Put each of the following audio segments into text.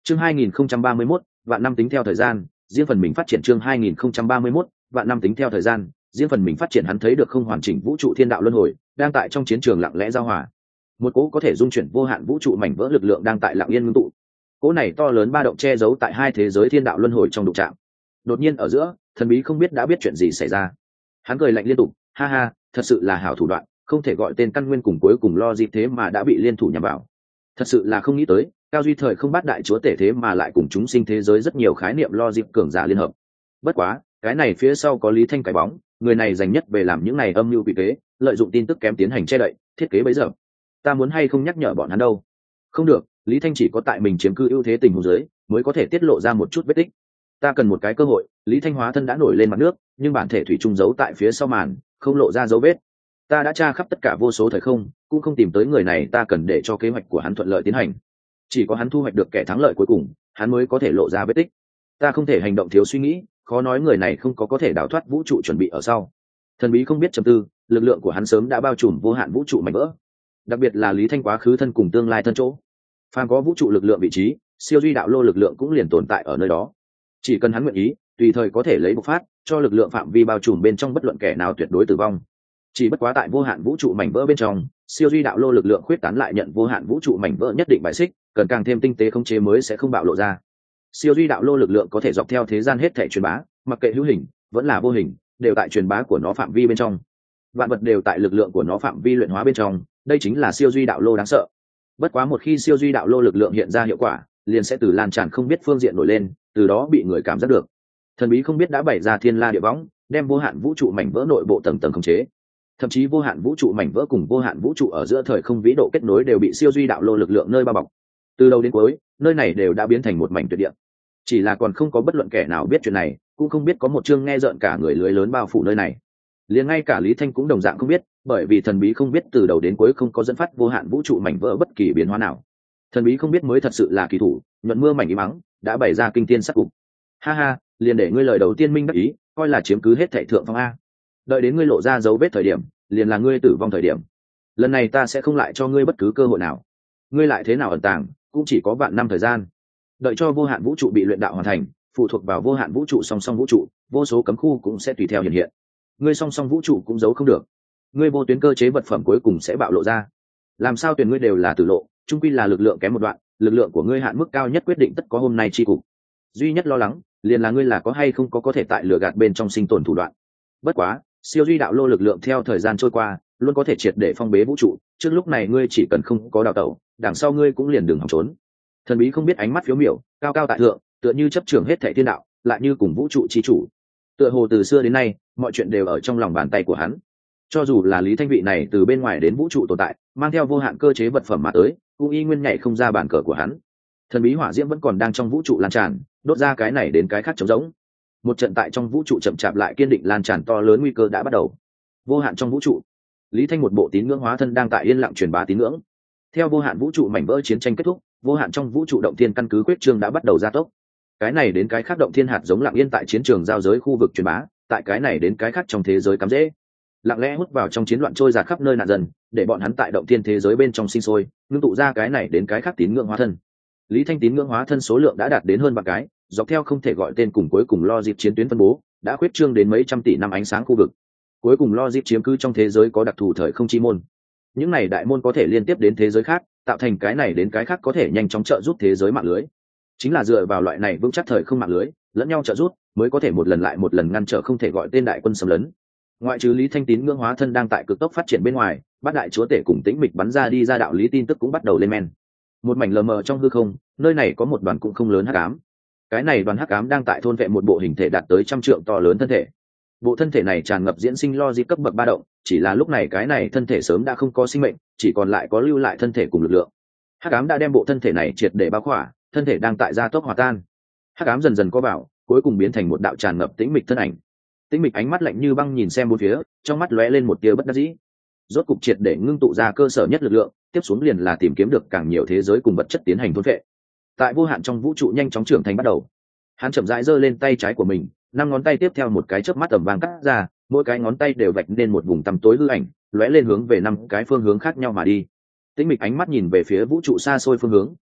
Chương 2031, vạn năm tính theo thời gian, riêng phần mình phát triển. Chương 2031, vạn năm tính theo thời gian, riêng phần mình phát triển. Hắn thấy được không hoàn chỉnh vũ trụ thiên đạo luân hồi đang tại trong chiến trường lặng lẽ giao hòa. Một cỗ có thể dung chuyển vô hạn vũ trụ mảnh vỡ lực lượng đang tại lặng yên ngưng tụ. Cỗ này to lớn ba động che giấu tại hai thế giới thiên đạo luân hồi trong đụng chạm. Đột nhiên ở giữa, thần bí không biết đã biết chuyện gì xảy ra. Hắn cười lạnh liên tục, ha ha, thật sự là hảo thủ đoạn, không thể gọi tên căn nguyên cùng cuối cùng lo gì thế mà đã bị liên thủ nhằm vào. Thật sự là không nghĩ tới, cao duy thời không bát đại chúa tể thế mà lại cùng chúng sinh thế giới rất nhiều khái niệm lo dịp cường giả liên hợp. Bất quá, cái này phía sau có Lý Thanh cái bóng, người này dành nhất về làm những này âm mưu quỷ kế, lợi dụng tin tức kém tiến hành che đậy, thiết kế bấy giờ. Ta muốn hay không nhắc nhở bọn hắn đâu? Không được, Lý Thanh chỉ có tại mình chiếm cư ưu thế tình huống dưới, mới có thể tiết lộ ra một chút vết tích. Ta cần một cái cơ hội. Lý Thanh hóa thân đã nổi lên mặt nước, nhưng bản thể thủy chung giấu tại phía sau màn, không lộ ra dấu vết. Ta đã tra khắp tất cả vô số thời không, cũng không tìm tới người này. Ta cần để cho kế hoạch của hắn thuận lợi tiến hành. Chỉ có hắn thu hoạch được kẻ thắng lợi cuối cùng, hắn mới có thể lộ ra vết tích. Ta không thể hành động thiếu suy nghĩ, khó nói người này không có thể đào thoát vũ trụ chuẩn bị ở sau. Thần bí không biết trầm tư, lực lượng của hắn sớm đã bao trùm vô hạn vũ trụ mảnh vỡ. Đặc biệt là Lý Thanh quá khứ thân cùng tương lai thân chỗ, phàm có vũ trụ lực lượng vị trí, siêu duy đạo lô lực lượng cũng liền tồn tại ở nơi đó. Chỉ cần hắn nguyện ý, tùy thời có thể lấy bộc phát, cho lực lượng phạm vi bao trùm bên trong bất luận kẻ nào tuyệt đối tử vong. Chỉ bất quá tại vô hạn vũ trụ mảnh vỡ bên trong, siêu duy đạo lô lực lượng khuyết tán lại nhận vô hạn vũ trụ mảnh vỡ nhất định bài xích, cần càng thêm tinh tế khống chế mới sẽ không bạo lộ ra. Siêu duy đạo lô lực lượng có thể dọc theo thế gian hết thảy truyền bá, mặc kệ hữu hình vẫn là vô hình, đều tại truyền bá của nó phạm vi bên trong. Vạn vật đều tại lực lượng của nó phạm vi luyện hóa bên trong, đây chính là siêu duy đạo lô đáng sợ. Bất quá một khi siêu duy đạo lô lực lượng hiện ra hiệu quả, liền sẽ từ lan tràn không biết phương diện nổi lên, từ đó bị người cảm giác được. Thần bí không biết đã bày ra thiên la địa võng, đem vô hạn vũ trụ mảnh vỡ nội bộ tầng tầng khống chế. Thậm chí vô hạn vũ trụ mảnh vỡ cùng vô hạn vũ trụ ở giữa thời không vĩ độ kết nối đều bị siêu duy đạo lô lực lượng nơi bao bọc. Từ đầu đến cuối, nơi này đều đã biến thành một mảnh tuyệt địa. Chỉ là còn không có bất luận kẻ nào biết chuyện này, cũng không biết có một chương nghe rợn cả người lưới lớn bao phủ nơi này. Liền ngay cả Lý Thanh cũng đồng dạng không biết, bởi vì thần bí không biết từ đầu đến cuối không có dẫn phát vô hạn vũ trụ mảnh vỡ bất kỳ biến hóa nào. Thần bí không biết mới thật sự là kỳ thủ, nhuận mưa mảnh ý mắng đã bày ra kinh thiên sát cục. Ha ha, liền để ngươi lời đầu tiên minh đắc ý, coi là chiếm cứ hết thảy thượng phong a. Đợi đến ngươi lộ ra dấu vết thời điểm, liền là ngươi tử vong thời điểm. Lần này ta sẽ không lại cho ngươi bất cứ cơ hội nào. Ngươi lại thế nào ẩn tàng, cũng chỉ có vạn năm thời gian. Đợi cho vô hạn vũ trụ bị luyện đạo hoàn thành, phụ thuộc vào vô hạn vũ trụ song song vũ trụ, vô số cấm khu cũng sẽ tùy theo hiện hiện. Ngươi song song vũ trụ cũng giấu không được. Ngươi vô tuyến cơ chế vật phẩm cuối cùng sẽ bạo lộ ra. Làm sao tuyển ngươi đều là tử lộ, chung quy là lực lượng kém một đoạn, lực lượng của ngươi hạn mức cao nhất quyết định tất có hôm nay chi cục. Duy nhất lo lắng, liền là ngươi là có hay không có thể tại lửa gạt bên trong sinh tồn thủ đoạn. Bất quá, siêu duy đạo lô lực lượng theo thời gian trôi qua, luôn có thể triệt để phong bế vũ trụ, trước lúc này ngươi chỉ cần không có đào tẩu, đằng sau ngươi cũng liền đường hòng trốn. Thần bí không biết ánh mắt phiếu miểu, cao cao tại thượng, tựa như chấp trưởng hết thảy thiên đạo, lại như cùng vũ trụ chi chủ. Tựa hồ từ xưa đến nay, mọi chuyện đều ở trong lòng bàn tay của hắn. Cho dù là Lý Thanh vị này từ bên ngoài đến vũ trụ tồn tại, mang theo vô hạn cơ chế vật phẩm mà tới, cũng y nguyên nhảy không ra bàn cờ của hắn. Thần bí hỏa diễm vẫn còn đang trong vũ trụ lan tràn, đốt ra cái này đến cái khác trống rỗng. Một trận tại trong vũ trụ chậm chạp lại kiên định lan tràn to lớn nguy cơ đã bắt đầu. Vô hạn trong vũ trụ, Lý Thanh một bộ tín ngưỡng hóa thân đang tại yên lặng truyền bá tín ngưỡng. Theo vô hạn vũ trụ mảnh vỡ chiến tranh kết thúc, vô hạn trong vũ trụ động thiên căn cứ quyết trương đã bắt đầu gia tốc. Cái này đến cái khác động thiên hạt giống lặng yên tại chiến trường giao giới khu vực truyền bá, tại cái này đến cái khác trong thế giới cắm rễ, lặng lẽ hút vào trong chiến loạn trôi dạt khắp nơi nạn dần, để bọn hắn tại động thiên thế giới bên trong sinh sôi, ngưng tụ ra cái này đến cái khác tín ngưỡng hóa thân. Lý Thanh tín ngưỡng hóa thân số lượng đã đạt đến hơn vạn cái, dọc theo không thể gọi tên cùng cuối cùng lo dịp chiến tuyến phân bố, đã khuyết trương đến mấy trăm tỷ năm ánh sáng khu vực. Cuối cùng lo dịp chiếm cứ trong thế giới có đặc thù thời không chi môn. Những này đại môn có thể liên tiếp đến thế giới khác, tạo thành cái này đến cái khác có thể nhanh chóng trợ giúp thế giới mạng lưới. Chính là dựa vào loại này vững chắc thời không mạng lưới, lẫn nhau trợ giúp, mới có thể một lần lại một lần ngăn trở không thể gọi tên đại quân xâm lấn. Ngoại trừ Lý Thanh tín ngưỡng hóa thân đang tại cực tốc phát triển bên ngoài, bát đại chúa tể cùng tĩnh mịch bắn ra đi ra đạo lý tin tức cũng bắt đầu lên men. Một mảnh lờ mờ trong hư không, nơi này có một đoàn cũng không lớn hắc ám. Cái này đoàn hắc ám đang tại thôn vệ một bộ hình thể đạt tới 100 trượng to lớn thân thể. Bộ thân thể này tràn ngập diễn sinh lo di cấp bậc ba động, chỉ là lúc này cái này thân thể sớm đã không có sinh mệnh, chỉ còn lại có lưu lại thân thể cùng lực lượng. Hắc ám đã đem bộ thân thể này triệt để bao khỏa, thân thể đang tại gia tốc hòa tan. Hắc ám dần dần có vào, cuối cùng biến thành một đạo tràn ngập tĩnh mịch thân ảnh. Tĩnh mịch ánh mắt lạnh như băng nhìn xem bốn phía, trong mắt lóe lên một tia bất đắc dĩ. Rốt cục triệt để ngưng tụ ra cơ sở nhất lực lượng, tiếp xuống liền là tìm kiếm được càng nhiều thế giới cùng vật chất tiến hành thôn vệ. Tại vô hạn trong vũ trụ nhanh chóng trưởng thành bắt đầu. Hắn chậm rãi giơ lên tay trái của mình, 5 ngón tay tiếp theo một cái chớp mắt tầm vàng cắt ra, mỗi cái ngón tay đều vạch nên một vùng tăm tối hư ảnh, lóe lên hướng về 5 cái phương hướng khác nhau mà đi. Tĩnh mịch ánh mắt nhìn về phía vũ trụ xa xôi phương hướng,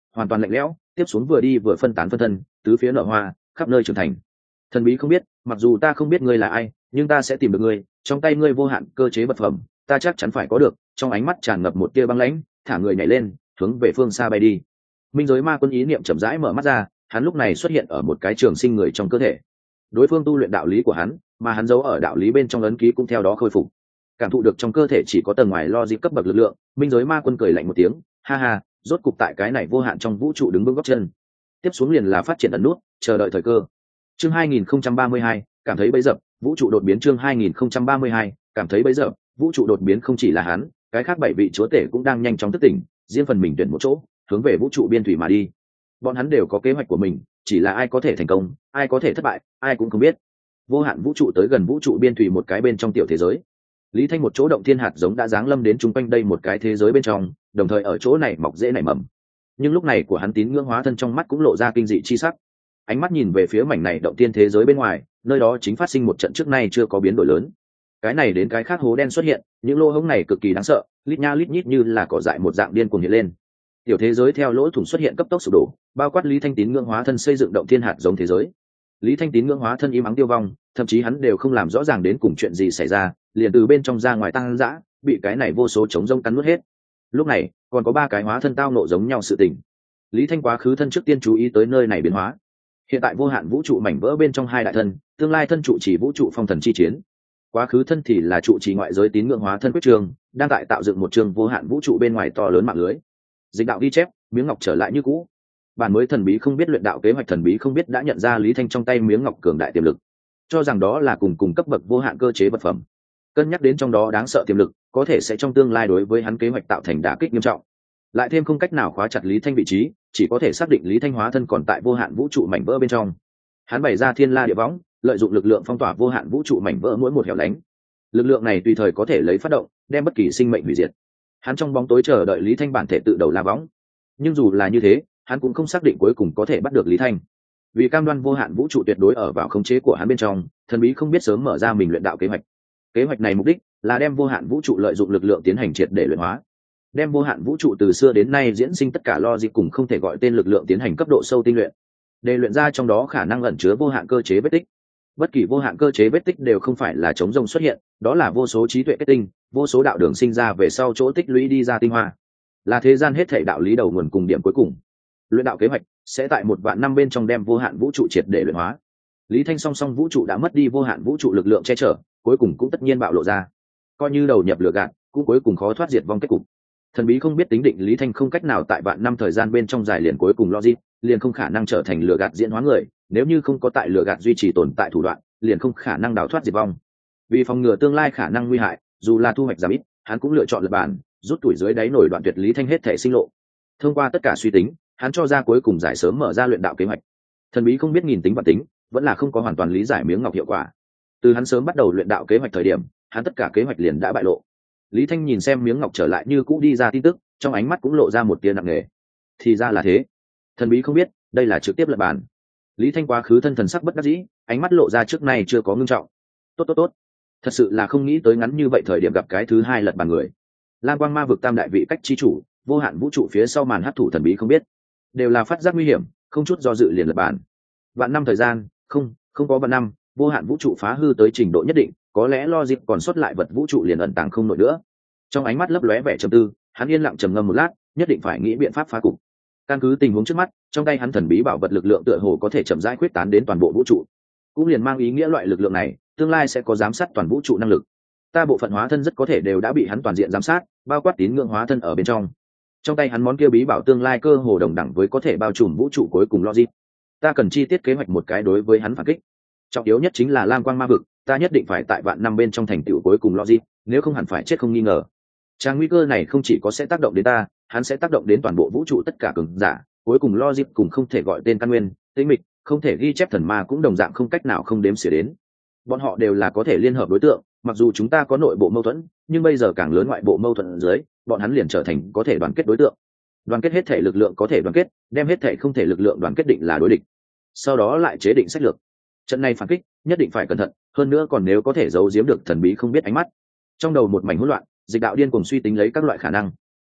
hoàn toàn lạnh lẽo, tiếp xuống vừa đi vừa phân tán phân thân, tứ phía nở hoa, khắp nơi trưởng thành. Thần bí không biết, mặc dù ta không biết ngươi là ai, nhưng ta sẽ tìm được ngươi, trong tay ngươi vô hạn cơ chế vật phẩm, ta chắc chắn phải có được. Trong ánh mắt tràn ngập một tia băng lãnh, thả người nhảy lên, hướng về phương xa bay đi. Minh giới ma quân ý niệm chậm rãi mở mắt ra, hắn lúc này xuất hiện ở một cái trường sinh người trong cơ thể. Đối phương tu luyện đạo lý của hắn, mà hắn giấu ở đạo lý bên trong ấn ký cũng theo đó khôi phục. Cảm thụ được trong cơ thể chỉ có tầng ngoài lo dịp cấp bậc lực lượng, minh giới ma quân cười lạnh một tiếng, ha ha, rốt cục tại cái này vô hạn trong vũ trụ đứng vững gót chân. Tiếp xuống liền là phát triển ẩn nút, chờ đợi thời cơ. Chương 2032, cảm thấy bấy dập, vũ trụ đột biến. Chương 2032, cảm thấy bấy dập, vũ trụ đột biến. Không chỉ là hắn, cái khác 7 vị chúa tể cũng đang nhanh chóng thức tỉnh, riêng phần mình tuyển một chỗ, hướng về vũ trụ biên thủy mà đi. Bọn hắn đều có kế hoạch của mình, chỉ là ai có thể thành công, ai có thể thất bại, ai cũng không biết. Vô hạn vũ trụ tới gần vũ trụ biên thủy một cái bên trong tiểu thế giới. Lý Thanh một chỗ động thiên hạt giống đã giáng lâm đến chung quanh đây một cái thế giới bên trong, đồng thời ở chỗ này mọc rễ nảy mầm. Nhưng lúc này của hắn tín ngưỡng hóa thân trong mắt cũng lộ ra kinh dị chi sắc. Ánh mắt nhìn về phía mảnh này động thiên thế giới bên ngoài, nơi đó chính phát sinh một trận trước nay chưa có biến đổi lớn. Cái này đến cái khác hố đen xuất hiện, những lỗ hổng này cực kỳ đáng sợ, lít nha lít nhít như là cỏ dại một dạng điên cuồng hiện lên. Tiểu thế giới theo lỗ thủng xuất hiện cấp tốc sụp đổ, bao quát Lý Thanh tín ngưỡng hóa thân xây dựng động thiên hạt giống thế giới. Lý Thanh tín ngưỡng hóa thân im ắng tiêu vong, thậm chí hắn đều không làm rõ ràng đến cùng chuyện gì xảy ra, liền từ bên trong ra ngoài tăng dã, bị cái này vô số chống rông cắn nuốt hết. Lúc này còn có 3 cái hóa thân tao nộ giống nhau sự tình. Lý Thanh quá khứ thân trước tiên chú ý tới nơi này biến hóa. Hiện tại vô hạn vũ trụ mảnh vỡ bên trong 2 đại thân, tương lai thân trụ chỉ vũ trụ phong thần chi chiến. Quá khứ thân thì là trụ trì ngoại giới tín ngưỡng hóa thân quyết trường, đang tại tạo dựng một trường vô hạn vũ trụ bên ngoài to lớn mạng lưới. Dịch đạo ghi chép, miếng ngọc trở lại như cũ. Bản mới thần bí không biết luyện đạo kế hoạch thần bí không biết đã nhận ra Lý Thanh trong tay miếng ngọc cường đại tiềm lực, cho rằng đó là cùng cấp bậc vô hạn cơ chế vật phẩm. Cân nhắc đến trong đó đáng sợ tiềm lực, có thể sẽ trong tương lai đối với hắn kế hoạch tạo thành đả kích nghiêm trọng. Lại thêm không cách nào khóa chặt Lý Thanh vị trí, chỉ có thể xác định Lý Thanh hóa thân còn tại vô hạn vũ trụ mảnh vỡ bên trong. Hắn bày ra thiên la địa võng, lợi dụng lực lượng phong tỏa vô hạn vũ trụ mảnh vỡ mỗi một hẻo lánh. Lực lượng này tùy thời có thể lấy phát động, đem bất kỳ sinh mệnh hủy diệt. Hắn trong bóng tối chờ đợi Lý Thanh bản thể tự đầu la võng. Nhưng dù là như thế, hắn cũng không xác định cuối cùng có thể bắt được Lý Thanh. Vì cam đoan vô hạn vũ trụ tuyệt đối ở vào khống chế của hắn bên trong, thần bí không biết sớm mở ra mình luyện đạo kế hoạch. Kế hoạch này mục đích là đem vô hạn vũ trụ lợi dụng lực lượng tiến hành triệt để luyện hóa, đem vô hạn vũ trụ từ xưa đến nay diễn sinh tất cả logic cùng không thể gọi tên lực lượng tiến hành cấp độ sâu tinh luyện, để luyện ra trong đó khả năng ẩn chứa vô hạn cơ chế vết tích. Bất kỳ vô hạn cơ chế vết tích đều không phải là chống rông xuất hiện, đó là vô số trí tuệ kết tinh, vô số đạo đường sinh ra về sau chỗ tích lũy đi ra tinh hoa, là thế gian hết thảy đạo lý đầu nguồn cùng điểm cuối cùng. Luyện đạo kế hoạch sẽ tại 1 vạn năm bên trong đem vô hạn vũ trụ triệt để luyện hóa. Lý Thanh song song vũ trụ đã mất đi vô hạn vũ trụ lực lượng che chở, cuối cùng cũng tất nhiên bạo lộ ra. Coi như đầu nhập lửa gạt, cũng cuối cùng khó thoát diệt vong kết cục. Thần bí không biết tính định Lý Thanh không cách nào tại vạn năm thời gian bên trong dài liền cuối cùng logic, liền không khả năng trở thành lửa gạt diễn hóa người, nếu như không có tại lửa gạt duy trì tồn tại thủ đoạn, liền không khả năng đào thoát diệt vong. Vì phòng ngừa tương lai khả năng nguy hại, dù là thu hoạch giảm ít, hắn cũng lựa chọn lập bản, rút tuổi dưới đáy nổi đoạn tuyệt Lý Thanh hết thể sinh lộ. Thông qua tất cả suy tính, hắn cho ra cuối cùng giải sớm mở ra luyện đạo kế hoạch. Thần bí không biết nghìn tính và tính, vẫn là không có hoàn toàn lý giải miếng ngọc hiệu quả. Từ hắn sớm bắt đầu luyện đạo kế hoạch thời điểm, hắn tất cả kế hoạch liền đã bại lộ. Lý Thanh nhìn xem miếng ngọc trở lại như cũ đi ra tin tức, trong ánh mắt cũng lộ ra một tia nặng nề. Thì ra là thế. Thần bí không biết, đây là trực tiếp lật bàn. Lý Thanh quá khứ thân thần sắc bất đắc dĩ, ánh mắt lộ ra trước nay chưa có ngưng trọng. Tốt. Thật sự là không nghĩ tới ngắn như vậy thời điểm gặp cái thứ 2 lật bàn người. Lam Quang Ma vực tam đại vị cách chi chủ, vô hạn vũ trụ phía sau màn hấp thụ thần bí không biết, đều là phát giác nguy hiểm, không chút do dự liền lật bàn. Vạn năm thời gian, không có vạn năm, vô hạn vũ trụ phá hư tới trình độ nhất định, có lẽ logic còn sót lại vật vũ trụ liền ẩn tàng không nổi nữa. Trong ánh mắt lấp lóe vẻ trầm tư, hắn yên lặng trầm ngâm một lát, nhất định phải nghĩ biện pháp phá cục. Căn cứ tình huống trước mắt, trong tay hắn thần bí bảo vật lực lượng tựa hồ có thể chậm rãi khuyết tán đến toàn bộ vũ trụ, cũng liền mang ý nghĩa loại lực lượng này tương lai sẽ có giám sát toàn vũ trụ năng lực. Ta bộ phận hóa thân rất có thể đều đã bị hắn toàn diện giám sát, bao quát tín ngưỡng hóa thân ở bên trong. Trong tay hắn món kia bí bảo tương lai cơ hồ đồng đẳng với có thể bao trùm vũ trụ cuối cùng logic. Ta cần chi tiết kế hoạch một cái đối với hắn phản kích. Trọng yếu nhất chính là Lam Quang Ma vực, ta nhất định phải tại vạn năm bên trong thành tựu cuối cùng logic, nếu không hẳn phải chết không nghi ngờ. Trang nguy cơ này không chỉ có sẽ tác động đến ta, hắn sẽ tác động đến toàn bộ vũ trụ tất cả cường giả, cuối cùng logic cùng không thể gọi tên căn nguyên, tĩnh mịch, không thể ghi chép thần ma cũng đồng dạng không cách nào không đếm xỉa đến. Bọn họ đều là có thể liên hợp đối tượng, mặc dù chúng ta có nội bộ mâu thuẫn, nhưng bây giờ càng lớn ngoại bộ mâu thuẫn dưới, bọn hắn liền trở thành có thể đoàn kết đối tượng. Đoàn kết hết thể lực lượng có thể đoàn kết, đem hết thể không thể lực lượng đoàn kết định là đối địch. Sau đó lại chế định sách lược. Trận này phản kích, nhất định phải cẩn thận, hơn nữa còn nếu có thể giấu giếm được thần bí không biết ánh mắt. Trong đầu một mảnh hỗn loạn, Dịch đạo điên cuồng suy tính lấy các loại khả năng.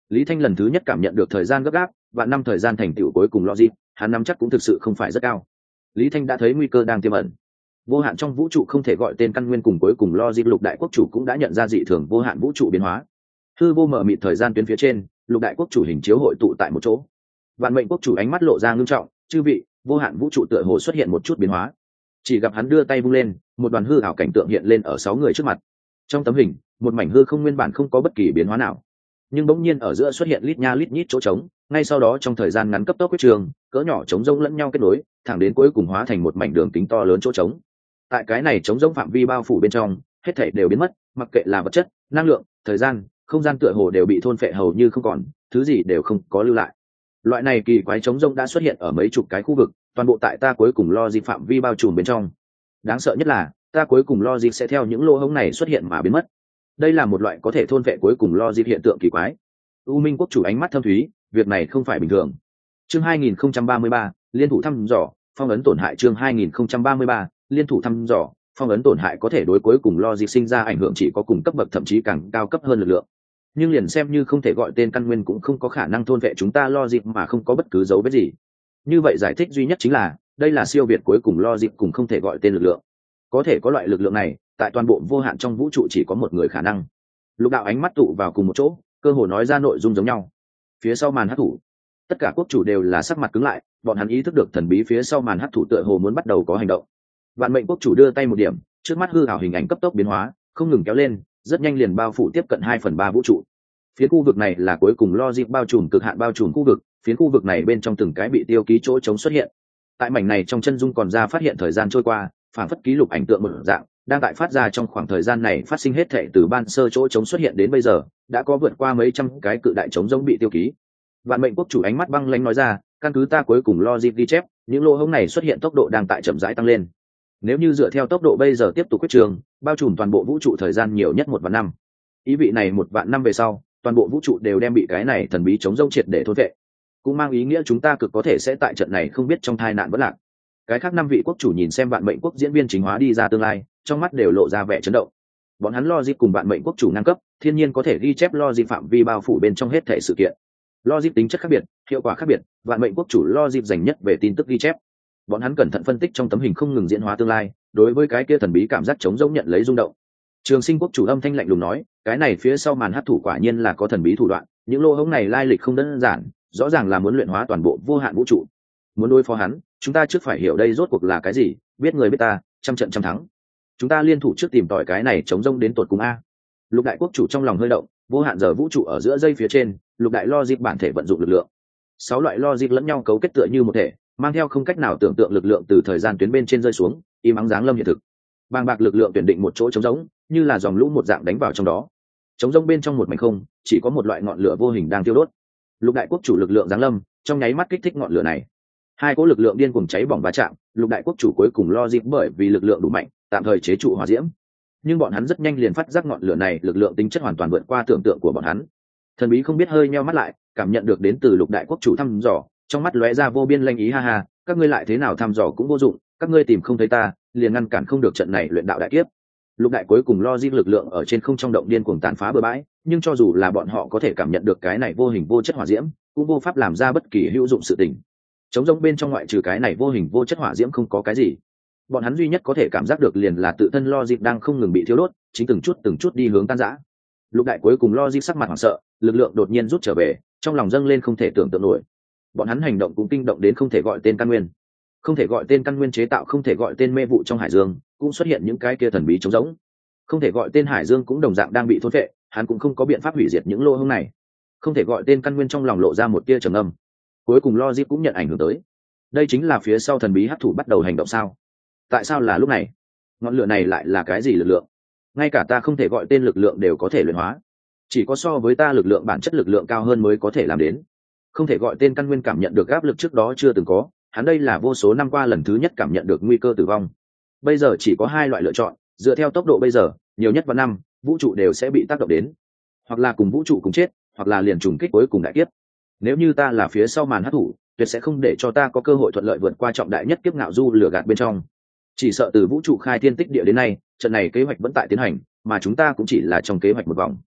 Lý Thanh lần thứ nhất cảm nhận được thời gian gấp gáp, vạn năm thời gian thành tựu cuối cùng logic, hắn nắm chắc cũng thực sự không phải rất cao. Lý Thanh đã thấy nguy cơ đang tiềm ẩn. Vô hạn trong vũ trụ không thể gọi tên căn nguyên cùng cuối cùng logic, Lục Đại Quốc chủ cũng đã nhận ra dị thường vô hạn vũ trụ biến hóa. Hư vô mở mịt thời gian tuyến phía trên, Lục Đại Quốc chủ hình chiếu hội tụ tại một chỗ. Vạn Mệnh Quốc chủ ánh mắt lộ ra ngưng trọng, chư vị, vô hạn vũ trụ tựa hồ xuất hiện một chút biến hóa. Chỉ gặp hắn đưa tay vung lên, một đoàn hư ảo cảnh tượng hiện lên ở 6 người trước mặt. Trong tấm hình, một mảnh hư không nguyên bản không có bất kỳ biến hóa nào, nhưng bỗng nhiên ở giữa xuất hiện lít nha lít nhít chỗ trống, ngay sau đó trong thời gian ngắn cấp tốc quyết trường, cỡ nhỏ trống rỗng lẫn nhau kết nối, thẳng đến cuối cùng hóa thành một mảnh đường kính to lớn chỗ trống. Tại cái này trống rỗng phạm vi bao phủ bên trong, hết thảy đều biến mất, mặc kệ là vật chất, năng lượng, thời gian, không gian tựa hồ đều bị thôn phệ hầu như không còn, thứ gì đều không có lưu lại. Loại này kỳ quái trống rỗng đã xuất hiện ở mấy chục cái khu vực, toàn bộ tại ta cuối cùng logic phạm vi bao trùm bên trong. Đáng sợ nhất là, ta cuối cùng logic sẽ theo những lỗ hổng này xuất hiện mà biến mất. Đây là một loại có thể thôn vệ cuối cùng logic hiện tượng kỳ quái. U Minh Quốc chủ ánh mắt thâm thúy, việc này không phải bình thường. Chương 2033, liên thủ thăm dò, phong ấn tổn hại. Chương 2033, liên thủ thăm dò, phong ấn tổn hại có thể đối cuối cùng logic sinh ra ảnh hưởng chỉ có cùng cấp bậc thậm chí càng cao cấp hơn lực lượng. Nhưng liền xem như không thể gọi tên căn nguyên cũng không có khả năng thôn vệ chúng ta logic mà không có bất cứ dấu vết gì. Như vậy giải thích duy nhất chính là, đây là siêu việt cuối cùng logic cùng không thể gọi tên lực lượng. Có thể có loại lực lượng này, tại toàn bộ vô hạn trong vũ trụ chỉ có một người khả năng. Lục đạo ánh mắt tụ vào cùng một chỗ, cơ hồ nói ra nội dung giống nhau. Phía sau màn hắc thủ, tất cả quốc chủ đều là sắc mặt cứng lại, bọn hắn ý thức được thần bí phía sau màn hắc thủ tựa hồ muốn bắt đầu có hành động. Vạn Mệnh Quốc chủ đưa tay một điểm, trước mắt hư ảo hình ảnh cấp tốc biến hóa, không ngừng kéo lên, rất nhanh liền bao phủ tiếp cận 2/3 vũ trụ. Phía khu vực này là cuối cùng logic bao trùm cực hạn bao trùm khu vực, phía khu vực này bên trong từng cái bị tiêu ký chỗ trống xuất hiện. Tại mảnh này trong chân dung còn ra phát hiện thời gian trôi qua, phản phất ký lục ảnh tượng một dạng, đang tại phát ra trong khoảng thời gian này phát sinh hết thảy từ ban sơ chỗ trống xuất hiện đến bây giờ, đã có vượt qua mấy trăm cái cự đại trống rỗng bị tiêu ký. Vạn Mệnh Quốc chủ ánh mắt băng lãnh nói ra, căn cứ ta cuối cùng logic ghi chép, những lỗ hổng này xuất hiện tốc độ đang tại chậm rãi tăng lên. Nếu như dựa theo tốc độ bây giờ tiếp tục quyết trường, bao trùm toàn bộ vũ trụ thời gian nhiều nhất 1 vạn năm. Ý vị này 1 vạn năm về sau, toàn bộ vũ trụ đều đem bị cái này thần bí trống rỗng triệt để thôn vệ. Cũng mang ý nghĩa chúng ta cực có thể sẽ tại trận này không biết trong tai nạn vẫn lạc. Cái khác 5 vị quốc chủ nhìn xem Vạn Mệnh Quốc diễn viên chính hóa đi ra tương lai, trong mắt đều lộ ra vẻ chấn động. Bọn hắn logic cùng Vạn Mệnh Quốc chủ ngang cấp, thiên nhiên có thể ghi chép logic phạm vi bao phủ bên trong hết thể sự kiện. Logic tính chất khác biệt, hiệu quả khác biệt, Vạn Mệnh Quốc chủ logic dành nhất về tin tức ghi chép. Bọn hắn cẩn thận phân tích trong tấm hình không ngừng diễn hóa tương lai, đối với cái kia thần bí cảm giác trống rỗng nhận lấy rung động. Trường Sinh Quốc chủ âm thanh lạnh lùng nói, cái này phía sau màn hắc thủ quả nhiên là có thần bí thủ đoạn, những lỗ hổng này lai lịch không đơn giản, rõ ràng là muốn luyện hóa toàn bộ vô hạn vũ trụ. Muốn đối phó hắn, chúng ta trước phải hiểu đây rốt cuộc là cái gì, biết người biết ta, trăm trận trăm thắng. Chúng ta liên thủ trước tìm tòi cái này chống rông đến tột cùng a. Lục Đại Quốc chủ trong lòng hơi động, vô hạn giờ vũ trụ ở giữa dây phía trên, lục đại logic bản thể vận dụng lực lượng. 6 loại logic lẫn nhau cấu kết tựa như một thể, mang theo không cách nào tưởng tượng lực lượng từ thời gian tuyến bên trên rơi xuống, im ắng dáng lâm hiện thực. Bàng bạc lực lượng tuyển định một chỗ trống rỗng, như là dòng lũ một dạng đánh vào trong đó. Trống rỗng bên trong một mảnh không, chỉ có một loại ngọn lửa vô hình đang tiêu đốt. Lục Đại Quốc chủ lực lượng giáng lâm, trong nháy mắt kích thích ngọn lửa này. Hai cỗ lực lượng điên cuồng cháy bỏng va chạm, Lục Đại Quốc chủ cuối cùng logic bởi vì lực lượng đủ mạnh, tạm thời chế trụ hỏa diễm. Nhưng bọn hắn rất nhanh liền phát giác ngọn lửa này lực lượng tính chất hoàn toàn vượt qua tưởng tượng của bọn hắn. Thần bí không biết hơi nheo mắt lại, cảm nhận được đến từ Lục Đại Quốc chủ thăm dò, trong mắt lóe ra vô biên lanh ý, ha ha, các ngươi lại thế nào thăm dò cũng vô dụng, các ngươi tìm không thấy ta, liền ngăn cản không được trận này luyện đạo đại kiếp. Lục Đại cuối cùng logic lực lượng ở trên không trong động điên cuồng tàn phá bừa bãi, nhưng cho dù là bọn họ có thể cảm nhận được cái này vô hình vô chất hỏa diễm, cũng vô pháp làm ra bất kỳ hữu dụng sự tình. Trống rỗng bên trong ngoại trừ cái này vô hình vô chất hỏa diễm không có cái gì. Bọn hắn duy nhất có thể cảm giác được liền là tự thân logic đang không ngừng bị thiêu đốt, chính từng chút đi hướng tan rã. Lục Đại cuối cùng logic sắc mặt hoảng sợ, lực lượng đột nhiên rút trở về, trong lòng dâng lên không thể tưởng tượng nổi. Bọn hắn hành động cũng kinh động đến không thể gọi tên căn nguyên. Không thể gọi tên căn nguyên chế tạo không thể gọi tên mê vụ trong hải dương, cũng xuất hiện những cái kia thần bí trống rỗng. Không thể gọi tên hải dương cũng đồng dạng đang bị thôn phệ, hắn cũng không có biện pháp hủy diệt những lỗ hổng này. Không thể gọi tên căn nguyên trong lòng lộ ra một tia trầm âm. Cuối cùng logic cũng nhận ảnh hưởng tới. Đây chính là phía sau thần bí hắc thủ bắt đầu hành động sao? Tại sao là lúc này? Ngọn lửa này lại là cái gì lực lượng? Ngay cả ta không thể gọi tên lực lượng đều có thể luyện hóa, chỉ có so với ta lực lượng bản chất lực lượng cao hơn mới có thể làm đến. Không thể gọi tên căn nguyên cảm nhận được áp lực trước đó chưa từng có, hắn đây là vô số năm qua lần thứ nhất cảm nhận được nguy cơ tử vong. Bây giờ chỉ có 2 loại lựa chọn, dựa theo tốc độ bây giờ, nhiều nhất vào năm, vũ trụ đều sẽ bị tác động đến, hoặc là cùng vũ trụ cùng chết, hoặc là liền trùng kích cuối cùng đại kiếp. Nếu như ta là phía sau màn hắc thủ, tuyệt sẽ không để cho ta có cơ hội thuận lợi vượt qua trọng đại nhất kiếp ngạo du lửa gạt bên trong. Chỉ sợ từ vũ trụ khai thiên tích địa đến nay, trận này kế hoạch vẫn tại tiến hành, mà chúng ta cũng chỉ là trong kế hoạch một vòng.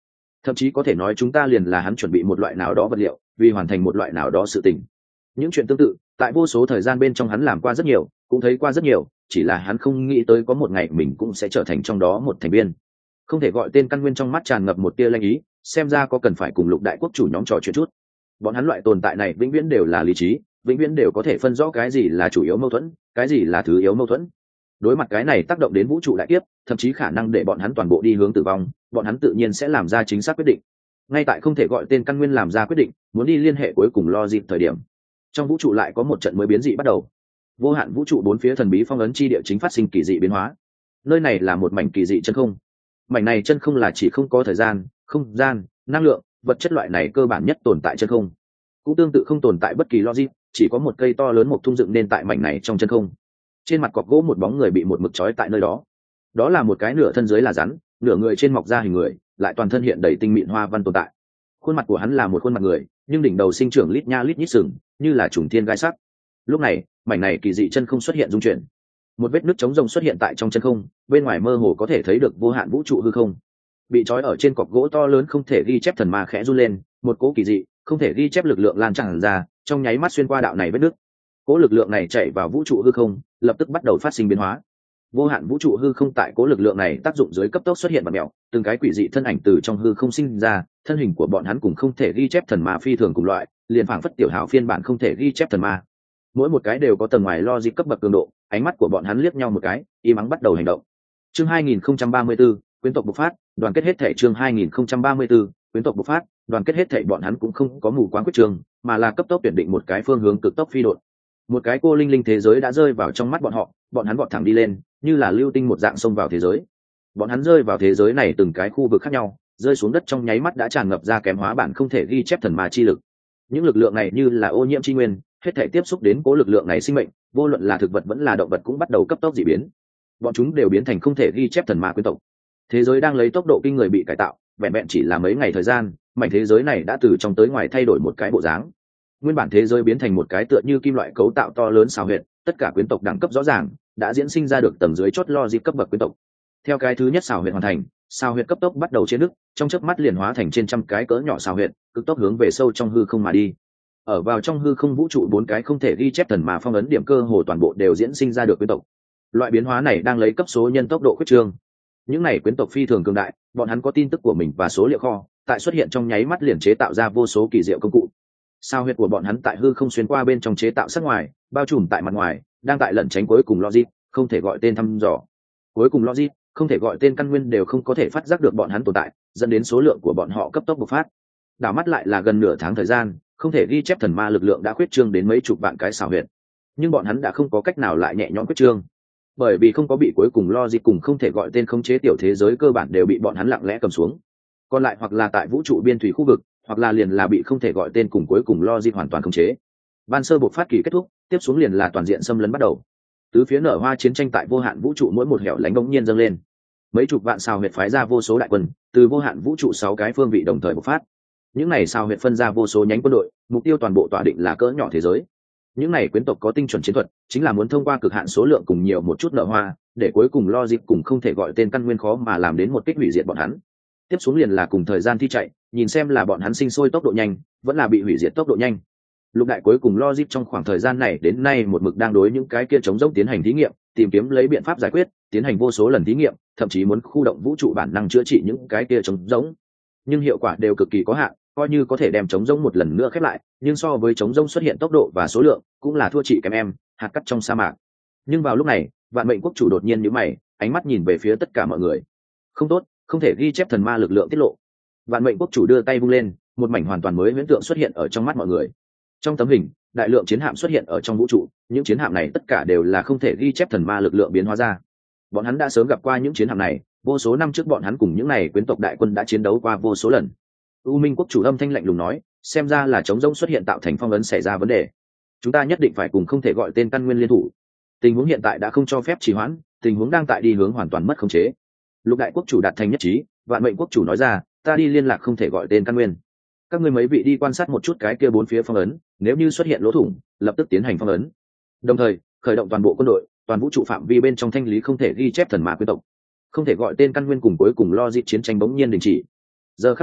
thậm chí có thể nói chúng ta liền là hắn chuẩn bị một loại nào đó vật liệu vì hoàn thành một loại nào đó sự tình. Những chuyện tương tự tại vô số thời gian bên trong hắn làm qua rất nhiều, cũng thấy qua rất nhiều, chỉ là hắn không nghĩ tới có một ngày mình cũng sẽ trở thành trong đó một thành viên. Không thể gọi tên căn nguyên trong mắt tràn ngập một tia lanh ý, xem ra có cần phải cùng Lục đại quốc chủ nhóm trò chuyện chút. Bọn hắn loại tồn tại này vĩnh viễn đều là lý trí, vĩnh viễn đều có thể phân rõ cái gì là chủ yếu mâu thuẫn, cái gì là thứ yếu mâu thuẫn. Đối mặt cái này tác động đến vũ trụ đại kiếp, thậm chí khả năng để bọn hắn toàn bộ đi hướng tử vong, bọn hắn tự nhiên sẽ làm ra chính xác quyết định. Ngay tại không thể gọi tên căn nguyên làm ra quyết định, muốn đi liên hệ cuối cùng lo dịp thời điểm, trong vũ trụ lại có một trận mới biến dị bắt đầu. Vô hạn vũ trụ bốn phía thần bí phong ấn chi địa chính phát sinh kỳ dị biến hóa. Nơi này là một mảnh kỳ dị chân không. Mảnh này chân không là chỉ không có thời gian, không gian, năng lượng, vật chất loại này cơ bản nhất tồn tại chân không. Cũng tương tự không tồn tại bất kỳ logic, chỉ có một cây to lớn một thung dựng nên tại mảnh này trong chân không. Trên mặt cọc gỗ một bóng người bị một mực trói tại nơi đó. Đó là một cái nửa thân dưới là rắn, nửa người trên mọc ra hình người, lại toàn thân hiện đầy tinh mịn hoa văn tồn tại. Khuôn mặt của hắn là một khuôn mặt người, nhưng đỉnh đầu sinh trưởng lít nha lít nhít sừng, như là trùng thiên gai sắc. Lúc này, mảnh này kỳ dị chân không xuất hiện dung chuyển. Một vết nứt trống rông xuất hiện tại trong chân không, bên ngoài mơ hồ có thể thấy được vô hạn vũ trụ hư không. Bị trói ở trên cọc gỗ to lớn không thể ghi chép thần ma khẽ run lên, một cỗ kỳ dị, không thể ghi chép lực lượng lan tràn ra, trong nháy mắt xuyên qua đạo này vết nứt. Cỗ lực lượng này chạy vào vũ trụ hư không, lập tức bắt đầu phát sinh biến hóa. Vô hạn vũ trụ hư không tại cỗ lực lượng này tác dụng dưới cấp tốc xuất hiện vặn mèo, từng cái quỷ dị thân ảnh từ trong hư không sinh ra, thân hình của bọn hắn cũng không thể ghi chép thần ma phi thường cùng loại, liền phảng phất tiểu hào phiên bản không thể ghi chép thần ma. Mỗi một cái đều có tầng ngoài logic cấp bậc cường độ, ánh mắt của bọn hắn liếc nhau một cái, im ắng bắt đầu hành động. Chương 2034, quyến tộc bộc phát, đoàn kết hết thảy. Chương 2034, quyến tộc bộc phát, đoàn kết hết thảy. Bọn hắn cũng không có mù quáng quyết trường, mà là cấp tốc tuyển định một cái phương hướng cực tốc phi đột. Một cái cô linh linh thế giới đã rơi vào trong mắt bọn họ, bọn hắn vọt thẳng đi lên, như là lưu tinh một dạng xông vào thế giới. Bọn hắn rơi vào thế giới này từng cái khu vực khác nhau, rơi xuống đất trong nháy mắt đã tràn ngập ra kém hóa bản không thể ghi chép thần ma chi lực. Những lực lượng này như là ô nhiễm chi nguyên, hết thể tiếp xúc đến cố lực lượng này sinh mệnh, vô luận là thực vật vẫn là động vật cũng bắt đầu cấp tốc dị biến. Bọn chúng đều biến thành không thể ghi chép thần ma quyến tộc. Thế giới đang lấy tốc độ kinh người bị cải tạo, vẹn vẹn chỉ là mấy ngày thời gian, mảnh thế giới này đã từ trong tới ngoài thay đổi một cái bộ dáng. Nguyên bản thế giới biến thành một cái tựa như kim loại cấu tạo to lớn xào huyệt, tất cả quyến tộc đẳng cấp rõ ràng, đã diễn sinh ra được tầng dưới chót logic cấp bậc quyến tộc. Theo cái thứ nhất xào huyệt hoàn thành, xào huyệt cấp tốc bắt đầu chia nứt, trong chớp mắt liền hóa thành trên trăm cái cỡ nhỏ xào huyệt, cực tốc hướng về sâu trong hư không mà đi. Ở vào trong hư không vũ trụ bốn cái không thể ghi chép thần mà phong ấn điểm cơ hồ toàn bộ đều diễn sinh ra được quyến tộc. Loại biến hóa này đang lấy cấp số nhân tốc độ khuyết trương. Những này quyến tộc phi thường cường đại, bọn hắn có tin tức của mình và số liệu kho, tại xuất hiện trong nháy mắt liền chế tạo ra vô số kỳ diệu công cụ. Sao huyệt của bọn hắn tại hư không xuyên qua bên trong chế tạo sắc ngoài, bao trùm tại mặt ngoài, đang tại lẩn tránh cuối cùng logic, không thể gọi tên thăm dò. Cuối cùng logic, không thể gọi tên căn nguyên đều không có thể phát giác được bọn hắn tồn tại, dẫn đến số lượng của bọn họ cấp tốc bộc phát. Đảo mắt lại là gần nửa tháng thời gian, không thể ghi chép thần ma lực lượng đã khuyết trương đến mấy chục vạn cái xảo huyệt, nhưng bọn hắn đã không có cách nào lại nhẹ nhõm khuyết trương, bởi vì không có bị cuối cùng logic cùng không thể gọi tên khống chế tiểu thế giới cơ bản đều bị bọn hắn lặng lẽ cầm xuống. Còn lại hoặc là tại vũ trụ biên thủy khu vực, hoặc là liền là bị không thể gọi tên cùng cuối cùng logic hoàn toàn khống chế. Ban sơ bộc phát kỳ kết thúc, tiếp xuống liền là toàn diện xâm lấn bắt đầu. Tứ phía nở hoa chiến tranh tại vô hạn vũ trụ mỗi một hẻo lánh bỗng nhiên dâng lên. Mấy chục vạn sao huyệt phái ra vô số đại quân, từ vô hạn vũ trụ 6 cái phương vị đồng thời bộc phát. Những này sao huyệt phân ra vô số nhánh quân đội, mục tiêu toàn bộ tỏa định là cỡ nhỏ thế giới. Những này quyến tộc có tinh chuẩn chiến thuật, chính là muốn thông qua cực hạn số lượng cùng nhiều một chút nở hoa, để cuối cùng logic cùng không thể gọi tên căn nguyên khó mà làm đến một kích hủy diệt bọn hắn. Tiếp xuống liền là cùng thời gian thi chạy, nhìn xem là bọn hắn sinh sôi tốc độ nhanh, vẫn là bị hủy diệt tốc độ nhanh. Lục đại cuối cùng logic trong khoảng thời gian này đến nay một mực đang đối những cái kia chống rỗng tiến hành thí nghiệm, tìm kiếm lấy biện pháp giải quyết, tiến hành vô số lần thí nghiệm, thậm chí muốn khu động vũ trụ bản năng chữa trị những cái kia chống rỗng. Nhưng hiệu quả đều cực kỳ có hạn, coi như có thể đem chống rỗng một lần nữa khép lại, nhưng so với chống rỗng xuất hiện tốc độ và số lượng, cũng là thua chị kém em, hạt cát trong sa mạc. Nhưng vào lúc này, Vạn Mệnh Quốc chủ đột nhiên nhíu mày, ánh mắt nhìn về phía tất cả mọi người. Không tốt, không thể ghi chép thần ma lực lượng tiết lộ. Vạn Mệnh Quốc chủ đưa tay vung lên, một mảnh hoàn toàn mới huyễn tượng xuất hiện ở trong mắt mọi người. Trong tấm hình, đại lượng chiến hạm xuất hiện ở trong vũ trụ, những chiến hạm này tất cả đều là không thể ghi chép thần ma lực lượng biến hóa ra. Bọn hắn đã sớm gặp qua những chiến hạm này, vô số năm trước bọn hắn cùng những này quyến tộc đại quân đã chiến đấu qua vô số lần. U Minh Quốc chủ âm thanh lạnh lùng nói, xem ra là trống rỗng xuất hiện tạo thành phong ấn xảy ra vấn đề. Chúng ta nhất định phải cùng không thể gọi tên căn nguyên liên thủ. Tình huống hiện tại đã không cho phép trì hoãn, tình huống đang tại đi hướng hoàn toàn mất khống chế. Lục đại quốc chủ đạt thành nhất trí, Vạn Mệnh Quốc chủ nói ra, ta đi liên lạc không thể gọi tên căn nguyên. Các ngươi mấy vị đi quan sát một chút cái kia bốn phía phong ấn, nếu như xuất hiện lỗ thủng, lập tức tiến hành phong ấn. Đồng thời, khởi động toàn bộ quân đội, toàn vũ trụ phạm vi bên trong thanh lý không thể ghi chép thần ma quyến tộc. Không thể gọi tên căn nguyên cùng cuối cùng logic chiến tranh bỗng nhiên đình chỉ. Giờ khắc này,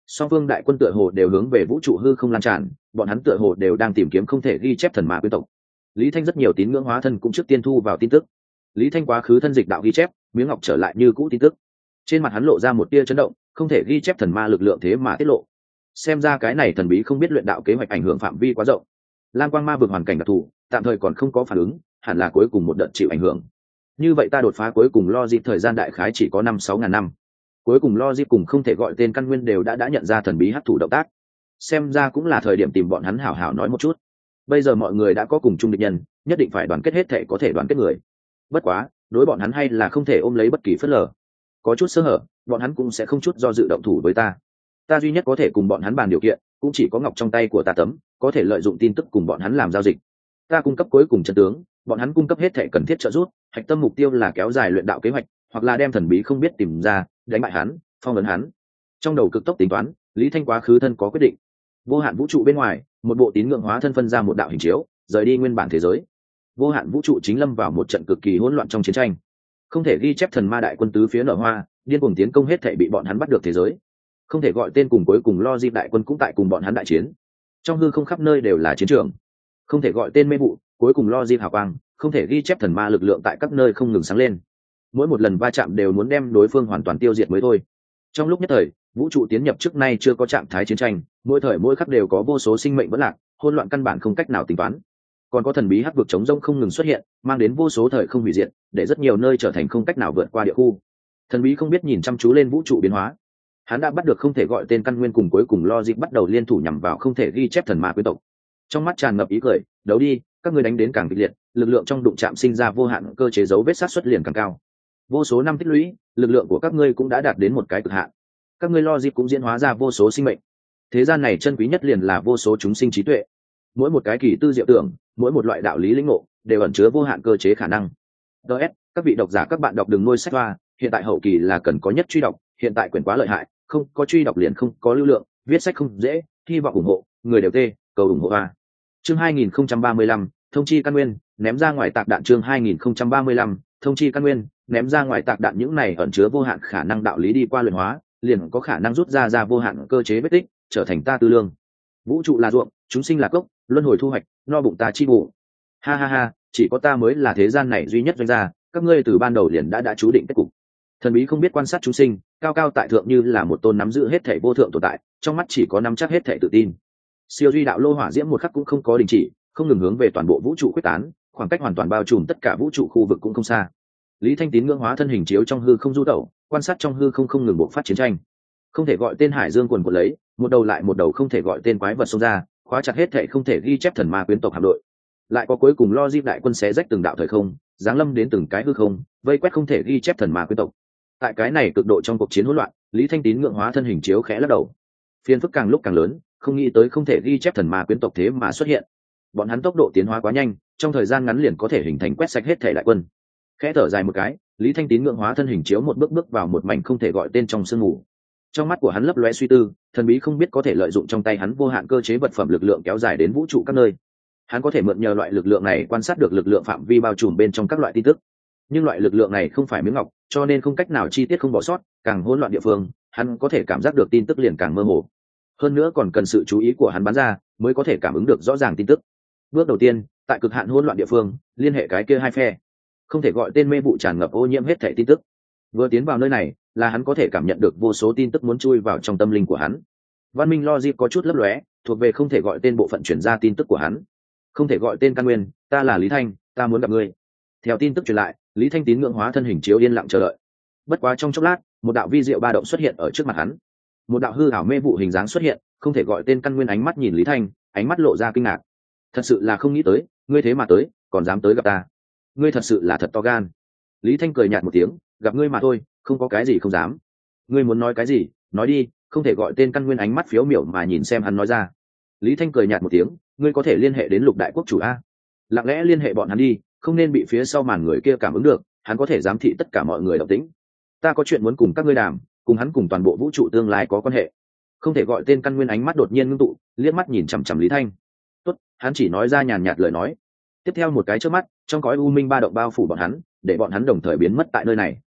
song phương đại quân tựa hồ đều hướng về vũ trụ hư không lan tràn, bọn hắn tựa hồ đều đang tìm kiếm không thể ghi chép thần ma quyến tộc. Lý Thanh rất nhiều tín ngưỡng hóa thân cũng trước tiên thu vào tin tức. Lý Thanh quá khứ thân dịch đạo ghi chép, miếng ngọc trở lại như cũ tin tức. Trên mặt hắn lộ ra một tia chấn động, không thể ghi chép thần ma lực lượng thế mà tiết lộ. Xem ra cái này thần bí không biết luyện đạo kế hoạch ảnh hưởng phạm vi quá rộng. Lam quang ma vực hoàn cảnh đặc thù, tạm thời còn không có phản ứng, hẳn là cuối cùng một đợt chịu ảnh hưởng. Như vậy ta đột phá cuối cùng lo dịp thời gian đại khái chỉ có 5-6 ngàn năm. Cuối cùng lo dịp cùng không thể gọi tên căn nguyên đều đã nhận ra thần bí hấp thụ động tác. Xem ra cũng là thời điểm tìm bọn hắn hảo hảo nói một chút. Bây giờ mọi người đã có cùng chung địch nhân, nhất định phải đoàn kết hết thể có thể đoàn kết người. Bất quá, đối bọn hắn hay là không thể ôm lấy bất kỳ phớt lờ. Có chút sơ hở, bọn hắn cũng sẽ không chút do dự động thủ với ta. Ta duy nhất có thể cùng bọn hắn bàn điều kiện, cũng chỉ có ngọc trong tay của ta tấm, có thể lợi dụng tin tức cùng bọn hắn làm giao dịch. Ta cung cấp cuối cùng chân tướng, bọn hắn cung cấp hết thể cần thiết trợ giúp, hạch tâm mục tiêu là kéo dài luyện đạo kế hoạch, hoặc là đem thần bí không biết tìm ra, đánh bại hắn, phong ấn hắn. Trong đầu cực tốc tính toán, Lý Thanh quá khứ thân có quyết định. Vô hạn vũ trụ bên ngoài, một bộ tín ngưỡng hóa thân phân ra một đạo hình chiếu, rời đi nguyên bản thế giới. Vô hạn vũ trụ chính lâm vào một trận cực kỳ hỗn loạn trong chiến tranh. Không thể ghi chép thần ma đại quân tứ phía nở hoa, điên cuồng tiến công hết thảy bị bọn hắn bắt được thế giới. Không thể gọi tên cùng cuối cùng lo dịp đại quân cũng tại cùng bọn hắn đại chiến. Trong hư không khắp nơi đều là chiến trường. Không thể gọi tên mê vụ, cuối cùng lo dịp hào quang, không thể ghi chép thần ma lực lượng tại các nơi không ngừng sáng lên. Mỗi một lần va chạm đều muốn đem đối phương hoàn toàn tiêu diệt mới thôi. Trong lúc nhất thời, vũ trụ tiến nhập trước nay chưa có trạng thái chiến tranh, mỗi thời mỗi khắc đều có vô số sinh mệnh vẫn lạc, hỗn loạn căn bản không cách nào tính toán. Còn có thần bí hắc vực chống rông không ngừng xuất hiện, mang đến vô số thời không hủy diệt, để rất nhiều nơi trở thành không cách nào vượt qua địa khu. Thần bí không biết nhìn chăm chú lên vũ trụ biến hóa, hắn đã bắt được không thể gọi tên căn nguyên cùng cuối cùng lo dịp bắt đầu liên thủ nhằm vào không thể ghi chép thần ma quyến tộc. Trong mắt tràn ngập ý cười, đấu đi, các ngươi đánh đến càng kịch liệt, lực lượng trong đụng chạm sinh ra vô hạn cơ chế dấu vết sát xuất liền càng cao. Vô số năm tích lũy, lực lượng của các ngươi cũng đã đạt đến một cái cực hạn. Các ngươi lo dịp cũng diễn hóa ra vô số sinh mệnh. Thế gian này chân quý nhất liền là vô số chúng sinh trí tuệ. Mỗi một cái kỳ tư diệu tưởng, mỗi một loại đạo lý lĩnh ngộ, đều ẩn chứa vô hạn cơ chế khả năng. DS, các vị độc giả các bạn đọc đừng nuôi sách hoa, hiện tại hậu kỳ là cần có nhất truy đọc, hiện tại quyển quá lợi hại, không có truy đọc liền không có lưu lượng, viết sách không dễ, hy vọng ủng hộ, người đều tê, cầu ủng hộ hoa. Chương 2035, thông chi căn nguyên, ném ra ngoài tạc đạn. Chương 2035, thông chi căn nguyên, ném ra ngoài tạc đạn. Những này ẩn chứa vô hạn khả năng đạo lý đi qua luyện hóa, liền có khả năng rút ra vô hạn cơ chế vết tích, trở thành ta tư lương. Vũ trụ là ruộng, chúng sinh là cốc, luân hồi thu hoạch, no bụng ta chi bụng. Ha ha ha, chỉ có ta mới là thế gian này duy nhất doanh gia, các ngươi từ ban đầu liền đã chú định kết cục. Thần bí không biết quan sát chúng sinh, cao cao tại thượng như là một tôn nắm giữ hết thảy vô thượng tồn tại, trong mắt chỉ có nắm chắc hết thảy tự tin. Siêu duy đạo lô hỏa diễm một khắc cũng không có đình chỉ, không ngừng hướng về toàn bộ vũ trụ quyết tán, khoảng cách hoàn toàn bao trùm tất cả vũ trụ khu vực cũng không xa. Lý Thanh tín ngưỡng hóa thân hình chiếu trong hư không du tẩu, quan sát trong hư không ngừng bộc phát chiến tranh. Không thể gọi tên hải dương quần quật lấy, một đầu lại một đầu không thể gọi tên quái vật xông ra, khóa chặt hết thảy không thể ghi chép thần ma quyến tộc hạm đội. Lại có cuối cùng lo dịp đại quân xé rách từng đạo thời không, giáng lâm đến từng cái hư không, vây quét không thể ghi chép thần ma quyến tộc. Tại cái này cực độ trong cuộc chiến hỗn loạn, Lý Thanh tín ngưỡng hóa thân hình chiếu khẽ lắc đầu. Phiền phức càng lúc càng lớn, không nghĩ tới không thể ghi chép thần ma quyến tộc thế mà xuất hiện. Bọn hắn tốc độ tiến hóa quá nhanh, trong thời gian ngắn liền có thể hình thành quét sạch hết thể đại quân. Khẽ thở dài một cái, Lý Thanh tín ngưỡng hóa thân hình chiếu một bước vào một mảnh không thể gọi tên trong sương mù. Trong mắt của hắn lấp lóe suy tư, thần bí không biết có thể lợi dụng trong tay hắn vô hạn cơ chế vật phẩm lực lượng kéo dài đến vũ trụ các nơi. Hắn có thể mượn nhờ loại lực lượng này quan sát được lực lượng phạm vi bao trùm bên trong các loại tin tức. Nhưng loại lực lượng này không phải miếng ngọc, cho nên không cách nào chi tiết không bỏ sót, càng hỗn loạn địa phương, hắn có thể cảm giác được tin tức liền càng mơ hồ. Hơn nữa còn cần sự chú ý của hắn bắn ra, mới có thể cảm ứng được rõ ràng tin tức. Bước đầu tiên, tại cực hạn hỗn loạn địa phương, liên hệ cái kia hai phe. Không thể gọi tên mê vụ tràn ngập ô nhiễm hết thảy tin tức. Vừa tiến vào nơi này, là hắn có thể cảm nhận được vô số tin tức muốn chui vào trong tâm linh của hắn. Văn minh logic có chút lấp lóe, thuộc về không thể gọi tên bộ phận chuyển ra tin tức của hắn. Không thể gọi tên căn nguyên, ta là Lý Thanh, ta muốn gặp ngươi. Theo tin tức truyền lại, Lý Thanh tín ngưỡng hóa thân hình chiếu yên lặng chờ đợi. Bất quá trong chốc lát, một đạo vi diệu ba động xuất hiện ở trước mặt hắn. Một đạo hư ảo mê vụ hình dáng xuất hiện, không thể gọi tên căn nguyên ánh mắt nhìn Lý Thanh, ánh mắt lộ ra kinh ngạc. Thật sự là không nghĩ tới, ngươi thế mà tới, còn dám tới gặp ta. Ngươi thật sự là thật to gan. Lý Thanh cười nhạt một tiếng, gặp ngươi mà thôi, không có cái gì không dám. Ngươi muốn nói cái gì, nói đi. Không thể gọi tên căn nguyên ánh mắt phiếu miểu mà nhìn xem hắn nói ra. Lý Thanh cười nhạt một tiếng, ngươi có thể liên hệ đến Lục Đại Quốc chủ a. Lặng lẽ liên hệ bọn hắn đi, không nên bị phía sau màn người kia cảm ứng được, hắn có thể giám thị tất cả mọi người động tĩnh. Ta có chuyện muốn cùng các ngươi đàm, cùng hắn cùng toàn bộ vũ trụ tương lai có quan hệ. Không thể gọi tên căn nguyên ánh mắt đột nhiên ngưng tụ, liếc mắt nhìn chằm chằm Lý Thanh. Tốt, hắn chỉ nói ra nhàn nhạt lời nói. Tiếp theo một cái chớp mắt, trong cõi u minh ba động bao phủ bọn hắn, để bọn hắn đồng thời biến mất tại nơi này.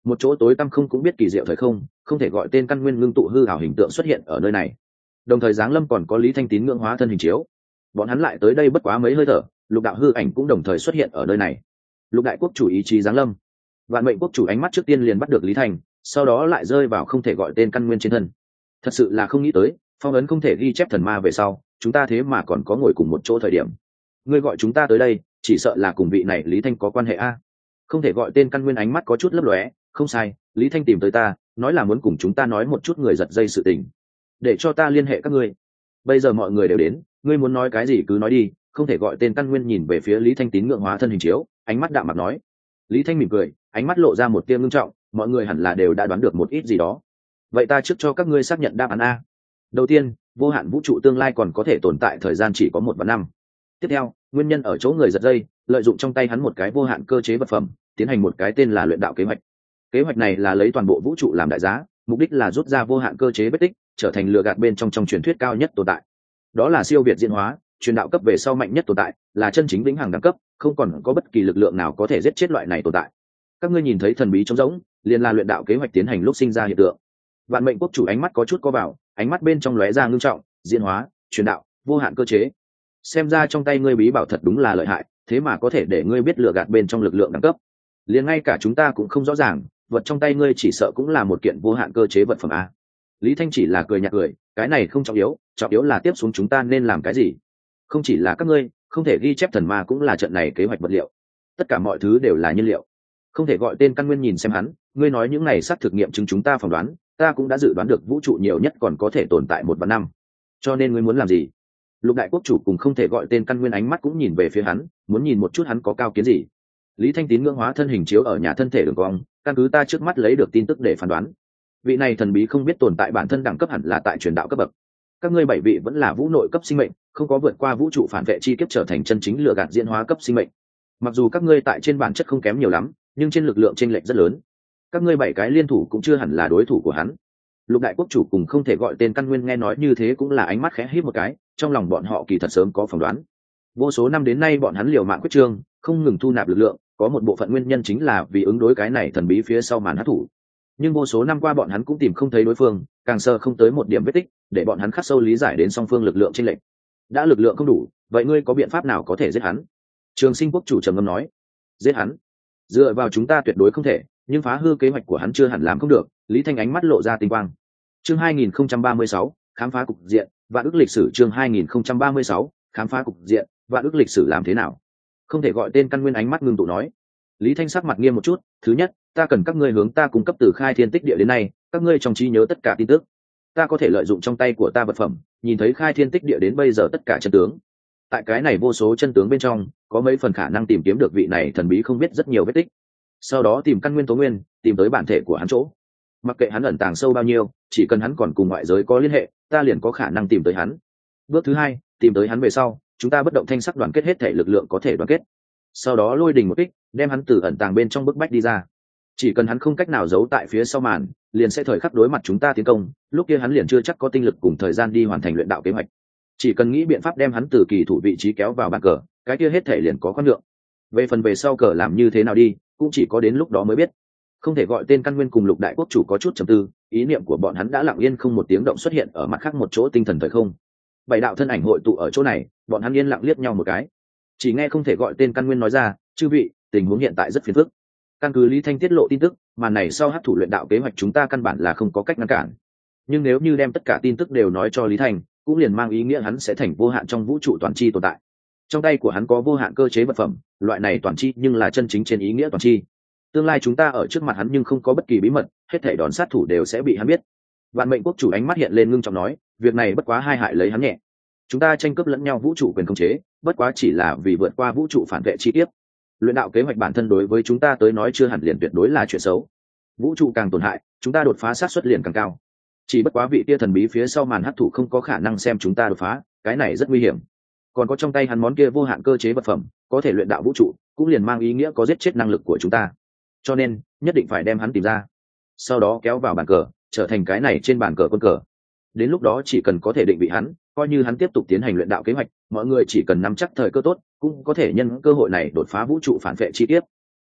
một chỗ tối tăm không cũng biết kỳ diệu thời không, không thể gọi tên căn nguyên ngưng tụ hư ảo hình tượng xuất hiện ở nơi này. Đồng thời giáng lâm còn có Lý Thanh Tín ngưỡng hóa thân hình chiếu. Bọn hắn lại tới đây bất quá mấy hơi thở, lục đạo hư ảnh cũng đồng thời xuất hiện ở nơi này. Lục đại quốc chủ ý chí giáng lâm. Vạn mệnh quốc chủ ánh mắt trước tiên liền bắt được Lý Thành, sau đó lại rơi vào không thể gọi tên căn nguyên trên thân. Thật sự là không nghĩ tới, phong ấn không thể ghi chép thần ma về sau, chúng ta thế mà còn có ngồi cùng một chỗ thời điểm. Ngươi gọi chúng ta tới đây, chỉ sợ là cùng vị này Lý Thanh có quan hệ a. Không thể gọi tên căn nguyên ánh mắt có chút lấp lóe, không sai, Lý Thanh tìm tới ta, nói là muốn cùng chúng ta nói một chút người giật dây sự tình, để cho ta liên hệ các ngươi. Bây giờ mọi người đều đến, ngươi muốn nói cái gì cứ nói đi. Không thể gọi tên căn nguyên nhìn về phía Lý Thanh tín ngưỡng hóa thân hình chiếu, ánh mắt đạm mặt nói. Lý Thanh mỉm cười, ánh mắt lộ ra một tia ngưng trọng, mọi người hẳn là đều đã đoán được một ít gì đó. Vậy ta trước cho các ngươi xác nhận đáp án a. Đầu tiên, vô hạn vũ trụ tương lai còn có thể tồn tại thời gian chỉ có 1 và 5. Tiếp theo, nguyên nhân ở chỗ người giật dây lợi dụng trong tay hắn một cái vô hạn cơ chế vật phẩm, tiến hành một cái tên là luyện đạo kế hoạch. Kế hoạch này là lấy toàn bộ vũ trụ làm đại giá, mục đích là rút ra vô hạn cơ chế vết tích, trở thành lừa gạt bên trong truyền thuyết cao nhất tồn tại. Đó là siêu việt diễn hóa, truyền đạo cấp về sau mạnh nhất tồn tại, là chân chính vĩnh hằng đẳng cấp, không còn có bất kỳ lực lượng nào có thể giết chết loại này tồn tại. Các ngươi nhìn thấy thần bí trống rỗng, liền là luyện đạo kế hoạch tiến hành lúc sinh ra hiện tượng. Vạn mệnh quốc chủ ánh mắt có chút co vào, ánh mắt bên trong lóe ra ngưng trọng, diễn hóa, truyền đạo, vô hạn cơ chế. Xem ra trong tay ngươi bí bảo thật đúng là lợi hại, thế mà có thể để ngươi biết lừa gạt bên trong lực lượng đẳng cấp. Liền ngay cả chúng ta cũng không rõ ràng, vật trong tay ngươi chỉ sợ cũng là một kiện vô hạn cơ chế vật phẩm a. Lý Thanh chỉ là cười nhạt cười, cái này không trọng yếu là tiếp xuống chúng ta nên làm cái gì. Không chỉ là các ngươi, không thể ghi chép thần ma cũng là trận này kế hoạch vật liệu. Tất cả mọi thứ đều là nhiên liệu. Không thể gọi tên căn nguyên nhìn xem hắn, ngươi nói những này xác thực nghiệm chứng chúng ta phỏng đoán, ta cũng đã dự đoán được vũ trụ nhiều nhất còn có thể tồn tại 1 và 5. Cho nên ngươi muốn làm gì? Lục đại quốc chủ cùng không thể gọi tên căn nguyên ánh mắt cũng nhìn về phía hắn, muốn nhìn một chút hắn có cao kiến gì. Lý Thanh tín ngưỡng hóa thân hình chiếu ở nhà thân thể đường cong, căn cứ ta trước mắt lấy được tin tức để phán đoán, vị này thần bí không biết tồn tại bản thân đẳng cấp hẳn là tại truyền đạo cấp bậc. Các ngươi 7 vị vẫn là vũ nội cấp sinh mệnh, không có vượt qua vũ trụ phản vệ chi kiếp trở thành chân chính lừa gạt diễn hóa cấp sinh mệnh. Mặc dù các ngươi tại trên bản chất không kém nhiều lắm, nhưng trên lực lượng chênh lệch rất lớn. Các ngươi 7 cái liên thủ cũng chưa hẳn là đối thủ của hắn. Lục đại quốc chủ cùng không thể gọi tên căn nguyên nghe nói như thế cũng là ánh mắt khẽ híp một cái, trong lòng bọn họ kỳ thật sớm có phỏng đoán. Vô số năm đến nay bọn hắn liều mạng quyết trương, không ngừng thu nạp lực lượng, có một bộ phận nguyên nhân chính là vì ứng đối cái này thần bí phía sau màn hắc thủ. Nhưng vô số năm qua bọn hắn cũng tìm không thấy đối phương, càng sơ không tới một điểm vết tích, để bọn hắn khắc sâu lý giải đến song phương lực lượng chênh lệch. Đã lực lượng không đủ, vậy ngươi có biện pháp nào có thể giết hắn? Trường Sinh quốc chủ trầm ngâm nói. Giết hắn? Dựa vào chúng ta tuyệt đối không thể, nhưng phá hư kế hoạch của hắn chưa hẳn làm không được. Lý Thanh ánh mắt lộ ra tinh quang. Chương 2036, khám phá cục diện, vạn ức lịch sử. Chương 2036, khám phá cục diện, vạn ức lịch sử làm thế nào? Không thể gọi tên căn nguyên ánh mắt ngưng tụ nói. Lý Thanh sắc mặt nghiêm một chút, thứ nhất, ta cần các ngươi hướng ta cung cấp từ khai thiên tích địa đến nay, các ngươi trong trí nhớ tất cả tin tức. Ta có thể lợi dụng trong tay của ta vật phẩm, nhìn thấy khai thiên tích địa đến bây giờ tất cả chân tướng. Tại cái này vô số chân tướng bên trong, có mấy phần khả năng tìm kiếm được vị này thần bí không biết rất nhiều vết tích. Sau đó tìm căn nguyên tố nguyên, tìm tới bản thể của hắn chỗ. Mặc kệ hắn ẩn tàng sâu bao nhiêu, chỉ cần hắn còn cùng ngoại giới có liên hệ, ta liền có khả năng tìm tới hắn. Bước thứ hai, tìm tới hắn về sau, chúng ta bất động thanh sắc đoàn kết hết thể lực lượng có thể đoàn kết. Sau đó lôi đình một kích, đem hắn từ ẩn tàng bên trong bức bách đi ra. Chỉ cần hắn không cách nào giấu tại phía sau màn, liền sẽ thời khắc đối mặt chúng ta tiến công, lúc kia hắn liền chưa chắc có tinh lực cùng thời gian đi hoàn thành luyện đạo kế hoạch. Chỉ cần nghĩ biện pháp đem hắn từ kỳ thủ vị trí kéo vào bàn cờ, cái kia hết thể liền có khoan lượng. Về phần về sau cờ làm như thế nào đi, cũng chỉ có đến lúc đó mới biết. Không thể gọi tên căn nguyên cùng lục đại quốc chủ có chút trầm tư, ý niệm của bọn hắn đã lặng yên không một tiếng động xuất hiện ở mặt khác một chỗ tinh thần thời không. 7 đạo thân ảnh hội tụ ở chỗ này, bọn hắn yên lặng liếc nhau một cái. Chỉ nghe không thể gọi tên căn nguyên nói ra, chư vị, tình huống hiện tại rất phiền phức. Căn cứ Lý Thanh tiết lộ tin tức, mà này sau hấp thủ luyện đạo kế hoạch chúng ta căn bản là không có cách ngăn cản. Nhưng nếu như đem tất cả tin tức đều nói cho Lý Thanh, cũng liền mang ý nghĩa hắn sẽ thành vô hạn trong vũ trụ toàn chi tồn tại. Trong tay của hắn có vô hạn cơ chế vật phẩm, loại này toàn chi nhưng là chân chính trên ý nghĩa toàn chi. Tương lai chúng ta ở trước mặt hắn nhưng không có bất kỳ bí mật, hết thảy đòn sát thủ đều sẽ bị hắn biết. Vạn mệnh quốc chủ ánh mắt hiện lên ngưng trọng nói, việc này bất quá hai hại lấy hắn nhẹ. Chúng ta tranh cướp lẫn nhau vũ trụ quyền khống chế, bất quá chỉ là vì vượt qua vũ trụ phản vệ chi tiết. Luyện đạo kế hoạch bản thân đối với chúng ta tới nói chưa hẳn liền tuyệt đối là chuyện xấu. Vũ trụ càng tổn hại, chúng ta đột phá sát suất liền càng cao. Chỉ bất quá vị tia thần bí phía sau màn hắc thủ không có khả năng xem chúng ta đột phá, cái này rất nguy hiểm. Còn có trong tay hắn món kia vô hạn cơ chế vật phẩm, có thể luyện đạo vũ trụ, cũng liền mang ý nghĩa có giết chết năng lực của chúng ta. Cho nên, nhất định phải đem hắn tìm ra. Sau đó kéo vào bàn cờ, trở thành cái này trên bàn cờ quân cờ. Đến lúc đó chỉ cần có thể định vị hắn, coi như hắn tiếp tục tiến hành luyện đạo kế hoạch, mọi người chỉ cần nắm chắc thời cơ tốt, cũng có thể nhân cơ hội này đột phá vũ trụ phản vệ chi tiết.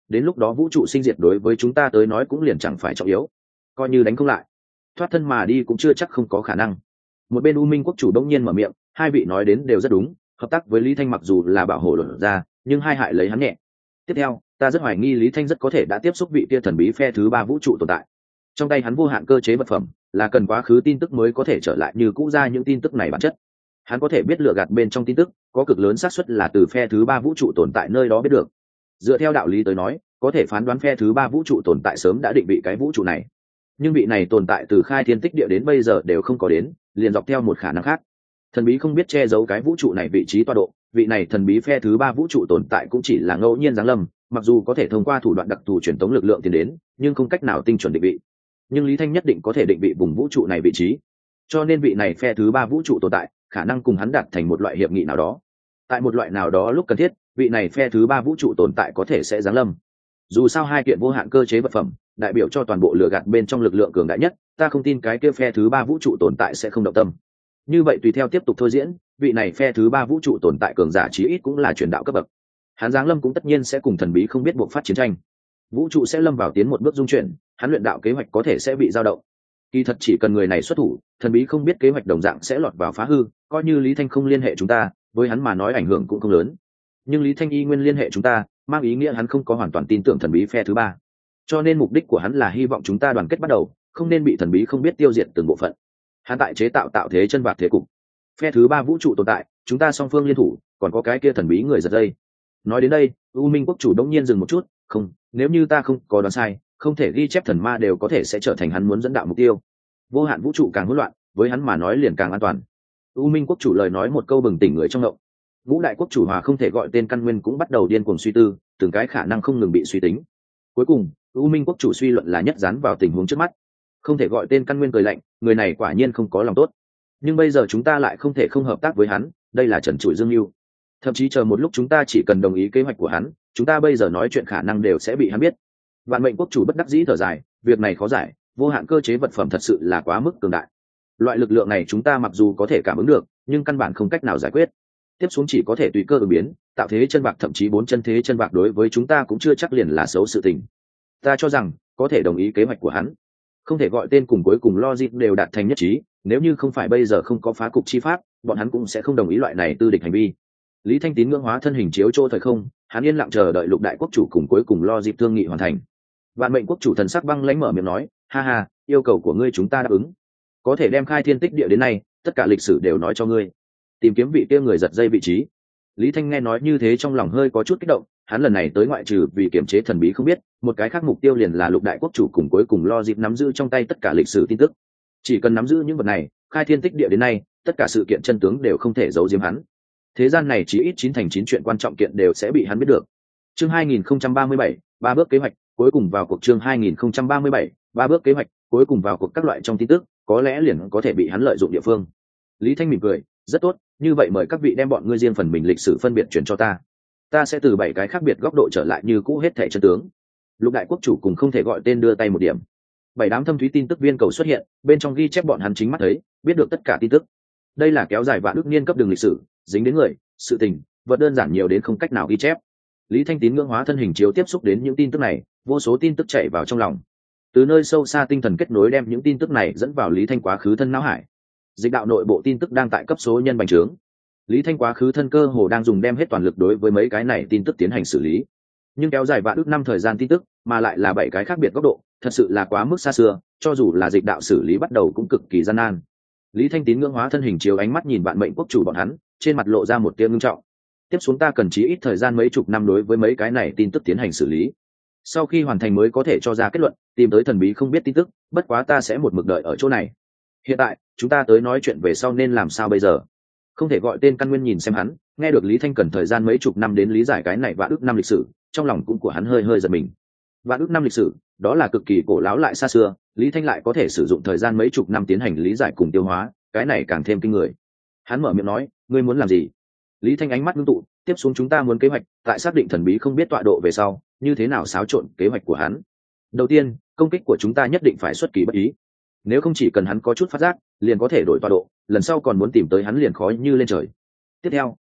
đến lúc đó vũ trụ sinh diệt đối với chúng ta tới nói cũng liền chẳng phải trọng yếu, coi như đánh không lại, thoát thân mà đi cũng chưa chắc không có khả năng. Một bên U Minh quốc chủ đông nhiên mở miệng, hai vị nói đến đều rất đúng, hợp tác với Lý Thanh mặc dù là bảo hộ luật ra, nhưng hai hại lấy hắn nhẹ. Tiếp theo, ta rất hoài nghi Lý Thanh rất có thể đã tiếp xúc vị kia thần bí phe thứ ba vũ trụ tồn tại. Trong tay hắn vô hạn cơ chế vật phẩm, là cần quá khứ tin tức mới có thể trở lại như cũ ra những tin tức này bản chất. Hắn có thể biết lựa gạt bên trong tin tức, có cực lớn xác suất là từ phe thứ ba vũ trụ tồn tại nơi đó biết được. Dựa theo đạo lý tới nói, có thể phán đoán phe thứ ba vũ trụ tồn tại sớm đã định vị cái vũ trụ này. Nhưng vị này tồn tại từ khai thiên tích địa đến bây giờ đều không có đến, liền dọc theo một khả năng khác. Thần bí không biết che giấu cái vũ trụ này vị trí tọa độ, vị này thần bí phe thứ ba vũ trụ tồn tại cũng chỉ là ngẫu nhiên giáng lâm, mặc dù có thể thông qua thủ đoạn đặc thù truyền tống lực lượng tiến đến, nhưng không cách nào tinh chuẩn định vị. Nhưng Lý Thanh nhất định có thể định vị vùng vũ trụ này vị trí, cho nên vị này phe thứ ba vũ trụ tồn tại khả năng cùng hắn đạt thành một loại hiệp nghị nào đó. Tại một loại nào đó lúc cần thiết, vị này phe thứ ba vũ trụ tồn tại có thể sẽ giáng lâm. Dù sao hai kiện vô hạn cơ chế vật phẩm đại biểu cho toàn bộ lửa gạt bên trong lực lượng cường đại nhất, ta không tin cái kia phe thứ ba vũ trụ tồn tại sẽ không động tâm. Như vậy tùy theo tiếp tục thôi diễn, vị này phe thứ ba vũ trụ tồn tại cường giả chí ít cũng là truyền đạo cấp bậc. Hắn giáng lâm cũng tất nhiên sẽ cùng thần bí không biết buộc phát chiến tranh, vũ trụ sẽ lâm vào tiến một bước dung chuyển, hắn luyện đạo kế hoạch có thể sẽ bị dao động. Kỳ thật chỉ cần người này xuất thủ, thần bí không biết kế hoạch đồng dạng sẽ lọt vào phá hư, coi như Lý Thanh không liên hệ chúng ta, với hắn mà nói ảnh hưởng cũng không lớn. Nhưng Lý Thanh y nguyên liên hệ chúng ta, mang ý nghĩa hắn không có hoàn toàn tin tưởng thần bí phe thứ ba. Cho nên mục đích của hắn là hy vọng chúng ta đoàn kết bắt đầu, không nên bị thần bí không biết tiêu diệt từng bộ phận. Hắn tại chế tạo thế chân vạc thế cục. Phe thứ ba vũ trụ tồn tại, chúng ta song phương liên thủ, còn có cái kia thần bí người giật dây. Nói đến đây, U Minh quốc chủ đống nhiên dừng một chút, không, nếu như ta không có đoán sai, không thể ghi chép thần ma đều có thể sẽ trở thành hắn muốn dẫn đạo mục tiêu. Vô hạn vũ trụ càng hỗn loạn, với hắn mà nói liền càng an toàn. U Minh quốc chủ lời nói một câu bừng tỉnh người trong ngộng. Ngũ đại quốc chủ hòa không thể gọi tên căn nguyên cũng bắt đầu điên cuồng suy tư, từng cái khả năng không ngừng bị suy tính. Cuối cùng, U Minh quốc chủ suy luận là nhất dán vào tình huống trước mắt. Không thể gọi tên căn nguyên cười lạnh, người này quả nhiên không có lòng tốt. Nhưng bây giờ chúng ta lại không thể không hợp tác với hắn, đây là trần trụi dương mưu. Thậm chí chờ một lúc chúng ta chỉ cần đồng ý kế hoạch của hắn, chúng ta bây giờ nói chuyện khả năng đều sẽ bị hắn biết. Vạn mệnh quốc chủ bất đắc dĩ thở dài, việc này khó giải, vô hạn cơ chế vật phẩm thật sự là quá mức cường đại. Loại lực lượng này chúng ta mặc dù có thể cảm ứng được, nhưng căn bản không cách nào giải quyết. Tiếp xuống chỉ có thể tùy cơ ứng biến, tạo thế chân vạc, thậm chí 4 chân thế chân vạc đối với chúng ta cũng chưa chắc liền là xấu sự tình. Ta cho rằng có thể đồng ý kế hoạch của hắn, không thể gọi tên cùng cuối cùng logic đều đạt thành nhất trí, nếu như không phải bây giờ không có phá cục chi pháp, bọn hắn cũng sẽ không đồng ý loại này tư địch hành vi. Lý Thanh tín ngưỡng hóa thân hình chiếu chỗ thời không, hắn yên lặng chờ đợi lục đại quốc chủ cùng cuối cùng logic thương nghị hoàn thành. Vạn mệnh quốc chủ thần sắc băng lãnh mở miệng nói, ha ha, yêu cầu của ngươi chúng ta đáp ứng, có thể đem khai thiên tích địa đến nay tất cả lịch sử đều nói cho ngươi, tìm kiếm vị kia người giật dây vị trí. Lý Thanh nghe nói như thế trong lòng hơi có chút kích động, hắn lần này tới ngoại trừ vì kiểm chế thần bí không biết, một cái khác mục tiêu liền là lục đại quốc chủ cùng cuối cùng lo dịp nắm giữ trong tay tất cả lịch sử tin tức. Chỉ cần nắm giữ những vật này, khai thiên tích địa đến nay tất cả sự kiện chân tướng đều không thể giấu giếm hắn. Thế gian này chỉ ít 9 thành 9 chuyện quan trọng kiện đều sẽ bị hắn biết được. Chương 2037, 3 bước kế hoạch, cuối cùng vào cuộc. Chương 2037, 3 bước kế hoạch, cuối cùng vào cuộc. Các loại trong tin tức có lẽ liền có thể bị hắn lợi dụng địa phương. Lý Thanh mỉm cười, rất tốt, như vậy mời các vị đem bọn ngươi riêng phần mình lịch sử phân biệt chuyển cho ta sẽ từ 7 cái khác biệt góc độ trở lại như cũ hết thảy chân tướng. Lục đại quốc chủ cùng không thể gọi tên đưa tay một điểm, 7 đám thâm thúy tin tức viên cầu xuất hiện, bên trong ghi chép bọn hắn chính mắt thấy, biết được tất cả tin tức. Đây là kéo dài vạn ước niên cấp đường lịch sử, dính đến người, sự tình, vật đơn giản nhiều đến không cách nào ghi chép. Lý Thanh tín ngưỡng hóa thân hình chiếu tiếp xúc đến những tin tức này, vô số tin tức chảy vào trong lòng. Từ nơi sâu xa tinh thần kết nối đem những tin tức này dẫn vào Lý Thanh quá khứ thân não hải. Dịch đạo nội bộ tin tức đang tại cấp số nhân bành trướng. Lý Thanh quá khứ thân cơ hồ đang dùng đem hết toàn lực đối với mấy cái này tin tức tiến hành xử lý. Nhưng kéo dài vạn ước năm thời gian tin tức, mà lại là 7 cái khác biệt góc độ, thật sự là quá mức xa xưa, cho dù là dịch đạo xử lý bắt đầu cũng cực kỳ gian nan. Lý Thanh tín ngưỡng hóa thân hình chiếu ánh mắt nhìn vạn mệnh quốc chủ bọn hắn, trên mặt lộ ra một tia ngưng trọng. Tiếp xuống ta cần chí ít thời gian mấy chục năm đối với mấy cái này tin tức tiến hành xử lý. Sau khi hoàn thành mới có thể cho ra kết luận, tìm tới thần bí không biết tin tức, bất quá ta sẽ một mực đợi ở chỗ này. Hiện tại, chúng ta tới nói chuyện về sau nên làm sao bây giờ? Không thể gọi tên căn nguyên nhìn xem hắn, nghe được Lý Thanh cần thời gian mấy chục năm đến lý giải cái này vạn ước năm lịch sử, trong lòng cũng của hắn hơi hơi giật mình. Vạn ước năm lịch sử, đó là cực kỳ cổ lão lại xa xưa, Lý Thanh lại có thể sử dụng thời gian mấy chục năm tiến hành lý giải cùng tiêu hóa, cái này càng thêm kinh người. Hắn mở miệng nói, ngươi muốn làm gì? Lý Thanh ánh mắt ngưng tụ, tiếp xuống chúng ta muốn kế hoạch, tại xác định thần bí không biết tọa độ về sau, như thế nào xáo trộn kế hoạch của hắn. Đầu tiên, công kích của chúng ta nhất định phải xuất kỳ bất ý. Nếu không chỉ cần hắn có chút phát giác, liền có thể đổi tọa độ, lần sau còn muốn tìm tới hắn liền khó như lên trời. Tiếp theo,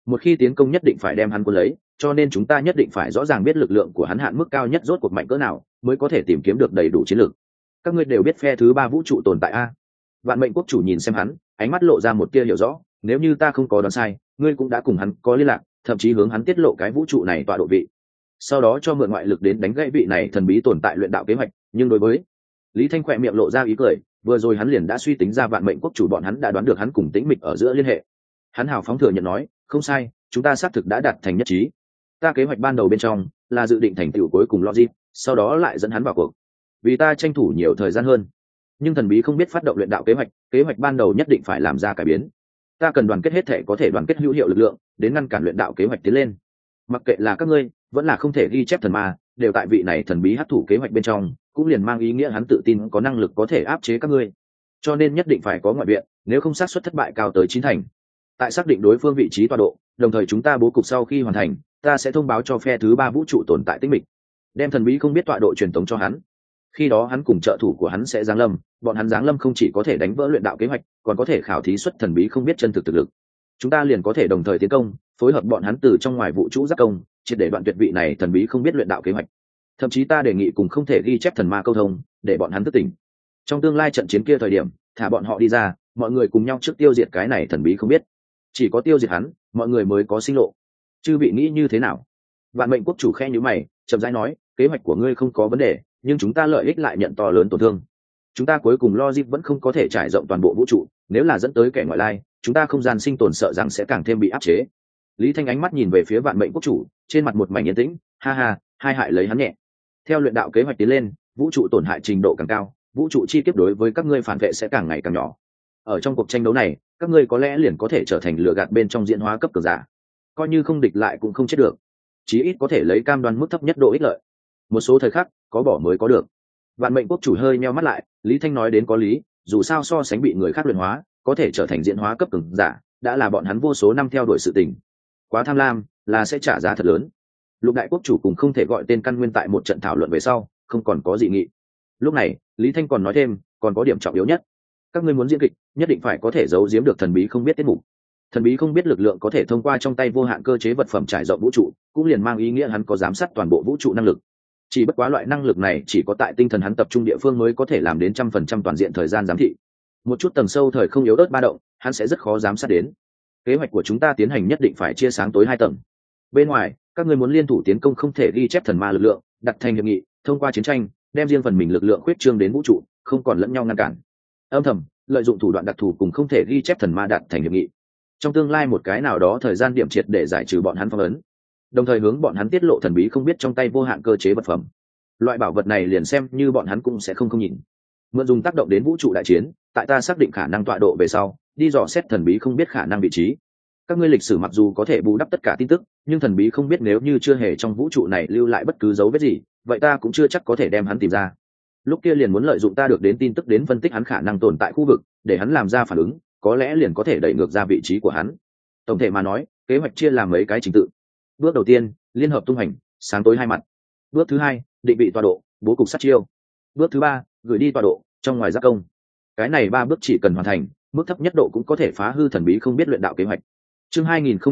một khi tiến công nhất định phải đem hắn cuốn lấy, cho nên chúng ta nhất định phải rõ ràng biết lực lượng của hắn hạn mức cao nhất rốt cuộc mạnh cỡ nào mới có thể tìm kiếm được đầy đủ chiến lược. Các ngươi đều biết phe thứ ba vũ trụ tồn tại a? Vạn Mệnh Quốc chủ nhìn xem hắn, ánh mắt lộ ra một tia hiểu rõ. Nếu như ta không có đoán sai, ngươi cũng đã cùng hắn có liên lạc, thậm chí hướng hắn tiết lộ cái vũ trụ này tọa độ vị, sau đó cho mượn ngoại lực đến đánh gãy vị này thần bí tồn tại luyện đạo kế hoạch. Nhưng đối với Lý Thanh khỏe miệng lộ ra ý cười, vừa rồi hắn liền đã suy tính ra Vạn Mệnh Quốc chủ bọn hắn đã đoán được hắn cùng Tĩnh Mịch ở giữa liên hệ. Hắn hào phóng thừa nhận nói, không sai, chúng ta xác thực đã đạt thành nhất trí. Ta kế hoạch ban đầu bên trong là dự định thành tựu cuối cùng logic, sau đó lại dẫn hắn vào cuộc, vì ta tranh thủ nhiều thời gian hơn. Nhưng thần bí không biết phát động luyện đạo kế hoạch ban đầu nhất định phải làm ra cải biến. Ta cần đoàn kết hết thể có thể đoàn kết hữu hiệu lực lượng đến ngăn cản luyện đạo kế hoạch tiến lên. Mặc kệ là các ngươi vẫn là không thể ghi chép thần ma, đều tại vị này thần bí hấp thụ kế hoạch bên trong, cũng liền mang ý nghĩa hắn tự tin có năng lực có thể áp chế các ngươi. Cho nên nhất định phải có ngoại viện, nếu không xác suất thất bại cao tới 9 thành. Tại xác định đối phương vị trí tọa độ, đồng thời chúng ta bố cục sau khi hoàn thành, ta sẽ thông báo cho phe thứ ba vũ trụ tồn tại Tĩnh Mịch, đem thần bí không biết tọa độ truyền tống cho hắn. Khi đó hắn cùng trợ thủ của hắn sẽ giáng lâm, bọn hắn giáng lâm không chỉ có thể đánh vỡ luyện đạo kế hoạch, còn có thể khảo thí xuất thần bí không biết chân thực thực lực. Chúng ta liền có thể đồng thời tiến công, phối hợp bọn hắn từ trong ngoài vũ trụ giáp công, triệt để đoạn tuyệt vị này thần bí không biết luyện đạo kế hoạch. Thậm chí ta đề nghị cùng không thể ghi chép thần ma câu thông, để bọn hắn thức tỉnh. Trong tương lai trận chiến kia thời điểm, thả bọn họ đi ra, mọi người cùng nhau trước tiêu diệt cái này thần bí không biết. Chỉ có tiêu diệt hắn, mọi người mới có sinh lộ. Chư vị nghĩ như thế nào? Vạn Mệnh Quốc chủ khẽ nhíu mày, chậm rãi nói, kế hoạch của ngươi không có vấn đề, nhưng chúng ta lợi ích lại nhận to lớn tổn thương. Chúng ta cuối cùng logic vẫn không có thể trải rộng toàn bộ vũ trụ, nếu là dẫn tới kẻ ngoại lai, chúng ta không gian sinh tồn sợ rằng sẽ càng thêm bị áp chế. Lý Thanh ánh mắt nhìn về phía Vạn Mệnh Quốc chủ, trên mặt một mảnh yên tĩnh, ha ha, hai hại lấy hắn nhẹ. Theo luyện đạo kế hoạch tiến lên, vũ trụ tổn hại trình độ càng cao, vũ trụ chi kiếp đối với các ngươi phản vệ sẽ càng ngày càng nhỏ. Ở trong cuộc tranh đấu này, các ngươi có lẽ liền có thể trở thành lừa gạt bên trong diễn hóa cấp cường giả. Coi như không địch lại cũng không chết được, chí ít có thể lấy cam đoan mức thấp nhất độ ích lợi. Một số thời khắc, có bỏ mới có được. Vạn Mệnh Quốc chủ hơi nheo mắt lại, Lý Thanh nói đến có lý, dù sao so sánh bị người khác luyện hóa, có thể trở thành diễn hóa cấp cường giả, đã là bọn hắn vô số năm theo đuổi sự tình. Quá tham lam, là sẽ trả giá thật lớn. Lục đại quốc chủ cùng không thể gọi tên căn nguyên tại một trận thảo luận về sau, không còn có dị nghị. Lúc này, Lý Thanh còn nói thêm, còn có điểm trọng yếu nhất. Các ngươi muốn diễn kịch, nhất định phải có thể giấu giếm được thần bí không biết tiết mục. Thần bí không biết lực lượng có thể thông qua trong tay vô hạn cơ chế vật phẩm trải rộng vũ trụ, cũng liền mang ý nghĩa hắn có giám sát toàn bộ vũ trụ năng lực. Chỉ bất quá loại năng lực này chỉ có tại tinh thần hắn tập trung địa phương mới có thể làm đến 100% toàn diện thời gian giám thị. Một chút tầng sâu thời không yếu ớt ba động, hắn sẽ rất khó giám sát đến. Kế hoạch của chúng ta tiến hành nhất định phải chia sáng tối 2 tầng. Bên ngoài, các ngươi muốn liên thủ tiến công không thể ghi chép thần ma lực lượng, đặt thành hiệp nghị, thông qua chiến tranh, đem riêng phần mình lực lượng khuyết trương đến vũ trụ, không còn lẫn nhau ngăn cản. Âm thầm, lợi dụng thủ đoạn đặc thù cùng không thể ghi chép thần ma đặt thành hiệp nghị. Trong tương lai một cái nào đó thời gian điểm triệt để giải trừ bọn hắn phong ấn, đồng thời hướng bọn hắn tiết lộ thần bí không biết trong tay vô hạn cơ chế vật phẩm. Loại bảo vật này liền xem như bọn hắn cũng sẽ không nhìn. Mượn dùng tác động đến vũ trụ đại chiến, tại ta xác định khả năng tọa độ về sau, đi dò xét thần bí không biết khả năng vị trí. Các ngươi lịch sử mặc dù có thể bù đắp tất cả tin tức, nhưng thần bí không biết nếu như chưa hề trong vũ trụ này lưu lại bất cứ dấu vết gì, vậy ta cũng chưa chắc có thể đem hắn tìm ra. Lúc kia liền muốn lợi dụng ta được đến tin tức đến phân tích hắn khả năng tồn tại khu vực, để hắn làm ra phản ứng, có lẽ liền có thể đẩy ngược ra vị trí của hắn. Tổng thể mà nói, kế hoạch chia làm mấy cái trình tự. Bước đầu tiên, liên hợp tung hành, sáng tối 2 mặt. Bước thứ 2, định vị tọa độ, bố cục sát chiêu. Bước thứ 3, gửi đi tọa độ, trong ngoài giáp công. Cái này 3 bước chỉ cần hoàn thành, mức thấp nhất độ cũng có thể phá hư thần bí không biết luyện đạo kế hoạch. Chương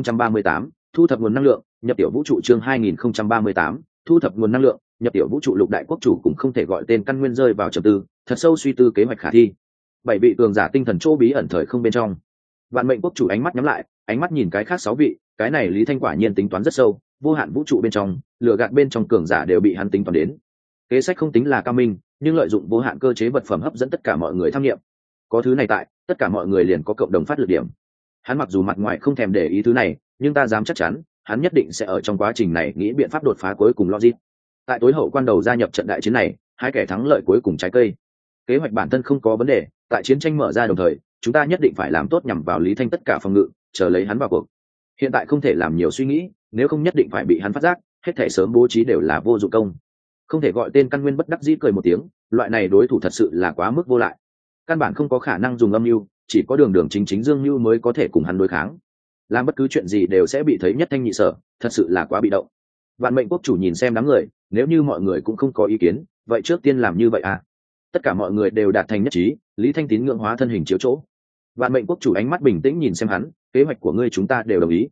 2038, thu thập nguồn năng lượng, nhập tiểu vũ trụ. Chương 2038, thu thập nguồn năng lượng, nhập tiểu vũ trụ. Lục đại quốc chủ cũng không thể gọi tên căn nguyên rơi vào trầm tư, thật sâu suy tư kế hoạch khả thi. 7 vị cường giả tinh thần chỗ bí ẩn thời không bên trong. Vạn Mệnh Quốc chủ ánh mắt nhắm lại, ánh mắt nhìn cái khác 6 vị, cái này Lý Thanh quả nhiên tính toán rất sâu, vô hạn vũ trụ bên trong, lửa gạt bên trong cường giả đều bị hắn tính toán đến. Kế sách không tính là cao minh, nhưng lợi dụng vô hạn cơ chế vật phẩm hấp dẫn tất cả mọi người tham nghiệm. Có thứ này tại, tất cả mọi người liền có cộng đồng phát lực điểm. Hắn mặc dù mặt ngoài không thèm để ý thứ này, nhưng ta dám chắc chắn, hắn nhất định sẽ ở trong quá trình này nghĩ biện pháp đột phá cuối cùng logic. Tại tối hậu quan đầu gia nhập trận đại chiến này, hai kẻ thắng lợi cuối cùng trái cây. Kế hoạch bản thân không có vấn đề, tại chiến tranh mở ra đồng thời, chúng ta nhất định phải làm tốt nhằm vào Lý Thanh tất cả phòng ngự, chờ lấy hắn vào cuộc. Hiện tại không thể làm nhiều suy nghĩ, nếu không nhất định phải bị hắn phát giác, hết thể sớm bố trí đều là vô dụng công. Không thể gọi tên căn nguyên bất đắc dĩ cười một tiếng, loại này đối thủ thật sự là quá mức vô lại. Căn bản không có khả năng dùng âm mưu, chỉ có đường đường chính chính dương mưu mới có thể cùng hắn đối kháng. Làm bất cứ chuyện gì đều sẽ bị thấy nhất thanh nhị sở, thật sự là quá bị động. Vạn Mệnh Quốc chủ nhìn xem đám người, nếu như mọi người cũng không có ý kiến, vậy trước tiên làm như vậy à? Tất cả mọi người đều đạt thành nhất trí, Lý Thanh tín ngưỡng hóa thân hình chiếu chỗ. Vạn Mệnh Quốc chủ ánh mắt bình tĩnh nhìn xem hắn, kế hoạch của ngươi chúng ta đều đồng ý.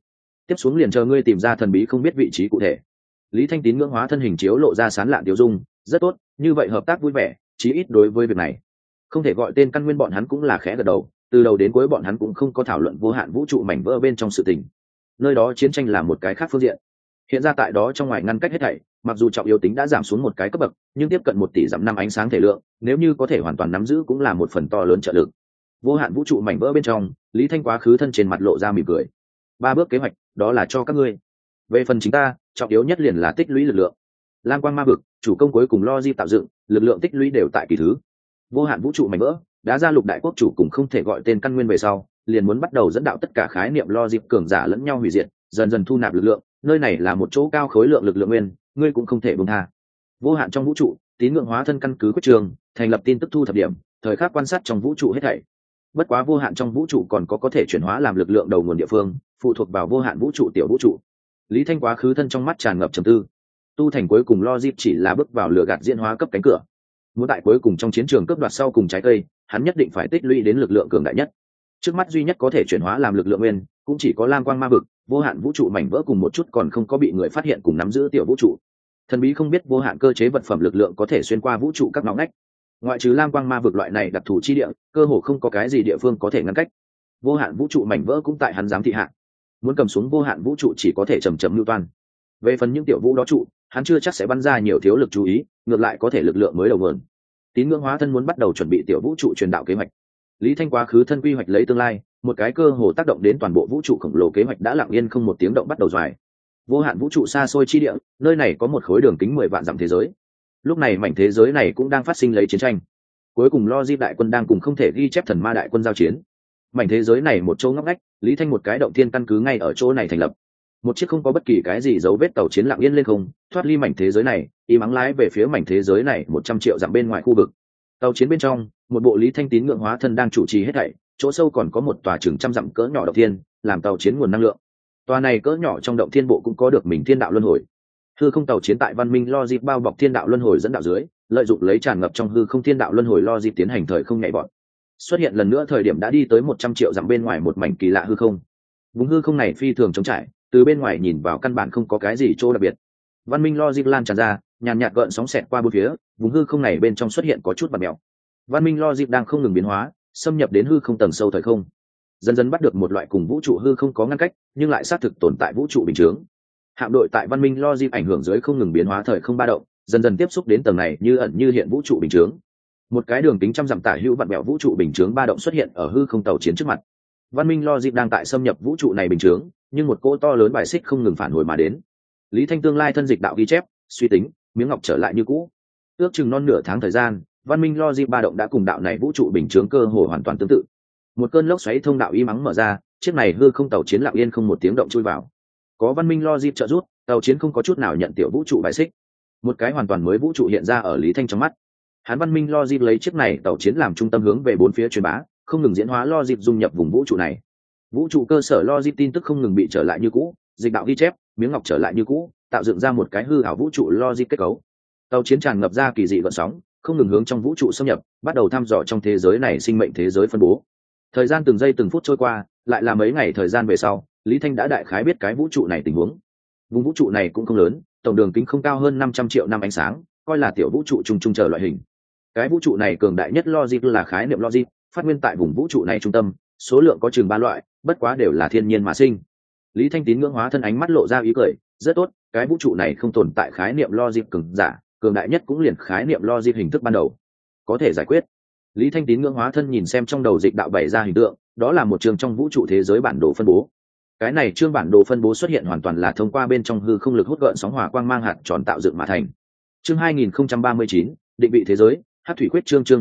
tiếp xuống liền chờ ngươi tìm ra thần bí không biết vị trí cụ thể. Lý Thanh Tín ngưỡng hóa thân hình chiếu lộ ra sán lạn tiêu dung, rất tốt, như vậy hợp tác vui vẻ, chí ít đối với việc này không thể gọi tên căn nguyên, bọn hắn cũng là khẽ gật đầu. Từ đầu đến cuối bọn hắn cũng không có thảo luận vô hạn vũ trụ mảnh vỡ bên trong sự tình, nơi đó chiến tranh là một cái khác phương diện. Hiện ra tại đó trong ngoài ngăn cách hết thảy, mặc dù trọng yếu tính đã giảm xuống một cái cấp bậc, nhưng tiếp cận 1 tỷ dặm năm ánh sáng thể lượng, nếu như có thể hoàn toàn nắm giữ cũng là một phần to lớn trợ lực. Vô hạn vũ trụ mảnh vỡ bên trong, Lý Thanh quá khứ thân trên mặt lộ ra mỉm cười. 3 bước kế hoạch, đó là cho các ngươi. Về phần chính ta, trọng yếu nhất liền là tích lũy lực lượng. Lam quang ma vực, chủ công cuối cùng lo di tạo dựng, lực lượng tích lũy đều tại kỳ thứ. Vô hạn vũ trụ mảnh vỡ, đã ra lục đại quốc chủ cùng không thể gọi tên căn nguyên về sau, liền muốn bắt đầu dẫn đạo tất cả khái niệm lo dịp cường giả lẫn nhau hủy diệt, dần dần thu nạp lực lượng. Nơi này là một chỗ cao khối lượng lực lượng nguyên, ngươi cũng không thể buông tha. Vô hạn trong vũ trụ, tín ngưỡng hóa thân căn cứ quyết trường, thành lập tin tức thu thập điểm, thời khắc quan sát trong vũ trụ hết thảy. Bất quá vô hạn trong vũ trụ còn có thể chuyển hóa làm lực lượng đầu nguồn địa phương, phụ thuộc vào vô hạn vũ trụ tiểu vũ trụ. Lý Thanh quá khứ thân trong mắt tràn ngập trầm tư. Tu thành cuối cùng logic chỉ là bước vào lửa gạt diễn hóa cấp cánh cửa. Muốn tại cuối cùng trong chiến trường cướp đoạt sau cùng trái cây, hắn nhất định phải tích lũy đến lực lượng cường đại nhất. Trước mắt duy nhất có thể chuyển hóa làm lực lượng nguyên, cũng chỉ có lam quang ma vực, vô hạn vũ trụ mảnh vỡ cùng một chút còn không có bị người phát hiện cùng nắm giữ tiểu vũ trụ. Thần bí không biết vô hạn cơ chế vật phẩm lực lượng có thể xuyên qua vũ trụ các ngõ ngách. Ngoại trừ lam quang ma vực loại này đặc thù chi địa, cơ hồ không có cái gì địa phương có thể ngăn cách. Vô hạn vũ trụ mảnh vỡ cũng tại hắn giám thị hạ. Muốn cầm xuống vô hạn vũ trụ chỉ có thể chầm chậm lưu toan. Về phần những tiểu vũ đó trụ, hắn chưa chắc sẽ bắn ra nhiều thiếu lực chú ý, ngược lại có thể lực lượng mới đầu nguồn. Tín ngưỡng hóa thân muốn bắt đầu chuẩn bị tiểu vũ trụ truyền đạo kế hoạch. Lý Thanh quá khứ thân quy hoạch lấy tương lai, một cái cơ hồ tác động đến toàn bộ vũ trụ khổng lồ kế hoạch đã lặng yên không một tiếng động bắt đầu doài. Vô hạn vũ trụ xa xôi chi địa, nơi này có một khối đường kính 10 vạn dặm thế giới. Lúc này mảnh thế giới này cũng đang phát sinh lấy chiến tranh. Cuối cùng Logic đại quân đang cùng không thể ghi chép thần ma đại quân giao chiến. Mảnh thế giới này một chỗ ngóc ngách, Lý Thanh một cái động thiên căn cứ ngay ở chỗ này thành lập. Một chiếc không có bất kỳ cái gì dấu vết tàu chiến lặng yên lên không, thoát ly mảnh thế giới này, im ắng lái về phía mảnh thế giới này 100 triệu dặm bên ngoài khu vực. Tàu chiến bên trong, một bộ Lý Thanh tín ngưỡng hóa thân đang chủ trì hết thảy, chỗ sâu còn có một tòa chừng trăm dặm cỡ nhỏ động thiên, làm tàu chiến nguồn năng lượng. Tòa này cỡ nhỏ trong động thiên bộ cũng có được mình thiên đạo luân hồi. Hư không tàu chiến tại văn minh Logic bao bọc thiên đạo luân hồi dẫn đạo dưới, lợi dụng lấy tràn ngập trong hư không thiên đạo luân hồi Logic tiến hành thời không nhảy vọt. Xuất hiện lần nữa thời điểm đã đi tới 100 triệu dặm bên ngoài một mảnh kỳ lạ hư không. Vùng hư không này phi thường trống trải, từ bên ngoài nhìn vào căn bản không có cái gì chỗ đặc biệt. Văn minh Logic lan tràn ra, nhàn nhạt gợn sóng xẹt qua bốn phía, vùng hư không này bên trong xuất hiện có chút bạt mèo. Văn minh Logic đang không ngừng biến hóa, xâm nhập đến hư không tầng sâu thời không, dần dần bắt được một loại cùng vũ trụ hư không có ngăn cách, nhưng lại xác thực tồn tại vũ trụ bình chướng. Hạm đội tại văn minh Logic ảnh hưởng dưới không ngừng biến hóa thời không ba động, dần dần tiếp xúc đến tầng này như ẩn như hiện vũ trụ bình chướng. Một cái đường kính trăm dặm tả hữu vặn bẹo vũ trụ bình chướng ba động xuất hiện ở hư không tàu chiến trước mặt. Văn minh Logic đang tại xâm nhập vũ trụ này bình chướng, nhưng một cỗ to lớn bài xích không ngừng phản hồi mà đến. Lý Thanh tương lai thân dịch đạo ghi chép, suy tính, miếng ngọc trở lại như cũ. Ước chừng non nửa tháng thời gian, văn minh Logic ba động đã cùng đạo này vũ trụ bình chướng cơ hồ hoàn toàn tương tự. Một cơn lốc xoáy thông đạo y mắng mở ra, chiếc này hư không tàu chiến lặng yên không một tiếng động chui vào. Có văn minh Logic trợ giúp, tàu chiến không có chút nào nhận tiểu vũ trụ bài xích. Một cái hoàn toàn mới vũ trụ hiện ra ở Lý Thanh trong mắt. Hắn văn minh Logic lấy chiếc này tàu chiến làm trung tâm hướng về bốn phía truyền bá, không ngừng diễn hóa Logic dung nhập vùng vũ trụ này. Vũ trụ cơ sở Logic tin tức không ngừng bị trở lại như cũ, dịch đạo ghi chép, miếng ngọc trở lại như cũ, tạo dựng ra một cái hư ảo vũ trụ Logic kết cấu. Tàu chiến tràn ngập ra kỳ dị gợn sóng, không ngừng hướng trong vũ trụ xâm nhập, bắt đầu thăm dò trong thế giới này sinh mệnh thế giới phân bố. Thời gian từng giây từng phút trôi qua, lại là mấy ngày thời gian về sau, Lý Thanh đã đại khái biết cái vũ trụ này tình huống. Vùng vũ trụ này cũng không lớn, tổng đường kính không cao hơn 500 triệu năm ánh sáng, coi là tiểu vũ trụ trung trung chờ loại hình. Cái vũ trụ này cường đại nhất Logic là khái niệm Logic, phát nguyên tại vùng vũ trụ này trung tâm, số lượng có chừng 3 loại, bất quá đều là thiên nhiên mà sinh. Lý Thanh tín ngưỡng hóa thân ánh mắt lộ ra ý cười, rất tốt, cái vũ trụ này không tồn tại khái niệm Logic cường giả, cường đại nhất cũng liền khái niệm Logic hình thức ban đầu, có thể giải quyết. Lý Thanh tín ngưỡng hóa thân nhìn xem trong đầu dịch đạo bày ra hình tượng, đó là một trường trong vũ trụ thế giới bản đồ phân bố. Cái này chương bản đồ phân bố xuất hiện hoàn toàn là thông qua bên trong hư không lực hút gợn sóng hỏa quang mang hạt tròn tạo dựng mà thành. Chương 2039, định vị thế giới, Hắc thủy quyết chương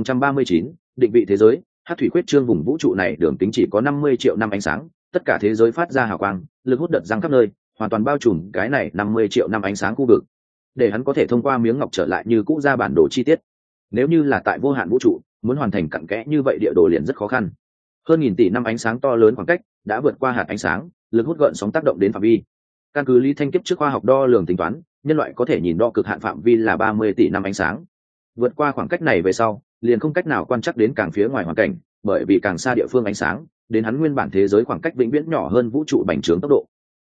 2039, định vị thế giới, Hắc thủy quyết chương vùng vũ trụ này đường kính chỉ có 50 triệu năm ánh sáng, tất cả thế giới phát ra hào quang, lực hút đợt giăng khắp nơi, hoàn toàn bao trùm cái này 50 triệu năm ánh sáng khu vực. Để hắn có thể thông qua miếng ngọc trở lại như cũ ra bản đồ chi tiết. Nếu như là tại vô hạn vũ trụ, muốn hoàn thành cặn kẽ như vậy địa đồ liền rất khó khăn. Hơn nghìn tỷ năm ánh sáng to lớn khoảng cách đã vượt qua hạt ánh sáng, lực hút gợn sóng tác động đến phạm vi. Căn cứ Lý Thanh kiếp trước khoa học đo lường tính toán, nhân loại có thể nhìn đo cực hạn phạm vi là 30 tỷ năm ánh sáng. Vượt qua khoảng cách này về sau, liền không cách nào quan trắc đến càng phía ngoài hoàn cảnh, bởi vì càng xa địa phương ánh sáng, đến hắn nguyên bản thế giới khoảng cách vĩnh viễn nhỏ hơn vũ trụ bành trướng tốc độ.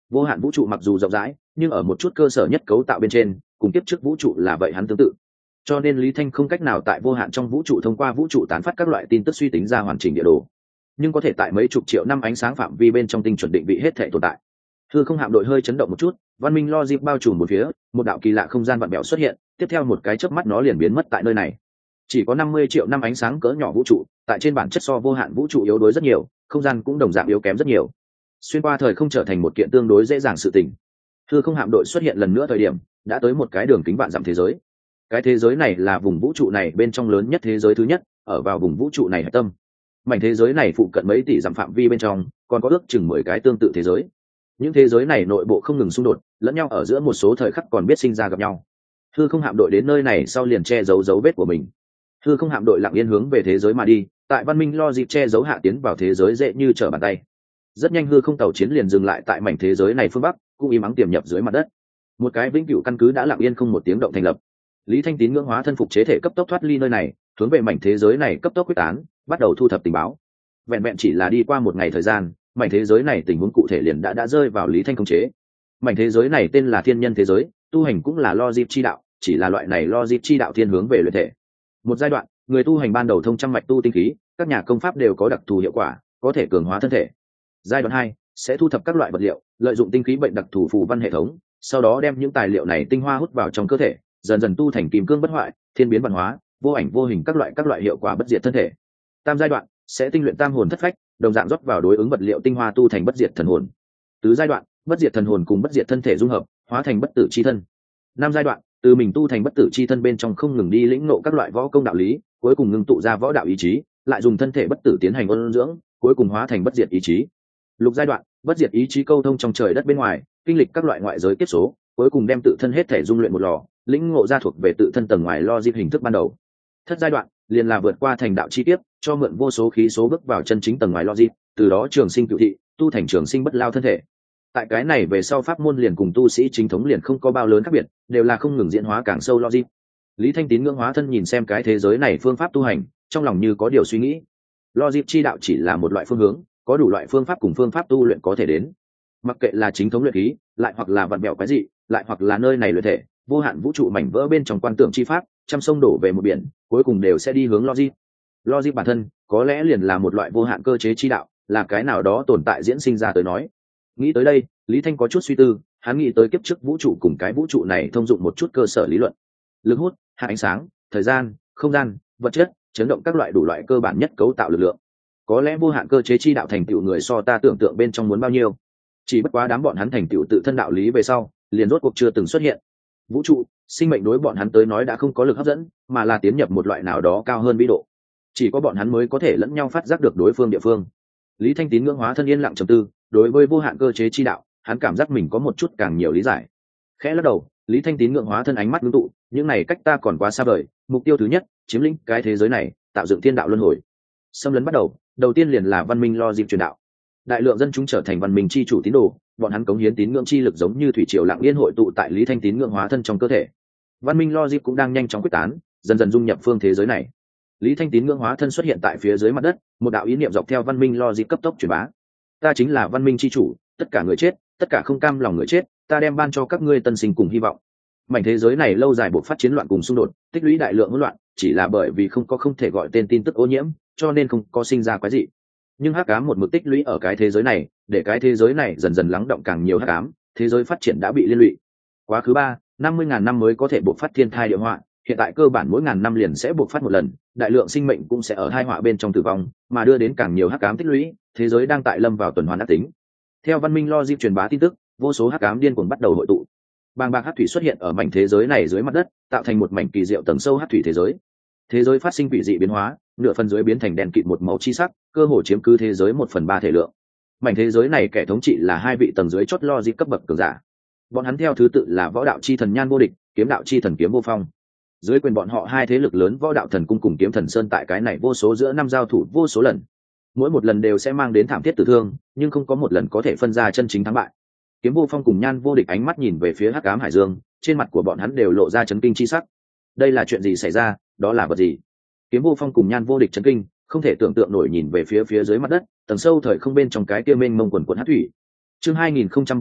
Vô hạn vũ trụ mặc dù rộng rãi, nhưng ở một chút cơ sở nhất cấu tạo bên trên, cùng kiếp trước vũ trụ là vậy hắn tương tự. Cho nên Lý Thanh không cách nào tại vô hạn trong vũ trụ thông qua vũ trụ tán phát các loại tin tức suy tính ra hoàn chỉnh địa đồ, nhưng có thể tại mấy chục triệu năm ánh sáng phạm vi bên trong tinh chuẩn định vị hết thể tồn tại. Hư không hạm đội hơi chấn động một chút, văn minh logic bao trùm một phía, một đạo kỳ lạ không gian vặn vẹo xuất hiện, tiếp theo một cái chớp mắt nó liền biến mất tại nơi này. Chỉ có 50 triệu năm ánh sáng cỡ nhỏ vũ trụ, tại trên bản chất so vô hạn vũ trụ yếu đuối rất nhiều, không gian cũng đồng dạng yếu kém rất nhiều. Xuyên qua thời không trở thành một kiện tương đối dễ dàng sự tình. Hư không hạm đội xuất hiện lần nữa thời điểm, đã tới một cái đường kính vạn dặm thế giới. Cái thế giới này là vùng vũ trụ này bên trong lớn nhất thế giới thứ nhất, ở vào vùng vũ trụ này hạch tâm. Mảnh thế giới này phụ cận mấy tỷ dặm phạm vi bên trong, còn có ước chừng 10 cái tương tự thế giới. Những thế giới này nội bộ không ngừng xung đột, lẫn nhau ở giữa một số thời khắc còn biết sinh ra gặp nhau. Hư không hạm đội đến nơi này sau liền che giấu dấu vết của mình. Hư không hạm đội lặng yên hướng về thế giới mà đi, tại văn minh lo dịp che giấu hạ tiến vào thế giới dễ như trở bàn tay. Rất nhanh hư không tàu chiến liền dừng lại tại mảnh thế giới này phương bắc, cũng im ắng tiềm nhập dưới mặt đất. Một cái vĩnh cửu căn cứ đã lặng yên không một tiếng động thành lập. Lý Thanh Tín ngưỡng hóa thân phục chế thể cấp tốc thoát ly nơi này, hướng về mảnh thế giới này cấp tốc quyết tán, bắt đầu thu thập tình báo. Vẹn vẹn chỉ là đi qua một ngày thời gian, mảnh thế giới này tình huống cụ thể liền đã rơi vào Lý Thanh khống chế. Mảnh thế giới này tên là thiên nhân thế giới, tu hành cũng là logic chi đạo, chỉ là loại này logic chi đạo thiên hướng về luyện thể. Một giai đoạn, người tu hành ban đầu thông trăm mạch tu tinh khí, các nhà công pháp đều có đặc thù hiệu quả, có thể cường hóa thân thể. Giai đoạn 2 sẽ thu thập các loại vật liệu, lợi dụng tinh khí bệnh đặc thù phù văn hệ thống, sau đó đem những tài liệu này tinh hoa hút vào trong cơ thể, dần dần tu thành kim cương bất hoại, thiên biến văn hóa, vô ảnh vô hình các loại hiệu quả bất diệt thân thể. Tam giai đoạn sẽ tinh luyện tam hồn thất phách, đồng dạng rót vào đối ứng vật liệu tinh hoa tu thành bất diệt thần hồn. Tứ giai đoạn, bất diệt thần hồn cùng bất diệt thân thể dung hợp, hóa thành bất tử chi thân. Năm giai đoạn, từ mình tu thành bất tử chi thân bên trong không ngừng đi lĩnh ngộ các loại võ công đạo lý, cuối cùng ngưng tụ ra võ đạo ý chí, lại dùng thân thể bất tử tiến hành ôn dưỡng, cuối cùng hóa thành bất diệt ý chí. Lục giai đoạn, bất diệt ý chí câu thông trong trời đất bên ngoài, kinh lịch các loại ngoại giới kiếp số, cuối cùng đem tự thân hết thể dung luyện một lò, lĩnh ngộ ra thuộc về tự thân tầng ngoài logic hình thức ban đầu. Thất giai đoạn liền là vượt qua thành đạo chi tiết, cho mượn vô số khí số bước vào chân chính tầng ngoài logic, từ đó trường sinh cửu thị, tu thành trường sinh bất lao thân thể. Tại cái này về sau pháp môn liền cùng tu sĩ chính thống liền không có bao lớn khác biệt, đều là không ngừng diễn hóa càng sâu logic. Lý Thanh Tín ngưỡng hóa thân nhìn xem cái thế giới này phương pháp tu hành, trong lòng như có điều suy nghĩ. Logic chi đạo chỉ là một loại phương hướng, có đủ loại phương pháp cùng phương pháp tu luyện có thể đến. Mặc kệ là chính thống luyện khí, lại hoặc là vặn bẹo cái gì, lại hoặc là nơi này luyện thể, vô hạn vũ trụ mảnh vỡ bên trong quan tưởng chi pháp, trăm sông đổ về một biển, cuối cùng đều sẽ đi hướng logic. Logic bản thân có lẽ liền là một loại vô hạn cơ chế chi đạo, là cái nào đó tồn tại diễn sinh ra tới nói. Nghĩ tới đây, Lý Thanh có chút suy tư, hắn nghĩ tới kiếp trước vũ trụ cùng cái vũ trụ này thông dụng một chút cơ sở lý luận. Lực hút, hạ ánh sáng, thời gian, không gian, vật chất, chấn động các loại đủ loại cơ bản nhất cấu tạo lực lượng. Có lẽ vô hạn cơ chế chi đạo thành tựu người so ta tưởng tượng bên trong muốn bao nhiêu. Chỉ bất quá đám bọn hắn thành tựu tự thân đạo lý về sau, liền rốt cuộc chưa từng xuất hiện. Vũ trụ, sinh mệnh đối bọn hắn tới nói đã không có lực hấp dẫn, mà là tiến nhập một loại nào đó cao hơn vĩ độ. Chỉ có bọn hắn mới có thể lẫn nhau phát giác được đối phương địa phương. Lý Thanh Tín ngưỡng hóa thân yên lặng trầm tư, đối với vô hạn cơ chế chi đạo, hắn cảm giác mình có một chút càng nhiều lý giải. Khẽ lắc đầu, Lý Thanh Tín ngưỡng hóa thân ánh mắt ngưng tụ, những này cách ta còn quá xa vời, mục tiêu thứ nhất, chiếm lĩnh cái thế giới này, tạo dựng thiên đạo luân hồi. Xâm lấn bắt đầu, đầu tiên liền là văn minh lo dịp truyền đạo. Đại lượng dân chúng trở thành văn minh chi chủ tín đồ, bọn hắn cống hiến tín ngưỡng chi lực giống như thủy triều lặng yên hội tụ tại Lý Thanh Tín ngưỡng hóa thân trong cơ thể. Văn minh lo dịp cũng đang nhanh chóng quyết tán, dần dần dung nhập phương thế giới này. Lý Thanh Tín ngưỡng hóa thân xuất hiện tại phía dưới mặt đất, một đạo ý niệm dọc theo văn minh lo dịp cấp tốc truyền bá. Ta chính là văn minh chi chủ, tất cả người chết, tất cả không cam lòng người chết, ta đem ban cho các ngươi tân sinh cùng hy vọng. Mảnh thế giới này lâu dài buộc phát chiến loạn cùng xung đột, tích lũy đại lượng hỗn loạn, chỉ là bởi vì không thể gọi tên tin tức ô nhiễm, cho nên không có sinh ra quái dị. Nhưng hắc ám một mực tích lũy ở cái thế giới này, để cái thế giới này dần dần lắng động càng nhiều hắc ám, thế giới phát triển đã bị liên lụy. Quá khứ 50.000 năm mới có thể buộc phát thiên thai địa họa, hiện tại cơ bản mỗi ngàn năm liền sẽ buộc phát một lần, đại lượng sinh mệnh cũng sẽ ở tai họa bên trong tử vong, mà đưa đến càng nhiều hắc ám tích lũy, thế giới đang tại lâm vào tuần hoàn ác tính. Theo văn minh logic truyền bá tin tức, vô số hắc ám điên cuồng bắt đầu hội tụ. Bàng bạc hắc thủy xuất hiện ở mảnh thế giới này dưới mặt đất, tạo thành một mảnh kỳ diệu tầng sâu hắc thủy thế giới. Thế giới phát sinh quỷ dị biến hóa, nửa phần dưới biến thành đèn kịt một màu chi sắc, cơ hồ chiếm cứ thế giới 1/3 thể lượng. Mảnh thế giới này kẻ thống trị là hai vị tầng dưới chót logic cấp bậc cường giả. Bọn hắn theo thứ tự là võ đạo chi thần Nhan Vô Địch, kiếm đạo chi thần Kiếm Vô Phong. Dưới quyền bọn họ hai thế lực lớn võ đạo thần cung cùng kiếm thần sơn tại cái này vô số giữa năm giao thủ vô số lần. Mỗi một lần đều sẽ mang đến thảm thiết tử thương, nhưng không có một lần có thể phân ra chân chính thắng bại. Kiếm Vô Phong cùng Nhan Vô Địch ánh mắt nhìn về phía hắc ám hải dương, trên mặt của bọn hắn đều lộ ra chấn kinh chi sắc. Đây là chuyện gì xảy ra, đó là vật gì? Kiếm Vô Phong cùng Nhan Vô Địch chấn kinh, không thể tưởng tượng nổi nhìn về phía dưới mặt đất, tầng sâu thời không bên trong cái kia mênh mông quần quần hắc thủy. Chương 2040,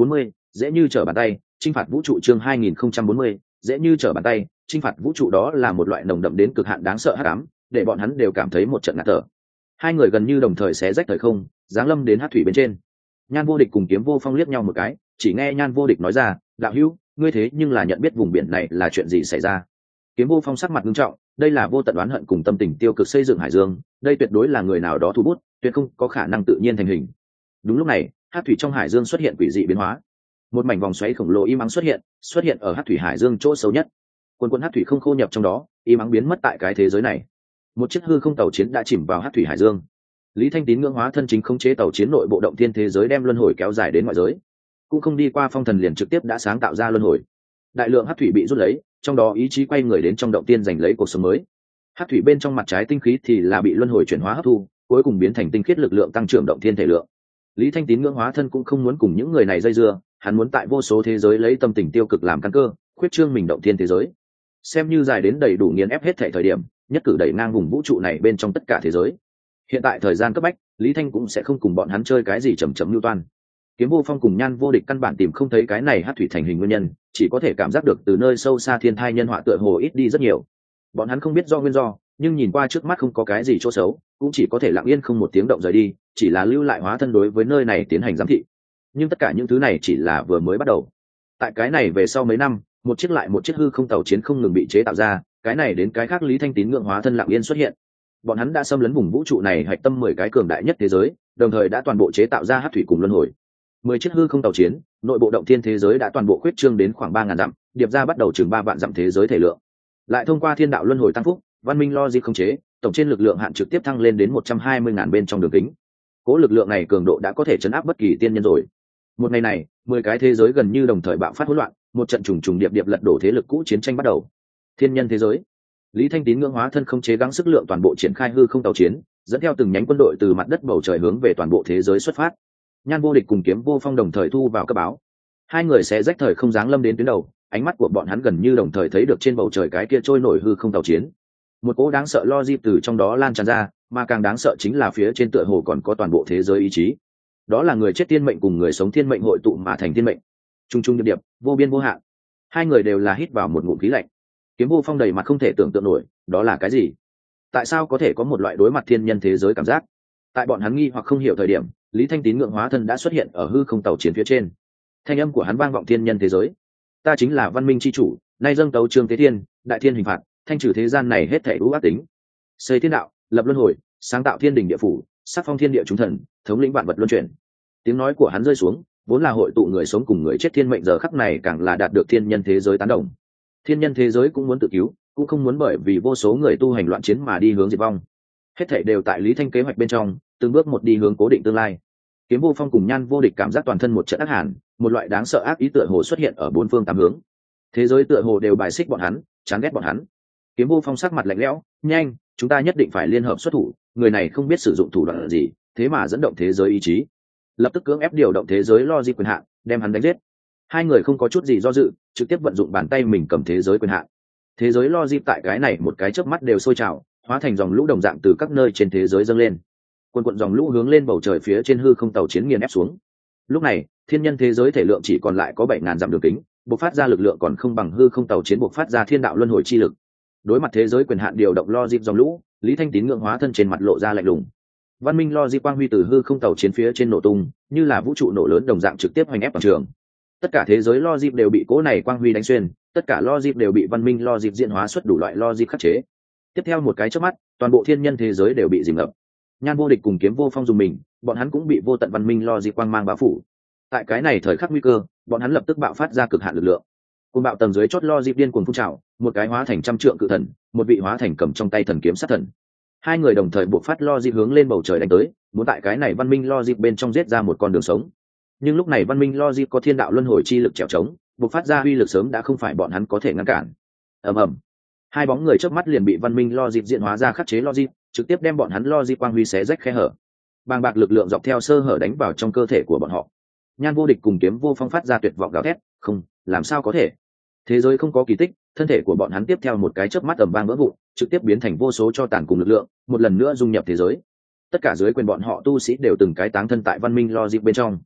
dễ như trở bàn tay. Chinh phạt vũ trụ chương 2040, dễ như trở bàn tay. Chinh phạt vũ trụ đó là một loại nồng đậm đến cực hạn đáng sợ hắc ám, để bọn hắn đều cảm thấy một trận ngạt thở. Hai người gần như đồng thời xé rách thời không, giáng lâm đến hắc thủy bên trên. Nhan Vô Địch cùng Kiếm Vô Phong liếc nhau một cái, chỉ nghe Nhan Vô Địch nói ra, đạo hữu, ngươi thế nhưng là nhận biết vùng biển này là chuyện gì xảy ra? Kiếm Vô Phong sắc mặt nghiêm trọng, đây là vô tận oán hận cùng tâm tình tiêu cực xây dựng hải dương, đây tuyệt đối là người nào đó thu bút, tuyệt không có khả năng tự nhiên thành hình. Đúng lúc này, hắc thủy trong hải dương xuất hiện quỷ dị biến hóa, một mảnh vòng xoáy khổng lồ im ắng xuất hiện ở hắc thủy hải dương chỗ sâu nhất. Quần quần hắc thủy không khô nhập trong đó, im ắng biến mất tại cái thế giới này. Một chiếc hư không tàu chiến đã chìm vào hắc thủy hải dương. Lý Thanh Tín ngưỡng hóa thân chính khống chế tàu chiến nội bộ động thiên thế giới đem luân hồi kéo dài đến ngoại giới, cũng không đi qua phong thần liền trực tiếp đã sáng tạo ra luân hồi. Đại lượng hắc thủy bị rút lấy, trong đó ý chí quay người đến trong động tiên giành lấy cuộc sống mới. Hắc thủy bên trong mặt trái tinh khí thì là bị luân hồi chuyển hóa hấp thu, cuối cùng biến thành tinh khiết lực lượng tăng trưởng động thiên thể lượng. Lý Thanh Tín ngưỡng hóa thân cũng không muốn cùng những người này dây dưa, hắn muốn tại vô số thế giới lấy tâm tình tiêu cực làm căn cơ, khuyết trương mình động thiên thế giới, xem như dài đến đầy đủ nghiền ép hết thể thời điểm, nhất cử đẩy ngang vùng vũ trụ này bên trong tất cả thế giới. Hiện tại thời gian cấp bách, Lý Thanh cũng sẽ không cùng bọn hắn chơi cái gì chầm chậm lưu toan. Kiếm Vô Phong cùng Nhan Vô Địch căn bản tìm không thấy cái này hắc thủy thành hình nguyên nhân, chỉ có thể cảm giác được từ nơi sâu xa thiên thai nhân họa tựa hồ ít đi rất nhiều. Bọn hắn không biết do nguyên do, nhưng nhìn qua trước mắt không có cái gì chỗ xấu, cũng chỉ có thể lặng yên không một tiếng động rời đi, chỉ là lưu lại hóa thân đối với nơi này tiến hành giám thị. Nhưng tất cả những thứ này chỉ là vừa mới bắt đầu. Tại cái này về sau mấy năm, một chiếc lại một chiếc hư không tàu chiến không ngừng bị chế tạo ra, cái này đến cái khác Lý Thanh Tín ngưỡng hóa thân lặng yên xuất hiện. Bọn hắn đã xâm lấn vùng vũ trụ này hạch tâm 10 cái cường đại nhất thế giới, đồng thời đã toàn bộ chế tạo ra hắc thủy cùng luân hồi. 10 chiếc hư không tàu chiến, nội bộ động thiên thế giới đã toàn bộ khuyết trương đến khoảng 3000 dặm, điệp ra bắt đầu chừng 3 vạn dặm thế giới thể lượng. Lại thông qua thiên đạo luân hồi tăng phúc, văn minh logic khống chế, tổng trên lực lượng hạn trực tiếp thăng lên đến 120.000 bên trong đường kính. Cố lực lượng này cường độ đã có thể chấn áp bất kỳ tiên nhân rồi. Một ngày này, 10 cái thế giới gần như đồng thời bạo phát hỗn loạn, một trận trùng trùng điệp điệp lật đổ thế lực cũ chiến tranh bắt đầu. Thiên nhân thế giới, Lý Thanh Tín ngưỡng hóa thân không chế gắng sức lượng toàn bộ triển khai hư không tàu chiến, dẫn theo từng nhánh quân đội từ mặt đất bầu trời hướng về toàn bộ thế giới xuất phát. Nhan Vô Địch cùng Kiếm Vô Phong đồng thời thu vào cấp báo. Hai người sẽ rách thời không giáng lâm đến tuyến đầu, ánh mắt của bọn hắn gần như đồng thời thấy được trên bầu trời cái kia trôi nổi hư không tàu chiến. Một cỗ đáng sợ logic từ trong đó lan tràn ra, mà càng đáng sợ chính là phía trên tựa hồ còn có toàn bộ thế giới ý chí. Đó là người chết thiên mệnh cùng người sống thiên mệnh hội tụ mà thành thiên mệnh. Trung trung điệp điệp, vô biên vô hạn. Hai người đều là hít vào một ngụm khí lạnh. Kiếm Vô Phong đầy mặt không thể tưởng tượng nổi, đó là cái gì? Tại sao có thể có một loại đối mặt thiên nhân thế giới cảm giác? Tại bọn hắn nghi hoặc không hiểu thời điểm, Lý Thanh Tín ngưỡng hóa thân đã xuất hiện ở hư không tàu chiến phía trên. Thanh âm của hắn vang vọng thiên nhân thế giới. Ta chính là văn minh chi chủ, nay dâng tấu trương tế thiên, đại thiên hình phạt, thanh trừ thế gian này hết thảy ưu ác tính. Xây thiên đạo, lập luân hồi, sáng tạo thiên đình địa phủ, sắc phong thiên địa chúng thần, thống lĩnh vạn vật luân chuyển. Tiếng nói của hắn rơi xuống, vốn là hội tụ người sống cùng người chết thiên mệnh giờ khắc này càng là đạt được thiên nhân thế giới tán đồng. Thiên nhân thế giới cũng muốn tự cứu, cũng không muốn bởi vì vô số người tu hành loạn chiến mà đi hướng diệt vong. Hết thảy đều tại Lý Thanh kế hoạch bên trong, từng bước một đi hướng cố định tương lai. Kiếm Vô Phong cùng Nhan Vô Địch cảm giác toàn thân một trận ác hàn, một loại đáng sợ ác ý tựa hồ xuất hiện ở bốn phương tám hướng. Thế giới tựa hồ đều bài xích bọn hắn, chán ghét bọn hắn. Kiếm Vô Phong sắc mặt lạnh lẽo, nhanh, chúng ta nhất định phải liên hợp xuất thủ, người này không biết sử dụng thủ đoạn gì, thế mà dẫn động thế giới ý chí. Lập tức cưỡng ép điều động thế giới logic quyền hạn, đem hắn đánh giết. Hai người không có chút gì do dự, trực tiếp vận dụng bàn tay mình cầm thế giới quyền hạn. Thế giới logic tại cái này một cái chớp mắt đều sôi trào, hóa thành dòng lũ đồng dạng từ các nơi trên thế giới dâng lên. Quần quần dòng lũ hướng lên bầu trời phía trên hư không tàu chiến nghiền ép xuống. Lúc này, thiên nhân thế giới thể lượng chỉ còn lại có 7000 dặm đường kính, bộc phát ra lực lượng còn không bằng hư không tàu chiến bộc phát ra thiên đạo luân hồi chi lực. Đối mặt thế giới quyền hạn điều động logic dòng lũ, Lý Thanh Tín ngưỡng hóa thân trên mặt lộ ra lạnh lùng. Văn minh logic quang huy từ hư không tàu chiến phía trên nổ tung, như là vũ trụ nổ lớn đồng dạng trực tiếp hoành ép toàn trường. Tất cả thế giới logic đều bị cỗ này quang huy đánh xuyên, tất cả logic đều bị văn minh logic diễn hóa xuất đủ loại logic khắc chế. Tiếp theo một cái chớp mắt, toàn bộ thiên nhân thế giới đều bị dìm ngập. Nhan Vô Địch cùng Kiếm Vô Phong dùng mình, bọn hắn cũng bị vô tận văn minh logic quang mang bao phủ. Tại cái này thời khắc nguy cơ, bọn hắn lập tức bạo phát ra cực hạn lực lượng. Cùng bạo tầng dưới chót logic điên cuồng phun trào, một cái hóa thành trăm trượng cự thần, một vị hóa thành cầm trong tay thần kiếm sát thần. Hai người đồng thời buộc phát logic hướng lên bầu trời đánh tới, muốn tại cái này văn minh logic bên trong giết ra một con đường sống. Nhưng lúc này văn minh logic có thiên đạo luân hồi chi lực trèo trống, buộc phát ra uy lực sớm đã không phải bọn hắn có thể ngăn cản. Ầm ầm, hai bóng người trước mắt liền bị văn minh logic diễn hóa ra khắc chế logic, trực tiếp đem bọn hắn logic quang huy xé rách khe hở. Bàng bạc lực lượng dọc theo sơ hở đánh vào trong cơ thể của bọn họ. Nhan Vô Địch cùng Kiếm Vô Phong phát ra tuyệt vọng gào thét, không, làm sao có thể? Thế giới không có kỳ tích, thân thể của bọn hắn tiếp theo một cái chớp mắt ầm vang vỡ vụn, trực tiếp biến thành vô số tro tàn cùng lực lượng, một lần nữa dung nhập thế giới. Tất cả dưới quyền bọn họ tu sĩ đều từng cái táng thân tại văn minh logic bên trong.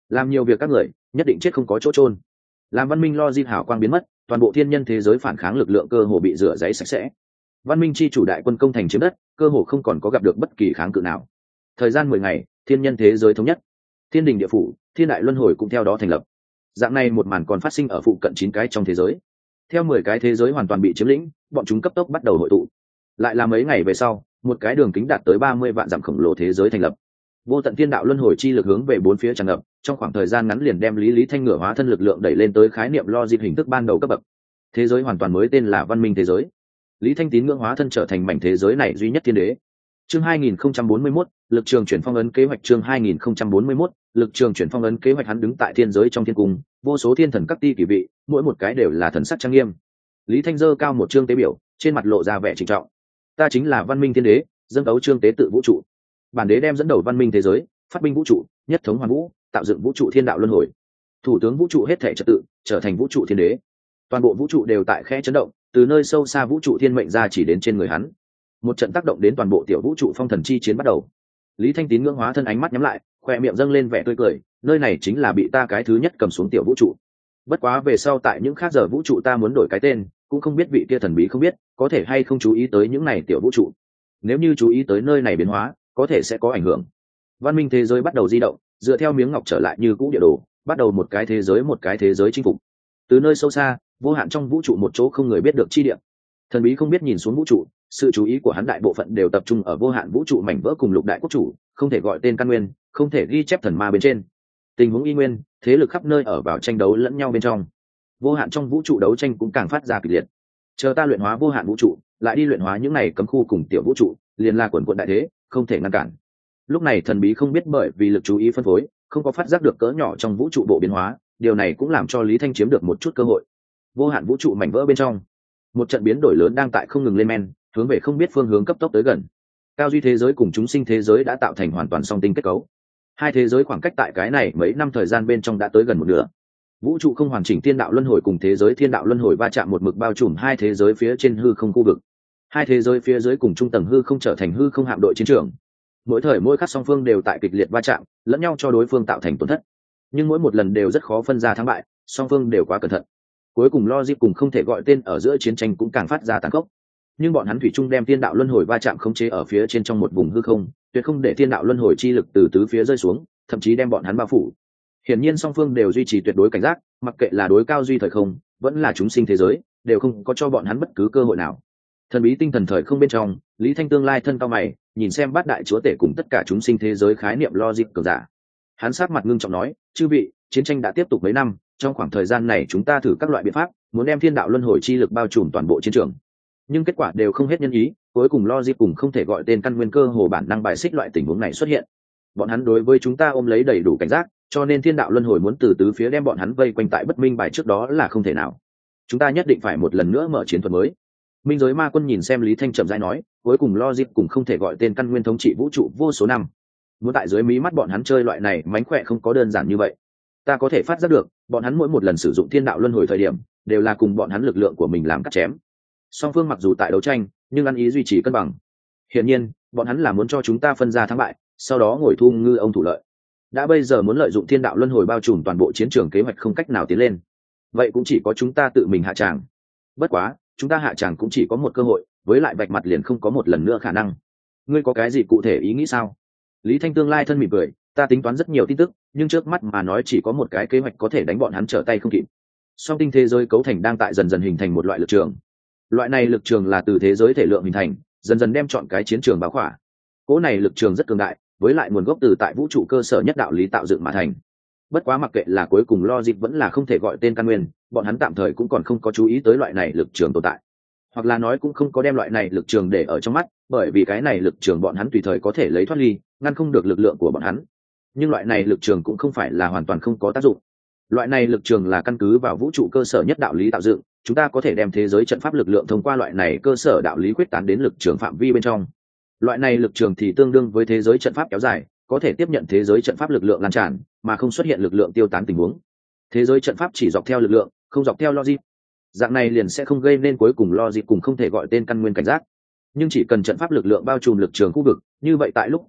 làm nhiều việc các người nhất định chết không có chỗ trôn. Làm văn minh logic hào quang biến mất, toàn bộ thiên nhân thế giới phản kháng lực lượng cơ hồ bị rửa giấy sạch sẽ. Văn minh chi chủ đại quân công thành chiếm đất, cơ hồ không còn có gặp được bất kỳ kháng cự nào. Thời gian 10 ngày, thiên nhân thế giới thống nhất, thiên đình địa phủ, thiên đại luân hồi cũng theo đó thành lập. Dạng này một màn còn phát sinh ở phụ cận 9 cái trong thế giới. Theo 10 cái thế giới hoàn toàn bị chiếm lĩnh, bọn chúng cấp tốc bắt đầu hội tụ. Lại là mấy ngày về sau, một cái đường kính đạt tới 30 vạn dặm khổng lồ thế giới thành lập. Vô tận thiên đạo luân hồi chi lực hướng về bốn phía tràn ngập, trong khoảng thời gian ngắn liền đem Lý Thanh ngửa hóa thân lực lượng đẩy lên tới khái niệm logic hình thức ban đầu cấp bậc. Thế giới hoàn toàn mới tên là văn minh thế giới. Lý Thanh tín ngưỡng hóa thân trở thành mảnh thế giới này duy nhất thiên đế. Chương 2041, lực trường chuyển phong ấn kế hoạch. Chương 2041, lực trường chuyển phong ấn kế hoạch. Hắn đứng tại thiên giới trong thiên cung, vô số thiên thần các ti kỳ vị, mỗi một cái đều là thần sắc trang nghiêm. Lý Thanh giơ cao một chương tế biểu, trên mặt lộ ra vẻ trịnh trọng. Ta chính là văn minh thiên đế, dâng đấu chương tế tự vũ trụ. Bản đế đem dẫn đầu văn minh thế giới, phát binh vũ trụ, nhất thống hoàn vũ, tạo dựng vũ trụ thiên đạo luân hồi. Thủ tướng vũ trụ hết thể trật tự, trở thành vũ trụ thiên đế. Toàn bộ vũ trụ đều tại khẽ chấn động, từ nơi sâu xa vũ trụ thiên mệnh ra chỉ đến trên người hắn. Một trận tác động đến toàn bộ tiểu vũ trụ phong thần chi chiến bắt đầu. Lý Thanh tín ngưỡng hóa thân ánh mắt nhắm lại, khoe miệng dâng lên vẻ tươi cười, nơi này chính là bị ta cái thứ nhất cầm xuống tiểu vũ trụ. Bất quá về sau tại những khác giờ vũ trụ ta muốn đổi cái tên, cũng không biết vị kia thần bí không biết có thể hay không chú ý tới những này tiểu vũ trụ. Nếu như chú ý tới nơi này biến hóa, có thể sẽ có ảnh hưởng. Văn minh thế giới bắt đầu di động, dựa theo miếng ngọc trở lại như cũ địa đồ, bắt đầu một cái thế giới chinh phục. Từ nơi sâu xa, vô hạn trong vũ trụ một chỗ không người biết được chi địa, thần bí không biết nhìn xuống vũ trụ, sự chú ý của hắn đại bộ phận đều tập trung ở vô hạn vũ trụ mảnh vỡ cùng lục đại quốc chủ, không thể gọi tên căn nguyên, không thể ghi chép thần ma bên trên. Tình huống y nguyên, thế lực khắp nơi ở vào tranh đấu lẫn nhau bên trong. Vô hạn trong vũ trụ đấu tranh cũng càng phát ra kịch liệt. Chờ ta luyện hóa vô hạn vũ trụ, lại đi luyện hóa những này cấm khu cùng tiểu vũ trụ, liền là quần quần đại thế, không thể ngăn cản. Lúc này thần bí không biết bởi vì lực chú ý phân phối, không có phát giác được cỡ nhỏ trong vũ trụ bộ biến hóa, điều này cũng làm cho Lý Thanh chiếm được một chút cơ hội. Vô hạn vũ trụ mảnh vỡ bên trong, một trận biến đổi lớn đang tại không ngừng lên men, hướng về không biết phương hướng cấp tốc tới gần. Cao duy thế giới cùng chúng sinh thế giới đã tạo thành hoàn toàn song tinh kết cấu. Hai thế giới khoảng cách tại cái này mấy năm thời gian bên trong đã tới gần một nửa. Vũ trụ không hoàn chỉnh thiên đạo luân hồi cùng thế giới thiên đạo luân hồi va chạm một mực bao trùm hai thế giới phía trên hư không khu vực. Hai thế giới phía dưới cùng trung tầng hư không trở thành hư không hạm đội chiến trường. Mỗi thời mỗi khắc song phương đều tại kịch liệt va chạm, lẫn nhau cho đối phương tạo thành tổn thất. Nhưng mỗi một lần đều rất khó phân ra thắng bại, song phương đều quá cẩn thận. Cuối cùng logic cùng không thể gọi tên ở giữa chiến tranh cũng càng phát ra tàn khốc. Nhưng bọn hắn thủy chung đem thiên đạo luân hồi va chạm khống chế ở phía trên trong một vùng hư không, tuyệt không để thiên đạo luân hồi chi lực từ tứ phía rơi xuống, thậm chí đem bọn hắn bao phủ. Hiển nhiên song phương đều duy trì tuyệt đối cảnh giác, mặc kệ là đối cao duy thời không, vẫn là chúng sinh thế giới, đều không có cho bọn hắn bất cứ cơ hội nào. Thần bí tinh thần thời không bên trong, Lý Thanh tương lai thân cao mày, nhìn xem bát đại chúa tể cùng tất cả chúng sinh thế giới khái niệm logic cường giả. Hắn sát mặt ngưng trọng nói, chư vị, chiến tranh đã tiếp tục mấy năm, trong khoảng thời gian này chúng ta thử các loại biện pháp, muốn đem thiên đạo luân hồi chi lực bao trùm toàn bộ chiến trường. Nhưng kết quả đều không hết nhân ý, cuối cùng logic cùng không thể gọi tên căn nguyên cơ hồ bản năng bài xích loại tình huống này xuất hiện. Bọn hắn đối với chúng ta ôm lấy đầy đủ cảnh giác, cho nên thiên đạo luân hồi muốn từ tứ phía đem bọn hắn vây quanh tại bất minh bài trước đó là không thể nào. Chúng ta nhất định phải một lần nữa mở chiến thuật mới. Minh giới ma quân nhìn xem Lý Thanh chậm rãi nói, cuối cùng logic cùng không thể gọi tên căn nguyên thống trị vũ trụ vô số năm. Muốn tại dưới mí mắt bọn hắn chơi loại này mánh khỏe không có đơn giản như vậy. Ta có thể phát giác được, bọn hắn mỗi một lần sử dụng thiên đạo luân hồi thời điểm, đều là cùng bọn hắn lực lượng của mình làm cắt chém. Song phương mặc dù tại đấu tranh, nhưng ăn ý duy trì cân bằng. Hiển nhiên, bọn hắn là muốn cho chúng ta phân ra thắng bại, sau đó ngồi thu ngư ông thủ lợi. Đã bây giờ muốn lợi dụng thiên đạo luân hồi bao trùm toàn bộ chiến trường kế hoạch không cách nào tiến lên. Vậy cũng chỉ có chúng ta tự mình hạ tràng. Bất quá, chúng ta hạ tràng cũng chỉ có một cơ hội, với lại bạch mặt liền không có một lần nữa khả năng. Ngươi có cái gì cụ thể ý nghĩ sao? Lý Thanh tương lai thân mỉm cười, ta tính toán rất nhiều tin tức, nhưng trước mắt mà nói chỉ có một cái kế hoạch có thể đánh bọn hắn trở tay không kịp. Song tinh thế giới cấu thành đang tại dần dần hình thành một loại lực trường. Loại này lực trường là từ thế giới thể lượng hình thành, dần dần đem chọn cái chiến trường bao khỏa. Cỗ này lực trường rất cường đại, với lại nguồn gốc từ tại vũ trụ cơ sở nhất đạo lý tạo dựng mà thành. Bất quá mặc kệ là cuối cùng logic vẫn là không thể gọi tên căn nguyên, bọn hắn tạm thời cũng còn không có chú ý tới loại này lực trường tồn tại, hoặc là nói cũng không có đem loại này lực trường để ở trong mắt, bởi vì cái này lực trường bọn hắn tùy thời có thể lấy thoát ly, ngăn không được lực lượng của bọn hắn. Nhưng loại này lực trường cũng không phải là hoàn toàn không có tác dụng. Loại này lực trường là căn cứ vào vũ trụ cơ sở nhất đạo lý tạo dựng, chúng ta có thể đem thế giới trận pháp lực lượng thông qua loại này cơ sở đạo lý quyết tán đến lực trường phạm vi bên trong. Loại này lực trường thì tương đương với thế giới trận pháp kéo dài, có thể tiếp nhận thế giới trận pháp lực lượng lan tràn, mà không xuất hiện lực lượng tiêu tán tình huống. Thế giới trận pháp chỉ dọc theo lực lượng, không dọc theo logic. Dạng này liền sẽ không gây nên cuối cùng logic cùng không thể gọi tên căn nguyên cảnh giác. Nhưng chỉ cần trận pháp lực lượng bao trùm lực trường khu vực, như vậy tại lúc cần thiết,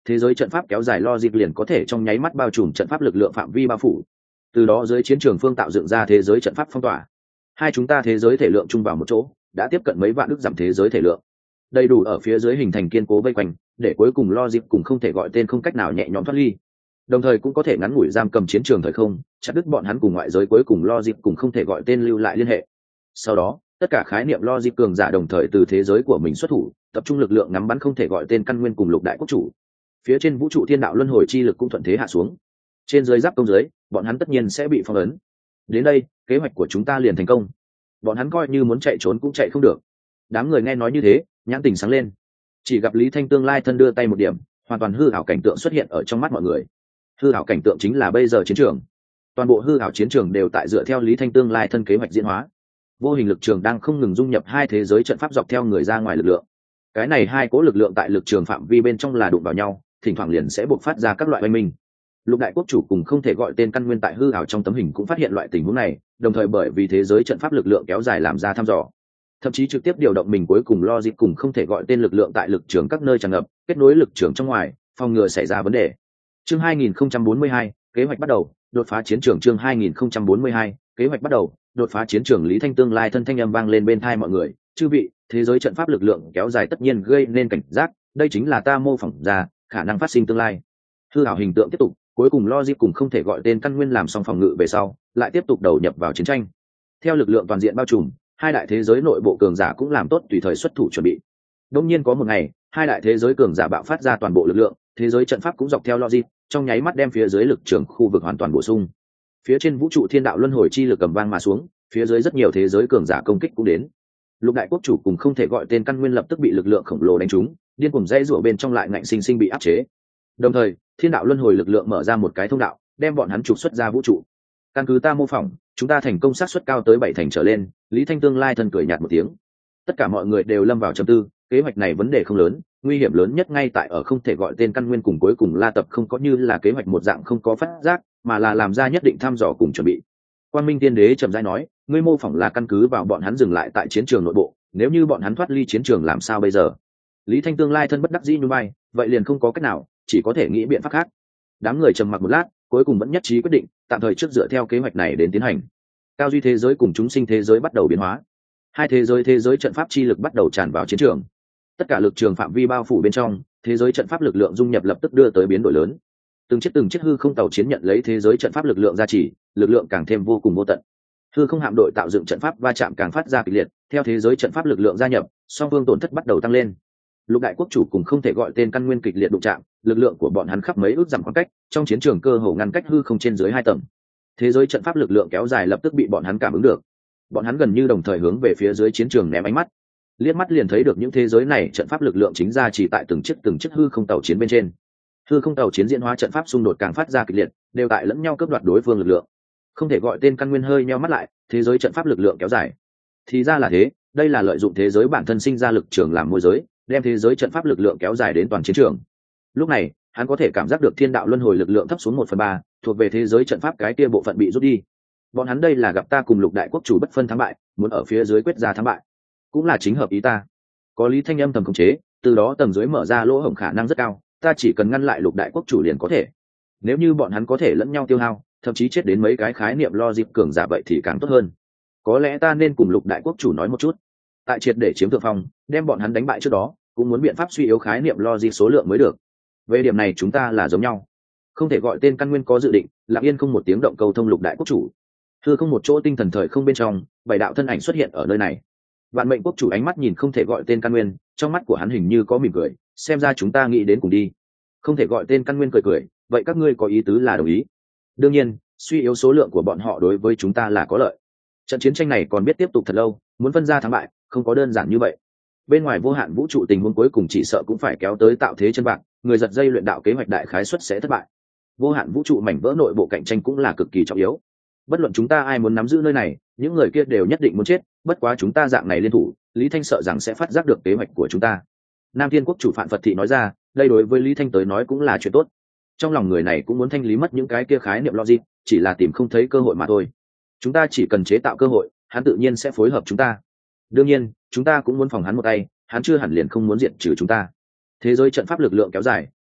thế giới trận pháp kéo dài logic liền có thể trong nháy mắt bao trùm trận pháp lực lượng phạm vi bao phủ. Từ đó dưới chiến trường phương tạo dựng ra thế giới trận pháp phong tỏa. Hai chúng ta thế giới thể lượng chung vào một chỗ, đã tiếp cận mấy vạn ức giảm thế giới thể lượng. Đầy đủ ở phía dưới hình thành kiên cố vây quanh, để cuối cùng logic cùng không thể gọi tên không cách nào nhẹ nhõm thoát ly. Đồng thời cũng có thể ngắn ngủi giam cầm chiến trường thời không, chặt đứt bọn hắn cùng ngoại giới cuối cùng logic cùng không thể gọi tên lưu lại liên hệ. Sau đó, tất cả khái niệm logic cường giả đồng thời từ thế giới của mình xuất thủ, tập trung lực lượng ngắm bắn không thể gọi tên căn nguyên cùng lục đại quốc chủ. Phía trên vũ trụ thiên đạo luân hồi chi lực cũng thuận thế hạ xuống. Trên dưới giáp công dưới, bọn hắn tất nhiên sẽ bị phong ấn. Đến đây, kế hoạch của chúng ta liền thành công. Bọn hắn coi như muốn chạy trốn cũng chạy không được. Đám người nghe nói như thế, nhãn tình sáng lên. Chỉ gặp Lý Thanh tương lai thân đưa tay một điểm, hoàn toàn hư ảo cảnh tượng xuất hiện ở trong mắt mọi người. Hư ảo cảnh tượng chính là bây giờ chiến trường. Toàn bộ hư ảo chiến trường đều tại dựa theo Lý Thanh tương lai thân kế hoạch diễn hóa. Vô hình lực trường đang không ngừng dung nhập hai thế giới trận pháp dọc theo người ra ngoài lực lượng. Cái này hai cố lực lượng tại lực trường phạm vi bên trong là đụng vào nhau, thỉnh thoảng liền sẽ bộc phát ra các loại oanh minh. Lục đại quốc chủ cùng không thể gọi tên căn nguyên tại hư ảo trong tấm hình cũng phát hiện loại tình huống này, đồng thời bởi vì thế giới trận pháp lực lượng kéo dài làm ra thăm dò, thậm chí trực tiếp điều động mình cuối cùng logic cùng không thể gọi tên lực lượng tại lực trường các nơi tràn ngập, kết nối lực trường trong ngoài, phòng ngừa xảy ra vấn đề. Chương 2042, kế hoạch bắt đầu, đột phá chiến trường. Chương 2042, kế hoạch bắt đầu, đột phá chiến trường. Lý Thanh tương lai thân thanh âm vang lên bên tai mọi người, chư vị, thế giới trận pháp lực lượng kéo dài tất nhiên gây nên cảnh giác, đây chính là ta mô phỏng ra khả năng phát sinh tương lai. Hư ảo hình tượng tiếp tục, cuối cùng logic cùng không thể gọi tên căn nguyên làm xong phòng ngự về sau, lại tiếp tục đầu nhập vào chiến tranh. Theo lực lượng toàn diện bao trùm, hai đại thế giới nội bộ cường giả cũng làm tốt tùy thời xuất thủ chuẩn bị. Đương nhiên có một ngày, hai đại thế giới cường giả bạo phát ra toàn bộ lực lượng, thế giới trận pháp cũng dọc theo logic, trong nháy mắt đem phía dưới lực trường khu vực hoàn toàn bổ sung. Phía trên vũ trụ thiên đạo luân hồi chi lực cầm vang mà xuống, phía dưới rất nhiều thế giới cường giả công kích cũng đến. Lục đại quốc chủ cùng không thể gọi tên căn nguyên lập tức bị lực lượng khổng lồ đánh trúng, điên cuồng dãy rủa bên trong lại ngạnh sinh sinh bị áp chế. Đồng thời, thiên đạo luân hồi lực lượng mở ra một cái thông đạo, đem bọn hắn trục xuất ra vũ trụ. Căn cứ ta mô phỏng, chúng ta thành công xác suất cao tới 7 thành trở lên. Lý Thanh tương lai thân cười nhạt một tiếng. Tất cả mọi người đều lâm vào trầm tư, kế hoạch này vấn đề không lớn, nguy hiểm lớn nhất ngay tại ở không thể gọi tên căn nguyên cùng cuối cùng La Tập không có như là kế hoạch một dạng không có phát giác, mà là làm ra nhất định thăm dò cùng chuẩn bị. Quang Minh Tiên Đế trầm rãi nói, ngươi mô phỏng là căn cứ vào bọn hắn dừng lại tại chiến trường nội bộ, nếu như bọn hắn thoát ly chiến trường làm sao bây giờ? Lý Thanh tương lai thân bất đắc dĩ nhún vai, vậy liền không có cách nào, chỉ có thể nghĩ biện pháp khác. Đám người trầm mặc một lát, cuối cùng vẫn nhất trí quyết định, tạm thời trước dựa theo kế hoạch này đến tiến hành. Cao duy thế giới cùng chúng sinh thế giới bắt đầu biến hóa. Hai thế giới trận pháp chi lực bắt đầu tràn vào chiến trường. Tất cả lực trường phạm vi bao phủ bên trong, thế giới trận pháp lực lượng dung nhập lập tức đưa tới biến đổi lớn. Từng chiếc hư không tàu chiến nhận lấy thế giới trận pháp lực lượng gia trì, lực lượng càng thêm vô cùng vô tận. Hư không hạm đội tạo dựng trận pháp va chạm càng phát ra kịch liệt, theo thế giới trận pháp lực lượng gia nhập, song phương tổn thất bắt đầu tăng lên. Lục đại quốc chủ cùng không thể gọi tên căn nguyên kịch liệt đụng chạm, lực lượng của bọn hắn khắp mấy ước dặm khoảng cách, trong chiến trường cơ hồ ngăn cách hư không trên dưới 2 tầng. Thế giới trận pháp lực lượng kéo dài lập tức bị bọn hắn cảm ứng được. Bọn hắn gần như đồng thời hướng về phía dưới chiến trường ném ánh mắt, liếc mắt liền thấy được những thế giới này trận pháp lực lượng chính ra chỉ tại từng chiếc hư không tàu chiến bên trên. Hư không tàu chiến diễn hóa trận pháp xung đột càng phát ra kịch liệt, đều tại lẫn nhau cướp đoạt đối phương lực lượng. Không thể gọi tên căn nguyên hơi nheo mắt lại, thế giới trận pháp lực lượng kéo dài. Thì ra là thế, đây là lợi dụng thế giới bản thân sinh ra lực trường làm môi giới, đem thế giới trận pháp lực lượng kéo dài đến toàn chiến trường. Lúc này, hắn có thể cảm giác được thiên đạo luân hồi lực lượng thấp xuống 1/3, thuộc về thế giới trận pháp cái kia bộ phận bị rút đi. Bọn hắn đây là gặp ta cùng lục đại quốc chủ bất phân thắng bại, muốn ở phía dưới quyết ra thắng bại, cũng là chính hợp ý ta. Có Lý Thanh âm thầm khống chế, từ đó tầng dưới mở ra lỗ hổng khả năng rất cao, ta chỉ cần ngăn lại lục đại quốc chủ liền có thể. Nếu như bọn hắn có thể lẫn nhau tiêu hao, thậm chí chết đến mấy cái khái niệm logic cường giả vậy thì càng tốt hơn. Có lẽ ta nên cùng lục đại quốc chủ nói một chút, tại triệt để chiếm thượng phong, đem bọn hắn đánh bại trước đó, cũng muốn biện pháp suy yếu khái niệm logic số lượng mới được. Về điểm này chúng ta là giống nhau. Không thể gọi tên căn nguyên có dự định, lặng yên không một tiếng động cầu thông lục đại quốc chủ. Thưa không một chỗ tinh thần thời không bên trong, 7 đạo thân ảnh xuất hiện ở nơi này. Vạn mệnh quốc chủ ánh mắt nhìn không thể gọi tên căn nguyên, trong mắt của hắn hình như có mỉm cười, xem ra chúng ta nghĩ đến cùng đi. Không thể gọi tên căn nguyên cười cười, vậy các ngươi có ý tứ là đồng ý? Đương nhiên, suy yếu số lượng của bọn họ đối với chúng ta là có lợi. Trận chiến tranh này còn biết tiếp tục thật lâu, muốn phân ra thắng bại, không có đơn giản như vậy. Bên ngoài vô hạn vũ trụ tình huống cuối cùng chỉ sợ cũng phải kéo tới tạo thế chân bạc, người giật dây luyện đạo kế hoạch đại khái suất sẽ thất bại. Vô hạn vũ trụ mảnh vỡ nội bộ cạnh tranh cũng là cực kỳ trọng yếu. Bất luận chúng ta ai muốn nắm giữ nơi này, những người kia đều nhất định muốn chết, bất quá chúng ta dạng này liên thủ, Lý Thanh sợ rằng sẽ phát giác được kế hoạch của chúng ta. Nam Thiên quốc chủ Phạn Phật Thị nói ra, đây đối với Lý Thanh tới nói cũng là chuyện tốt. Trong lòng người này cũng muốn thanh lý mất những cái kia khái niệm logic, chỉ là tìm không thấy cơ hội mà thôi. Chúng ta chỉ cần chế tạo cơ hội, hắn tự nhiên sẽ phối hợp chúng ta. Đương nhiên, chúng ta cũng muốn phòng hắn một tay, hắn chưa hẳn liền không muốn diệt trừ chúng ta. Thế giới trận pháp lực lượng kéo dài,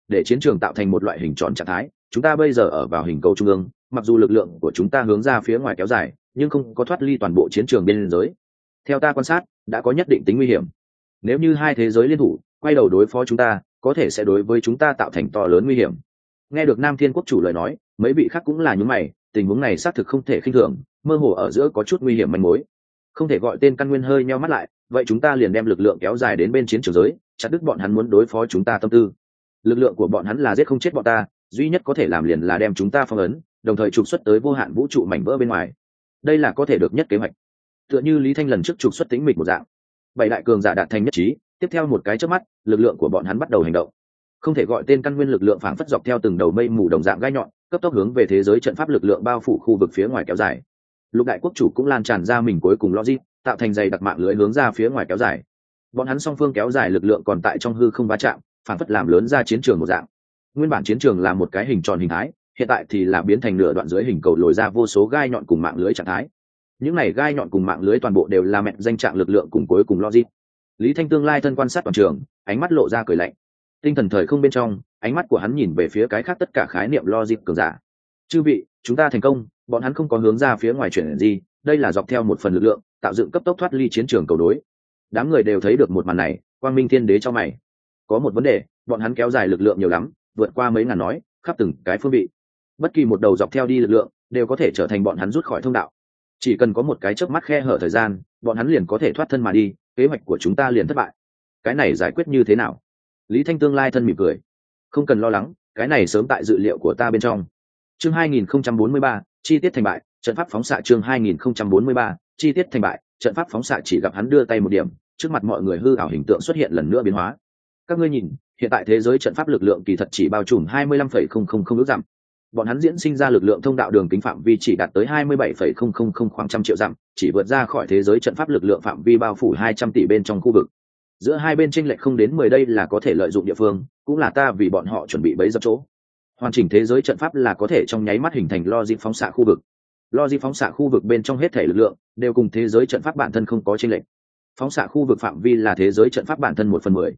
để chiến trường tạo thành một loại hình tròn trạng thái. Chúng ta bây giờ ở vào hình cầu trung ương, mặc dù lực lượng của chúng ta hướng ra phía ngoài kéo dài, nhưng không có thoát ly toàn bộ chiến trường biên giới. Theo ta quan sát, đã có nhất định tính nguy hiểm. Nếu như hai thế giới liên thủ quay đầu đối phó chúng ta, có thể sẽ đối với chúng ta tạo thành to lớn nguy hiểm. Nghe được Nam Thiên Quốc chủ lời nói, mấy vị khác cũng là nhướng mày, tình huống này xác thực không thể khinh thường, mơ hồ ở giữa có chút nguy hiểm manh mối. Không thể gọi tên căn nguyên hơi nheo mắt lại, vậy chúng ta liền đem lực lượng kéo dài đến bên chiến trường giới, chặt đứt bọn hắn muốn đối phó chúng ta tâm tư. Lực lượng của bọn hắn là giết không chết bọn ta, duy nhất có thể làm liền là đem chúng ta phong ấn, đồng thời trục xuất tới vô hạn vũ trụ mảnh vỡ bên ngoài. Đây là có thể được nhất kế hoạch. Tựa như Lý Thanh lần trước trục xuất Tĩnh Mịch một dạng. Bảy đại cường giả đạt thành nhất trí, tiếp theo một cái chớp mắt, lực lượng của bọn hắn bắt đầu hành động. Không thể gọi tên căn nguyên lực lượng phảng phất dọc theo từng đầu mây mù đồng dạng gai nhọn, cấp tốc hướng về thế giới trận pháp lực lượng bao phủ khu vực phía ngoài kéo dài. Lục đại quốc chủ cũng lan tràn ra mình cuối cùng logic, tạo thành dày đặc mạng lưới hướng ra phía ngoài kéo dài. Bọn hắn song phương kéo dài lực lượng còn tại trong hư không va chạm, phảng phất làm lớn ra chiến trường một dạng. Nguyên bản chiến trường là một cái hình tròn hình thái, hiện tại thì là biến thành nửa đoạn dưới hình cầu lồi ra vô số gai nhọn cùng mạng lưới trạng thái. Những này gai nhọn cùng mạng lưới toàn bộ đều là mệnh danh trạng lực lượng cùng cuối cùng logic. Lý Thanh tương lai thân quan sát toàn trường, ánh mắt lộ ra cười lạnh. Tinh thần thời không bên trong, ánh mắt của hắn nhìn về phía cái khác tất cả khái niệm logic cường giả. Chư vị, chúng ta thành công, bọn hắn không có hướng ra phía ngoài chuyển gì, đây là dọc theo một phần lực lượng, tạo dựng cấp tốc thoát ly chiến trường cầu đối. Đám người đều thấy được một màn này, Quang Minh Thiên Đế cho mày. Có một vấn đề, bọn hắn kéo dài lực lượng nhiều lắm, vượt qua mấy ngàn nói, khắp từng cái phương vị. Bất kỳ một đầu dọc theo đi lực lượng, đều có thể trở thành bọn hắn rút khỏi thông đạo. Chỉ cần có một cái chớp mắt khe hở thời gian, bọn hắn liền có thể thoát thân mà đi, kế hoạch của chúng ta liền thất bại. Cái này giải quyết như thế nào? Lý Thanh tương lai thân mỉm cười. Không cần lo lắng, cái này sớm tại dự liệu của ta bên trong. Chương 2043, chi tiết thành bại, trận pháp phóng xạ chương 2043, chi tiết thành bại, trận pháp phóng xạ chỉ gặp hắn đưa tay một điểm, trước mặt mọi người hư ảo hình tượng xuất hiện lần nữa biến hóa. Các ngươi nhìn, hiện tại thế giới trận pháp lực lượng kỳ thật chỉ bao trùm 25,000 ước dặm. Bọn hắn diễn sinh ra lực lượng thông đạo đường kính phạm vi chỉ đạt tới 27,000 khoảng trăm triệu dặm, chỉ vượt ra khỏi thế giới trận pháp lực lượng phạm vi bao phủ 200 tỷ bên trong khu vực. Giữa hai bên chênh lệch không đến 10 đây là có thể lợi dụng địa phương, cũng là ta vì bọn họ chuẩn bị bấy dập chỗ. Hoàn chỉnh thế giới trận pháp là có thể trong nháy mắt hình thành logic phóng xạ khu vực. Logic phóng xạ khu vực bên trong hết thể lực lượng đều cùng thế giới trận pháp bản thân không có chênh lệch. Phóng xạ khu vực phạm vi là thế giới trận pháp bản thân 1/10.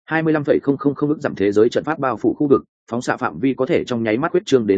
25,000 ước dặm thế giới trận pháp bao phủ khu vực, phóng xạ phạm vi có thể trong nháy mắt huyết trương đến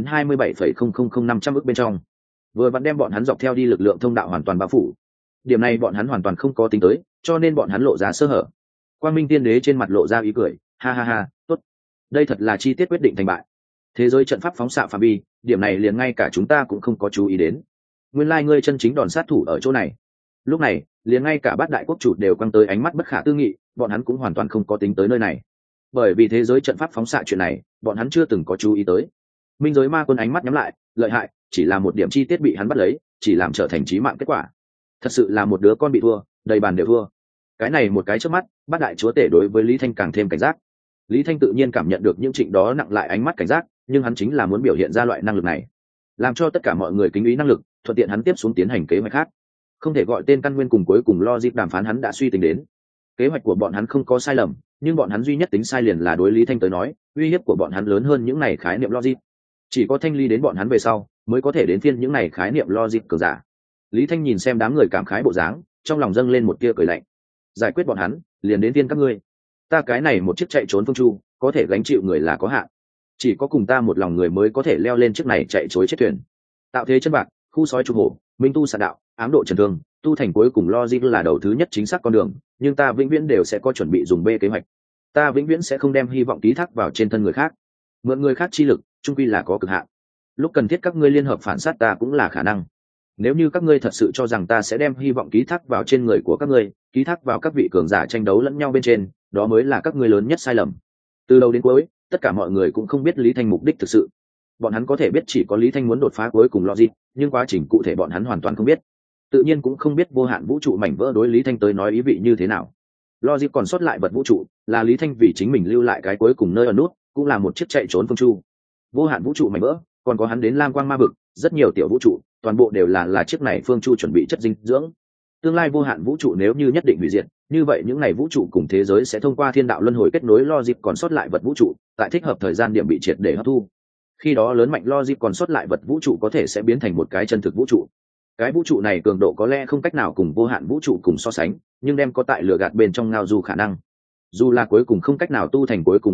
27,000 ước bên trong. Vừa vặn đem bọn hắn dọc theo đi lực lượng thông đạo hoàn toàn bao phủ. Điểm này bọn hắn hoàn toàn không có tính tới, cho nên bọn hắn lộ ra sơ hở. Quang Minh Tiên Đế trên mặt lộ ra ý cười, ha ha ha, tốt. Đây thật là chi tiết quyết định thành bại. Thế giới trận pháp phóng xạ phạm vi, điểm này liền ngay cả chúng ta cũng không có chú ý đến. Nguyên lai ngươi chân chính đòn sát thủ ở chỗ này. Lúc này, liền ngay cả bát đại quốc chủ đều quăng tới ánh mắt bất khả tư nghị, bọn hắn cũng hoàn toàn không có tính tới nơi này. Bởi vì thế giới trận pháp phóng xạ chuyện này, bọn hắn chưa từng có chú ý tới. Minh giới ma quân ánh mắt nhắm lại, lợi hại, chỉ là một điểm chi tiết bị hắn bắt lấy, chỉ làm trở thành chí mạng kết quả. Thật sự là một đứa con bị thua, đầy bàn đều thua. Cái này một cái trước mắt, bát đại chúa tể đối với Lý Thanh càng thêm cảnh giác. Lý Thanh tự nhiên cảm nhận được những trịnh đó nặng lại ánh mắt cảnh giác, nhưng hắn chính là muốn biểu hiện ra loại năng lực này, làm cho tất cả mọi người kính ý năng lực, thuận tiện hắn tiếp xuống tiến hành kế hoạch khác. Không thể gọi tên căn nguyên cùng cuối cùng logic đàm phán hắn đã suy tính đến. Kế hoạch của bọn hắn không có sai lầm, nhưng bọn hắn duy nhất tính sai liền là đối Lý Thanh tới nói, uy hiếp của bọn hắn lớn hơn những này khái niệm logic. Chỉ có thanh ly đến bọn hắn về sau, mới có thể đến phiên những này khái niệm logic cường giả. Lý Thanh nhìn xem đám người cảm khái bộ dáng, trong lòng dâng lên một tia cười lạnh. Giải quyết bọn hắn, liền đến phiên các ngươi. Ta cái này một chiếc chạy trốn phương chu, có thể gánh chịu người là có hạn. Chỉ có cùng ta một lòng người mới có thể leo lên chiếc này chạy trối chết thuyền. Tạo thế chân bạc, khu sói trục hổ, minh tu sạn đạo, ám độ trần thương, tu thành cuối cùng logic là đầu thứ nhất chính xác con đường, nhưng ta vĩnh viễn đều sẽ có chuẩn bị dùng B kế hoạch. Ta vĩnh viễn sẽ không đem hy vọng ký thác vào trên thân người khác. Mượn người khác chi lực, chung quy là có cực hạn. Lúc cần thiết các ngươi liên hợp phản sát ta cũng là khả năng. Nếu như các ngươi thật sự cho rằng ta sẽ đem hy vọng ký thác vào trên người của các ngươi, ký thác vào các vị cường giả tranh đấu lẫn nhau bên trên, đó mới là các ngươi lớn nhất sai lầm. Từ đầu đến cuối, tất cả mọi người cũng không biết Lý Thanh mục đích thực sự. Bọn hắn có thể biết chỉ có Lý Thanh muốn đột phá cuối cùng logic, nhưng quá trình cụ thể bọn hắn hoàn toàn không biết. Tự nhiên cũng không biết vô hạn vũ trụ mảnh vỡ đối Lý Thanh tới nói ý vị như thế nào. Logic còn sót lại vật vũ trụ, là Lý Thanh vì chính mình lưu lại cái cuối cùng nơi ở nút, cũng là một chiếc chạy trốn phương chu. Vô hạn vũ trụ mảnh vỡ, còn có hắn đến Lam Quang Ma Vực, rất nhiều tiểu vũ trụ, toàn bộ đều là chiếc này phương chu chuẩn bị chất dinh dưỡng. Tương lai vô hạn vũ trụ nếu như nhất định hủy diệt, như vậy những này vũ trụ cùng thế giới sẽ thông qua thiên đạo luân hồi kết nối logic còn sót lại vật vũ trụ, tại thích hợp thời gian điểm bị triệt để hấp thu. Khi đó lớn mạnh logic còn sót lại vật vũ trụ có thể sẽ biến thành một cái chân thực vũ trụ. Cái vũ trụ này cường độ có lẽ không cách nào cùng vô hạn vũ trụ cùng so sánh, nhưng đem có tại lửa gạt bên trong ngao du khả năng. Dù là cuối cùng không cách nào tu thành cuối cùng logic,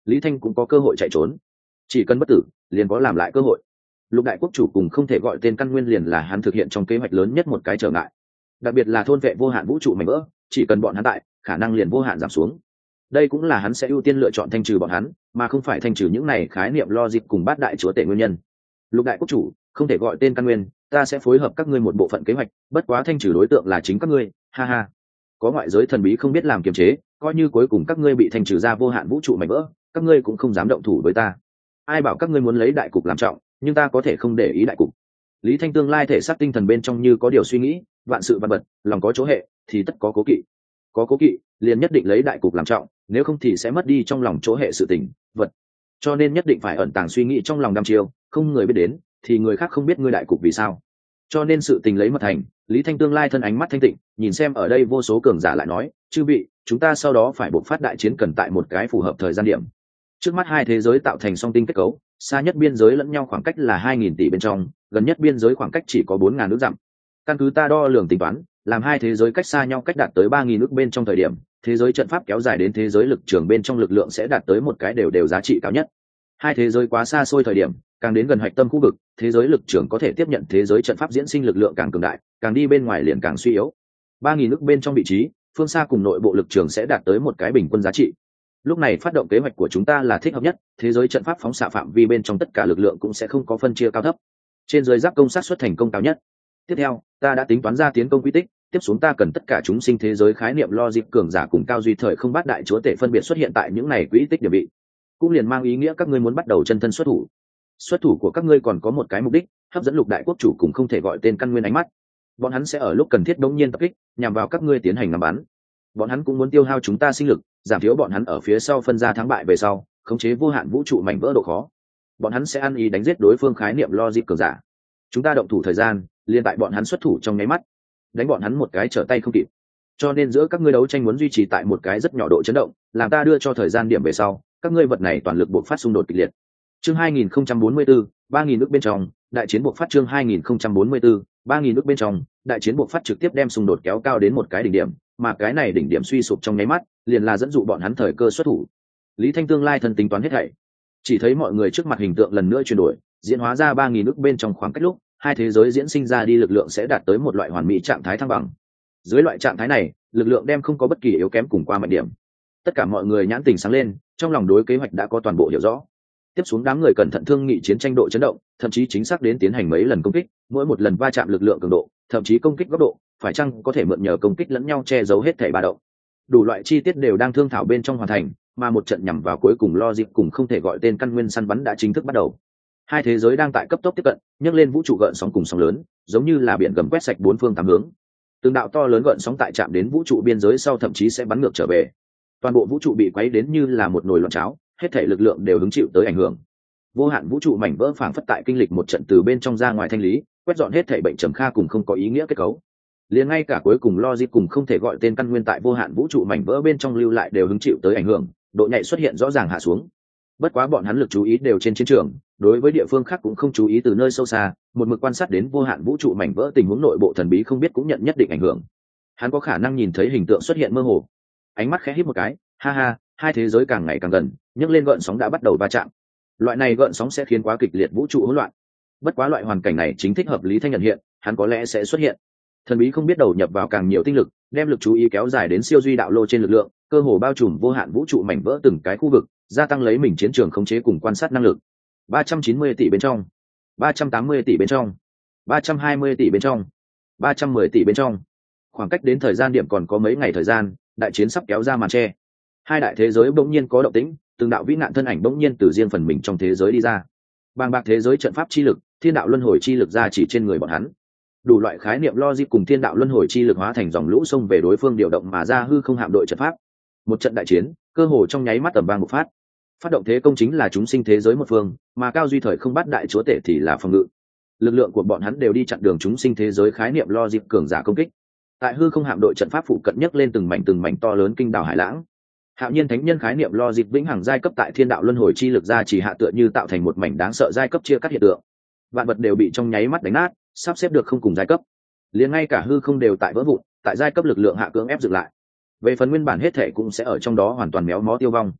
Lý Thanh cũng có cơ hội chạy trốn. Chỉ cần bất tử liền có làm lại cơ hội. Lục đại quốc chủ cùng không thể gọi tên căn nguyên liền là hắn thực hiện trong kế hoạch lớn nhất một cái trở ngại, đặc biệt là thôn vệ vô hạn vũ trụ mảnh vỡ, chỉ cần bọn hắn tại khả năng liền vô hạn giảm xuống. Đây cũng là hắn sẽ ưu tiên lựa chọn thanh trừ bọn hắn, mà không phải thanh trừ những này khái niệm logic cùng bát đại chúa tể nguyên nhân. Lục đại quốc chủ không thể gọi tên căn nguyên, ta sẽ phối hợp các ngươi một bộ phận kế hoạch, bất quá thanh trừ đối tượng là chính các ngươi, ha ha. Có ngoại giới thần bí không biết làm kiềm chế, coi như cuối cùng các ngươi bị thanh trừ ra vô hạn vũ trụ mảnh vỡ, các ngươi cũng không dám động thủ với ta. Ai bảo các ngươi muốn lấy đại cục làm trọng, nhưng ta có thể không để ý đại cục. Lý Thanh tương lai thể xác tinh thần bên trong như có điều suy nghĩ, vạn sự vạn vật, lòng có chỗ hệ thì tất có cố kỵ. Có cố kỵ, liền nhất định lấy đại cục làm trọng, nếu không thì sẽ mất đi trong lòng chỗ hệ sự tình, vật. Cho nên nhất định phải ẩn tàng suy nghĩ trong lòng đăm chiêu, không người biết đến, thì người khác không biết ngươi đại cục vì sao. Cho nên sự tình lấy mật thành, Lý Thanh tương lai thân ánh mắt thanh tịnh, nhìn xem ở đây vô số cường giả lại nói, chư vị, chúng ta sau đó phải buộc phát đại chiến cần tại một cái phù hợp thời gian điểm. Trước mắt hai thế giới tạo thành song tinh kết cấu, xa nhất biên giới lẫn nhau khoảng cách là 2.000 tỷ bên trong, gần nhất biên giới khoảng cách chỉ có 4.000 ước dặm. Căn cứ ta đo lường tính toán, làm hai thế giới cách xa nhau cách đạt tới 3.000 ước bên trong thời điểm, thế giới trận pháp kéo dài đến thế giới lực trường bên trong lực lượng sẽ đạt tới một cái đều giá trị cao nhất. Hai thế giới quá xa xôi thời điểm, càng đến gần hạch tâm khu vực, thế giới lực trường có thể tiếp nhận thế giới trận pháp diễn sinh lực lượng càng cường đại, càng đi bên ngoài liền càng suy yếu. 3.000 ước bên trong vị trí, phương xa cùng nội bộ lực trường sẽ đạt tới một cái bình quân giá trị. Lúc này phát động kế hoạch của chúng ta là thích hợp nhất, thế giới trận pháp phóng xạ phạm vi bên trong tất cả lực lượng cũng sẽ không có phân chia cao thấp, trên dưới giáp công sát xuất thành công cao nhất. Tiếp theo, ta đã tính toán ra tiến công quy tích, tiếp xuống ta cần tất cả chúng sinh thế giới khái niệm logic cường giả cùng cao duy thời không bát đại chúa tể phân biệt xuất hiện tại những này quỹ tích địa vị, cũng liền mang ý nghĩa các ngươi muốn bắt đầu chân thân xuất thủ. Xuất thủ của các ngươi còn có một cái mục đích, hấp dẫn lục đại quốc chủ cùng không thể gọi tên căn nguyên ánh mắt. Bọn hắn sẽ ở lúc cần thiết đống nhiên tập kích, nhằm vào các ngươi tiến hành ngắm bắn. Bọn hắn cũng muốn tiêu hao chúng ta sinh lực, giảm thiếu bọn hắn ở phía sau phân ra thắng bại về sau, khống chế vô hạn vũ trụ mảnh vỡ độ khó. Bọn hắn sẽ ăn ý đánh giết đối phương khái niệm logic cường giả. Chúng ta động thủ thời gian, liên tại bọn hắn xuất thủ trong nháy mắt, đánh bọn hắn một cái trở tay không kịp. Cho nên giữa các ngươi đấu tranh muốn duy trì tại một cái rất nhỏ độ chấn động, làm ta đưa cho thời gian điểm về sau, các ngươi vật này toàn lực buộc phát xung đột kịch liệt. Chương 2044, 3.000 ước bên trong, đại chiến buộc phát chương 2044, 3.000 ước bên trong, đại chiến buộc phát trực tiếp đem xung đột kéo cao đến một cái đỉnh điểm, mà cái này đỉnh điểm suy sụp trong nháy mắt, liền là dẫn dụ bọn hắn thời cơ xuất thủ. Lý Thanh tương lai thân tính toán hết thảy, chỉ thấy mọi người trước mặt hình tượng lần nữa chuyển đổi, diễn hóa ra 3.000 ước bên trong khoảng cách lúc, hai thế giới diễn sinh ra đi lực lượng sẽ đạt tới một loại hoàn mỹ trạng thái thăng bằng. Dưới loại trạng thái này, lực lượng đem không có bất kỳ yếu kém cùng qua mạnh điểm. Tất cả mọi người nhãn tình sáng lên, trong lòng đối kế hoạch đã có toàn bộ hiểu rõ. Tiếp xuống đám người cẩn thận thương nghị chiến tranh độ chấn động, thậm chí chính xác đến tiến hành mấy lần công kích, mỗi một lần va chạm lực lượng cường độ, thậm chí công kích góc độ, phải chăng có thể mượn nhờ công kích lẫn nhau che giấu hết thảy ba động. Đủ loại chi tiết đều đang thương thảo bên trong hoàn thành, mà một trận nhằm vào cuối cùng logic cùng không thể gọi tên căn nguyên săn bắn đã chính thức bắt đầu. Hai thế giới đang tại cấp tốc tiếp cận, nhấc lên vũ trụ gợn sóng cùng sóng lớn, giống như là biển gầm quét sạch bốn phương tám hướng. Từng đạo to lớn gợn sóng tại chạm đến vũ trụ biên giới sau thậm chí sẽ bắn ngược trở về. Toàn bộ vũ trụ bị quấy đến như là một nồi loạn cháo, hết thảy lực lượng đều hứng chịu tới ảnh hưởng. Vô hạn vũ trụ mảnh vỡ phảng phất tại kinh lịch một trận từ bên trong ra ngoài thanh lý, quét dọn hết thảy bệnh trầm kha cùng không có ý nghĩa kết cấu. Liền ngay cả cuối cùng logic cùng không thể gọi tên căn nguyên tại vô hạn vũ trụ mảnh vỡ bên trong lưu lại đều hứng chịu tới ảnh hưởng, độ nhạy xuất hiện rõ ràng hạ xuống. Bất quá bọn hắn lực chú ý đều trên chiến trường, đối với địa phương khác cũng không chú ý, từ nơi sâu xa một mực quan sát đến vô hạn vũ trụ mảnh vỡ tình huống nội bộ thần bí không biết cũng nhận nhất định ảnh hưởng. Hắn có khả năng nhìn thấy hình tượng xuất hiện mơ hồ, ánh mắt khẽ híp một cái, ha ha, hai thế giới càng ngày càng gần, nhấc lên gợn sóng đã bắt đầu va chạm. Loại này gợn sóng sẽ khiến quá kịch liệt vũ trụ hỗn loạn. Bất quá loại hoàn cảnh này chính thích hợp Lý Thanh nhận hiện, hắn có lẽ sẽ xuất hiện. Thần bí không biết đầu nhập vào càng nhiều tinh lực, đem lực chú ý kéo dài đến siêu duy đạo lô trên lực lượng, cơ hồ bao trùm vô hạn vũ trụ mảnh vỡ từng cái khu vực, gia tăng lấy mình chiến trường khống chế cùng quan sát năng lực. 390 tỷ bên trong, 380 tỷ bên trong, 320 tỷ bên trong, 310 tỷ bên trong. Khoảng cách đến thời gian điểm còn có mấy ngày thời gian, đại chiến sắp kéo ra màn che. Hai đại thế giới bỗng nhiên có động tĩnh, từng đạo vĩ nạn thân ảnh bỗng nhiên từ riêng phần mình trong thế giới đi ra. Bàng bạc thế giới trận pháp chi lực, thiên đạo luân hồi chi lực ra chỉ trên người bọn hắn. Đủ loại khái niệm logic cùng thiên đạo luân hồi chi lực hóa thành dòng lũ xông về đối phương điều động mà ra hư không hạm đội trận pháp. Một trận đại chiến, cơ hồ trong nháy mắt tầm vang bộc phát. Phát động thế công chính là chúng sinh thế giới một phương, mà cao duy thời không bắt đại chúa tể thì là phòng ngự. Lực lượng của bọn hắn đều đi chặn đường chúng sinh thế giới khái niệm logic cường giả công kích. Tại hư không hạm đội trận pháp phụ cận nhất lên từng mảnh to lớn kinh đảo hải lãng. Hạo nhiên thánh nhân khái niệm logic vĩnh hằng giai cấp tại thiên đạo luân hồi chi lực ra chỉ hạ tựa như tạo thành một mảnh đáng sợ giai cấp chia cắt hiện tượng. Vạn vật đều bị trong nháy mắt đánh nát, sắp xếp được không cùng giai cấp. Liền ngay cả hư không đều tại vỡ vụn, tại giai cấp lực lượng hạ cưỡng ép dựng lại. Về phần nguyên bản hết thể cũng sẽ ở trong đó hoàn toàn méo mó tiêu vong.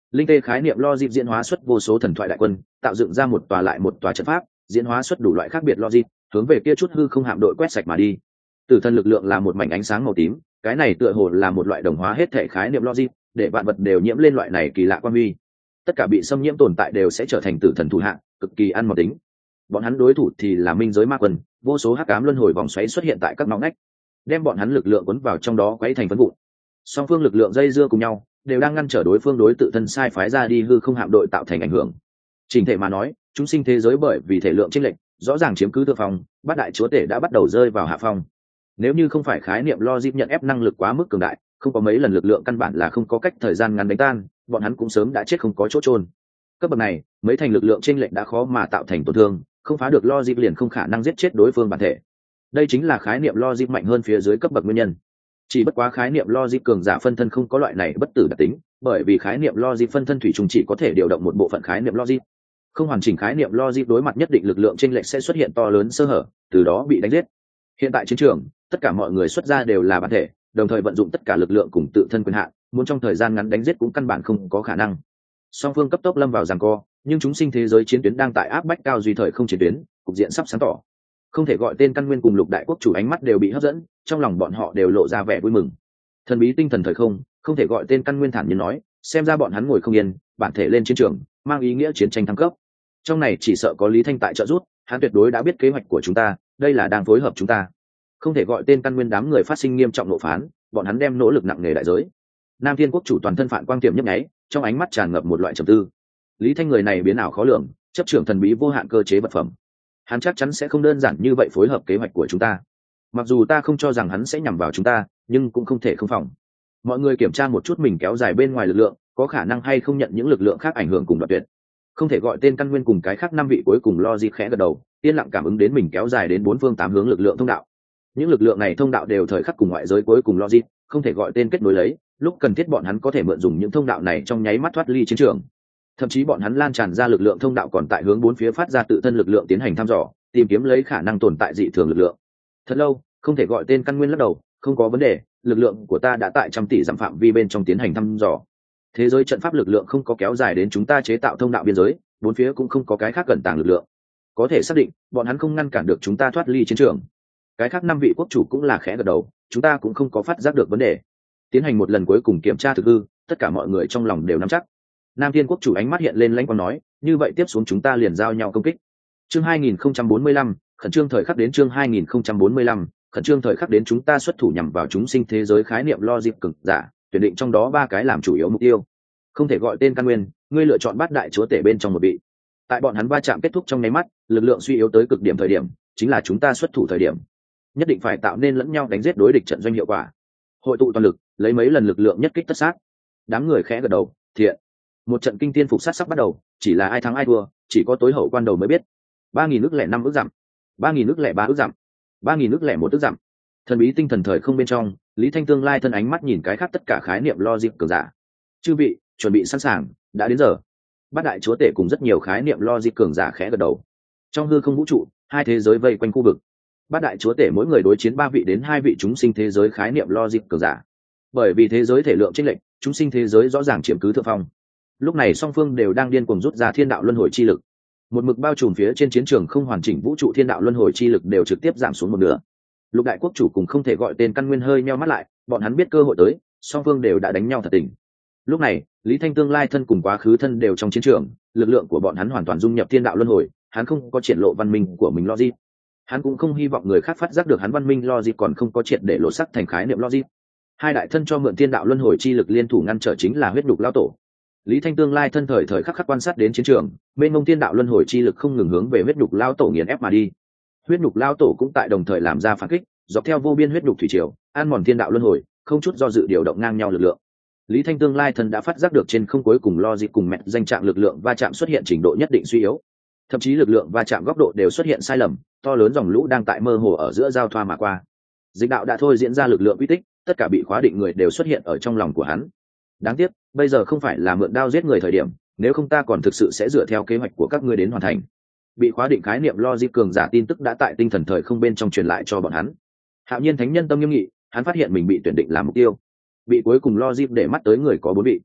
linh tê khái niệm logic diễn hóa xuất vô số thần thoại đại quân, tạo dựng ra một tòa lại một tòa trận pháp, diễn hóa xuất đủ loại khác biệt logic, hướng về kia chút hư không hạm đội quét sạch mà đi. Tử thần lực lượng là một mảnh ánh sáng màu tím, cái này tựa hồ là một loại đồng hóa hết thể khái niệm logic, để vạn vật đều nhiễm lên loại này kỳ lạ quan huy. Tất cả bị xâm nhiễm tồn tại đều sẽ trở thành tử thần thủ hạ, cực kỳ ăn mòn tính. Bọn hắn đối thủ thì là minh giới ma quân, vô số hắc ám luân hồi vòng xoáy xuất hiện tại các ngõ ngách, đem bọn hắn lực lượng cuốn vào trong đó quấy thành phấn vụn. Song phương lực lượng dây dưa cùng nhau, đều đang ngăn trở đối phương đối tự thân sai phái ra đi hư không hạm đội tạo thành ảnh hưởng. Trình thể mà nói, chúng sinh thế giới bởi vì thể lượng chênh lệch, rõ ràng chiếm cứ thượng phong, bát đại chúa tể đã bắt đầu rơi vào hạ phong. Nếu như không phải khái niệm logic nhận ép năng lực quá mức cường đại, không có mấy lần lực lượng căn bản là không có cách thời gian ngắn đánh tan, bọn hắn cũng sớm đã chết không có chỗ chôn. Cấp bậc này, mấy thành lực lượng chênh lệch đã khó mà tạo thành tổn thương, không phá được logic liền không khả năng giết chết đối phương bản thể. Đây chính là khái niệm logic mạnh hơn phía dưới cấp bậc nguyên nhân. Chỉ bất quá khái niệm logic cường giả phân thân không có loại này bất tử đặc tính, bởi vì khái niệm logic phân thân thủy chung chỉ có thể điều động một bộ phận khái niệm logic. Không hoàn chỉnh khái niệm logic đối mặt nhất định lực lượng chênh lệch sẽ xuất hiện to lớn sơ hở, từ đó bị đánh giết. Hiện tại chiến trường, tất cả mọi người xuất ra đều là bản thể, đồng thời vận dụng tất cả lực lượng cùng tự thân quyền hạn, muốn trong thời gian ngắn đánh giết cũng căn bản không có khả năng. Song phương cấp tốc lâm vào giằng co, nhưng chúng sinh thế giới chiến tuyến đang tại áp bách cao duy thời không chiến tuyến, cục diện sắp sáng tỏ. Không thể gọi tên căn nguyên cùng lục đại quốc chủ ánh mắt đều bị hấp dẫn, trong lòng bọn họ đều lộ ra vẻ vui mừng. Thần bí tinh thần thời không thể gọi tên căn nguyên thản nhiên nói, xem ra bọn hắn ngồi không yên, bản thể lên chiến trường, mang ý nghĩa chiến tranh thăng cấp. Trong này chỉ sợ có Lý Thanh tại trợ giúp, hắn tuyệt đối đã biết kế hoạch của chúng ta, đây là đang phối hợp chúng ta. Không thể gọi tên căn nguyên đám người phát sinh nghiêm trọng nộ phán, bọn hắn đem nỗ lực nặng nề đại giới. Nam Thiên quốc chủ toàn thân phản quang tiềm nhấp nháy, trong ánh mắt tràn ngập một loại trầm tư. Lý Thanh người này biến ảo khó lường, chấp trưởng thần bí vô hạn cơ chế vật phẩm. Hắn chắc chắn sẽ không đơn giản như vậy phối hợp kế hoạch của chúng ta. Mặc dù ta không cho rằng hắn sẽ nhằm vào chúng ta, nhưng cũng không thể không phòng. Mọi người kiểm tra một chút mình kéo dài bên ngoài lực lượng, có khả năng hay không nhận những lực lượng khác ảnh hưởng cùng đoạn tuyệt. Không thể gọi tên căn nguyên cùng cái khác năm vị cuối cùng logic khẽ gật đầu, yên lặng cảm ứng đến mình kéo dài đến bốn phương tám hướng lực lượng thông đạo. Những lực lượng này thông đạo đều thời khắc cùng ngoại giới cuối cùng logic, không thể gọi tên kết nối lấy, lúc cần thiết bọn hắn có thể mượn dùng những thông đạo này trong nháy mắt thoát ly chiến trường. Thậm chí bọn hắn lan tràn ra lực lượng thông đạo còn tại hướng bốn phía phát ra tự thân lực lượng tiến hành thăm dò, tìm kiếm lấy khả năng tồn tại dị thường lực lượng. Thật lâu, không thể gọi tên căn nguyên lắc đầu, không có vấn đề, lực lượng của ta đã tại trăm tỷ dặm phạm vi bên trong tiến hành thăm dò. Thế giới trận pháp lực lượng không có kéo dài đến chúng ta chế tạo thông đạo biên giới, bốn phía cũng không có cái khác gần tàng lực lượng. Có thể xác định, bọn hắn không ngăn cản được chúng ta thoát ly chiến trường. Cái khác năm vị quốc chủ cũng là khẽ gật đầu, chúng ta cũng không có phát giác được vấn đề. Tiến hành một lần cuối cùng kiểm tra thực hư, tất cả mọi người trong lòng đều nắm chắc. Nam Thiên quốc chủ ánh mắt hiện lên lãnh quang nói, như vậy tiếp xuống chúng ta liền giao nhau công kích. Chương 2045, khẩn trương thời khắc đến chương 2045, khẩn trương thời khắc đến chúng ta xuất thủ nhằm vào chúng sinh thế giới khái niệm logic cực giả, tuyển định trong đó ba cái làm chủ yếu mục tiêu. Không thể gọi tên căn nguyên, ngươi lựa chọn bát đại chúa tể bên trong một vị. Tại bọn hắn va chạm kết thúc trong nháy mắt, lực lượng suy yếu tới cực điểm thời điểm, chính là chúng ta xuất thủ thời điểm. Nhất định phải tạo nên lẫn nhau đánh giết đối địch trận doanh hiệu quả. Hội tụ toàn lực, lấy mấy lần lực lượng nhất kích tất sát. Đám người khẽ gật đầu, thiện. Một trận kinh tiên phục sát sắp bắt đầu, chỉ là ai thắng ai thua, chỉ có tối hậu quan đầu mới biết. 3.000 ức lẻ 5 ức dặm, 3.000 ức lẻ 3 ức dặm, 3.000 ức lẻ 1 ức dặm. Thần bí tinh thần thời không bên trong, Lý Thanh tương lai thân ánh mắt nhìn cái khác tất cả khái niệm logic cường giả. Chư vị, chuẩn bị sẵn sàng, đã đến giờ. Bát đại chúa tể cùng rất nhiều khái niệm logic cường giả khẽ gật đầu. Trong hư không vũ trụ, hai thế giới vây quanh khu vực. Bát đại chúa tể mỗi người đối chiến 3 vị đến 2 vị chúng sinh thế giới khái niệm logic cường giả. Bởi vì thế giới thể lượng chênh lệch, chúng sinh thế giới rõ ràng chiếm cứ thượng phong. Lúc này song phương đều đang điên cuồng rút ra thiên đạo luân hồi chi lực. Một mực bao trùm phía trên chiến trường không hoàn chỉnh vũ trụ thiên đạo luân hồi chi lực đều trực tiếp giảm xuống một nửa. Lục đại quốc chủ cùng không thể gọi tên căn nguyên hơi nheo mắt lại, bọn hắn biết cơ hội tới, song phương đều đã đánh nhau thật tình. Lúc này, Lý Thanh tương lai thân cùng quá khứ thân đều trong chiến trường, lực lượng của bọn hắn hoàn toàn dung nhập thiên đạo luân hồi, hắn không có triển lộ văn minh của mình logic. Hắn cũng không hy vọng người khác phát giác được hắn văn minh logic còn không có triệt để lộ sắc thành khái niệm logic. Hai đại thân cho mượn thiên đạo luân hồi chi lực liên thủ ngăn trở chính là huyết nhục lao tổ. Lý Thanh tương lai thân thời khắc quan sát đến chiến trường, bên mông thiên đạo luân hồi chi lực không ngừng hướng về huyết nhục lao tổ nghiền ép mà đi. Huyết nhục lao tổ cũng tại đồng thời làm ra phản kích, dọc theo vô biên huyết nhục thủy triều, ăn mòn thiên đạo luân hồi, không chút do dự điều động ngang nhau lực lượng. Lý Thanh tương lai thân đã phát giác được trên không cuối cùng logic cùng mẹ danh trạng lực lượng va chạm xuất hiện trình độ nhất định suy yếu, thậm chí lực lượng va chạm góc độ đều xuất hiện sai lầm, to lớn dòng lũ đang tại mơ hồ ở giữa giao thoa mà qua. Dịch đạo đã thôi diễn ra lực lượng uy tích, tất cả bị khóa định người đều xuất hiện ở trong lòng của hắn. Đáng tiếc, bây giờ không phải là mượn đao giết người thời điểm, nếu không ta còn thực sự sẽ dựa theo kế hoạch của các ngươi đến hoàn thành. Bị khóa định khái niệm logic cường giả tin tức đã tại tinh thần thời không bên trong truyền lại cho bọn hắn. Hạo Nhiên thánh nhân tâm nghiêm nghị, hắn phát hiện mình bị tuyển định làm mục tiêu. Bị cuối cùng logic để mắt tới người có 4 vị.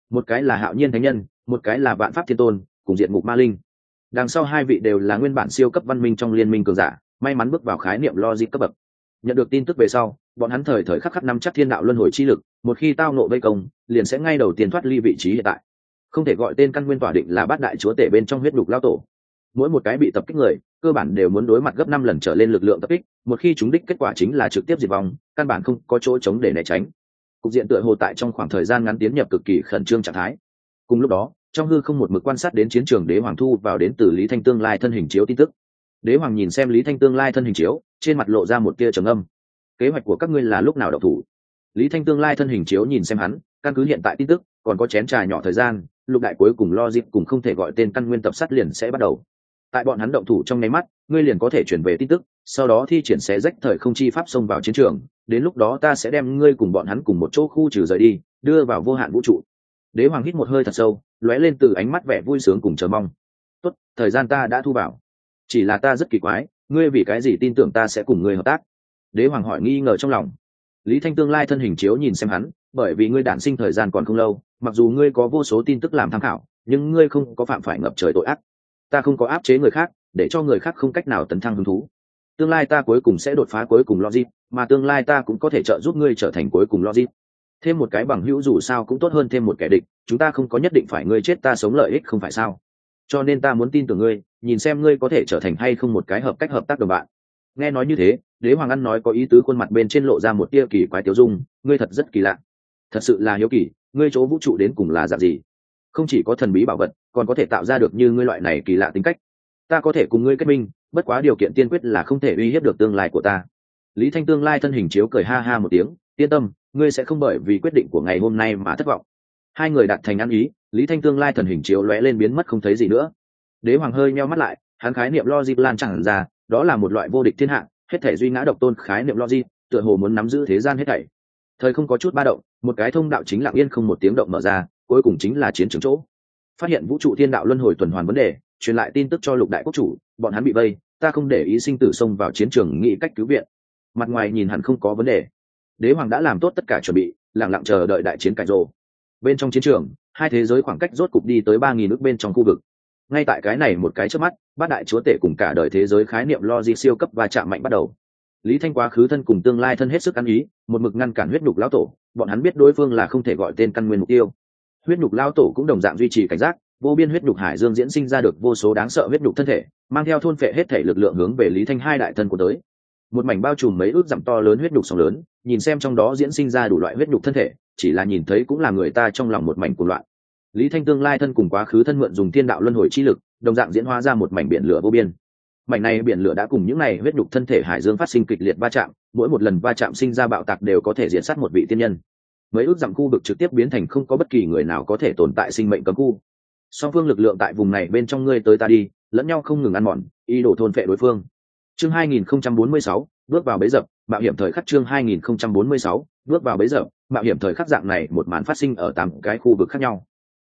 một cái là hạo nhiên thánh nhân, một cái là vạn pháp thiên tôn cùng diện ngục ma linh. Đằng sau hai vị đều là nguyên bản siêu cấp văn minh trong liên minh cường giả, may mắn bước vào khái niệm logic cấp bậc. Nhận được tin tức về sau, bọn hắn thời thời khắc khắc nắm chắc thiên đạo luân hồi chi lực, một khi tao nộ vây công, liền sẽ ngay đầu tiên thoát ly vị trí hiện tại. Không thể gọi tên căn nguyên tỏa định là bát đại chúa tể bên trong huyết đục lao tổ. Mỗi một cái bị tập kích người, cơ bản đều muốn đối mặt gấp 5 lần trở lên lực lượng tập kích, một khi chúng đích kết quả chính là trực tiếp diệt vong, căn bản không có chỗ trống để né tránh. Cục diện tựa hồ tại trong khoảng thời gian ngắn tiến nhập cực kỳ khẩn trương trạng thái. Cùng lúc đó, trong hư không một mực quan sát đến chiến trường đế hoàng thu vào đến từ Lý Thanh tương lai thân hình chiếu tin tức. Đế hoàng nhìn xem Lý Thanh tương lai thân hình chiếu, trên mặt lộ ra một tia trầm âm. Kế hoạch của các ngươi là lúc nào động thủ? Lý Thanh tương lai thân hình chiếu nhìn xem hắn, căn cứ hiện tại tin tức, còn có chén trà nhỏ thời gian, lục đại cuối cùng lo dịp cùng không thể gọi tên căn nguyên tập sát liền sẽ bắt đầu. Tại bọn hắn động thủ trong nháy mắt, ngươi liền có thể chuyển về tin tức, sau đó thi triển xé rách thời không chi pháp xông vào chiến trường, đến lúc đó ta sẽ đem ngươi cùng bọn hắn cùng một chỗ khu trừ rời đi, đưa vào vô hạn vũ trụ. Đế hoàng hít một hơi thật sâu, lóe lên từ ánh mắt vẻ vui sướng cùng chờ mong. Tốt, thời gian ta đã thu vào. Chỉ là ta rất kỳ quái, ngươi vì cái gì tin tưởng ta sẽ cùng ngươi hợp tác? Đế hoàng hỏi nghi ngờ trong lòng. Lý Thanh tương lai thân hình chiếu nhìn xem hắn, bởi vì ngươi đản sinh thời gian còn không lâu, mặc dù ngươi có vô số tin tức làm tham khảo, nhưng ngươi không có phạm phải ngập trời tội ác. Ta không có áp chế người khác, để cho người khác không cách nào tấn thăng hứng thú. Tương lai ta cuối cùng sẽ đột phá cuối cùng logic, mà tương lai ta cũng có thể trợ giúp ngươi trở thành cuối cùng logic. Thêm một cái bằng hữu dù sao cũng tốt hơn thêm một kẻ địch, chúng ta không có nhất định phải ngươi chết ta sống lợi ích không phải sao? Cho nên ta muốn tin tưởng ngươi, nhìn xem ngươi có thể trở thành hay không một cái hợp cách hợp tác đồng bạn. Nghe nói như thế, Đế hoàng ăn nói có ý tứ, khuôn mặt bên trên lộ ra một tia kỳ quái tiêu dung, ngươi thật rất kỳ lạ. Thật sự là hiếu kỳ, ngươi chỗ vũ trụ đến cùng là dạng gì? Không chỉ có thần bí bảo vật, còn có thể tạo ra được như ngươi loại này kỳ lạ tính cách. Ta có thể cùng ngươi kết minh, bất quá điều kiện tiên quyết là không thể uy hiếp được tương lai của ta. Lý Thanh tương lai thân hình chiếu cười ha ha một tiếng, yên tâm, ngươi sẽ không bởi vì quyết định của ngày hôm nay mà thất vọng. Hai người đạt thành ăn ý, Lý Thanh tương lai thần hình chiếu lóe lên biến mất không thấy gì nữa. Đế hoàng hơi nheo mắt lại, hắn khái niệm logic lan tràn ra, đó là một loại vô địch thiên hạ, hết thể duy ngã độc tôn khái niệm logic, tựa hồ muốn nắm giữ thế gian hết thảy. Thời không có chút ba động, một cái thông đạo chính lặng yên không một tiếng động mở ra, cuối cùng chính là chiến trường chỗ. Phát hiện vũ trụ thiên đạo luân hồi tuần hoàn vấn đề, truyền lại tin tức cho lục đại quốc chủ, bọn hắn bị vây, ta không để ý sinh tử xông vào chiến trường nghĩ cách cứu viện. Mặt ngoài nhìn hẳn không có vấn đề. Đế hoàng đã làm tốt tất cả chuẩn bị, lặng lặng chờ đợi đại chiến cải rộ. Bên trong chiến trường, hai thế giới khoảng cách rốt cục đi tới 3.000 ức bên trong khu vực. Ngay tại cái này một cái chớp mắt, bát đại chúa tể cùng cả đời thế giới khái niệm logic siêu cấp và chạm mạnh bắt đầu. Lý Thanh quá khứ thân cùng tương lai thân hết sức ăn ý, một mực ngăn cản huyết nhục lão tổ, bọn hắn biết đối phương là không thể gọi tên căn nguyên mục tiêu. Huyết nhục lão tổ cũng đồng dạng duy trì cảnh giác, vô biên huyết nhục hải dương diễn sinh ra được vô số đáng sợ huyết nhục thân thể, mang theo thôn phệ hết thể lực lượng hướng về Lý Thanh hai đại thân của tới. Một mảnh bao trùm mấy ước dặm to lớn huyết nhục sóng lớn, nhìn xem trong đó diễn sinh ra đủ loại huyết nhục thân thể, chỉ là nhìn thấy cũng là người ta trong lòng một mảnh cuồng loạn. Lý Thanh tương lai thân cùng quá khứ thân mượn dùng thiên đạo luân hồi chi lực, đồng dạng diễn hóa ra một mảnh biển lửa vô biên. Mảnh này biển lửa đã cùng những này huyết nhục thân thể hải dương phát sinh kịch liệt va chạm, mỗi một lần va chạm sinh ra bạo tạc đều có thể diệt sát một vị tiên nhân. Mấy ước dặm khu vực trực tiếp biến thành không có bất kỳ người nào có thể tồn tại sinh mệnh cấm khu. Song phương lực lượng tại vùng này bên trong ngươi tới ta đi, lẫn nhau không ngừng ăn mòn, ý đồ thôn phệ đối phương. Chương 2046, bước vào bẫy dập, mạo hiểm thời khắc. Chương 2046, bước vào bẫy dập, mạo hiểm thời khắc. Dạng này một màn phát sinh ở 8 cái khu vực khác nhau.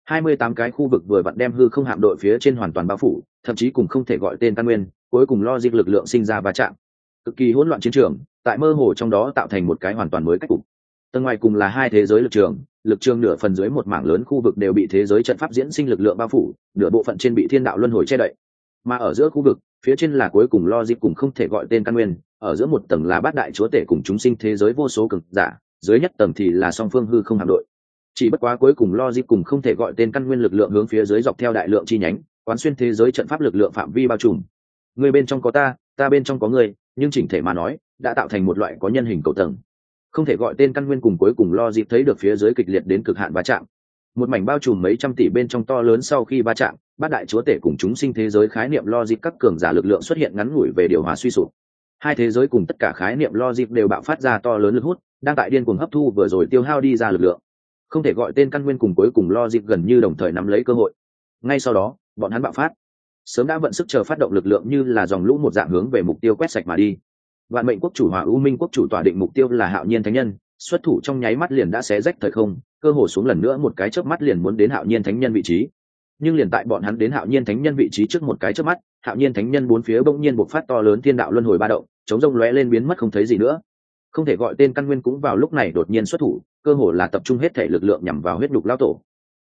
28 cái khu vực vừa vặn đem hư không hạm đội phía trên hoàn toàn bao phủ, thậm chí cùng không thể gọi tên căn nguyên, cuối cùng logic lực lượng sinh ra va chạm. Cực kỳ hỗn loạn chiến trường, tại mơ hồ trong đó tạo thành một cái hoàn toàn mới cách cục. Tầng ngoài cùng là hai thế giới lực trường nửa phần dưới một mảng lớn khu vực đều bị thế giới trận pháp diễn sinh lực lượng bao phủ, nửa bộ phận trên bị thiên đạo luân hồi che đậy. Mà ở giữa khu vực, phía trên là cuối cùng logic cùng không thể gọi tên căn nguyên, ở giữa một tầng là bát đại chúa tể cùng chúng sinh thế giới vô số cường giả, dưới nhất tầng thì là song phương hư không hạm đội. Chỉ bất quá cuối cùng logic cùng không thể gọi tên căn nguyên lực lượng hướng phía dưới dọc theo đại lượng chi nhánh, quán xuyên thế giới trận pháp lực lượng phạm vi bao trùm. Người bên trong có ta bên trong có người, nhưng chỉnh thể mà nói, đã tạo thành một loại có nhân hình cầu tầng. Không thể gọi tên căn nguyên cùng cuối cùng logic thấy được phía dưới kịch liệt đến cực hạn va chạm. Một mảnh bao trùm mấy trăm tỷ bên trong to lớn sau khi va chạm, bát đại chúa tể cùng chúng sinh thế giới khái niệm logic các cường giả lực lượng xuất hiện ngắn ngủi về điều hòa suy sụp. Hai thế giới cùng tất cả khái niệm logic đều bạo phát ra to lớn lực hút, đang tại điên cuồng hấp thu vừa rồi tiêu hao đi ra lực lượng. Không thể gọi tên căn nguyên cùng cuối cùng logic gần như đồng thời nắm lấy cơ hội. Ngay sau đó, bọn hắn bạo phát. Sớm đã vận sức chờ phát động lực lượng như là dòng lũ một dạng hướng về mục tiêu quét sạch mà đi. Vạn mệnh quốc chủ Hỏa U Minh quốc chủ tỏa định mục tiêu là Hạo Nhiên Thánh Nhân, xuất thủ trong nháy mắt liền đã xé rách thời không, cơ hồ xuống lần nữa một cái chớp mắt liền muốn đến Hạo Nhiên Thánh Nhân vị trí. Nhưng liền tại bọn hắn đến Hạo Nhiên Thánh Nhân vị trí trước một cái chớp mắt, Hạo Nhiên Thánh Nhân bốn phía bỗng nhiên bộc phát to lớn thiên đạo luân hồi ba động, chống rông lóe lên biến mất không thấy gì nữa. Không thể gọi tên căn nguyên cũng vào lúc này đột nhiên xuất thủ, cơ hồ là tập trung hết thể lực lượng nhằm vào huyết nhục lão tổ.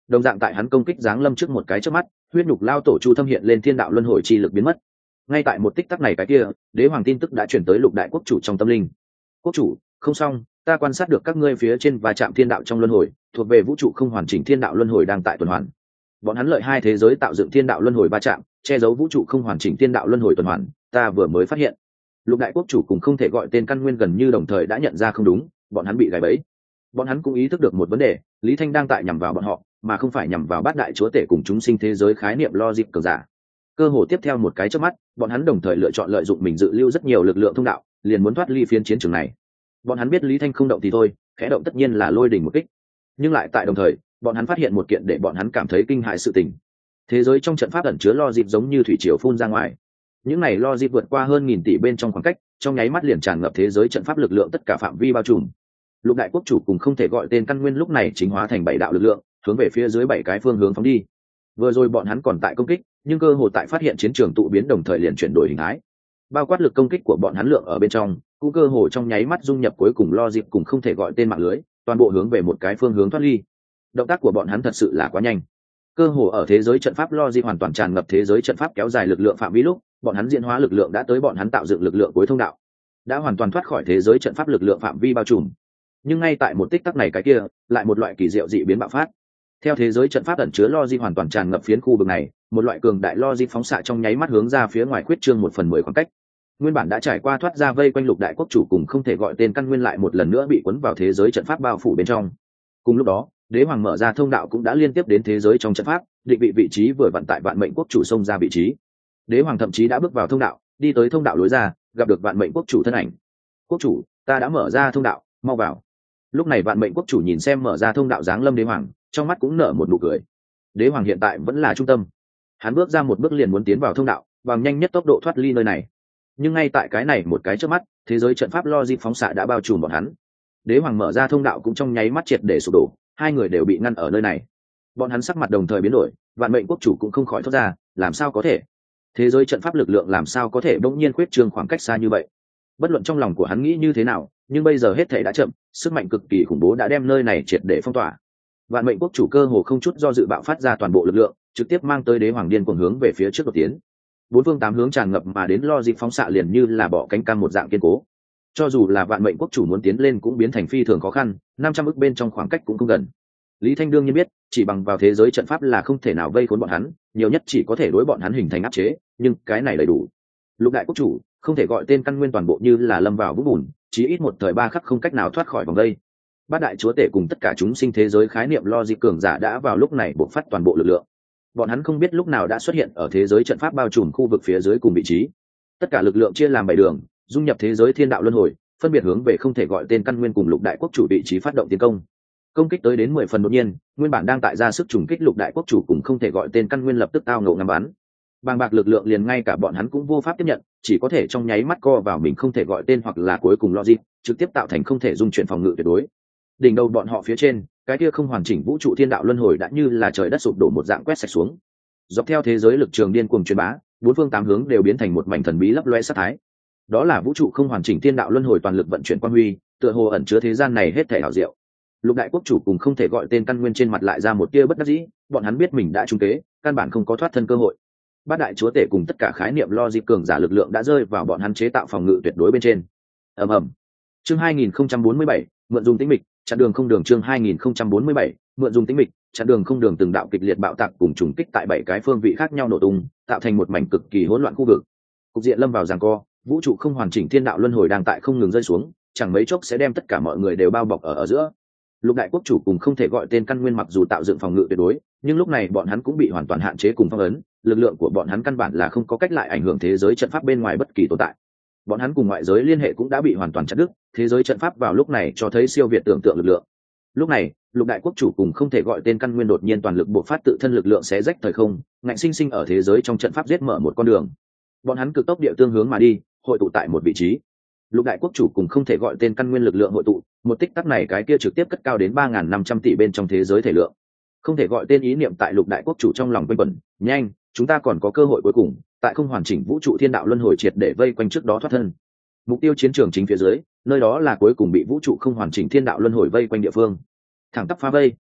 Đồng dạng tại hắn công kích giáng lâm trước một cái chớp mắt, huyết nhục lao tổ chu thâm hiện lên thiên đạo luân hồi chi lực biến mất. Ngay tại một tích tắc này cái kia, đế hoàng tin tức đã chuyển tới lục đại quốc chủ trong tâm linh. Quốc chủ, không xong, ta quan sát được các ngươi phía trên và chạm thiên đạo trong luân hồi, thuộc về vũ trụ không hoàn chỉnh thiên đạo luân hồi đang tại tuần hoàn. Bọn hắn lợi hai thế giới tạo dựng thiên đạo luân hồi va chạm, che giấu vũ trụ không hoàn chỉnh thiên đạo luân hồi tuần hoàn, ta vừa mới phát hiện. Lục đại quốc chủ cùng không thể gọi tên căn nguyên gần như đồng thời đã nhận ra không đúng, bọn hắn bị gài bẫy. Bọn hắn cũng ý thức được một vấn đề, Lý Thanh đang tại nhằm vào bọn họ, mà không phải nhằm vào bát đại chúa tể cùng chúng sinh thế giới khái niệm logic cường giả. Cơ hồ tiếp theo một cái chớp mắt, bọn hắn đồng thời lựa chọn lợi dụng mình dự lưu rất nhiều lực lượng thông đạo, liền muốn thoát ly phiến chiến trường này. Bọn hắn biết Lý Thanh không động thì thôi, khẽ động tất nhiên là lôi đỉnh một kích. Nhưng lại tại đồng thời, bọn hắn phát hiện một kiện để bọn hắn cảm thấy kinh hại sự tình. Thế giới trong trận pháp ẩn chứa logic giống như thủy triều phun ra ngoài. Những này logic vượt qua hơn nghìn tỷ bên trong khoảng cách, trong nháy mắt liền tràn ngập thế giới trận pháp lực lượng tất cả phạm vi bao trùm. Lục đại quốc chủ cùng không thể gọi tên căn nguyên lúc này chính hóa thành bảy đạo lực lượng, hướng về phía dưới bảy cái phương hướng phóng đi. Vừa rồi bọn hắn còn tại công kích, nhưng cơ hội tại phát hiện chiến trường tụ biến đồng thời liền chuyển đổi hình thái. Bao quát lực công kích của bọn hắn lượng ở bên trong, cũng cơ hội trong nháy mắt dung nhập cuối cùng logic cùng không thể gọi tên mạng lưới, toàn bộ hướng về một cái phương hướng thoát ly. Động tác của bọn hắn thật sự là quá nhanh. Cơ hồ ở thế giới trận pháp logic hoàn toàn tràn ngập thế giới trận pháp kéo dài lực lượng phạm vi lúc, bọn hắn diễn hóa lực lượng đã tới bọn hắn tạo dựng lực lượng cuối thông đạo, đã hoàn toàn thoát khỏi thế giới trận pháp lực lượng phạm vi bao trùm. Nhưng ngay tại một tích tắc này cái kia, lại một loại kỳ diệu dị biến bạo phát. Theo thế giới trận pháp ẩn chứa logic hoàn toàn tràn ngập phiến khu vực này, một loại cường đại logic phóng xạ trong nháy mắt hướng ra phía ngoài khuyết trương 1/10 khoảng cách. Nguyên bản đã trải qua thoát ra vây quanh lục đại quốc chủ cùng không thể gọi tên căn nguyên lại một lần nữa bị cuốn vào thế giới trận pháp bao phủ bên trong. Cùng lúc đó, đế hoàng mở ra thông đạo cũng đã liên tiếp đến thế giới trong trận pháp, định vị trí vừa vặn tại vạn mệnh quốc chủ xông ra vị trí. Đế hoàng thậm chí đã bước vào thông đạo, đi tới thông đạo lối ra, gặp được vạn mệnh quốc chủ thân ảnh. Quốc chủ, ta đã mở ra thông đạo, mau vào. Lúc này vạn mệnh quốc chủ nhìn xem mở ra thông đạo giáng lâm đế hoàng, trong mắt cũng nở một nụ cười. Đế hoàng hiện tại vẫn là trung tâm, hắn bước ra một bước liền muốn tiến vào thông đạo, bằng nhanh nhất tốc độ thoát ly nơi này. Nhưng ngay tại cái này một cái trước mắt, thế giới trận pháp logic phóng xạ đã bao trùm bọn hắn. Đế hoàng mở ra thông đạo cũng trong nháy mắt triệt để sụp đổ, hai người đều bị ngăn ở nơi này. Bọn hắn sắc mặt đồng thời biến đổi, vạn mệnh quốc chủ cũng không khỏi thốt ra, làm sao có thể? Thế giới trận pháp lực lượng làm sao có thể bỗng nhiên khuyết trương khoảng cách xa như vậy? Bất luận trong lòng của hắn nghĩ như thế nào, nhưng bây giờ hết thảy đã chậm, sức mạnh cực kỳ khủng bố đã đem nơi này triệt để phong tỏa. Vạn mệnh quốc chủ cơ hồ không chút do dự bạo phát ra toàn bộ lực lượng, trực tiếp mang tới đế hoàng điên cuồng hướng về phía trước đột tiến. Bốn phương tám hướng tràn ngập mà đến logic phóng xạ liền như là bỏ cánh cam một dạng kiên cố. Cho dù là vạn mệnh quốc chủ muốn tiến lên cũng biến thành phi thường khó khăn, 500 ức bên trong khoảng cách cũng không gần. Lý Thanh đương nhiên biết, chỉ bằng vào thế giới trận pháp là không thể nào vây khốn bọn hắn, nhiều nhất chỉ có thể đối bọn hắn hình thành áp chế, nhưng cái này đầy đủ. Lục đại quốc chủ không thể gọi tên căn nguyên toàn bộ như là lâm vào vũng bùn, chỉ ít một thời ba khắc không cách nào thoát khỏi vòng vây. Bát đại chúa tể cùng tất cả chúng sinh thế giới khái niệm logic cường giả đã vào lúc này bộc phát toàn bộ lực lượng. Bọn hắn không biết lúc nào đã xuất hiện ở thế giới trận pháp bao trùm khu vực phía dưới cùng vị trí. Tất cả lực lượng chia làm 7 đường, dung nhập thế giới thiên đạo luân hồi, phân biệt hướng về không thể gọi tên căn nguyên cùng lục đại quốc chủ vị trí phát động tiến công. Công kích tới đến 10 phần đột nhiên, nguyên bản đang tại ra sức trùng kích lục đại quốc chủ cùng không thể gọi tên căn nguyên lập tức tao ngộ ngắm bắn. Bàng bạc lực lượng liền ngay cả bọn hắn cũng vô pháp tiếp nhận, chỉ có thể trong nháy mắt co vào mình không thể gọi tên hoặc là cuối cùng logic, trực tiếp tạo thành không thể dung chuyển phòng ngự tuyệt đối. Đỉnh đầu bọn họ phía trên, cái kia không hoàn chỉnh vũ trụ thiên đạo luân hồi đã như là trời đất sụp đổ một dạng quét sạch xuống. Dọc theo thế giới lực trường điên cuồng truyền bá, bốn phương tám hướng đều biến thành một mảnh thần bí lấp loé sát thái. Đó là vũ trụ không hoàn chỉnh thiên đạo luân hồi toàn lực vận chuyển quang huy, tựa hồ ẩn chứa thế gian này hết thảy hảo diệu. Lục đại quốc chủ cùng không thể gọi tên căn nguyên trên mặt lại ra một tia bất đắc dĩ, bọn hắn biết mình đã trúng kế, căn bản không có thoát thân cơ hội. Bát đại chúa tể cùng tất cả khái niệm logic cường giả lực lượng đã rơi vào bọn hắn chế tạo phòng ngự tuyệt đối bên trên. Ầm ầm. Chương 2047, mượn dùng tĩnh mịch, chặn đường không đường. Chương 2047, mượn dùng tĩnh mịch, chặn đường không đường. Từng đạo kịch liệt bạo tạc cùng trùng kích tại 7 cái phương vị khác nhau nổ tung, tạo thành một mảnh cực kỳ hỗn loạn khu vực. Cục diện lâm vào giằng co, vũ trụ không hoàn chỉnh thiên đạo luân hồi đang tại không ngừng rơi xuống, chẳng mấy chốc sẽ đem tất cả mọi người đều bao bọc ở giữa. Lục đại quốc chủ cùng không thể gọi tên căn nguyên mặc dù tạo dựng phòng ngự tuyệt đối, nhưng lúc này bọn hắn cũng bị hoàn toàn hạn chế cùng phong ấn, lực lượng của bọn hắn căn bản là không có cách lại ảnh hưởng thế giới trận pháp bên ngoài bất kỳ tồn tại. Bọn hắn cùng ngoại giới liên hệ cũng đã bị hoàn toàn chặt đứt, thế giới trận pháp vào lúc này cho thấy siêu việt tưởng tượng lực lượng. Lúc này, lục đại quốc chủ cùng không thể gọi tên căn nguyên đột nhiên toàn lực bộc phát tự thân lực lượng xé rách thời không, ngạnh sinh sinh ở thế giới trong trận pháp giết mở một con đường. Bọn hắn cực tốc địa tương hướng mà đi, hội tụ tại một vị trí. Lục đại quốc chủ cùng không thể gọi tên căn nguyên lực lượng hội tụ, một tích tắc này cái kia trực tiếp cất cao đến 3.500 tỷ bên trong thế giới thể lượng. Không thể gọi tên ý niệm tại lục đại quốc chủ trong lòng quanh quẩn, nhanh, chúng ta còn có cơ hội cuối cùng, tại không hoàn chỉnh vũ trụ thiên đạo luân hồi triệt để vây quanh trước đó thoát thân. Mục tiêu chiến trường chính phía dưới, nơi đó là cuối cùng bị vũ trụ không hoàn chỉnh thiên đạo luân hồi vây quanh địa phương. Thẳng tắp phá vây,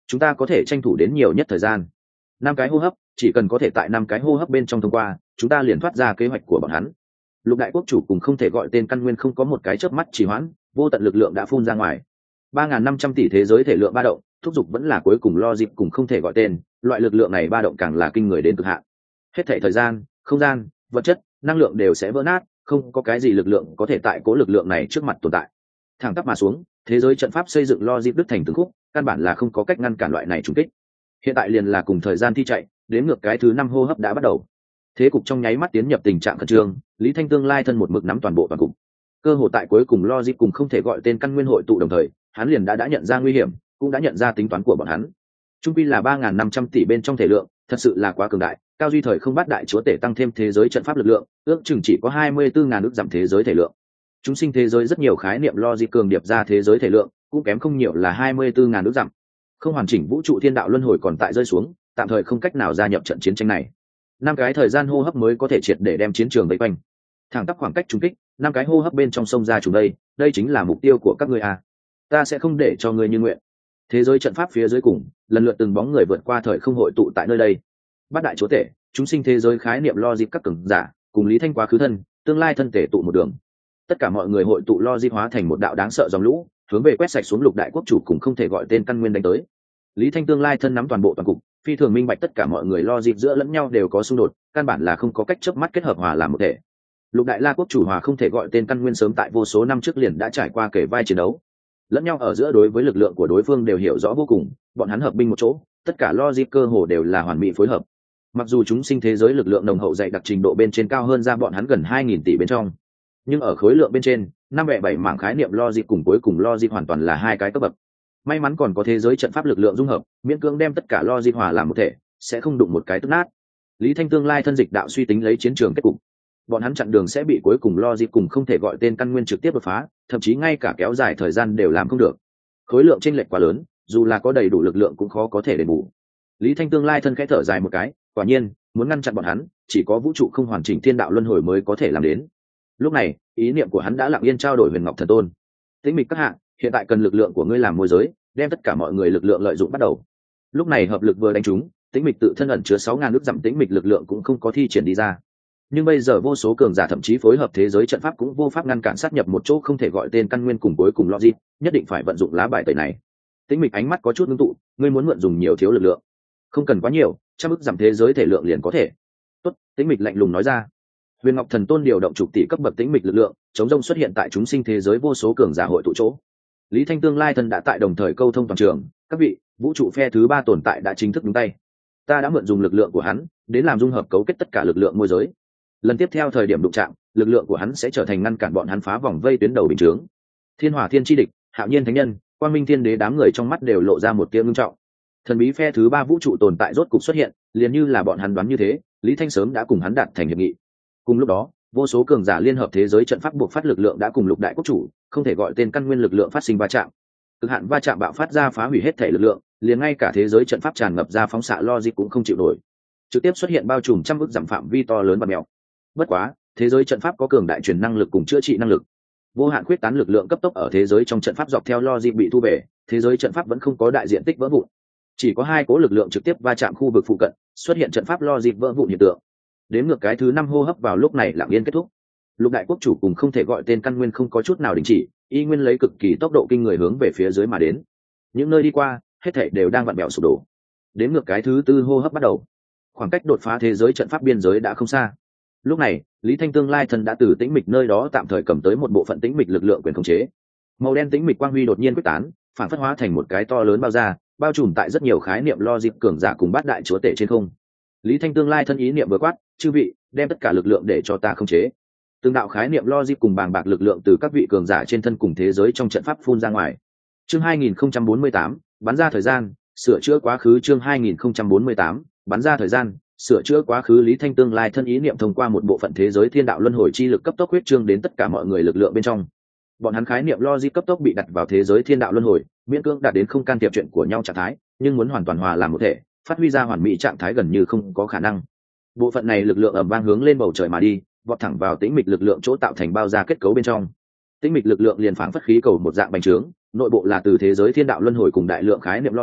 chúng ta có thể tranh thủ đến nhiều nhất thời gian. 5 cái hô hấp, chỉ cần có thể tại 5 cái hô hấp bên trong thông qua, chúng ta liền thoát ra kế hoạch của bọn hắn. Lục đại quốc chủ cùng không thể gọi tên căn nguyên không có một cái chớp mắt trì hoãn, vô tận lực lượng đã phun ra ngoài. 3.500 tỷ thế giới thể lượng ba động, thúc giục vẫn là cuối cùng lo dịp cùng không thể gọi tên, loại lực lượng này ba động càng là kinh người đến cực hạn. Hết thảy thời gian, không gian, vật chất, năng lượng đều sẽ vỡ nát, không có cái gì lực lượng có thể tại cố lực lượng này trước mặt tồn tại. Thẳng tắp mà xuống, thế giới trận pháp xây dựng lo dịp đứt thành từng khúc, căn bản là không có cách ngăn cản loại này trùng kích. Hiện tại liền là cùng thời gian thi chạy, đến ngược cái thứ 5 hô hấp đã bắt đầu. Thế cục trong nháy mắt tiến nhập tình trạng khẩn trương, Lý Thanh tương lai thân một mực nắm toàn bộ toàn cục. Cơ hội tại cuối cùng lo dịp cùng không thể gọi tên căn nguyên hội tụ đồng thời, hắn liền đã nhận ra nguy hiểm, cũng đã nhận ra tính toán của bọn hắn. Trung quy là 3.500 tỷ bên trong thể lượng, thật sự là quá cường đại, cao duy thời không bắt đại chúa tể tăng thêm thế giới trận pháp lực lượng, ước chừng chỉ có 24.000 ức giảm thế giới thể lượng. Chúng sinh thế giới rất nhiều khái niệm logic cường điệp ra thế giới thể lượng, cũng kém không nhiều là 24.000 ức giảm. Không hoàn chỉnh vũ trụ thiên đạo luân hồi còn tại rơi xuống, tạm thời không cách nào gia nhập trận chiến tranh này. 5 cái thời gian hô hấp mới có thể triệt để đem chiến trường vây quanh. Thẳng tắp khoảng cách trùng kích, 5 cái hô hấp bên trong sông ra trùng đây chính là mục tiêu của các ngươi à. Ta sẽ không để cho ngươi như nguyện. Thế giới trận pháp phía dưới cùng, lần lượt từng bóng người vượt qua thời không hội tụ tại nơi đây. Bát đại chúa tể, chúng sinh thế giới khái niệm logic các cường giả, cùng Lý Thanh quá khứ thân, tương lai thân thể tụ một đường. Tất cả mọi người hội tụ logic hóa thành một đạo đáng sợ dòng lũ, hướng về quét sạch xuống lục đại quốc chủ cùng không thể gọi tên căn nguyên đánh tới. Lý Thanh tương lai thân nắm toàn bộ toàn cục, phi thường minh bạch tất cả mọi người logic giữa lẫn nhau đều có xung đột, căn bản là không có cách chớp mắt kết hợp hòa làm một thể. Lục đại la quốc chủ hòa không thể gọi tên căn nguyên sớm tại vô số năm trước liền đã trải qua kể vai chiến đấu, lẫn nhau ở giữa đối với lực lượng của đối phương đều hiểu rõ vô cùng, bọn hắn hợp binh một chỗ, tất cả logic cơ hồ đều là hoàn mỹ phối hợp. Mặc dù chúng sinh thế giới lực lượng nồng hậu dày đặc trình độ bên trên cao hơn ra bọn hắn gần 2.000 tỷ bên trong, nhưng ở khối lượng bên trên, 5-7 mảng khái niệm logic cùng cuối cùng logic hoàn toàn là hai cái cấp bậc. May mắn còn có thế giới trận pháp lực lượng dung hợp, miễn cưỡng đem tất cả logic hòa làm một thể, sẽ không đụng một cái tức nát. Lý Thanh tương lai thân dịch đạo suy tính lấy chiến trường kết cục. Bọn hắn chặn đường sẽ bị cuối cùng logic cùng không thể gọi tên căn nguyên trực tiếp đột phá, thậm chí ngay cả kéo dài thời gian đều làm không được. Khối lượng chênh lệch quá lớn, dù là có đầy đủ lực lượng cũng khó có thể đền bù. Lý Thanh tương lai thân khẽ thở dài một cái, quả nhiên, muốn ngăn chặn bọn hắn, chỉ có vũ trụ không hoàn chỉnh thiên đạo luân hồi mới có thể làm đến. Lúc này, ý niệm của hắn đã lặng yên trao đổi huyền ngọc thần tôn. Tĩnh mịch các hạ, hiện tại cần lực lượng của ngươi làm môi giới, đem tất cả mọi người lực lượng lợi dụng bắt đầu. Lúc này hợp lực vừa đánh trúng, tĩnh mịch tự thân ẩn chứa 6.000 ức dặm tĩnh mịch lực lượng cũng không có thi triển đi ra. Nhưng bây giờ vô số cường giả thậm chí phối hợp thế giới trận pháp cũng vô pháp ngăn cản sát nhập một chỗ không thể gọi tên căn nguyên cùng cuối cùng logic, nhất định phải vận dụng lá bài tẩy này. Tĩnh mịch ánh mắt có chút ngưng tụ, ngươi muốn mượn dùng nhiều thiếu lực lượng, không cần quá nhiều, trăm ức giảm thế giới thể lượng liền có thể. Tốt, Tĩnh mịch lạnh lùng nói ra. Huyền Ngọc Thần Tôn điều động chục tỷ cấp bậc tĩnh mịch lực lượng, chống rông xuất hiện tại chúng sinh thế giới vô số cường giả hội tụ chỗ. Lý Thanh tương lai thân đã tại đồng thời câu thông toàn trường, các vị, vũ trụ phe thứ 3 tồn tại đã chính thức đúng tay. Ta đã mượn dùng lực lượng của hắn, đến làm dung hợp cấu kết tất cả lực lượng môi giới. Lần tiếp theo thời điểm đụng chạm, lực lượng của hắn sẽ trở thành ngăn cản bọn hắn phá vòng vây tuyến đầu bình chướng. Thiên Hỏa Thiên chi địch, Hạo Nhiên thánh nhân, Quang Minh Thiên đế đám người trong mắt đều lộ ra một tia ngưng trọng. Thần bí phe thứ 3 vũ trụ tồn tại rốt cục xuất hiện, liền như là bọn hắn đoán như thế, Lý Thanh sớm đã cùng hắn đạt thành hiệp nghị. Cùng lúc đó, vô số cường giả liên hợp thế giới trận pháp buộc phát lực lượng đã cùng lục đại quốc chủ, không thể gọi tên căn nguyên lực lượng phát sinh va chạm. Cực hạn va chạm bạo phát ra phá hủy hết thể lực lượng, liền ngay cả thế giới trận pháp tràn ngập ra phóng xạ logic cũng không chịu nổi. Trực tiếp xuất hiện bao trùm trăm ức giảm phạm vi to lớn và mèo. Bất quá, thế giới trận pháp có cường đại truyền năng lực cùng chữa trị năng lực. Vô hạn khuyết tán lực lượng cấp tốc ở thế giới trong trận pháp dọc theo logic bị thu về, thế giới trận pháp vẫn không có đại diện tích vỡ vụn. Chỉ có hai cố lực lượng trực tiếp va chạm khu vực phụ cận, xuất hiện trận pháp logic vỡ vụn hiện tượng. Đến ngược cái thứ 5 hô hấp vào lúc này lặng yên kết thúc. Lục đại quốc chủ cùng không thể gọi tên căn nguyên không có chút nào đình chỉ, y nguyên lấy cực kỳ tốc độ kinh người hướng về phía dưới mà đến. Những nơi đi qua, hết thảy đều đang vặn vẹo sụp đổ. Đến ngược cái thứ 4 hô hấp bắt đầu. Khoảng cách đột phá thế giới trận pháp biên giới đã không xa. Lúc này, Lý Thanh tương lai thần đã từ tĩnh mịch nơi đó tạm thời cầm tới một bộ phận tĩnh mịch lực lượng quyền khống chế. Màu đen tĩnh mịch quang huy đột nhiên quyết tán, phản phất hóa thành một cái to lớn bao ra, bao trùm tại rất nhiều khái niệm logic cường giả cùng bát đại chúa tể trên không. Lý Thanh tương lai thân ý niệm vừa quát, chư vị, đem tất cả lực lượng để cho ta khống chế. Từng đạo khái niệm logic cùng bàng bạc lực lượng từ các vị cường giả trên thân cùng thế giới trong trận pháp phun ra ngoài. Chương 2048, bắn ra thời gian, sửa chữa quá khứ. Chương 2048, bắn ra thời gian, sửa chữa quá khứ. Lý Thanh tương lai thân ý niệm thông qua một bộ phận thế giới thiên đạo luân hồi chi lực cấp tốc huyết trương đến tất cả mọi người lực lượng bên trong. Bọn hắn khái niệm logic cấp tốc bị đặt vào thế giới thiên đạo luân hồi, miễn cưỡng đạt đến không can thiệp chuyện của nhau trạng thái, nhưng muốn hoàn toàn hòa làm một thể, phát huy ra hoàn mỹ trạng thái gần như không có khả năng. Bộ phận này lực lượng ầm vang hướng lên bầu trời mà đi, vọt thẳng vào tĩnh mịch lực lượng chỗ tạo thành bao ra kết cấu bên trong. Tĩnh mịch lực lượng liền phảng phất khí cầu một dạng bành trướng, nội bộ là từ thế giới thiên đạo luân hồi cùng đại lượng khái niệm logic,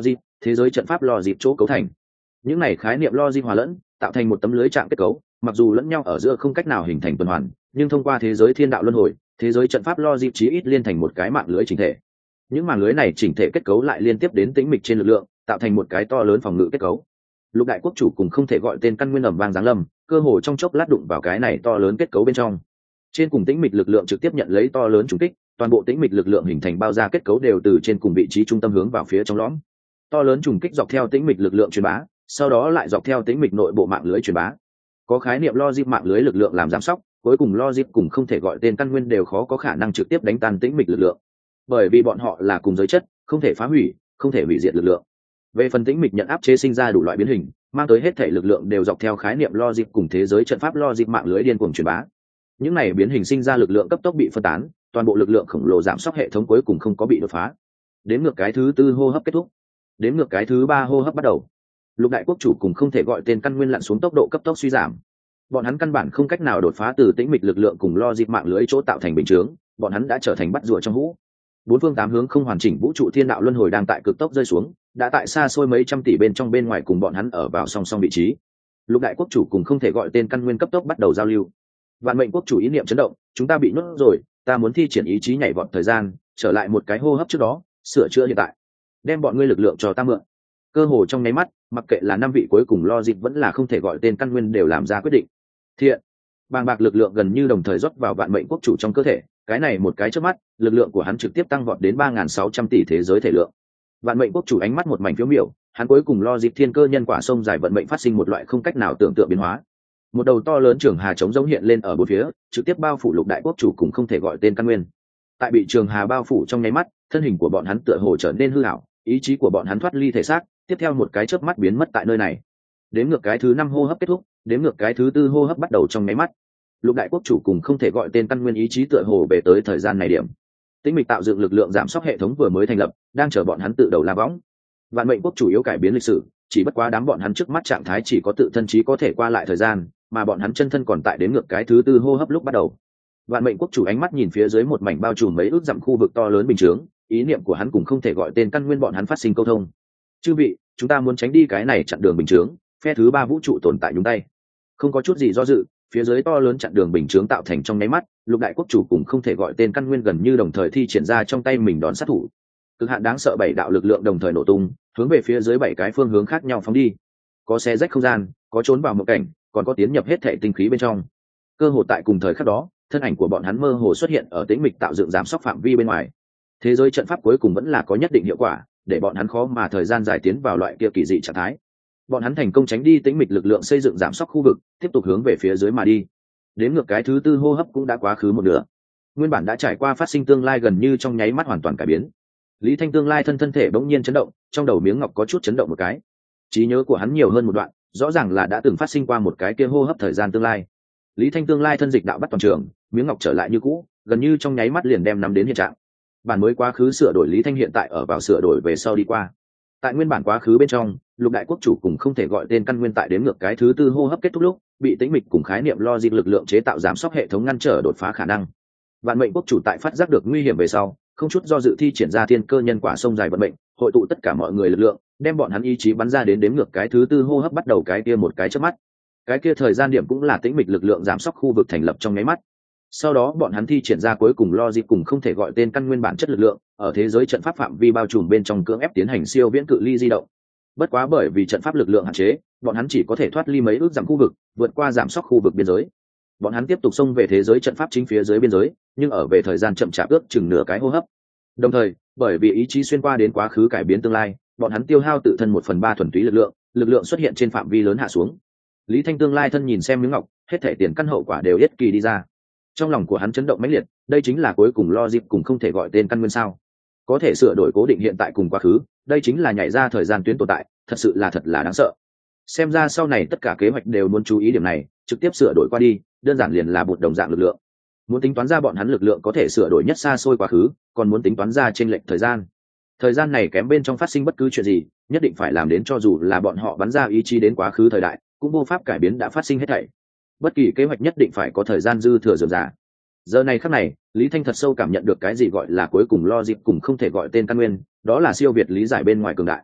thế giới trận pháp logic chỗ cấu thành. Những này khái niệm logic hòa lẫn, tạo thành một tấm lưới trạng kết cấu, mặc dù lẫn nhau ở giữa không cách nào hình thành tuần hoàn, nhưng thông qua thế giới thiên đạo luân hồi, thế giới trận pháp logic chí ít liên thành một cái mạng lưới chỉnh thể. Những mạng lưới này chỉnh thể kết cấu lại liên tiếp đến tĩnh mịch trên lực lượng, tạo thành một cái to lớn phòng ngự kết cấu. Lục đại quốc chủ cùng không thể gọi tên căn nguyên ầm vang giáng lâm, cơ hồ trong chốc lát đụng vào cái này to lớn kết cấu bên trong. Trên cùng tĩnh mịch lực lượng trực tiếp nhận lấy to lớn trùng kích, toàn bộ tĩnh mịch lực lượng hình thành bao ra kết cấu đều từ trên cùng vị trí trung tâm hướng vào phía trong lõm. To lớn trùng kích dọc theo tĩnh mịch lực lượng truyền bá, sau đó lại dọc theo tĩnh mịch nội bộ mạng lưới truyền bá. Có khái niệm logic mạng lưới lực lượng làm giám sóc, cuối cùng logic cùng không thể gọi tên căn nguyên đều khó có khả năng trực tiếp đánh tan tĩnh mịch lực lượng, bởi vì bọn họ là cùng giới chất, không thể phá hủy, không thể hủy diệt lực lượng. Về phần tĩnh mịch nhận áp chế sinh ra đủ loại biến hình, mang tới hết thể lực lượng đều dọc theo khái niệm logic cùng thế giới trận pháp logic mạng lưới điên cuồng truyền bá. Những này biến hình sinh ra lực lượng cấp tốc bị phân tán, toàn bộ lực lượng khổng lồ giảm sóc hệ thống cuối cùng không có bị đột phá. Đến ngược cái thứ tư hô hấp kết thúc, đến ngược cái thứ ba hô hấp bắt đầu. Lục đại quốc chủ cùng không thể gọi tên căn nguyên lặn xuống tốc độ cấp tốc suy giảm. Bọn hắn căn bản không cách nào đột phá từ tĩnh mịch lực lượng cùng logic mạng lưới chỗ tạo thành bình chướng, bọn hắn đã trở thành bắt rùa trong hũ. Bốn phương tám hướng không hoàn chỉnh vũ trụ thiên đạo luân hồi đang tại cực tốc rơi xuống, đã tại xa xôi mấy trăm tỷ bên trong bên ngoài cùng bọn hắn ở vào song song vị trí. Lục đại quốc chủ cùng không thể gọi tên căn nguyên cấp tốc bắt đầu giao lưu. Vạn mệnh quốc chủ ý niệm chấn động, chúng ta bị nuốt rồi, ta muốn thi triển ý chí nhảy vọt thời gian, trở lại một cái hô hấp trước đó, sửa chữa hiện tại, đem bọn ngươi lực lượng cho ta mượn. Cơ hồ trong nháy mắt, mặc kệ là năm vị cuối cùng logic vẫn là không thể gọi tên căn nguyên đều làm ra quyết định. Thiện, bàng bạc lực lượng gần như đồng thời rót vào vạn mệnh quốc chủ trong cơ thể, cái này một cái chớp mắt, lực lượng của hắn trực tiếp tăng vọt đến 3.600 tỷ thế giới thể lượng. Vạn mệnh quốc chủ ánh mắt một mảnh phiếu miểu, hắn cuối cùng logic thiên cơ nhân quả sông dài vận mệnh phát sinh một loại không cách nào tưởng tượng biến hóa. Một đầu to lớn trường hà chống giống hiện lên ở bốn phía, trực tiếp bao phủ lục đại quốc chủ cùng không thể gọi tên căn nguyên. Tại bị trường hà bao phủ trong nháy mắt, thân hình của bọn hắn tựa hồ trở nên hư ảo, ý chí của bọn hắn thoát ly thể xác, tiếp theo một cái chớp mắt biến mất tại nơi này. Đếm ngược cái thứ 5 hô hấp kết thúc, đếm ngược cái thứ 4 hô hấp bắt đầu trong nháy mắt. Lục đại quốc chủ cùng không thể gọi tên căn nguyên ý chí tựa hồ về tới thời gian này điểm. Tĩnh mịch tạo dựng lực lượng giảm sóc hệ thống vừa mới thành lập, đang chờ bọn hắn tự đầu la võng. Vạn mệnh quốc chủ yếu cải biến lịch sử, chỉ bất quá đám bọn hắn trước mắt trạng thái chỉ có tự thân trí có thể qua lại thời gian, mà bọn hắn chân thân còn tại đến ngược cái thứ 4 hô hấp lúc bắt đầu. Vạn mệnh quốc chủ ánh mắt nhìn phía dưới một mảnh bao trùm mấy ước dặm khu vực to lớn bình chướng, ý niệm của hắn cũng không thể gọi tên căn nguyên bọn hắn phát sinh câu thông. Chư vị, chúng ta muốn tránh đi cái này chặn đường bình chướng, phe thứ 3 vũ trụ tồn tại nhúng tay. Không có chút gì do dự, phía dưới to lớn chặn đường bình chướng tạo thành trong nháy mắt, lục đại quốc chủ cũng không thể gọi tên căn nguyên gần như đồng thời thi triển ra trong tay mình đón sát thủ. Cực hạn đáng sợ 7 đạo lực lượng đồng thời nổ tung, hướng về phía dưới 7 cái phương hướng khác nhau phóng đi. Có xé rách không gian, có trốn vào một cảnh, còn có tiến nhập hết thể tinh khí bên trong. Cơ hồ tại cùng thời khắc đó, thân ảnh của bọn hắn mơ hồ xuất hiện ở tĩnh mịch tạo dựng giám sóc phạm vi bên ngoài. Thế giới trận pháp cuối cùng vẫn là có nhất định hiệu quả, để bọn hắn khó mà thời gian dài tiến vào loại kia kỳ dị trạng thái. Bọn hắn thành công tránh đi tĩnh mịch lực lượng xây dựng giám sóc khu vực, tiếp tục hướng về phía dưới mà đi. Đến ngược cái thứ 4 hô hấp cũng đã quá khứ một nửa. Nguyên bản đã trải qua phát sinh tương lai gần như trong nháy mắt hoàn toàn cải biến. Lý Thanh tương lai thân thể bỗng nhiên chấn động, trong đầu miếng ngọc có chút chấn động một cái. Trí nhớ của hắn nhiều hơn một đoạn, rõ ràng là đã từng phát sinh qua một cái kia hô hấp thời gian tương lai. Lý Thanh tương lai thân dịch đạo bắt toàn trường, miếng ngọc trở lại như cũ, gần như trong nháy mắt liền đem nắm đến hiện trạng. Bản mới quá khứ sửa đổi Lý Thanh hiện tại ở vào sửa đổi về sau đi qua. Tại nguyên bản quá khứ bên trong, lục đại quốc chủ cùng không thể gọi tên căn nguyên tại đến ngược cái thứ 4 hô hấp kết thúc lúc, bị tĩnh mịch cùng khái niệm logic lực lượng chế tạo giảm sóc hệ thống ngăn trở đột phá khả năng. Vạn mệnh quốc chủ tại phát giác được nguy hiểm về sau, không chút do dự thi triển ra thiên cơ nhân quả sông dài vận mệnh, hội tụ tất cả mọi người lực lượng, đem bọn hắn ý chí bắn ra đến đếm ngược cái thứ 4 hô hấp bắt đầu cái kia một cái chớp mắt. Cái kia thời gian điểm cũng là tĩnh mịch lực lượng giảm sóc khu vực thành lập trong nháy mắt. Sau đó bọn hắn thi triển ra cuối cùng logic cùng không thể gọi tên căn nguyên bản chất lực lượng, ở thế giới trận pháp phạm vi bao trùm bên trong cưỡng ép tiến hành siêu viễn cự ly di động. Bất quá bởi vì trận pháp lực lượng hạn chế, bọn hắn chỉ có thể thoát ly mấy ước dặm khu vực, vượt qua giảm sóc khu vực biên giới. Bọn hắn tiếp tục xông về thế giới trận pháp chính phía dưới biên giới, nhưng ở về thời gian chậm chạp ước chừng nửa cái hô hấp. Đồng thời, bởi vì ý chí xuyên qua đến quá khứ cải biến tương lai, bọn hắn tiêu hao tự thân 1/3 thuần túy lực lượng xuất hiện trên phạm vi lớn hạ xuống. Lý Thanh tương lai thân nhìn xem miếng ngọc, hết thể tiền căn hậu quả đều yết kỳ đi ra. Trong lòng của hắn chấn động mãnh liệt, đây chính là cuối cùng logic cùng không thể gọi tên căn nguyên sao? Có thể sửa đổi cố định hiện tại cùng quá khứ, đây chính là nhảy ra thời gian tuyến tồn tại, thật là đáng sợ. Xem ra sau này tất cả kế hoạch đều muốn chú ý điểm này, trực tiếp sửa đổi qua đi, đơn giản liền là một đồng dạng lực lượng. Muốn tính toán ra bọn hắn lực lượng có thể sửa đổi nhất xa xôi quá khứ, còn muốn tính toán ra chênh lệch thời gian này kém bên trong phát sinh bất cứ chuyện gì, nhất định phải làm đến cho dù là bọn họ bắn ra ý chí đến quá khứ thời đại, cũng vô pháp cải biến đã phát sinh hết thảy. Bất kỳ kế hoạch nhất định phải có thời gian dư thừa dườm già. Giờ này khắc này, Lý Thanh thật sâu cảm nhận được cái gì gọi là cuối cùng logic cùng không thể gọi tên căn nguyên, đó là siêu việt lý giải bên ngoài cường đại.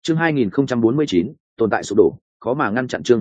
Chương 2049, tồn tại sụp đổ, khó mà ngăn chặn. Chương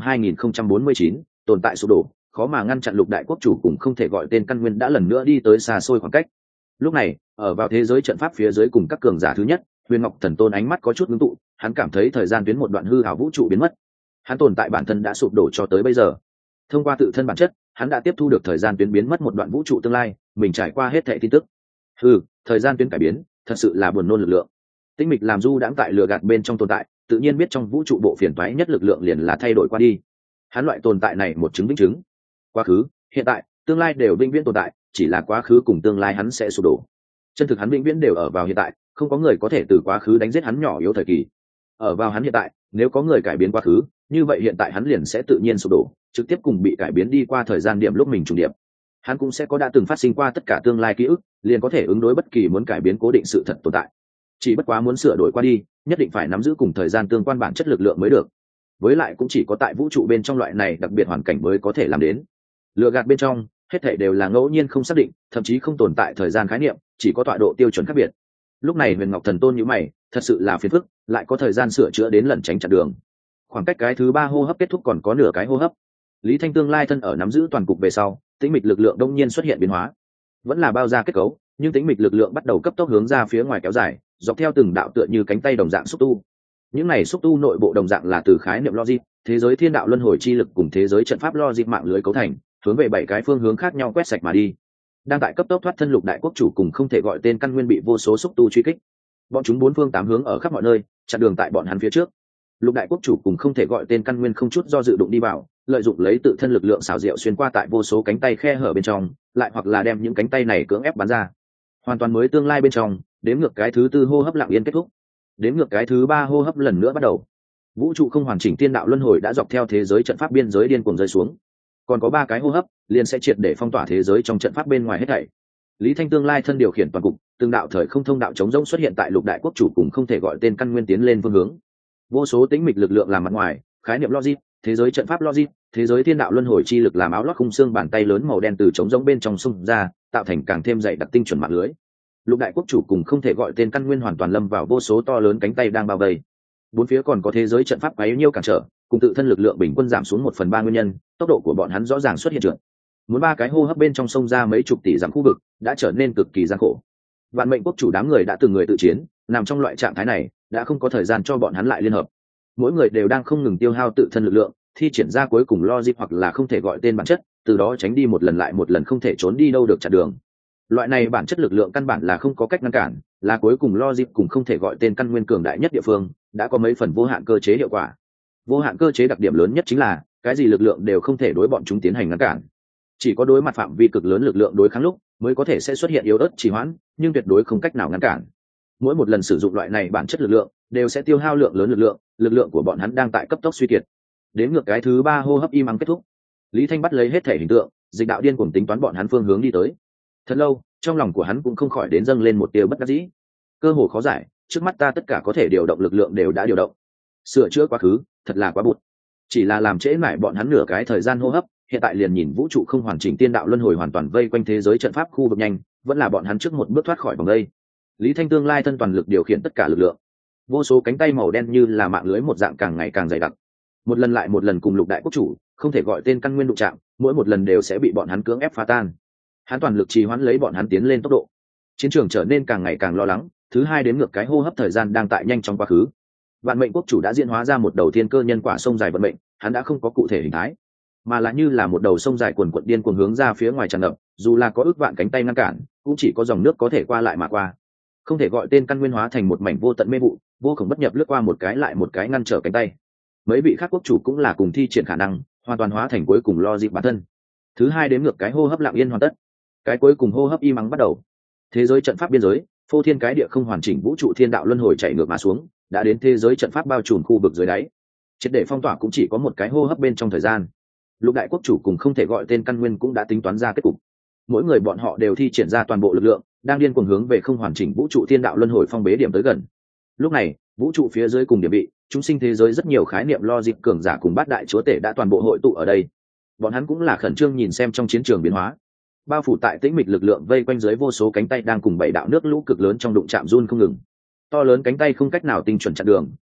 2049, tồn tại sụp đổ, khó mà ngăn chặn. Lục đại quốc chủ cũng không thể gọi tên căn nguyên đã lần nữa đi tới xa xôi khoảng cách. Lúc này, ở vào thế giới trận pháp phía dưới cùng các cường giả thứ nhất, Huyền Ngọc Thần Tôn ánh mắt có chút ngưng tụ, hắn cảm thấy thời gian tuyến một đoạn hư ảo vũ trụ biến mất. Hắn tồn tại bản thân đã sụp đổ cho tới bây giờ. Thông qua tự thân bản chất, hắn đã tiếp thu được thời gian tuyến biến mất một đoạn vũ trụ tương lai, mình trải qua hết thảy tin tức. Thời gian tuyến cải biến, thật sự là buồn nôn lực lượng. Tĩnh mịch làm du đãng tại lừa gạt bên trong tồn tại, tự nhiên biết trong vũ trụ bộ phiền toái nhất lực lượng liền là thay đổi qua đi. Hắn loại tồn tại này một chứng minh chứng. Quá khứ, hiện tại, tương lai đều vĩnh viễn tồn tại, chỉ là quá khứ cùng tương lai hắn sẽ sụp đổ. Chân thực hắn vĩnh viễn đều ở vào hiện tại, không có người có thể từ quá khứ đánh giết hắn nhỏ yếu thời kỳ. Ở vào hắn hiện tại, nếu có người cải biến quá khứ, như vậy hiện tại hắn liền sẽ tự nhiên sụp đổ, trực tiếp cùng bị cải biến đi qua thời gian điểm lúc mình trùng điệp. Hắn cũng sẽ có đã từng phát sinh qua tất cả tương lai ký ức, liền có thể ứng đối bất kỳ muốn cải biến cố định sự thật tồn tại. Chỉ bất quá muốn sửa đổi qua đi, nhất định phải nắm giữ cùng thời gian tương quan bản chất lực lượng mới được. Với lại cũng chỉ có tại vũ trụ bên trong loại này đặc biệt hoàn cảnh mới có thể làm đến. Lừa gạt bên trong, hết thảy đều là ngẫu nhiên không xác định, thậm chí không tồn tại thời gian khái niệm, chỉ có tọa độ tiêu chuẩn khác biệt. Lúc này Huyền Ngọc Thần Tôn nhíu mày, thật sự là phiền phức, lại có thời gian sửa chữa đến lẩn tránh chặn đường. Khoảng cách cái thứ 3 hô hấp kết thúc còn có nửa cái hô hấp. Lý Thanh tương lai thân ở nắm giữ toàn cục về sau, tĩnh mịch lực lượng đông nhiên xuất hiện biến hóa. Vẫn là bao ra kết cấu, nhưng tĩnh mịch lực lượng bắt đầu cấp tốc hướng ra phía ngoài kéo dài, dọc theo từng đạo tựa như cánh tay đồng dạng xúc tu. Những này xúc tu nội bộ đồng dạng là từ khái niệm logic, thế giới thiên đạo luân hồi chi lực cùng thế giới trận pháp logic mạng lưới cấu thành, hướng về 7 cái phương hướng khác nhau quét sạch mà đi. Đang tại cấp tốc thoát thân Lục đại quốc chủ cùng không thể gọi tên căn nguyên bị vô số xúc tu truy kích. Bọn chúng bốn phương tám hướng ở khắp mọi nơi, chặn đường tại bọn hắn phía trước. Lục đại quốc chủ cùng không thể gọi tên căn nguyên không chút do dự đụng đi vào, lợi dụng lấy tự thân lực lượng xảo diệu xuyên qua tại vô số cánh tay khe hở bên trong, lại hoặc là đem những cánh tay này cưỡng ép bắn ra. Hoàn toàn mới tương lai bên trong, đếm ngược cái thứ 4 hô hấp lặng yên kết thúc. Đếm ngược cái thứ 3 hô hấp lần nữa bắt đầu. Vũ trụ không hoàn chỉnh tiên đạo luân hồi đã dọc theo thế giới trận pháp biên giới điên cuồng rơi xuống. Còn có 3 cái hô hấp, liền sẽ triệt để phong tỏa thế giới trong trận pháp bên ngoài hết thảy. Lý Thanh tương lai thân điều khiển toàn cục, từng đạo thời không thông đạo chống rỗng xuất hiện tại Lục đại quốc chủ cùng không thể gọi tên căn nguyên tiến lên phương hướng. Vô số tĩnh mịch lực lượng làm mặt ngoài, khái niệm logic, thế giới trận pháp logic, thế giới thiên đạo luân hồi chi lực làm áo lót khung xương bàn tay lớn màu đen từ chống rỗng bên trong xung ra, tạo thành càng thêm dày đặc tinh chuẩn mạng lưới. Lục đại quốc chủ cùng không thể gọi tên căn nguyên hoàn toàn lâm vào vô số to lớn cánh tay đang bao vây. Bốn phía còn có thế giới trận pháp quấy nhiêu cản trở, cùng tự thân lực lượng bình quân giảm xuống 1/3 nguyên nhân, tốc độ của bọn hắn rõ ràng xuất hiện trượt. Muốn 3 cái hô hấp bên trong sông ra mấy chục tỷ dặm khu vực, đã trở nên cực kỳ gian khổ. Vạn mệnh quốc chủ đám người đã từng người tự chiến, nằm trong loại trạng thái này, đã không có thời gian cho bọn hắn lại liên hợp. Mỗi người đều đang không ngừng tiêu hao tự thân lực lượng, thi triển ra cuối cùng logic hoặc là không thể gọi tên bản chất, từ đó tránh đi một lần lại một lần không thể trốn đi đâu được chặn đường. Loại này bản chất lực lượng căn bản là không có cách ngăn cản, là cuối cùng logic cùng không thể gọi tên căn nguyên cường đại nhất địa phương, đã có mấy phần vô hạn cơ chế hiệu quả. Vô hạn cơ chế đặc điểm lớn nhất chính là cái gì lực lượng đều không thể đối bọn chúng tiến hành ngăn cản. Chỉ có đối mặt phạm vi cực lớn lực lượng đối kháng lúc mới có thể sẽ xuất hiện yếu ớt trì hoãn, nhưng tuyệt đối không cách nào ngăn cản. Mỗi một lần sử dụng loại này bản chất lực lượng đều sẽ tiêu hao lượng lớn lực lượng của bọn hắn đang tại cấp tốc suy kiệt. Đến ngược cái thứ 3 hô hấp im ắng kết thúc, Lý Thanh bắt lấy hết thể hình tượng, dịch đạo điên cuồng tính toán bọn hắn phương hướng đi tới. Thật lâu, trong lòng của hắn cũng không khỏi đến dâng lên một tia bất đắc dĩ. Cơ hồ khó giải, trước mắt ta tất cả có thể điều động lực lượng đều đã điều động. Sửa chữa quá khứ, thật là quá bụt. Chỉ là làm trễ mãi bọn hắn nửa cái thời gian hô hấp, hiện tại liền nhìn vũ trụ không hoàn chỉnh tiên đạo luân hồi hoàn toàn vây quanh thế giới trận pháp khu vực nhanh, vẫn là bọn hắn trước một bước thoát khỏi vòng đây. Lý Thanh tương lai thân toàn lực điều khiển tất cả lực lượng. Vô số cánh tay màu đen như là mạng lưới một dạng càng ngày càng dày đặc. Một lần lại một lần cùng Lục đại quốc chủ, không thể gọi tên căn nguyên đụng chạm, mỗi một lần đều sẽ bị bọn hắn cưỡng ép phá tan. Hắn toàn lực trì hoãn lấy bọn hắn tiến lên tốc độ. Chiến trường trở nên càng ngày càng lo lắng, thứ 2 đếm ngược cái hô hấp thời gian đang tại nhanh trong quá khứ. Vạn mệnh quốc chủ đã diễn hóa ra một đầu thiên cơ nhân quả sông dài vận mệnh, hắn đã không có cụ thể hình thái, mà là như là một đầu sông dài cuồn cuộn điên cuồng hướng ra phía ngoài tràn ngập, dù là có ước vạn cánh tay ngăn cản, cũng chỉ có dòng nước có thể qua lại mà qua. Không thể gọi tên căn nguyên hóa thành một mảnh vô tận mê vụ, vô cùng bất nhập lướt qua một cái lại một cái ngăn trở cánh tay. Mấy vị khác quốc chủ cũng là cùng thi triển khả năng, hoàn toàn hóa thành cuối cùng logic bản thân. Thứ 2 đếm ngược cái hô hấp lặng yên hoàn tất. Cái cuối cùng hô hấp im ắng bắt đầu. Thế giới trận pháp biên giới, phô thiên cái địa không hoàn chỉnh vũ trụ thiên đạo luân hồi chảy ngược mà xuống, đã đến thế giới trận pháp bao trùm khu vực dưới đáy. Triệt để phong tỏa cũng chỉ có một cái hô hấp bên trong thời gian. Lục đại quốc chủ cùng không thể gọi tên căn nguyên cũng đã tính toán ra kết cục. Mỗi người bọn họ đều thi triển ra toàn bộ lực lượng, đang điên cuồng hướng về không hoàn chỉnh vũ trụ thiên đạo luân hồi phong bế điểm tới gần. Lúc này, vũ trụ phía dưới cùng điểm vị, chúng sinh thế giới rất nhiều khái niệm logic cường giả cùng bát đại chúa tể đã toàn bộ hội tụ ở đây. Bọn hắn cũng là khẩn trương nhìn xem trong chiến trường biến hóa. Bao phủ tại tĩnh mịch lực lượng vây quanh dưới vô số cánh tay đang cùng 7 đạo nước lũ cực lớn trong đụng chạm run không ngừng. To lớn cánh tay không cách nào tinh chuẩn chặn đường,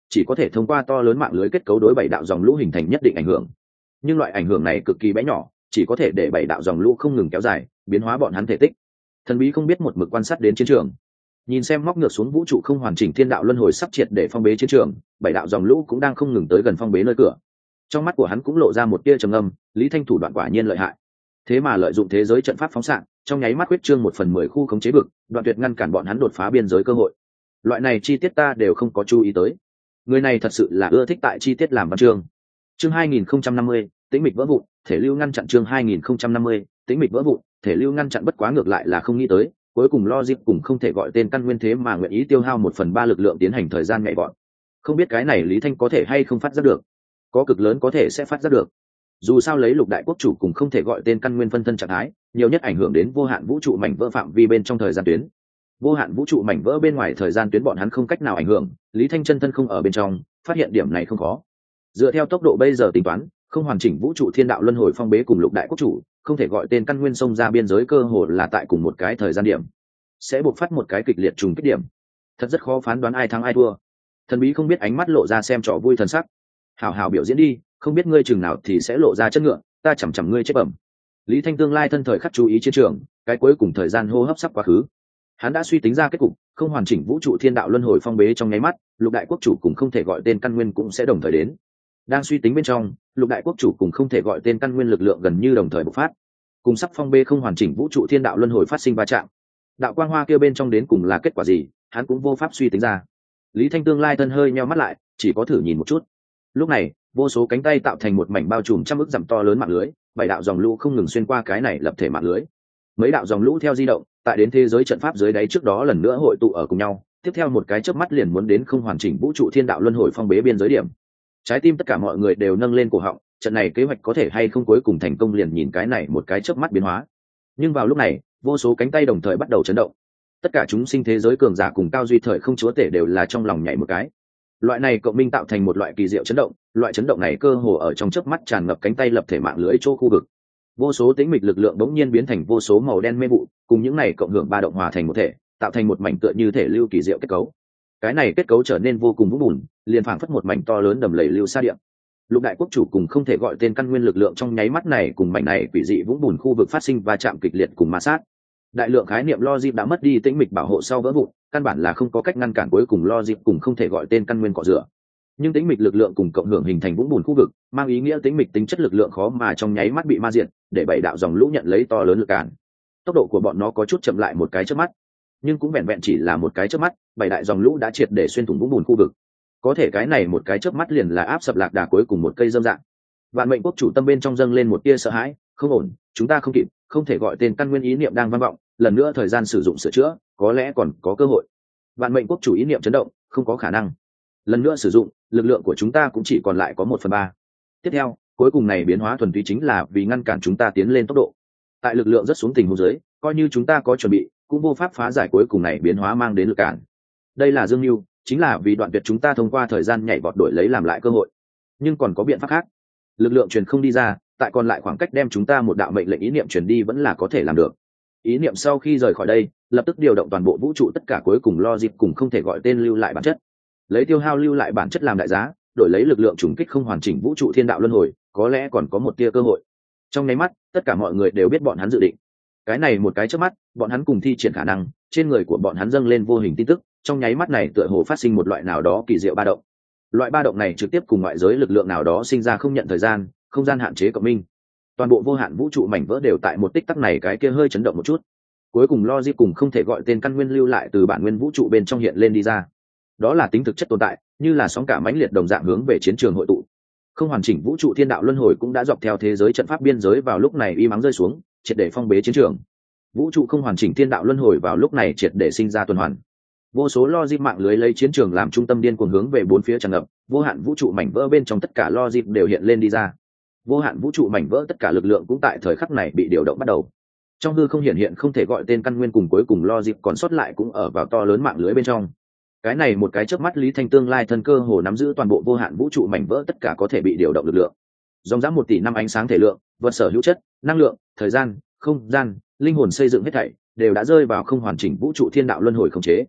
chỉ có thể thông qua to lớn mạng lưới kết cấu đối bảy đạo dòng lũ hình thành nhất định ảnh hưởng, nhưng loại ảnh hưởng này cực kỳ bé nhỏ, chỉ có thể để bảy đạo dòng lũ không ngừng kéo dài, biến hóa bọn hắn thể tích. Thần bí không biết một mực quan sát đến chiến trường, nhìn xem móc ngược xuống vũ trụ không hoàn chỉnh thiên đạo luân hồi sắp triệt để phong bế chiến trường, bảy đạo dòng lũ cũng đang không ngừng tới gần phong bế nơi cửa. Trong mắt của hắn cũng lộ ra một tia trầm ngâm, Lý Thanh thủ đoạn quả nhiên lợi hại, thế mà lợi dụng thế giới trận pháp phóng xạ, trong nháy mắt huyết trương 1/10 khu khống chế vực, đoạn tuyệt ngăn cản bọn hắn đột phá biên giới cơ hội. Loại này chi tiết ta đều không có chú ý tới, người này thật sự là ưa thích tại chi tiết làm văn chương. Chương 2050, tĩnh mịch vỡ vụn, thể lưu ngăn chặn. Chương 2050, tĩnh mịch vỡ vụn, thể lưu ngăn chặn. Bất quá ngược lại là không nghĩ tới, cuối cùng logic cùng không thể gọi tên căn nguyên thế mà nguyện ý tiêu hao 1/3 lực lượng tiến hành thời gian nhảy vọt. Không biết cái này Lý Thanh có thể hay không phát giác được, có cực lớn có thể sẽ phát giác được. Dù sao lấy lục đại quốc chủ cùng không thể gọi tên căn nguyên phân thân trạng thái, nhiều nhất ảnh hưởng đến vô hạn vũ trụ mảnh vỡ phạm vi bên trong thời gian tuyến. Vô hạn vũ trụ mảnh vỡ bên ngoài thời gian tuyến bọn hắn không cách nào ảnh hưởng, Lý Thanh chân thân không ở bên trong, phát hiện điểm này không khó. Dựa theo tốc độ bây giờ tính toán, không hoàn chỉnh vũ trụ thiên đạo luân hồi phong bế cùng lục đại quốc chủ, không thể gọi tên căn nguyên xông ra biên giới cơ hồ là tại cùng một cái thời gian điểm, sẽ buộc phát một cái kịch liệt trùng kích điểm. Thật rất khó phán đoán ai thắng ai thua. Thần bí không biết ánh mắt lộ ra xem trò vui thần sắc. Hảo hảo biểu diễn đi, không biết ngươi chừng nào thì sẽ lộ ra chất ngựa, ta chằm chằm ngươi chết bẩm. Lý Thanh tương lai thân thời khắc chú ý chiến trường, cái cuối cùng thời gian hô hấp sắp quá khứ. Hắn đã suy tính ra kết cục, không hoàn chỉnh vũ trụ thiên đạo luân hồi phong bế trong nháy mắt, lục đại quốc chủ cùng không thể gọi tên căn nguyên cũng sẽ đồng thời đến. Đang suy tính bên trong, lục đại quốc chủ cùng không thể gọi tên căn nguyên lực lượng gần như đồng thời bộc phát, cùng sắp phong bế không hoàn chỉnh vũ trụ thiên đạo luân hồi phát sinh va chạm. Đạo quang hoa kia bên trong đến cùng là kết quả gì, hắn cũng vô pháp suy tính ra. Lý Thanh tương lai thân hơi nheo mắt lại, chỉ có thử nhìn một chút. Lúc này, vô số cánh tay tạo thành một mảnh bao trùm trăm ức dặm to lớn mạng lưới, bảy đạo dòng lũ không ngừng xuyên qua cái này lập thể mạng lưới. Mấy đạo dòng lũ theo di động, tại đến thế giới trận pháp dưới đáy trước đó lần nữa hội tụ ở cùng nhau, tiếp theo một cái chớp mắt liền muốn đến không hoàn chỉnh vũ trụ thiên đạo luân hồi phong bế biên giới điểm. Trái tim tất cả mọi người đều nâng lên cổ họng, trận này kế hoạch có thể hay không cuối cùng thành công liền nhìn cái này một cái chớp mắt biến hóa. Nhưng vào lúc này, vô số cánh tay đồng thời bắt đầu chấn động. Tất cả chúng sinh thế giới cường giả cùng cao duy thời không chúa tể đều là trong lòng nhảy một cái. Loại này cộng minh tạo thành một loại kỳ diệu chấn động, loại chấn động này cơ hồ ở trong chớp mắt tràn ngập cánh tay lập thể mạng lưới chỗ khu vực. Vô số tĩnh mịch lực lượng bỗng nhiên biến thành vô số màu đen mê vụ, cùng những này cộng hưởng ba động hòa thành một thể, tạo thành một mảnh tựa như thể lưu kỳ diệu kết cấu. Cái này kết cấu trở nên vô cùng vũng bùn, liền phảng phất một mảnh to lớn đầm lầy lưu sa địa. Lục đại quốc chủ cùng không thể gọi tên căn nguyên lực lượng trong nháy mắt này cùng mảnh này quỷ dị vũng bùn khu vực phát sinh va chạm kịch liệt cùng ma sát. Đại lượng khái niệm logic đã mất đi tĩnh mịch bảo hộ sau vỡ vụn, căn bản là không có cách ngăn cản cuối cùng logic cùng không thể gọi tên căn nguyên cọ rửa. Nhưng tĩnh mịch lực lượng cùng cộng hưởng hình thành vũng bùn khu vực, mang ý nghĩa tĩnh mịch tính chất lực lượng khó mà trong nháy mắt bị ma diệt, để bảy đạo dòng lũ nhận lấy to lớn lực cản. Tốc độ của bọn nó có chút chậm lại một cái chớp mắt, nhưng cũng vẹn vẹn chỉ là một cái chớp mắt, bảy đại dòng lũ đã triệt để xuyên thủng vũng bùn khu vực. Có thể cái này một cái chớp mắt liền là áp sập lạc đà cuối cùng một cây dâm dạng. Vạn mệnh quốc chủ tâm bên trong dâng lên một tia sợ hãi, không ổn, chúng ta không kịp, không thể gọi tên căn nguyên ý niệm đang vang vọng, lần nữa thời gian sử dụng sửa chữa, có lẽ còn có cơ hội. Vạn mệnh quốc chủ ý niệm chấn động, không có khả năng. Lần nữa sử dụng, lực lượng của chúng ta cũng chỉ còn lại có 1/3. Tiếp theo, cuối cùng này biến hóa thuần túy chính là vì ngăn cản chúng ta tiến lên tốc độ. Tại lực lượng rất xuống tình huống dưới, coi như chúng ta có chuẩn bị, cũng vô pháp phá giải cuối cùng này biến hóa mang đến lực cản. Đây là dương mưu, chính là vì đoạn tuyệt chúng ta thông qua thời gian nhảy vọt đổi lấy làm lại cơ hội. Nhưng còn có biện pháp khác. Lực lượng truyền không đi ra, tại còn lại khoảng cách đem chúng ta một đạo mệnh lệnh ý niệm truyền đi vẫn là có thể làm được. Ý niệm sau khi rời khỏi đây, lập tức điều động toàn bộ vũ trụ tất cả cuối cùng logic cùng không thể gọi tên lưu lại bản chất. Lấy tiêu hao lưu lại bản chất làm đại giá, đổi lấy lực lượng trùng kích không hoàn chỉnh vũ trụ thiên đạo luân hồi, có lẽ còn có một tia cơ hội. Trong nháy mắt, tất cả mọi người đều biết bọn hắn dự định. Cái này một cái chớp mắt, bọn hắn cùng thi triển khả năng, trên người của bọn hắn dâng lên vô hình tin tức, trong nháy mắt này tựa hồ phát sinh một loại nào đó kỳ diệu ba động. Loại ba động này trực tiếp cùng ngoại giới lực lượng nào đó sinh ra không nhận thời gian, không gian hạn chế cộng minh. Toàn bộ vô hạn vũ trụ mảnh vỡ đều tại một tích tắc này cái kia hơi chấn động một chút. Cuối cùng logic cùng không thể gọi tên căn nguyên lưu lại từ bản nguyên vũ trụ bên trong hiện lên đi ra. Đó là tính thực chất tồn tại, như là sóng cả mãnh liệt đồng dạng hướng về chiến trường hội tụ. Không hoàn chỉnh vũ trụ thiên đạo luân hồi cũng đã dọc theo thế giới trận pháp biên giới vào lúc này y mắng rơi xuống, triệt để phong bế chiến trường. Vũ trụ không hoàn chỉnh thiên đạo luân hồi vào lúc này triệt để sinh ra tuần hoàn. Vô số logic mạng lưới lấy chiến trường làm trung tâm điên cuồng hướng về bốn phía tràn ngập, vô hạn vũ trụ mảnh vỡ bên trong tất cả logic đều hiện lên đi ra. Vô hạn vũ trụ mảnh vỡ tất cả lực lượng cũng tại thời khắc này bị điều động bắt đầu. Trong hư không hiện không thể gọi tên căn nguyên cùng cuối cùng logic còn sót lại cũng ở vào to lớn mạng lưới bên trong. Cái này một cái chớp mắt Lý Thanh tương lai thân cơ hồ nắm giữ toàn bộ vô hạn vũ trụ mảnh vỡ tất cả có thể bị điều động lực lượng. Dòng dã 1 tỷ năm ánh sáng thể lượng, vật sở hữu chất, năng lượng, thời gian, không gian, linh hồn xây dựng hết thảy đều đã rơi vào không hoàn chỉnh vũ trụ thiên đạo luân hồi khống chế.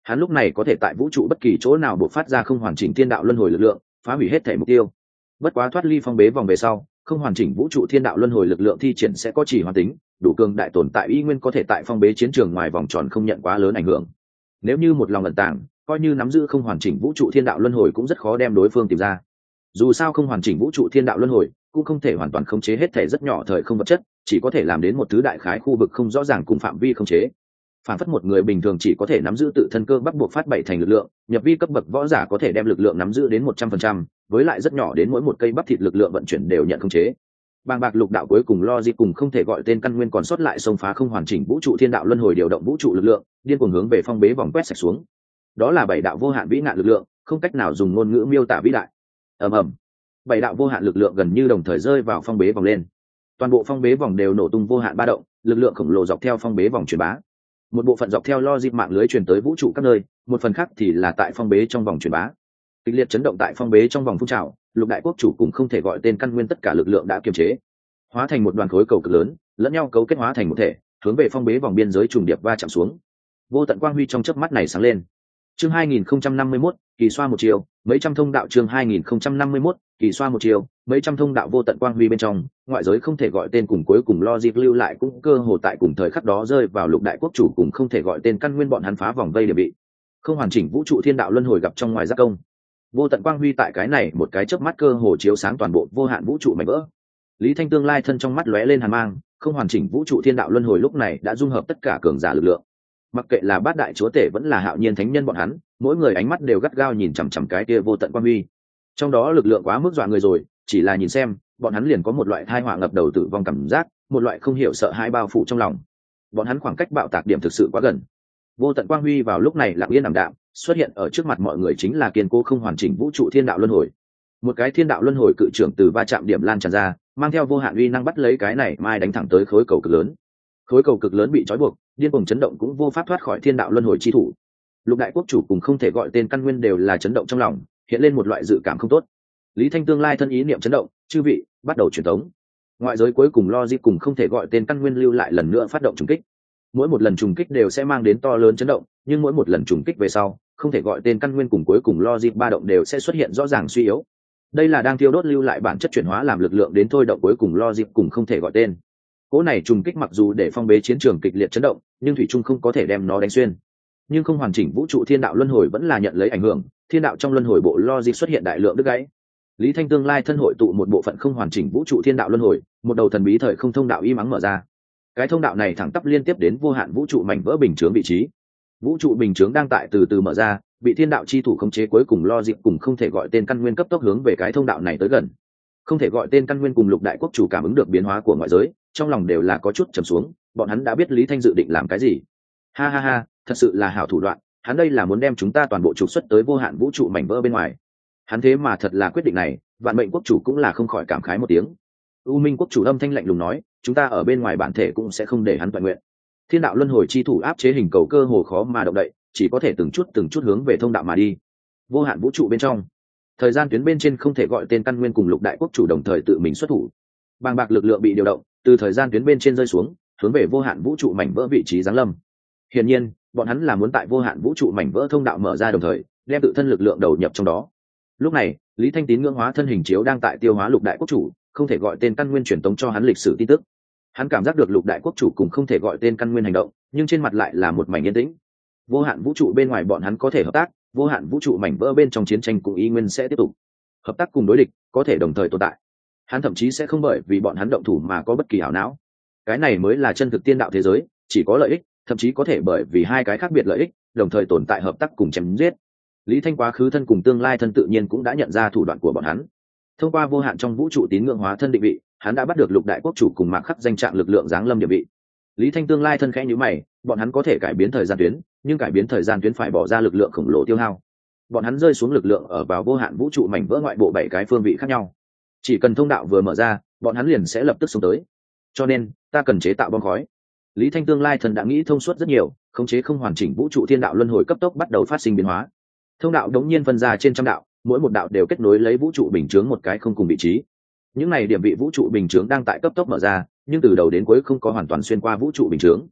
Hắn lúc này có thể tại vũ trụ bất kỳ chỗ nào buộc phát ra không hoàn chỉnh thiên đạo luân hồi lực lượng, phá hủy hết thể mục tiêu. Bất quá thoát ly phong bế vòng về sau, không hoàn chỉnh vũ trụ thiên đạo luân hồi lực lượng thi triển sẽ có chỉ hoàn tính, đủ cường đại tồn tại y nguyên có thể tại phong bế chiến trường ngoài vòng tròn không nhận quá lớn ảnh hưởng. Nếu như một lòng ẩn tàng, coi như nắm giữ không hoàn chỉnh vũ trụ thiên đạo luân hồi cũng rất khó đem đối phương tìm ra. Dù sao không hoàn chỉnh vũ trụ thiên đạo luân hồi cũng không thể hoàn toàn khống chế hết thể rất nhỏ thời không vật chất, chỉ có thể làm đến một thứ đại khái khu vực không rõ ràng cùng phạm vi khống chế. Phản phất một người bình thường chỉ có thể nắm giữ tự thân cơ bắp buộc phát bảy thành lực lượng, nhập vi cấp bậc võ giả có thể đem lực lượng nắm giữ đến 100%, với lại rất nhỏ đến mỗi một cây bắp thịt lực lượng vận chuyển đều nhận khống chế. Bàng bạc lục đạo cuối cùng logic cùng không thể gọi tên căn nguyên còn sót lại xông phá không hoàn chỉnh vũ trụ thiên đạo luân hồi điều động vũ trụ lực lượng, điên cuồng hướng về phong bế vòng quét sạch xuống. Đó là bảy đạo vô hạn vĩ ngạn lực lượng, không cách nào dùng ngôn ngữ miêu tả vĩ đại. Ầm ầm. Bảy đạo vô hạn lực lượng gần như đồng thời rơi vào phong bế vòng lên. Toàn bộ phong bế vòng đều nổ tung vô hạn ba động, lực lượng khổng lồ dọc theo phong bế vòng truyền bá. Một bộ phận dọc theo logic mạng lưới truyền tới vũ trụ các nơi, một phần khác thì là tại phong bế trong vòng truyền bá. Kịch liệt chấn động tại phong bế trong vòng phun trào, lục đại quốc chủ cũng không thể gọi tên căn nguyên tất cả lực lượng đã kiềm chế, hóa thành một đoàn khối cầu cực lớn, lẫn nhau cấu kết hóa thành một thể, hướng về phong bế vòng biên giới trùng điệp va chạm xuống. Vô tận quang huy trong chớp mắt này sáng lên. Chương 2051, kỳ xoa một chiều, mấy trăm thông đạo. Chương 2051, kỳ xoa một chiều, mấy trăm thông đạo. Vô tận quang huy bên trong, ngoại giới không thể gọi tên cùng cuối cùng logic lưu lại cũng cơ hồ tại cùng thời khắc đó rơi vào lục đại quốc chủ cùng không thể gọi tên căn nguyên bọn hắn phá vòng vây địa bị. Không hoàn chỉnh vũ trụ thiên đạo luân hồi gặp trong ngoài giác công. Vô tận quang huy tại cái này một cái chớp mắt cơ hồ chiếu sáng toàn bộ vô hạn vũ trụ mảnh vỡ. Lý Thanh tương lai thân trong mắt lóe lên hàn mang, không hoàn chỉnh vũ trụ thiên đạo luân hồi lúc này đã dung hợp tất cả cường giả lực lượng. Mặc kệ là bát đại chúa tể vẫn là hạo nhiên thánh nhân bọn hắn, mỗi người ánh mắt đều gắt gao nhìn chằm chằm cái kia vô tận quang huy. Trong đó lực lượng quá mức dọa người rồi, chỉ là nhìn xem, bọn hắn liền có một loại tai họa ngập đầu tử vong cảm giác, một loại không hiểu sợ hãi bao phủ trong lòng. Bọn hắn khoảng cách bạo tạc điểm thực sự quá gần. Vô tận quang huy vào lúc này lặng yên ảm đạm, xuất hiện ở trước mặt mọi người chính là kiên cố không hoàn chỉnh vũ trụ thiên đạo luân hồi. Một cái thiên đạo luân hồi cự trưởng từ va chạm điểm lan tràn ra, mang theo vô hạn uy năng bắt lấy cái này mai đánh thẳng tới khối cầu cực lớn. Khối cầu cực lớn bị trói buộc, điên cuồng chấn động cũng vô pháp thoát khỏi thiên đạo luân hồi chi thủ. Lục đại quốc chủ cùng không thể gọi tên căn nguyên đều là chấn động trong lòng, hiện lên một loại dự cảm không tốt. Lý Thanh tương lai thân ý niệm chấn động, chư vị bắt đầu truyền tống. Ngoại giới cuối cùng logic cùng không thể gọi tên căn nguyên lưu lại lần nữa phát động trùng kích. Mỗi một lần trùng kích đều sẽ mang đến to lớn chấn động, nhưng mỗi một lần trùng kích về sau, không thể gọi tên căn nguyên cùng cuối cùng logic ba động đều sẽ xuất hiện rõ ràng suy yếu. Đây là đang thiêu đốt lưu lại bản chất chuyển hóa làm lực lượng đến thôi động cuối cùng logic cùng không thể gọi tên. Cỗ này trùng kích mặc dù để phong bế chiến trường kịch liệt chấn động, nhưng thủy trung không có thể đem nó đánh xuyên. Nhưng không hoàn chỉnh vũ trụ thiên đạo luân hồi vẫn là nhận lấy ảnh hưởng, thiên đạo trong luân hồi bộ logic xuất hiện đại lượng đứt gãy. Lý Thanh tương lai thân hội tụ một bộ phận không hoàn chỉnh vũ trụ thiên đạo luân hồi, một đầu thần bí thời không thông đạo im ắng mở ra. Cái thông đạo này thẳng tắp liên tiếp đến vô hạn vũ trụ mảnh vỡ bình chướng vị trí. Vũ trụ bình chướng đang tại từ từ mở ra, bị thiên đạo chi thủ khống chế cuối cùng logic cùng không thể gọi tên căn nguyên cấp tốc hướng về cái thông đạo này tới gần. Không thể gọi tên căn nguyên cùng lục đại quốc chủ cảm ứng được biến hóa của ngoại giới, trong lòng đều là có chút trầm xuống, bọn hắn đã biết Lý Thanh dự định làm cái gì. Ha ha ha, thật sự là hảo thủ đoạn, hắn đây là muốn đem chúng ta toàn bộ trục xuất tới vô hạn vũ trụ mảnh vỡ bên ngoài. Hắn thế mà thật là quyết định này, vạn mệnh quốc chủ cũng là không khỏi cảm khái một tiếng. U Minh quốc chủ âm thanh lạnh lùng nói, chúng ta ở bên ngoài bản thể cũng sẽ không để hắn toàn nguyện. Thiên đạo luân hồi chi thủ áp chế hình cầu cơ hồ khó mà động đậy, chỉ có thể từng chút hướng về thông đạo mà đi. Vô hạn vũ trụ bên trong, thời gian tuyến bên trên không thể gọi tên căn nguyên cùng lục đại quốc chủ đồng thời tự mình xuất thủ. Bàng bạc lực lượng bị điều động, từ thời gian tuyến bên trên rơi xuống, hướng về vô hạn vũ trụ mảnh vỡ vị trí giáng lâm. Hiển nhiên, bọn hắn là muốn tại vô hạn vũ trụ mảnh vỡ thông đạo mở ra đồng thời, đem tự thân lực lượng đầu nhập trong đó. Lúc này, Lý Thanh tín ngưỡng hóa thân hình chiếu đang tại tiêu hóa lục đại quốc chủ, không thể gọi tên căn nguyên truyền tống cho hắn lịch sử tin tức. Hắn cảm giác được lục đại quốc chủ cùng không thể gọi tên căn nguyên hành động, nhưng trên mặt lại là một mảnh yên tĩnh. Vô hạn vũ trụ bên ngoài bọn hắn có thể hợp tác, vô hạn vũ trụ mảnh vỡ bên trong chiến tranh cùng y nguyên sẽ tiếp tục. Hợp tác cùng đối địch có thể đồng thời tồn tại. Hắn thậm chí sẽ không bởi vì bọn hắn động thủ mà có bất kỳ ảo não. Cái này mới là chân thực tiên đạo thế giới, chỉ có lợi ích, thậm chí có thể bởi vì hai cái khác biệt lợi ích, đồng thời tồn tại hợp tác cùng chém giết. Lý Thanh quá khứ thân cùng tương lai thân tự nhiên cũng đã nhận ra thủ đoạn của bọn hắn. Thông qua vô hạn trong vũ trụ tín ngưỡng hóa thân định vị, hắn đã bắt được lục đại quốc chủ cùng mạc khắc danh trạng lực lượng giáng lâm địa vị. Lý Thanh tương lai thân khẽ nhíu mày, bọn hắn có thể cải biến thời gian tuyến, nhưng cải biến thời gian tuyến phải bỏ ra lực lượng khổng lồ tiêu hao. Bọn hắn rơi xuống lực lượng ở vào vô hạn vũ trụ mảnh vỡ ngoại bộ 7 cái phương vị khác nhau. Chỉ cần thông đạo vừa mở ra, bọn hắn liền sẽ lập tức xuống tới. Cho nên, ta cần chế tạo bom khói. Lý Thanh tương lai thần đã nghĩ thông suốt rất nhiều, khống chế không hoàn chỉnh vũ trụ thiên đạo luân hồi cấp tốc bắt đầu phát sinh biến hóa. Thông đạo đống nhiên phân ra trên trăm đạo, mỗi một đạo đều kết nối lấy vũ trụ bình chướng một cái không cùng vị trí. Những này điểm vị vũ trụ bình chướng đang tại cấp tốc mở ra, nhưng từ đầu đến cuối không có hoàn toàn xuyên qua vũ trụ bình chướng.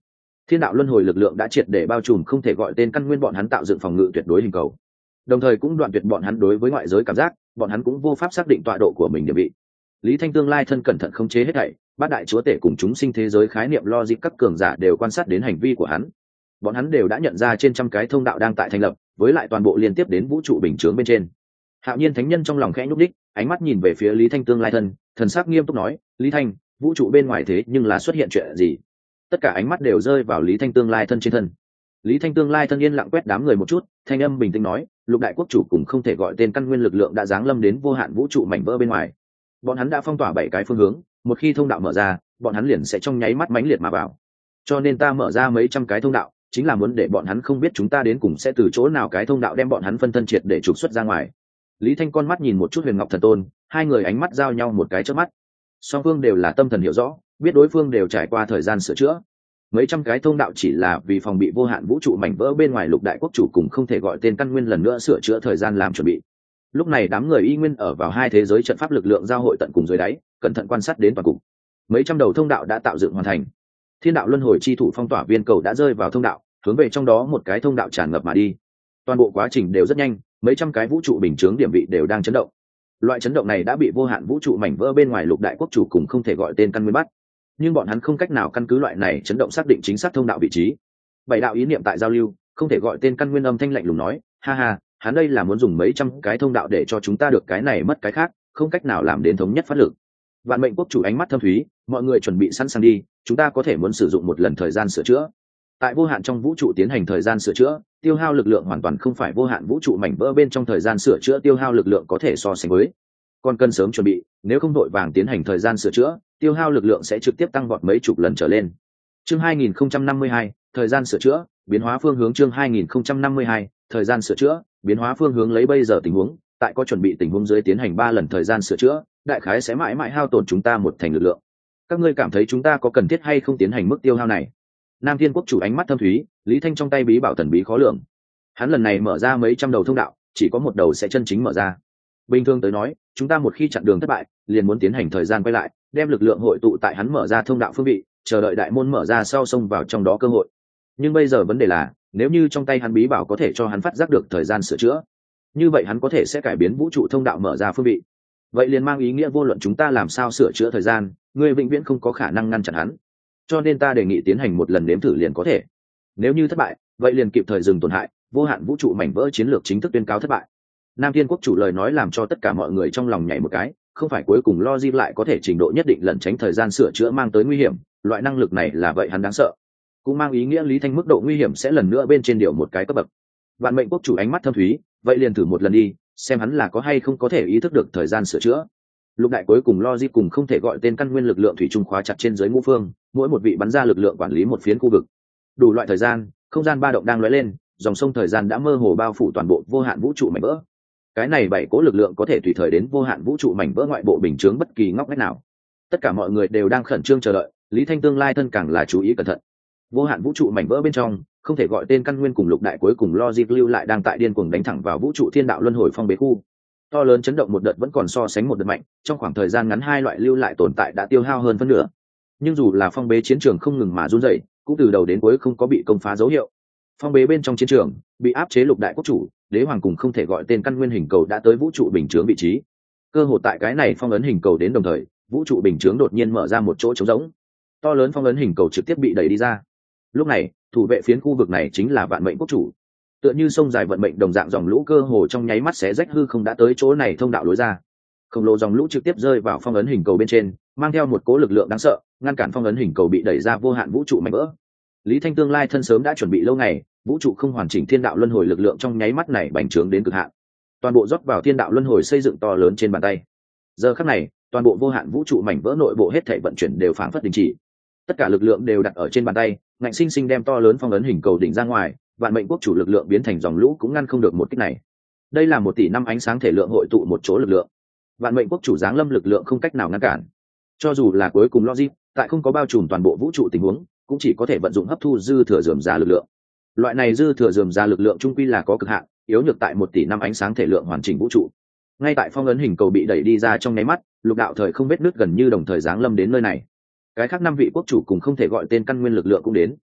thiên đạo luân hồi lực lượng đã triệt để bao trùm không thể gọi tên căn nguyên bọn hắn tạo dựng phòng ngự tuyệt đối hình cầu, đồng thời cũng đoạn tuyệt bọn hắn đối với ngoại giới cảm giác, bọn hắn cũng vô pháp xác định tọa độ của mình địa vị. Lý Thanh tương lai thân cẩn thận khống chế hết thảy, bát đại chúa tể cùng chúng sinh thế giới khái niệm logic các cường giả đều quan sát đến hành vi của hắn. Bọn hắn đều đã nhận ra trên trăm cái thông đạo đang tại thành lập, với lại toàn bộ liên tiếp đến vũ trụ bình chướng bên trên. Hạo Nhiên thánh nhân trong lòng khẽ nhúc đích, ánh mắt nhìn về phía Lý Thanh tương lai thân, thần sắc nghiêm túc nói: "Lý Thanh, vũ trụ bên ngoài thế nhưng là xuất hiện chuyện gì?" Tất cả ánh mắt đều rơi vào Lý Thanh tương lai thân trên thân. Lý Thanh tương lai thân yên lặng quét đám người một chút, thanh âm bình tĩnh nói: "Lục đại quốc chủ cùng không thể gọi tên căn nguyên lực lượng đã giáng lâm đến vô hạn vũ trụ mảnh vỡ bên ngoài. Bọn hắn đã phong tỏa 7 cái phương hướng, một khi thông đạo mở ra, bọn hắn liền sẽ trong nháy mắt mãnh liệt mà vào. Cho nên ta mở ra mấy trăm cái thông đạo, chính là muốn để bọn hắn không biết chúng ta đến cùng sẽ từ chỗ nào cái thông đạo đem bọn hắn phân thân triệt để trục xuất ra ngoài." Lý Thanh con mắt nhìn một chút Huyền Ngọc Thần Tôn, hai người ánh mắt giao nhau một cái chớp mắt. Song phương đều là tâm thần hiểu rõ, biết đối phương đều trải qua thời gian sửa chữa. Mấy trăm cái thông đạo chỉ là vì phòng bị vô hạn vũ trụ mảnh vỡ bên ngoài lục đại quốc chủ cùng không thể gọi tên căn nguyên lần nữa sửa chữa thời gian làm chuẩn bị. Lúc này đám người y nguyên ở vào hai thế giới trận pháp lực lượng giao hội tận cùng dưới đáy, cẩn thận quan sát đến toàn cục. Mấy trăm đầu thông đạo đã tạo dựng hoàn thành. Thiên đạo luân hồi chi thủ phong tỏa viên cầu đã rơi vào thông đạo, hướng về trong đó một cái thông đạo tràn ngập mà đi. Toàn bộ quá trình đều rất nhanh, mấy trăm cái vũ trụ bình chướng điểm vị đều đang chấn động. Loại chấn động này đã bị vô hạn vũ trụ mảnh vỡ bên ngoài lục đại quốc chủ cùng không thể gọi tên căn nguyên bắt, nhưng bọn hắn không cách nào căn cứ loại này chấn động xác định chính xác thông đạo vị trí. Bảy đạo ý niệm tại giao lưu, không thể gọi tên căn nguyên âm thanh lạnh lùng nói: "Ha ha, hắn đây là muốn dùng mấy trăm cái thông đạo để cho chúng ta được cái này mất cái khác, không cách nào làm đến thống nhất phát lực." Vạn mệnh quốc chủ ánh mắt thâm thúy, mọi người chuẩn bị sẵn sàng đi, chúng ta có thể muốn sử dụng một lần thời gian sửa chữa. Tại vô hạn trong vũ trụ tiến hành thời gian sửa chữa, tiêu hao lực lượng hoàn toàn không phải vô hạn vũ trụ mảnh vỡ bên trong thời gian sửa chữa tiêu hao lực lượng có thể so sánh với. Còn cần sớm chuẩn bị, nếu không đội vàng tiến hành thời gian sửa chữa, tiêu hao lực lượng sẽ trực tiếp tăng vọt mấy chục lần trở lên. Chương 2052, thời gian sửa chữa, biến hóa phương hướng. Chương 2052, thời gian sửa chữa, biến hóa phương hướng. Lấy bây giờ tình huống, tại có chuẩn bị tình huống dưới tiến hành 3 lần thời gian sửa chữa, đại khái sẽ mãi mãi hao tổn chúng ta một thành lực lượng. Các ngươi cảm thấy chúng ta có cần thiết hay không tiến hành mức tiêu hao này? Nam Thiên quốc chủ ánh mắt thâm thúy, Lý Thanh trong tay bí bảo thần bí khó lường. Hắn lần này mở ra mấy trăm đầu thông đạo, chỉ có một đầu sẽ chân chính mở ra. Bình thường tới nói, chúng ta một khi chặn đường thất bại, liền muốn tiến hành thời gian quay lại, đem lực lượng hội tụ tại hắn mở ra thông đạo phương vị, chờ đợi đại môn mở ra sau xông vào trong đó cơ hội. Nhưng bây giờ vấn đề là, nếu như trong tay hắn bí bảo có thể cho hắn phát giác được thời gian sửa chữa, như vậy hắn có thể sẽ cải biến vũ trụ thông đạo mở ra phương vị. Vậy liền mang ý nghĩa vô luận chúng ta làm sao sửa chữa thời gian, người vĩnh viễn không có khả năng ngăn chặn hắn. Cho nên ta đề nghị tiến hành một lần nếm thử liền có thể. Nếu như thất bại, vậy liền kịp thời dừng tổn hại, vô hạn vũ trụ mảnh vỡ chiến lược chính thức tuyên cáo thất bại. Nam Thiên quốc chủ lời nói làm cho tất cả mọi người trong lòng nhảy một cái, không phải cuối cùng logic lại có thể trình độ nhất định lẩn tránh thời gian sửa chữa mang tới nguy hiểm, loại năng lực này là vậy hắn đáng sợ. Cũng mang ý nghĩa Lý Thanh mức độ nguy hiểm sẽ lần nữa bên trên điều một cái cấp bậc. Vạn mệnh quốc chủ ánh mắt thâm thúy, vậy liền thử một lần đi, xem hắn là có hay không có thể ý thức được thời gian sửa chữa. Lục đại cuối cùng logic cùng không thể gọi tên căn nguyên lực lượng thủy chung khóa chặt trên dưới ngũ phương, mỗi một vị bắn ra lực lượng quản lý một phiến khu vực. Đủ loại thời gian, không gian ba động đang lóe lên, dòng sông thời gian đã mơ hồ bao phủ toàn bộ vô hạn vũ trụ mảnh vỡ. Cái này 7 cố lực lượng có thể tùy thời đến vô hạn vũ trụ mảnh vỡ ngoại bộ bình chướng bất kỳ ngóc ngách nào. Tất cả mọi người đều đang khẩn trương chờ đợi, Lý Thanh tương lai thân càng là chú ý cẩn thận. Vô hạn vũ trụ mảnh vỡ bên trong, không thể gọi tên căn nguyên cùng lục đại cuối cùng logic lưu lại đang tại điên cuồng đánh thẳng vào vũ trụ thiên đạo luân hồi phong bế khu. To lớn chấn động một đợt vẫn còn so sánh một đợt mạnh, trong khoảng thời gian ngắn hai loại lưu lại tồn tại đã tiêu hao hơn phân nửa. Nhưng dù là phong bế chiến trường không ngừng mà run rẩy, cũng từ đầu đến cuối không có bị công phá dấu hiệu. Phong bế bên trong chiến trường, bị áp chế lục đại quốc chủ, đế hoàng cùng không thể gọi tên căn nguyên hình cầu đã tới vũ trụ bình chướng vị trí. Cơ hội tại cái này phong ấn hình cầu đến đồng thời, vũ trụ bình chướng đột nhiên mở ra một chỗ trống rỗng. To lớn phong ấn hình cầu trực tiếp bị đẩy đi ra. Lúc này, thủ vệ phiến khu vực này chính là vạn mệnh quốc chủ. Tựa như sông dài vận mệnh đồng dạng dòng lũ cơ hồ trong nháy mắt xé rách hư không đã tới chỗ này thông đạo lối ra. Khổng lồ dòng lũ trực tiếp rơi vào phong ấn hình cầu bên trên, mang theo một cỗ lực lượng đáng sợ, ngăn cản phong ấn hình cầu bị đẩy ra vô hạn vũ trụ mạnh vỡ. Lý Thanh tương lai thân sớm đã chuẩn bị lâu ngày, vũ trụ không hoàn chỉnh thiên đạo luân hồi lực lượng trong nháy mắt này bành trướng đến cực hạn, toàn bộ rót vào thiên đạo luân hồi xây dựng to lớn trên bàn tay. Giờ khắc này, toàn bộ vô hạn vũ trụ mảnh vỡ nội bộ hết thảy vận chuyển đều phảng phất đình chỉ, tất cả lực lượng đều đặt ở trên bàn tay, ngạnh sinh sinh đem to lớn phong ấn hình cầu đỉnh ra ngoài, vạn mệnh quốc chủ lực lượng biến thành dòng lũ cũng ngăn không được một kích này. Đây là 1 tỷ năm ánh sáng thể lượng hội tụ một chỗ lực lượng, vạn mệnh quốc chủ giáng lâm lực lượng không cách nào ngăn cản. Cho dù là cuối cùng logic, tại không có bao trùm toàn bộ vũ trụ tình huống, cũng chỉ có thể vận dụng hấp thu dư thừa rườm rà lực lượng. Loại này dư thừa rườm rà lực lượng trung quy là có cực hạn, yếu nhược tại 1 tỷ năm ánh sáng thể lượng hoàn chỉnh vũ trụ. Ngay tại phong ấn hình cầu bị đẩy đi ra trong nháy mắt, lục đạo thời không vết nứt gần như đồng thời giáng lâm đến nơi này. Cái khác 5 vị quốc chủ cùng không thể gọi tên căn nguyên lực lượng cũng đến.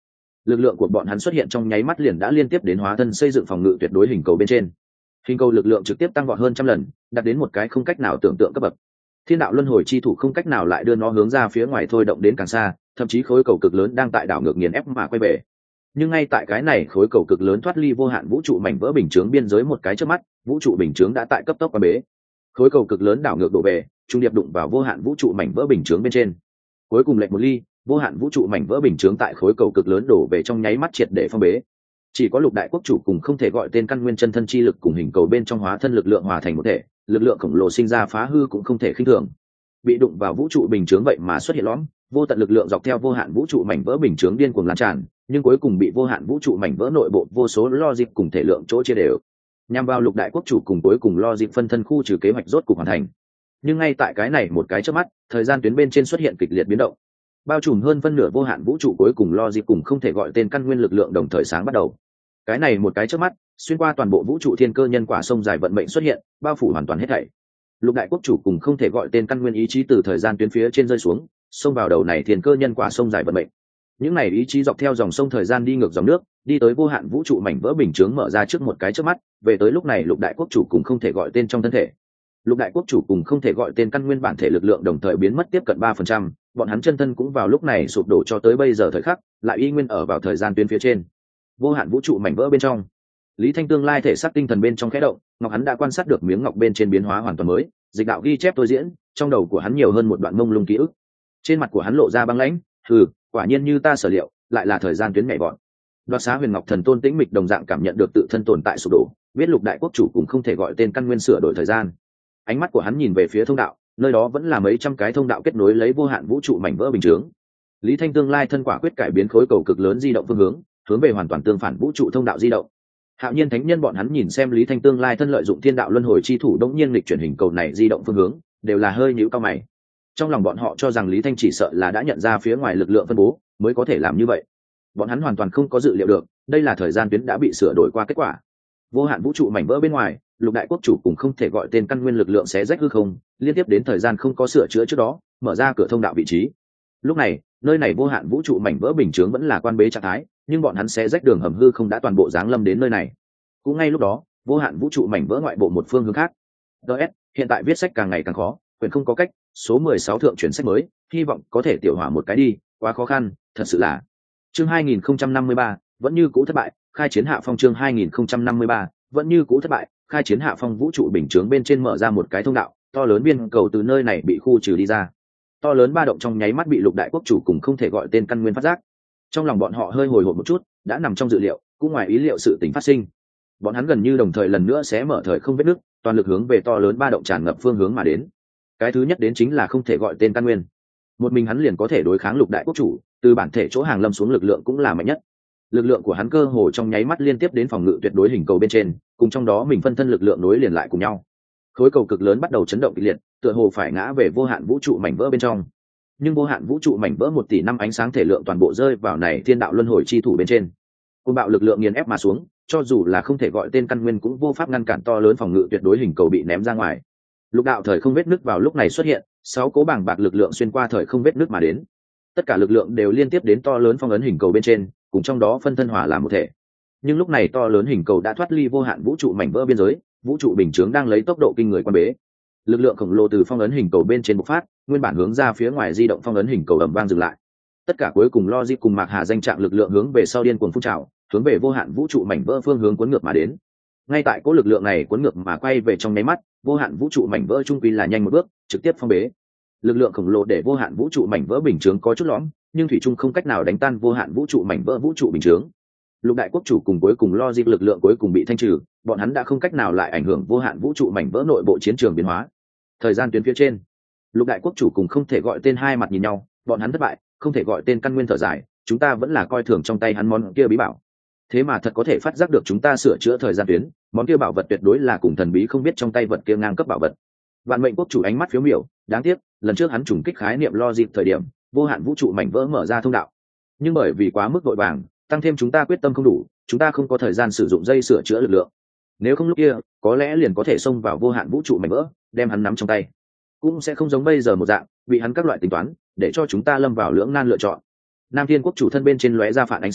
lực lượng của bọn hắn xuất hiện trong nháy mắt liền đã liên tiếp đến hóa thân xây dựng phòng ngự tuyệt đối hình cầu bên trên. Hình cầu lực lượng trực tiếp tăng vọt hơn trăm lần, đạt đến một cái không cách nào tưởng tượng cấp bậc. Thiên đạo luân hồi chi thủ không cách nào lại đưa nó hướng ra phía ngoài thôi động đến càng xa, thậm chí khối cầu cực lớn đang tại đảo ngược nghiền ép mà quay về. Nhưng ngay tại cái này khối cầu cực lớn thoát ly vô hạn vũ trụ mảnh vỡ bình chướng biên giới một cái chớp mắt, vũ trụ bình chướng đã tại cấp tốc qua bế. Khối cầu cực lớn đảo ngược đổ về, trung điệp đụng vào vô hạn vũ trụ mảnh vỡ bình chướng bên trên. Cuối cùng lệch một ly, vô hạn vũ trụ mảnh vỡ bình chướng tại khối cầu cực lớn đổ về trong nháy mắt triệt để phong bế. Chỉ có lục đại quốc chủ cùng không thể gọi tên căn nguyên chân thân chi lực cùng hình cầu bên trong hóa thân lực lượng hòa thành một thể, lực lượng khổng lồ sinh ra phá hư cũng không thể khinh thường. Bị đụng vào vũ trụ bình chướng vậy mà xuất hiện lõm, vô tận lực lượng dọc theo vô hạn vũ trụ mảnh vỡ bình chướng điên cuồng lan tràn, nhưng cuối cùng bị vô hạn vũ trụ mảnh vỡ nội bộ vô số logic cùng thể lượng chỗ chia đều. Nhằm vào lục đại quốc chủ cùng cuối cùng logic phân thân khu trừ kế hoạch rốt cục hoàn thành. Nhưng ngay tại cái này một cái chớp mắt, thời gian tuyến bên trên xuất hiện kịch liệt biến động. Bao trùm hơn phân nửa vô hạn vũ trụ cuối cùng logic cùng không thể gọi tên căn nguyên lực lượng đồng thời sáng bắt đầu. Cái này một cái chớp mắt, xuyên qua toàn bộ vũ trụ thiên cơ nhân quả sông dài vận mệnh xuất hiện, bao phủ hoàn toàn hết thảy. Lục đại quốc chủ cùng không thể gọi tên căn nguyên ý chí từ thời gian tuyến phía trên rơi xuống, xông vào đầu này thiên cơ nhân quả sông dài vận mệnh. Những này ý chí dọc theo dòng sông thời gian đi ngược dòng nước, đi tới vô hạn vũ trụ mảnh vỡ bình chướng mở ra trước một cái chớp mắt, về tới lúc này lục đại quốc chủ cùng không thể gọi tên trong thân thể. Lục đại quốc chủ cùng không thể gọi tên căn nguyên bản thể lực lượng đồng thời biến mất tiếp cận 3%, bọn hắn chân thân cũng vào lúc này sụp đổ cho tới bây giờ thời khắc, lại y nguyên ở vào thời gian tuyến phía trên. Vô hạn vũ trụ mảnh vỡ bên trong, Lý Thanh tương lai thể xác tinh thần bên trong khẽ động, ngọc hắn đã quan sát được miếng ngọc bên trên biến hóa hoàn toàn mới, dịch đạo ghi chép tôi diễn, trong đầu của hắn nhiều hơn một đoạn mông lung ký ức. Trên mặt của hắn lộ ra băng lãnh, quả nhiên như ta sở liệu, lại là thời gian tuyến nhảy vọt. Đoạt Xá Huyền Ngọc Thần Tôn tĩnh mịch đồng dạng cảm nhận được tự thân tồn tại sụp đổ, biết lục đại quốc chủ cũng không thể gọi tên căn nguyên sửa đổi thời gian. Ánh mắt của hắn nhìn về phía thông đạo, nơi đó vẫn là mấy trăm cái thông đạo kết nối lấy vô hạn vũ trụ mảnh vỡ bình chướng. Lý Thanh tương lai thân quả quyết cải biến khối cầu cực lớn di động phương hướng về hoàn toàn tương phản vũ trụ thông đạo di động. Hạo Nhiên thánh nhân bọn hắn nhìn xem Lý Thanh tương lai thân lợi dụng thiên đạo luân hồi chi thủ đống nhiên lịch chuyển hình cầu này di động phương hướng, đều là hơi nhíu cao mày. Trong lòng bọn họ cho rằng Lý Thanh chỉ sợ là đã nhận ra phía ngoài lực lượng phân bố, mới có thể làm như vậy. Bọn hắn hoàn toàn không có dự liệu được, đây là thời gian tuyến đã bị sửa đổi qua kết quả. Vô hạn vũ trụ mảnh vỡ bên ngoài, lục đại quốc chủ cũng không thể gọi tên căn nguyên lực lượng xé rách hư không, liên tiếp đến thời gian không có sửa chữa trước đó, mở ra cửa thông đạo vị trí. Lúc này, nơi này vô hạn vũ trụ mảnh vỡ bình chướng vẫn là quan bế trạng thái, nhưng bọn hắn xé rách đường hầm hư không đã toàn bộ giáng lâm đến nơi này. Cũng ngay lúc đó, vô hạn vũ trụ mảnh vỡ ngoại bộ một phương hướng khác. DS, hiện tại viết sách càng ngày càng khó, quyền không có cách, số 16 thượng chuyển sách mới, hy vọng có thể tiểu hỏa một cái đi, quá khó khăn, thật sự là. Chương 2053, vẫn như cũ thất bại, khai chiến hạ phong. Chương 2053, vẫn như cũ thất bại, khai chiến hạ phong. Vũ trụ bình chướng bên trên mở ra một cái thông đạo, to lớn viên cầu từ nơi này bị khu trừ đi ra. To lớn ba động trong nháy mắt bị lục đại quốc chủ cùng không thể gọi tên căn nguyên phát giác. Trong lòng bọn họ hơi hồi hộp một chút, đã nằm trong dự liệu, cũng ngoài ý liệu sự tình phát sinh. Bọn hắn gần như đồng thời lần nữa sẽ mở thời không vết nứt, toàn lực hướng về to lớn ba động tràn ngập phương hướng mà đến. Cái thứ nhất đến chính là không thể gọi tên căn nguyên. Một mình hắn liền có thể đối kháng lục đại quốc chủ, từ bản thể chỗ hàng lâm xuống lực lượng cũng là mạnh nhất. Lực lượng của hắn cơ hồ trong nháy mắt liên tiếp đến phòng ngự tuyệt đối hình cầu bên trên, cùng trong đó mình phân thân lực lượng nối liền lại cùng nhau. Khối cầu cực lớn bắt đầu chấn động kịch liệt, tựa hồ phải ngã về vô hạn vũ trụ mảnh vỡ bên trong. Nhưng vô hạn vũ trụ mảnh vỡ 1 tỷ năm ánh sáng thể lượng toàn bộ rơi vào này thiên đạo luân hồi chi thủ bên trên. Cơn bạo lực lượng nghiền ép mà xuống, cho dù là không thể gọi tên căn nguyên cũng vô pháp ngăn cản to lớn phòng ngự tuyệt đối hình cầu bị ném ra ngoài. Lục đạo thời không vết nứt vào lúc này xuất hiện, 6 cố bảng bạc lực lượng xuyên qua thời không vết nứt mà đến. Tất cả lực lượng đều liên tiếp đến to lớn phong ấn hình cầu bên trên, cùng trong đó phân thân hòa làm một thể. Nhưng lúc này to lớn hình cầu đã thoát ly vô hạn vũ trụ mảnh vỡ biên giới, vũ trụ bình chướng đang lấy tốc độ kinh người quan bế. Lực lượng khổng lồ từ phong ấn hình cầu bên trên bộc phát, nguyên bản hướng ra phía ngoài di động phong ấn hình cầu ầm vang dừng lại. Tất cả cuối cùng logic cùng mạc hà danh trạng lực lượng hướng về sau điên cuồng phun trào, hướng về vô hạn vũ trụ mảnh vỡ phương hướng cuốn ngược mà đến. Ngay tại cố lực lượng này cuốn ngược mà quay về trong nháy mắt, vô hạn vũ trụ mảnh vỡ trung quy là nhanh một bước, trực tiếp phong bế. Lực lượng khổng lồ để vô hạn vũ trụ mảnh vỡ bình chướng có chút lõm, nhưng thủy chung không cách nào đánh tan vô hạn vũ trụ mảnh vỡ vũ trụ bình chướng. Lục đại quốc chủ cùng cuối cùng logic lực lượng cuối cùng bị thanh trừ, bọn hắn đã không cách nào lại ảnh hưởng vô hạn vũ trụ mảnh vỡ nội bộ chiến trường biến hóa. Thời gian tuyến phía trên, lục đại quốc chủ cùng không thể gọi tên hai mặt nhìn nhau, bọn hắn thất bại, không thể gọi tên căn nguyên thở dài, chúng ta vẫn là coi thường trong tay hắn món kia bí bảo. Thế mà thật có thể phát giác được chúng ta sửa chữa thời gian tuyến, món kia bảo vật tuyệt đối là cùng thần bí không biết trong tay vật kia ngang cấp bảo vật. Vạn mệnh quốc chủ ánh mắt phiếu miểu, đáng tiếc, lần trước hắn trùng kích khái niệm logic thời điểm, vô hạn vũ trụ mảnh vỡ mở ra thông đạo. Nhưng bởi vì quá mức vội vàng, tăng thêm chúng ta quyết tâm không đủ, chúng ta không có thời gian sử dụng dây sửa chữa lực lượng. Nếu không lúc kia, có lẽ liền có thể xông vào vô hạn vũ trụ mảnh vỡ, đem hắn nắm trong tay. Cũng sẽ không giống bây giờ một dạng, bị hắn các loại tính toán, để cho chúng ta lâm vào lưỡng nan lựa chọn. Nam Thiên quốc chủ thân bên trên lóe ra phản ánh sáng,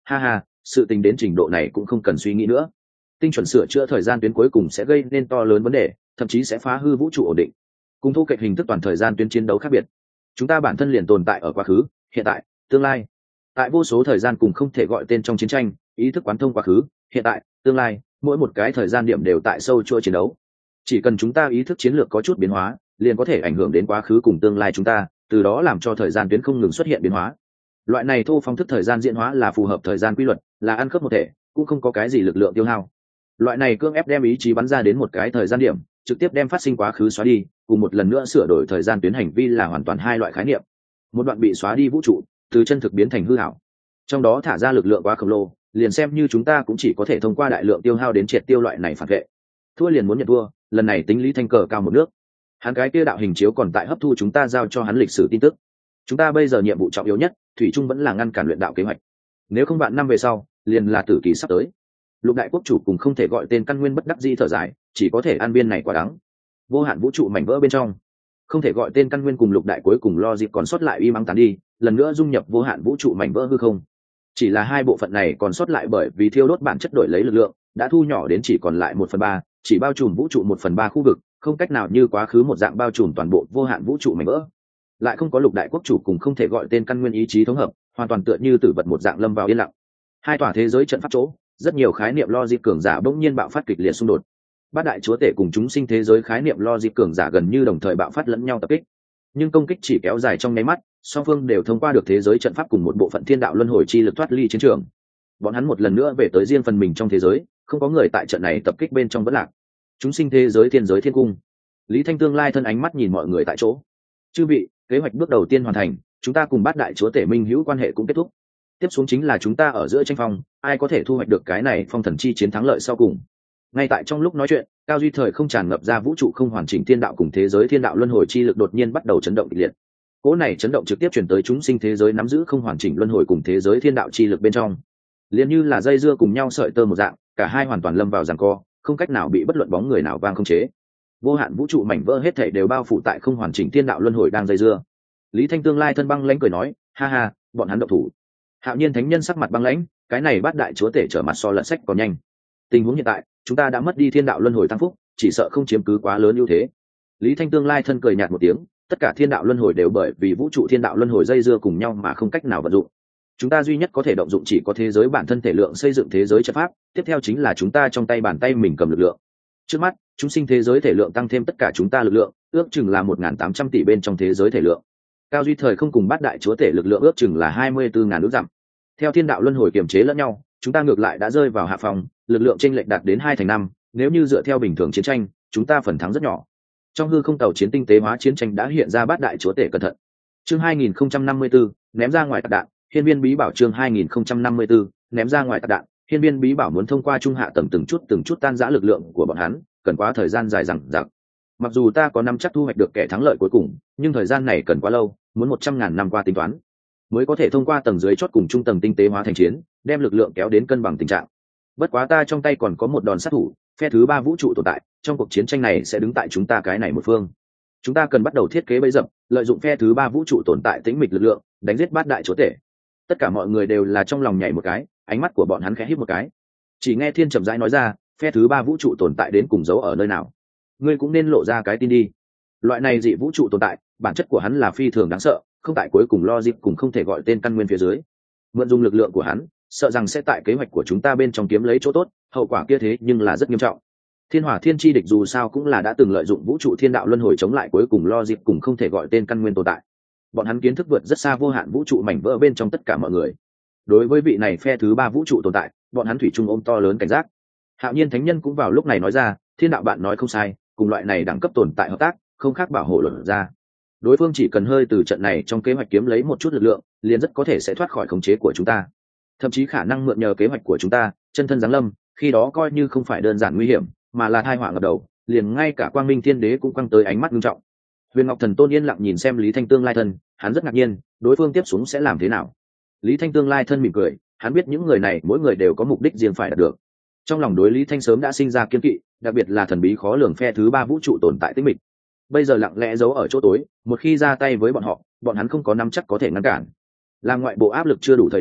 ha ha, sự tình đến trình độ này cũng không cần suy nghĩ nữa. Tinh chuẩn sửa chữa thời gian tuyến cuối cùng sẽ gây nên to lớn vấn đề, thậm chí sẽ phá hư vũ trụ ổn định. Cùng thu kệch hình thức toàn thời gian tuyến chiến đấu khác biệt, chúng ta bản thân liền tồn tại ở quá khứ, hiện tại, tương lai. Tại vô số thời gian cùng không thể gọi tên trong chiến tranh, ý thức quán thông quá khứ, hiện tại, tương lai, mỗi một cái thời gian điểm đều tại sâu chuỗi chiến đấu. Chỉ cần chúng ta ý thức chiến lược có chút biến hóa, liền có thể ảnh hưởng đến quá khứ cùng tương lai chúng ta, từ đó làm cho thời gian tuyến không ngừng xuất hiện biến hóa. Loại này thô phong thức thời gian diễn hóa là phù hợp thời gian quy luật, là ăn khớp một thể, cũng không có cái gì lực lượng tiêu hao. Loại này cưỡng ép đem ý chí bắn ra đến một cái thời gian điểm, trực tiếp đem phát sinh quá khứ xóa đi, cùng một lần nữa sửa đổi thời gian tuyến hành vi là hoàn toàn hai loại khái niệm. Một đoạn bị xóa đi vũ trụ, từ chân thực biến thành hư ảo. Trong đó thả ra lực lượng quá khổng lồ, liền xem như chúng ta cũng chỉ có thể thông qua đại lượng tiêu hao đến triệt tiêu loại này phản vệ. Thua liền muốn nhận thua, lần này tính Lý Thanh cờ cao một nước. Hắn cái kia đạo hình chiếu còn tại hấp thu chúng ta giao cho hắn lịch sử tin tức. Chúng ta bây giờ nhiệm vụ trọng yếu nhất, thủy chung vẫn là ngăn cản luyện đạo kế hoạch. Nếu không vạn năm về sau, liền là tử kỳ sắp tới. Lục đại quốc chủ cùng không thể gọi tên căn nguyên bất đắc dĩ thở dài, chỉ có thể ăn biên này quả đắng. Vô hạn vũ trụ mảnh vỡ bên trong, không thể gọi tên căn nguyên cùng lục đại cuối cùng lo dịp còn sót lại y mắng tán đi, lần nữa dung nhập vô hạn vũ trụ mảnh vỡ hư không. Chỉ là hai bộ phận này còn sót lại bởi vì thiêu đốt bản chất đổi lấy lực lượng, đã thu nhỏ đến chỉ còn lại 1/3, chỉ bao trùm vũ trụ 1/3 khu vực, không cách nào như quá khứ một dạng bao trùm toàn bộ vô hạn vũ trụ mảnh vỡ. Lại không có lục đại quốc chủ cùng không thể gọi tên căn nguyên ý chí thống hợp, hoàn toàn tựa như tử vật một dạng lâm vào yên lặng. Hai tòa thế giới trận pháp chỗ, rất nhiều khái niệm logic cường giả bỗng nhiên bạo phát kịch liệt xung đột. Bát đại chúa tể cùng chúng sinh thế giới khái niệm logic cường giả gần như đồng thời bạo phát lẫn nhau tập kích. Nhưng công kích chỉ kéo dài trong nháy mắt, song phương đều thông qua được thế giới trận pháp cùng một bộ phận thiên đạo luân hồi chi lực thoát ly chiến trường. Bọn hắn một lần nữa về tới riêng phần mình trong thế giới, không có người tại trận này tập kích bên trong vẫn lạc. Chúng sinh thế giới thiên giới thiên cung. Lý Thanh tương lai thân ánh mắt nhìn mọi người tại chỗ. Chư vị, kế hoạch bước đầu tiên hoàn thành, chúng ta cùng bát đại chúa tể minh hữu quan hệ cũng kết thúc. Tiếp xuống chính là chúng ta ở giữa tranh phong, ai có thể thu hoạch được cái này phong thần chi chiến thắng lợi sau cùng. Ngay tại trong lúc nói chuyện, cao duy thời không tràn ngập ra vũ trụ không hoàn chỉnh thiên đạo cùng thế giới thiên đạo luân hồi chi lực đột nhiên bắt đầu chấn động kịch liệt. Cỗ này chấn động trực tiếp chuyển tới chúng sinh thế giới nắm giữ không hoàn chỉnh luân hồi cùng thế giới thiên đạo chi lực bên trong. Liền như là dây dưa cùng nhau sợi tơ một dạng, cả hai hoàn toàn lâm vào giằng co, không cách nào bị bất luận bóng người nào vang không chế. Vô hạn vũ trụ mảnh vỡ hết thảy đều bao phủ tại không hoàn chỉnh thiên đạo luân hồi đang dây dưa. Lý Thanh tương lai thân băng lãnh cười nói, ha ha, bọn hắn động thủ. Hạo Nhiên thánh nhân sắc mặt băng lãnh, cái này bát đại chúa tể trở mặt so lật sách còn nhanh. Tình huống hiện tại, chúng ta đã mất đi thiên đạo luân hồi tăng phúc, chỉ sợ không chiếm cứ quá lớn ưu thế. Lý Thanh tương lai thân cười nhạt một tiếng, tất cả thiên đạo luân hồi đều bởi vì vũ trụ thiên đạo luân hồi dây dưa cùng nhau mà không cách nào vận dụng. Chúng ta duy nhất có thể động dụng chỉ có thế giới bản thân thể lượng xây dựng thế giới trận pháp, tiếp theo chính là chúng ta trong tay bàn tay mình cầm lực lượng. Trước mắt, chúng sinh thế giới thể lượng tăng thêm tất cả chúng ta lực lượng, ước chừng là 1.800 tỷ bên trong thế giới thể lượng. Cao duy thời không cùng bát đại chúa tể lực lượng ước chừng là 24.000 ước dặm. Theo thiên đạo luân hồi kiềm chế lẫn nhau, chúng ta ngược lại đã rơi vào hạ phòng, lực lượng chênh lệch đạt đến 2/5, nếu như dựa theo bình thường chiến tranh, chúng ta phần thắng rất nhỏ. Trong hư không tàu chiến tinh tế hóa chiến tranh đã hiện ra bát đại chúa tể cẩn thận. Chương 2054, ném ra ngoài tạc đạn, hiên viên bí bảo chương 2054, ném ra ngoài tạc đạn, hiên viên bí bảo muốn thông qua trung hạ tầng từng chút tan rã lực lượng của bọn hắn, cần quá thời gian dài dằng dặc. Mặc dù ta có nắm chắc thu hoạch được kẻ thắng lợi cuối cùng, nhưng thời gian này cần quá lâu, muốn 100.000 năm qua tính toán, mới có thể thông qua tầng dưới chót cùng trung tầng tinh tế hóa thành chiến, đem lực lượng kéo đến cân bằng tình trạng. Bất quá ta trong tay còn có một đòn sát thủ, phe thứ ba vũ trụ tồn tại, trong cuộc chiến tranh này sẽ đứng tại chúng ta cái này một phương. Chúng ta cần bắt đầu thiết kế bẫy dập, lợi dụng phe thứ ba vũ trụ tồn tại tĩnh mịch lực lượng, đánh giết bát đại chúa tể. Tất cả mọi người đều là trong lòng nhảy một cái, ánh mắt của bọn hắn khẽ híp một cái. Chỉ nghe Thiên chậm rãi nói ra, phe thứ ba vũ trụ tồn tại đến cùng giấu ở nơi nào? Ngươi cũng nên lộ ra cái tin đi. Loại này dị vũ trụ tồn tại, bản chất của hắn là phi thường đáng sợ, không tại cuối cùng lo dịp cùng không thể gọi tên căn nguyên phía dưới. Mượn dùng lực lượng của hắn, sợ rằng sẽ tại kế hoạch của chúng ta bên trong kiếm lấy chỗ tốt, hậu quả kia thế nhưng là rất nghiêm trọng. Thiên hỏa thiên chi địch dù sao cũng là đã từng lợi dụng vũ trụ thiên đạo luân hồi chống lại cuối cùng lo dịp cùng không thể gọi tên căn nguyên tồn tại. Bọn hắn kiến thức vượt rất xa vô hạn vũ trụ mảnh vỡ bên trong tất cả mọi người. Đối với vị này phe thứ ba vũ trụ tồn tại, bọn hắn thủy chung ôm to lớn cảnh giác. Hạo Nhiên thánh nhân cũng vào lúc này nói ra, thiên đạo bạn nói không sai, cùng loại này đẳng cấp tồn tại hợp tác, không khác bảo hộ luật ra. Đối phương chỉ cần hơi từ trận này trong kế hoạch kiếm lấy một chút lực lượng, liền rất có thể sẽ thoát khỏi khống chế của chúng ta. Thậm chí khả năng mượn nhờ kế hoạch của chúng ta, chân thân giáng lâm, khi đó coi như không phải đơn giản nguy hiểm, mà là tai họa ngập đầu, liền ngay cả Quang Minh Thiên Đế cũng quăng tới ánh mắt nghiêm trọng. Huyền Ngọc Thần Tôn yên lặng nhìn xem Lý Thanh tương lai thân, hắn rất ngạc nhiên, đối phương tiếp xuống sẽ làm thế nào. Lý Thanh tương lai thân mỉm cười, hắn biết những người này mỗi người đều có mục đích riêng phải đạt được. Trong lòng đối Lý Thanh sớm đã sinh ra kiên kỵ, đặc biệt là thần bí khó lường phe thứ ba vũ trụ tồn tại tĩnh mịch. Bây giờ lặng lẽ giấu ở chỗ tối, một khi ra tay với bọn họ, bọn hắn không có nắm chắc có thể ngăn cản. Làm ngoại bộ áp lực chưa đủ thời điểm,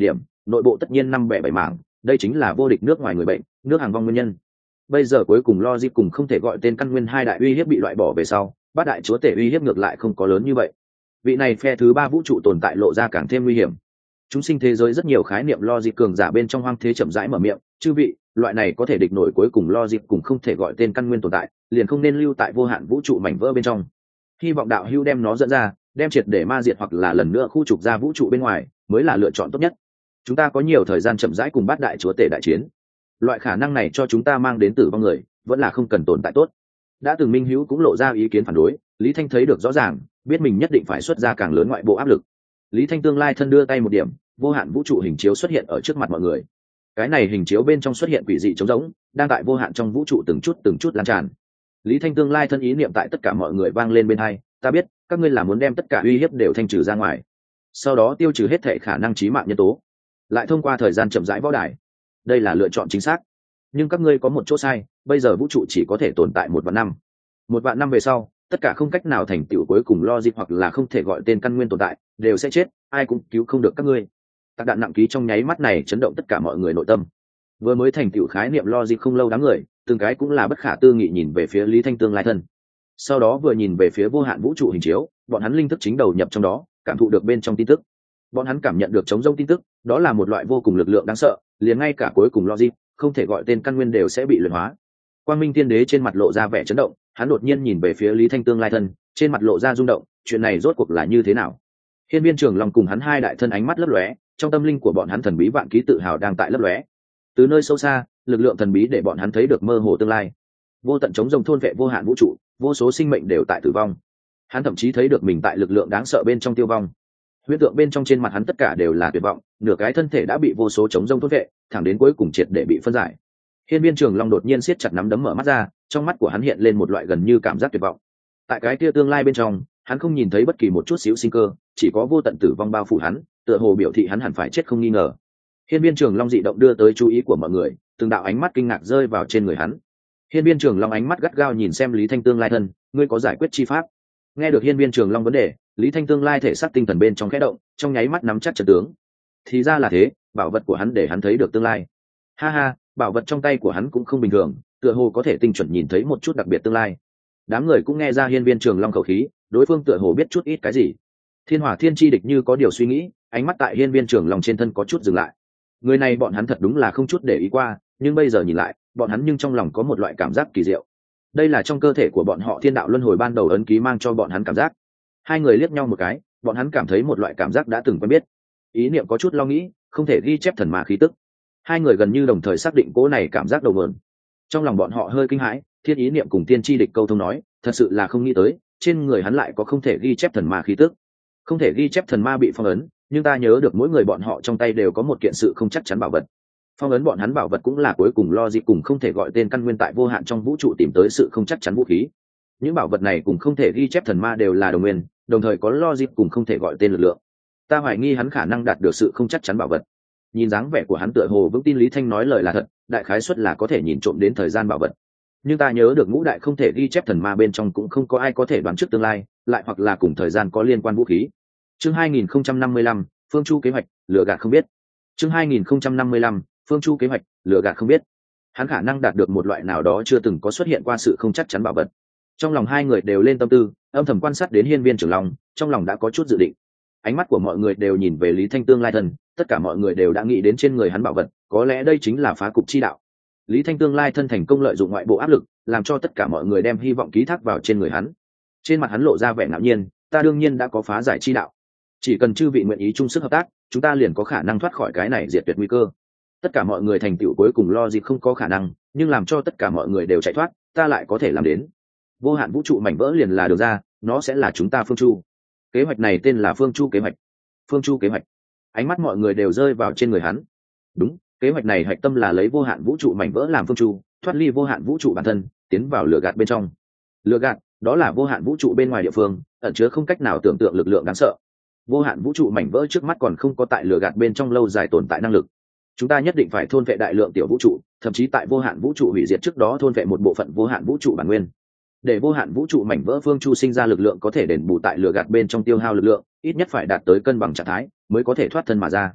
nội bộ tất nhiên năm bẻ bảy mảng, đây chính là vô địch nước ngoài người bệnh, nước hàng vong nguyên nhân. Bây giờ cuối cùng logic cùng không thể gọi tên căn nguyên hai đại uy hiếp bị loại bỏ về sau, bát đại chúa tể uy hiếp ngược lại không có lớn như vậy. Vị này phe thứ ba vũ trụ tồn tại lộ ra càng thêm nguy hiểm. Chúng sinh thế giới rất nhiều khái niệm logic cường giả bên trong hoang thế chậm rãi mở miệng, chư vị, loại này có thể địch nổi cuối cùng logic cùng không thể gọi tên căn nguyên tồn tại, liền không nên lưu tại vô hạn vũ trụ mảnh vỡ bên trong. Hy vọng đạo hữu đem nó dẫn ra, đem triệt để ma diệt hoặc là lần nữa khu trục ra vũ trụ bên ngoài, mới là lựa chọn tốt nhất. Chúng ta có nhiều thời gian chậm rãi cùng bát đại chúa tể đại chiến. Loại khả năng này cho chúng ta mang đến tử vong người, vẫn là không cần tồn tại tốt. Đã từng Minh Hữu cũng lộ ra ý kiến phản đối, Lý Thanh thấy được rõ ràng, biết mình nhất định phải xuất ra càng lớn ngoại bộ áp lực. Lý Thanh tương lai thân đưa tay một điểm, vô hạn vũ trụ hình chiếu xuất hiện ở trước mặt mọi người. Cái này hình chiếu bên trong xuất hiện quỷ dị trống rỗng, đang tại vô hạn trong vũ trụ từng chút lan tràn. Lý Thanh tương lai thân ý niệm tại tất cả mọi người vang lên bên hai, ta biết, các ngươi là muốn đem tất cả uy hiếp đều thanh trừ ra ngoài, sau đó tiêu trừ hết thể khả năng chí mạng nhân tố, lại thông qua thời gian chậm rãi võ đài. Đây là lựa chọn chính xác. Nhưng các ngươi có một chỗ sai, bây giờ vũ trụ chỉ có thể tồn tại 1 vạn năm. 1 vạn năm về sau, tất cả không cách nào thành tựu cuối cùng logic hoặc là không thể gọi tên căn nguyên tồn tại, đều sẽ chết, ai cũng cứu không được các ngươi. Tạc đạn nặng ký trong nháy mắt này chấn động tất cả mọi người nội tâm. Vừa mới thành tựu khái niệm logic không lâu đám người, từng cái cũng là bất khả tư nghị nhìn về phía Lý Thanh tương lai thân. Sau đó vừa nhìn về phía vô hạn vũ trụ hình chiếu, bọn hắn linh thức chính đầu nhập trong đó, cảm thụ được bên trong tin tức. Bọn hắn cảm nhận được chống rông tin tức, đó là một loại vô cùng lực lượng đáng sợ, liền ngay cả cuối cùng logic, không thể gọi tên căn nguyên đều sẽ bị luyện hóa. Quang Minh Tiên Đế trên mặt lộ ra vẻ chấn động, hắn đột nhiên nhìn về phía Lý Thanh tương lai thân, trên mặt lộ ra rung động, chuyện này rốt cuộc là như thế nào? Hiên Viên Trường Long cùng hắn hai đại thân ánh mắt lấp lóe, trong tâm linh của bọn hắn thần bí vạn ký tự hào đang tại lấp lóe. Từ nơi sâu xa, lực lượng thần bí để bọn hắn thấy được mơ hồ tương lai. Vô tận chống rông thôn vệ vô hạn vũ trụ, vô số sinh mệnh đều tại tử vong. Hắn thậm chí thấy được mình tại lực lượng đáng sợ bên trong tiêu vong. Huyễn tượng bên trong trên mặt hắn tất cả đều là tuyệt vọng, nửa cái thân thể đã bị vô số chống rông thôn vệ, thẳng đến cuối cùng triệt để bị phân giải. Hiên Viên Trường Long đột nhiên siết chặt nắm đấm mở mắt ra, trong mắt của hắn hiện lên một loại gần như cảm giác tuyệt vọng. Tại cái kia tương lai bên trong, hắn không nhìn thấy bất kỳ một chút xíu sinh cơ, chỉ có vô tận tử vong bao phủ hắn, tựa hồ biểu thị hắn hẳn phải chết không nghi ngờ. Hiên Viên Trường Long dị động đưa tới chú ý của mọi người, từng đạo ánh mắt kinh ngạc rơi vào trên người hắn. Hiên Viên Trường Long ánh mắt gắt gao nhìn xem Lý Thanh tương lai thân, ngươi có giải quyết chi pháp? Nghe được Hiên Viên Trường Long vấn đề, Lý Thanh tương lai thể xác tinh thần bên trong khẽ động, trong nháy mắt nắm chắc trận tướng. Thì ra là thế, bảo vật của hắn để hắn thấy được tương lai. Ha ha, bảo vật trong tay của hắn cũng không bình thường, tựa hồ có thể tinh chuẩn nhìn thấy một chút đặc biệt tương lai. Đám người cũng nghe ra Hiên Viên Trường Long khẩu khí, đối phương tựa hồ biết chút ít cái gì. Thiên Hỏa Thiên Chi địch như có điều suy nghĩ, ánh mắt tại Hiên Viên Trường Long trên thân có chút dừng lại. Người này bọn hắn thật đúng là không chút để ý qua, nhưng bây giờ nhìn lại, bọn hắn nhưng trong lòng có một loại cảm giác kỳ diệu. Đây là trong cơ thể của bọn họ thiên đạo luân hồi ban đầu ấn ký mang cho bọn hắn cảm giác. Hai người liếc nhau một cái, bọn hắn cảm thấy một loại cảm giác đã từng quen biết. Ý niệm có chút lo nghĩ, không thể ghi chép thần ma khí tức. Hai người gần như đồng thời xác định cố này cảm giác đầu nguồn. Trong lòng bọn họ hơi kinh hãi, thiên ý niệm cùng tiên tri địch câu thông nói, thật sự là không nghĩ tới, trên người hắn lại có không thể ghi chép thần ma khí tức. Không thể ghi chép thần ma bị phong ấn, nhưng ta nhớ được mỗi người bọn họ trong tay đều có một kiện sự không chắc chắn bảo vật. Phong ấn bọn hắn bảo vật cũng là cuối cùng logic cùng không thể gọi tên căn nguyên tại vô hạn trong vũ trụ tìm tới sự không chắc chắn vũ khí. Những bảo vật này cùng không thể ghi chép thần ma đều là đồng nguyên, đồng thời có logic cùng không thể gọi tên lực lượng. Ta hoài nghi hắn khả năng đạt được sự không chắc chắn bảo vật. Nhìn dáng vẻ của hắn tựa hồ vững tin Lý Thanh nói lời là thật, đại khái suất là có thể nhìn trộm đến thời gian bảo vật. Nhưng ta nhớ được ngũ đại không thể ghi chép thần ma bên trong cũng không có ai có thể đoán trước tương lai, lại hoặc là cùng thời gian có liên quan vũ khí. Chương 2055, Phương Chu kế hoạch, lừa gạt không biết. Chương 2055, Phương Chu kế hoạch, lừa gạt không biết. Hắn khả năng đạt được một loại nào đó chưa từng có xuất hiện qua sự không chắc chắn bảo vật. Trong lòng hai người đều lên tâm tư, âm thầm quan sát đến Hiên Viên Trường Long, trong lòng đã có chút dự định. Ánh mắt của mọi người đều nhìn về Lý Thanh tương lai thân, tất cả mọi người đều đã nghĩ đến trên người hắn bảo vật, có lẽ đây chính là phá cục chi đạo. Lý Thanh tương lai thân thành công lợi dụng ngoại bộ áp lực, làm cho tất cả mọi người đem hy vọng ký thác vào trên người hắn. Trên mặt hắn lộ ra vẻ ngạo nhiên, ta đương nhiên đã có phá giải chi đạo. Chỉ cần chư vị nguyện ý chung sức hợp tác, chúng ta liền có khả năng thoát khỏi cái này diệt tuyệt nguy cơ. Tất cả mọi người thành tựu cuối cùng lo gì không có khả năng, nhưng làm cho tất cả mọi người đều chạy thoát, ta lại có thể làm đến. Vô hạn vũ trụ mảnh vỡ liền là đường ra, nó sẽ là chúng ta Phương Chu. Kế hoạch này tên là Phương Chu kế hoạch. Phương Chu kế hoạch. Ánh mắt mọi người đều rơi vào trên người hắn. Đúng, kế hoạch này hạch tâm là lấy vô hạn vũ trụ mảnh vỡ làm phương chu, thoát ly vô hạn vũ trụ bản thân, tiến vào lửa gạt bên trong. Lửa gạt, đó là vô hạn vũ trụ bên ngoài địa phương, ẩn chứa không cách nào tưởng tượng lực lượng đáng sợ. Vô hạn vũ trụ mảnh vỡ trước mắt còn không có tại lửa gạt bên trong lâu dài tồn tại năng lực. Chúng ta nhất định phải thôn vệ đại lượng tiểu vũ trụ, thậm chí tại vô hạn vũ trụ hủy diệt trước đó thôn vệ một bộ phận vô hạn vũ trụ bản nguyên. Để vô hạn vũ trụ mảnh vỡ phương chu sinh ra lực lượng có thể đền bù tại lửa gạt bên trong tiêu hao lực lượng, ít nhất phải đạt tới cân bằng trạng thái mới có thể thoát thân mà ra.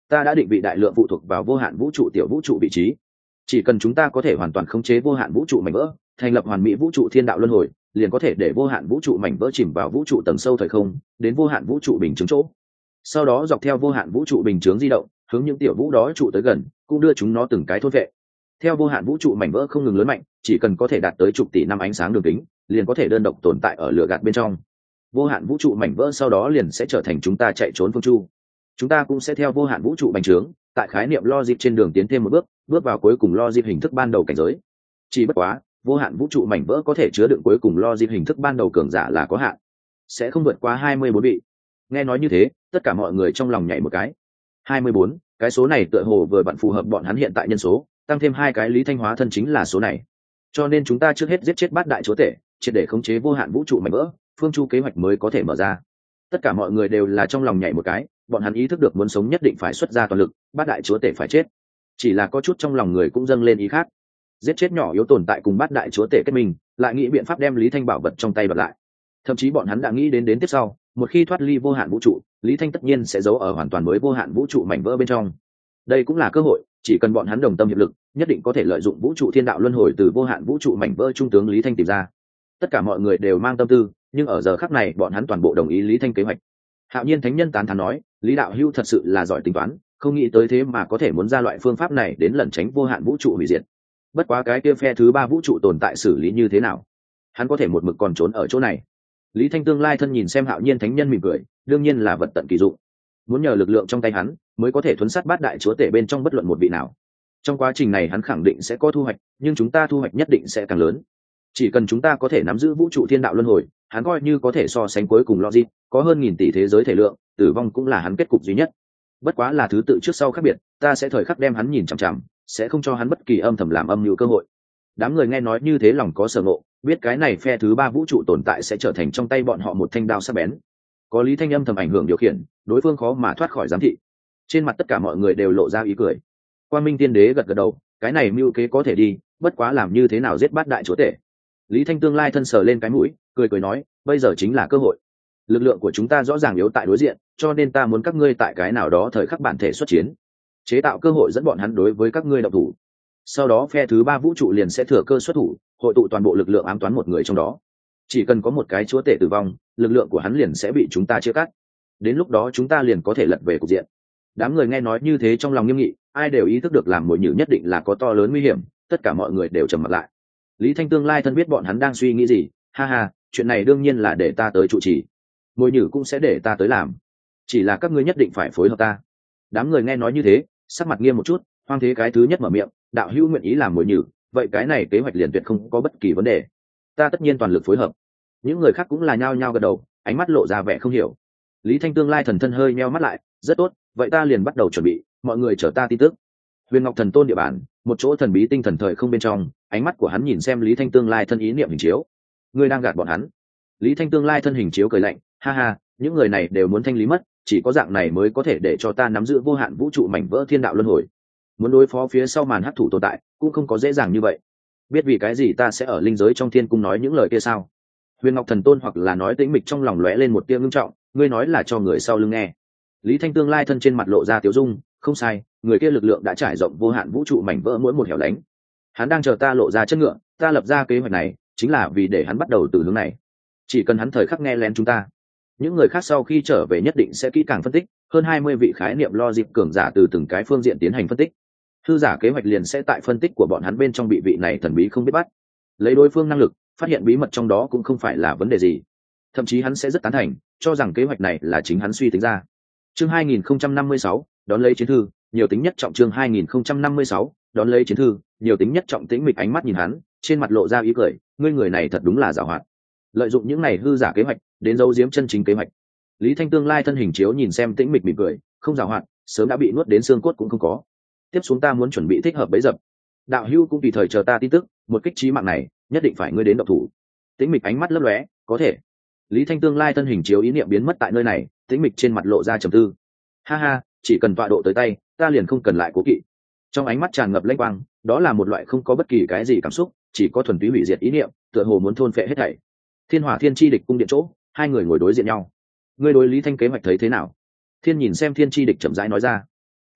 ta đã định vị đại lượng phụ thuộc vào vô hạn vũ trụ tiểu vũ trụ vị trí. Chỉ cần chúng ta có thể hoàn toàn khống chế vô hạn vũ trụ mảnh vỡ, thành lập hoàn mỹ vũ trụ thiên đạo luân hồi, liền có thể để vô hạn vũ trụ mảnh vỡ chìm vào vũ trụ tầng sâu thời không, đến vô hạn vũ trụ bình chứng chỗ. Sau đó dọc theo vô hạn vũ trụ bình chướng di động, hướng những tiểu vũ đó trụ tới gần, cũng đưa chúng nó từng cái thôn vệ. Theo vô hạn vũ trụ mảnh vỡ không ngừng lớn mạnh, chỉ cần có thể đạt tới chục tỷ năm ánh sáng đường kính, liền có thể đơn độc tồn tại ở lửa gạt bên trong. Vô hạn vũ trụ mảnh vỡ sau đó liền sẽ trở thành chúng ta chạy trốn phương chu. Chúng ta cũng sẽ theo vô hạn vũ trụ bành trướng, tại khái niệm logic trên đường tiến thêm một bước, bước vào cuối cùng logic hình thức ban đầu cảnh giới. Chỉ bất quá, vô hạn vũ trụ mảnh vỡ có thể chứa đựng cuối cùng logic hình thức ban đầu cường giả là có hạn, sẽ không vượt qua 24 vị. Nghe nói như thế, tất cả mọi người trong lòng nhảy một cái. 24, cái số này tựa hồ vừa vặn phù hợp bọn hắn hiện tại nhân số, tăng thêm 2 cái Lý Thanh hóa thân chính là số này. Cho nên chúng ta trước hết giết chết bát đại chúa tể, triệt để khống chế vô hạn vũ trụ mảnh vỡ, phương chu kế hoạch mới có thể mở ra. Tất cả mọi người đều là trong lòng nhảy một cái, bọn hắn ý thức được muốn sống nhất định phải xuất ra toàn lực, bát đại chúa tể phải chết. Chỉ là có chút trong lòng người cũng dâng lên ý khác, giết chết nhỏ yếu tồn tại cùng bát đại chúa tể kết minh, lại nghĩ biện pháp đem Lý Thanh bảo vật trong tay đoạt lại. Thậm chí bọn hắn đã nghĩ đến tiếp sau, một khi thoát ly vô hạn vũ trụ, Lý Thanh tất nhiên sẽ giấu ở hoàn toàn mới vô hạn vũ trụ mảnh vỡ bên trong. Đây cũng là cơ hội, chỉ cần bọn hắn đồng tâm hiệp lực, nhất định có thể lợi dụng vũ trụ thiên đạo luân hồi từ vô hạn vũ trụ mảnh vỡ trung tướng Lý Thanh tìm ra. Tất cả mọi người đều mang tâm tư, nhưng ở giờ khắc này bọn hắn toàn bộ đồng ý Lý Thanh kế hoạch. Hạo Nhiên thánh nhân tán thán nói, Lý đạo hữu thật sự là giỏi tính toán, không nghĩ tới thế mà có thể muốn ra loại phương pháp này đến lẩn tránh vô hạn vũ trụ hủy diệt. Bất quá cái kia phe thứ 3 vũ trụ tồn tại xử lý như thế nào? Hắn có thể một mực còn trốn ở chỗ này. Lý Thanh tương lai thân nhìn xem Hạo Nhiên thánh nhân mỉm cười, đương nhiên là vật tận kỳ dụng. Muốn nhờ lực lượng trong tay hắn, mới có thể thuấn sát bát đại chúa tể bên trong bất luận một vị nào. Trong quá trình này hắn khẳng định sẽ có thu hoạch, nhưng chúng ta thu hoạch nhất định sẽ càng lớn. Chỉ cần chúng ta có thể nắm giữ vũ trụ thiên đạo luân hồi, hắn coi như có thể so sánh cuối cùng logic, có hơn 1000 tỷ thế giới thể lượng, tử vong cũng là hắn kết cục duy nhất. Bất quá là thứ tự trước sau khác biệt, ta sẽ thời khắc đem hắn nhìn chằm chằm, sẽ không cho hắn bất kỳ âm thầm làm âm mưu cơ hội. Đám người nghe nói như thế lòng có sở ngộ, biết cái này phe thứ 3 vũ trụ tồn tại sẽ trở thành trong tay bọn họ một thanh đao sắc bén. Có Lý Thanh âm thầm ảnh hưởng điều khiển, đối phương khó mà thoát khỏi giám thị. Trên mặt tất cả mọi người đều lộ ra ý cười. Quang Minh Tiên Đế gật gật đầu, cái này mưu kế có thể đi, bất quá làm như thế nào giết bát đại chúa tể. Lý Thanh tương lai thân sờ lên cái mũi, cười nói, bây giờ chính là cơ hội. Lực lượng của chúng ta rõ ràng yếu tại đối diện, cho nên ta muốn các ngươi tại cái nào đó thời khắc bản thể xuất chiến, chế tạo cơ hội dẫn bọn hắn đối với các ngươi động thủ. Sau đó phe thứ 3 vũ trụ liền sẽ thừa cơ xuất thủ, hội tụ toàn bộ lực lượng ám toán một người trong đó. Chỉ cần có một cái chúa tể tử vong, lực lượng của hắn liền sẽ bị chúng ta chia cắt. Đến lúc đó chúng ta liền có thể lật về cục diện. Đám người nghe nói như thế trong lòng nghiêm nghị, ai đều ý thức được làm mồi nhử nhất định là có to lớn nguy hiểm, tất cả mọi người đều trầm mặt lại. Lý Thanh tương lai thân biết bọn hắn đang suy nghĩ gì, ha ha, chuyện này đương nhiên là để ta tới trụ trì, mồi nhử cũng sẽ để ta tới làm, chỉ là các ngươi nhất định phải phối hợp ta. Đám người nghe nói như thế, sắc mặt nghiêm một chút. Hoang Thế cái thứ nhất mở miệng, đạo hữu nguyện ý làm mồi nhử, vậy cái này kế hoạch liền tuyệt không có bất kỳ vấn đề, ta tất nhiên toàn lực phối hợp. Những người khác cũng là nhao nhao gật đầu, ánh mắt lộ ra vẻ không hiểu. Lý Thanh tương lai thần thân hơi meo mắt lại, rất tốt, vậy ta liền bắt đầu chuẩn bị, mọi người chờ ta tin tức. Huyền Ngọc Thần Tôn địa bàn, một chỗ thần bí tinh thần thời không bên trong, ánh mắt của hắn nhìn xem Lý Thanh tương lai thân ý niệm hình chiếu. Ngươi đang gạt bọn hắn. Lý Thanh tương lai thân hình chiếu cười lạnh, ha ha, những người này đều muốn thanh lý mất, chỉ có dạng này mới có thể để cho ta nắm giữ vô hạn vũ trụ mảnh vỡ thiên đạo luân hồi. Muốn đối phó phía sau màn hắc thủ tồn tại, cũng không có dễ dàng như vậy. Biết vì cái gì ta sẽ ở linh giới trong thiên cung nói những lời kia sao? Huyền Ngọc Thần Tôn hoặc là nói tĩnh mịch trong lòng lóe lên một tia ngưng trọng, ngươi nói là cho người sau lưng nghe. Lý Thanh tương lai thân trên mặt lộ ra tiếu dung, không sai, người kia lực lượng đã trải rộng vô hạn vũ trụ mảnh vỡ mỗi một hẻo lánh. Hắn đang chờ ta lộ ra chất ngựa, ta lập ra kế hoạch này chính là vì để hắn bắt đầu từ hướng này. Chỉ cần hắn thời khắc nghe lén chúng ta, những người khác sau khi trở về nhất định sẽ kỹ càng phân tích, hơn 20 vị khái niệm logic cường giả từ từng cái phương diện tiến hành phân tích. Hư giả kế hoạch liền sẽ tại phân tích của bọn hắn bên trong bị vị này thần bí không biết bắt. Lấy đối phương năng lực, phát hiện bí mật trong đó cũng không phải là vấn đề gì. Thậm chí hắn sẽ rất tán thành, cho rằng kế hoạch này là chính hắn suy tính ra. Chương 2056, đón lấy chiến thư, nhiều tính nhất trọng. Chương 2056, đón lấy chiến thư, nhiều tính nhất trọng. Tĩnh mịch ánh mắt nhìn hắn, trên mặt lộ ra ý cười, ngươi người này thật đúng là giàu hoạt. Lợi dụng những này hư giả kế hoạch, đến giấu giếm chân chính kế hoạch. Lý Thanh tương lai thân hình chiếu nhìn xem Tĩnh mịch mỉm cười, không giàu hoạt, sớm đã bị nuốt đến xương cốt cũng không có. Tiếp xuống ta muốn chuẩn bị thích hợp bấy dập. Đạo hữu cũng tùy thời chờ ta tin tức, một kích chí mạng này, nhất định phải ngươi đến động thủ. Tĩnh mịch ánh mắt lấp lóe, có thể. Lý Thanh tương lai thân hình chiếu ý niệm biến mất tại nơi này, Tĩnh mịch trên mặt lộ ra trầm tư. Ha ha, chỉ cần tọa độ tới tay, ta liền không cần lại cố kỵ. Trong ánh mắt tràn ngập lanh quang, đó là một loại không có bất kỳ cái gì cảm xúc, chỉ có thuần túy hủy diệt ý niệm, tựa hồ muốn thôn phệ hết thảy. Thiên Hỏa Thiên Chi địch cung điện chỗ, hai người ngồi đối diện nhau. Ngươi đối Lý Thanh kế hoạch thấy thế nào? Thiên nhìn xem Thiên Chi địch chậm rãi nói ra.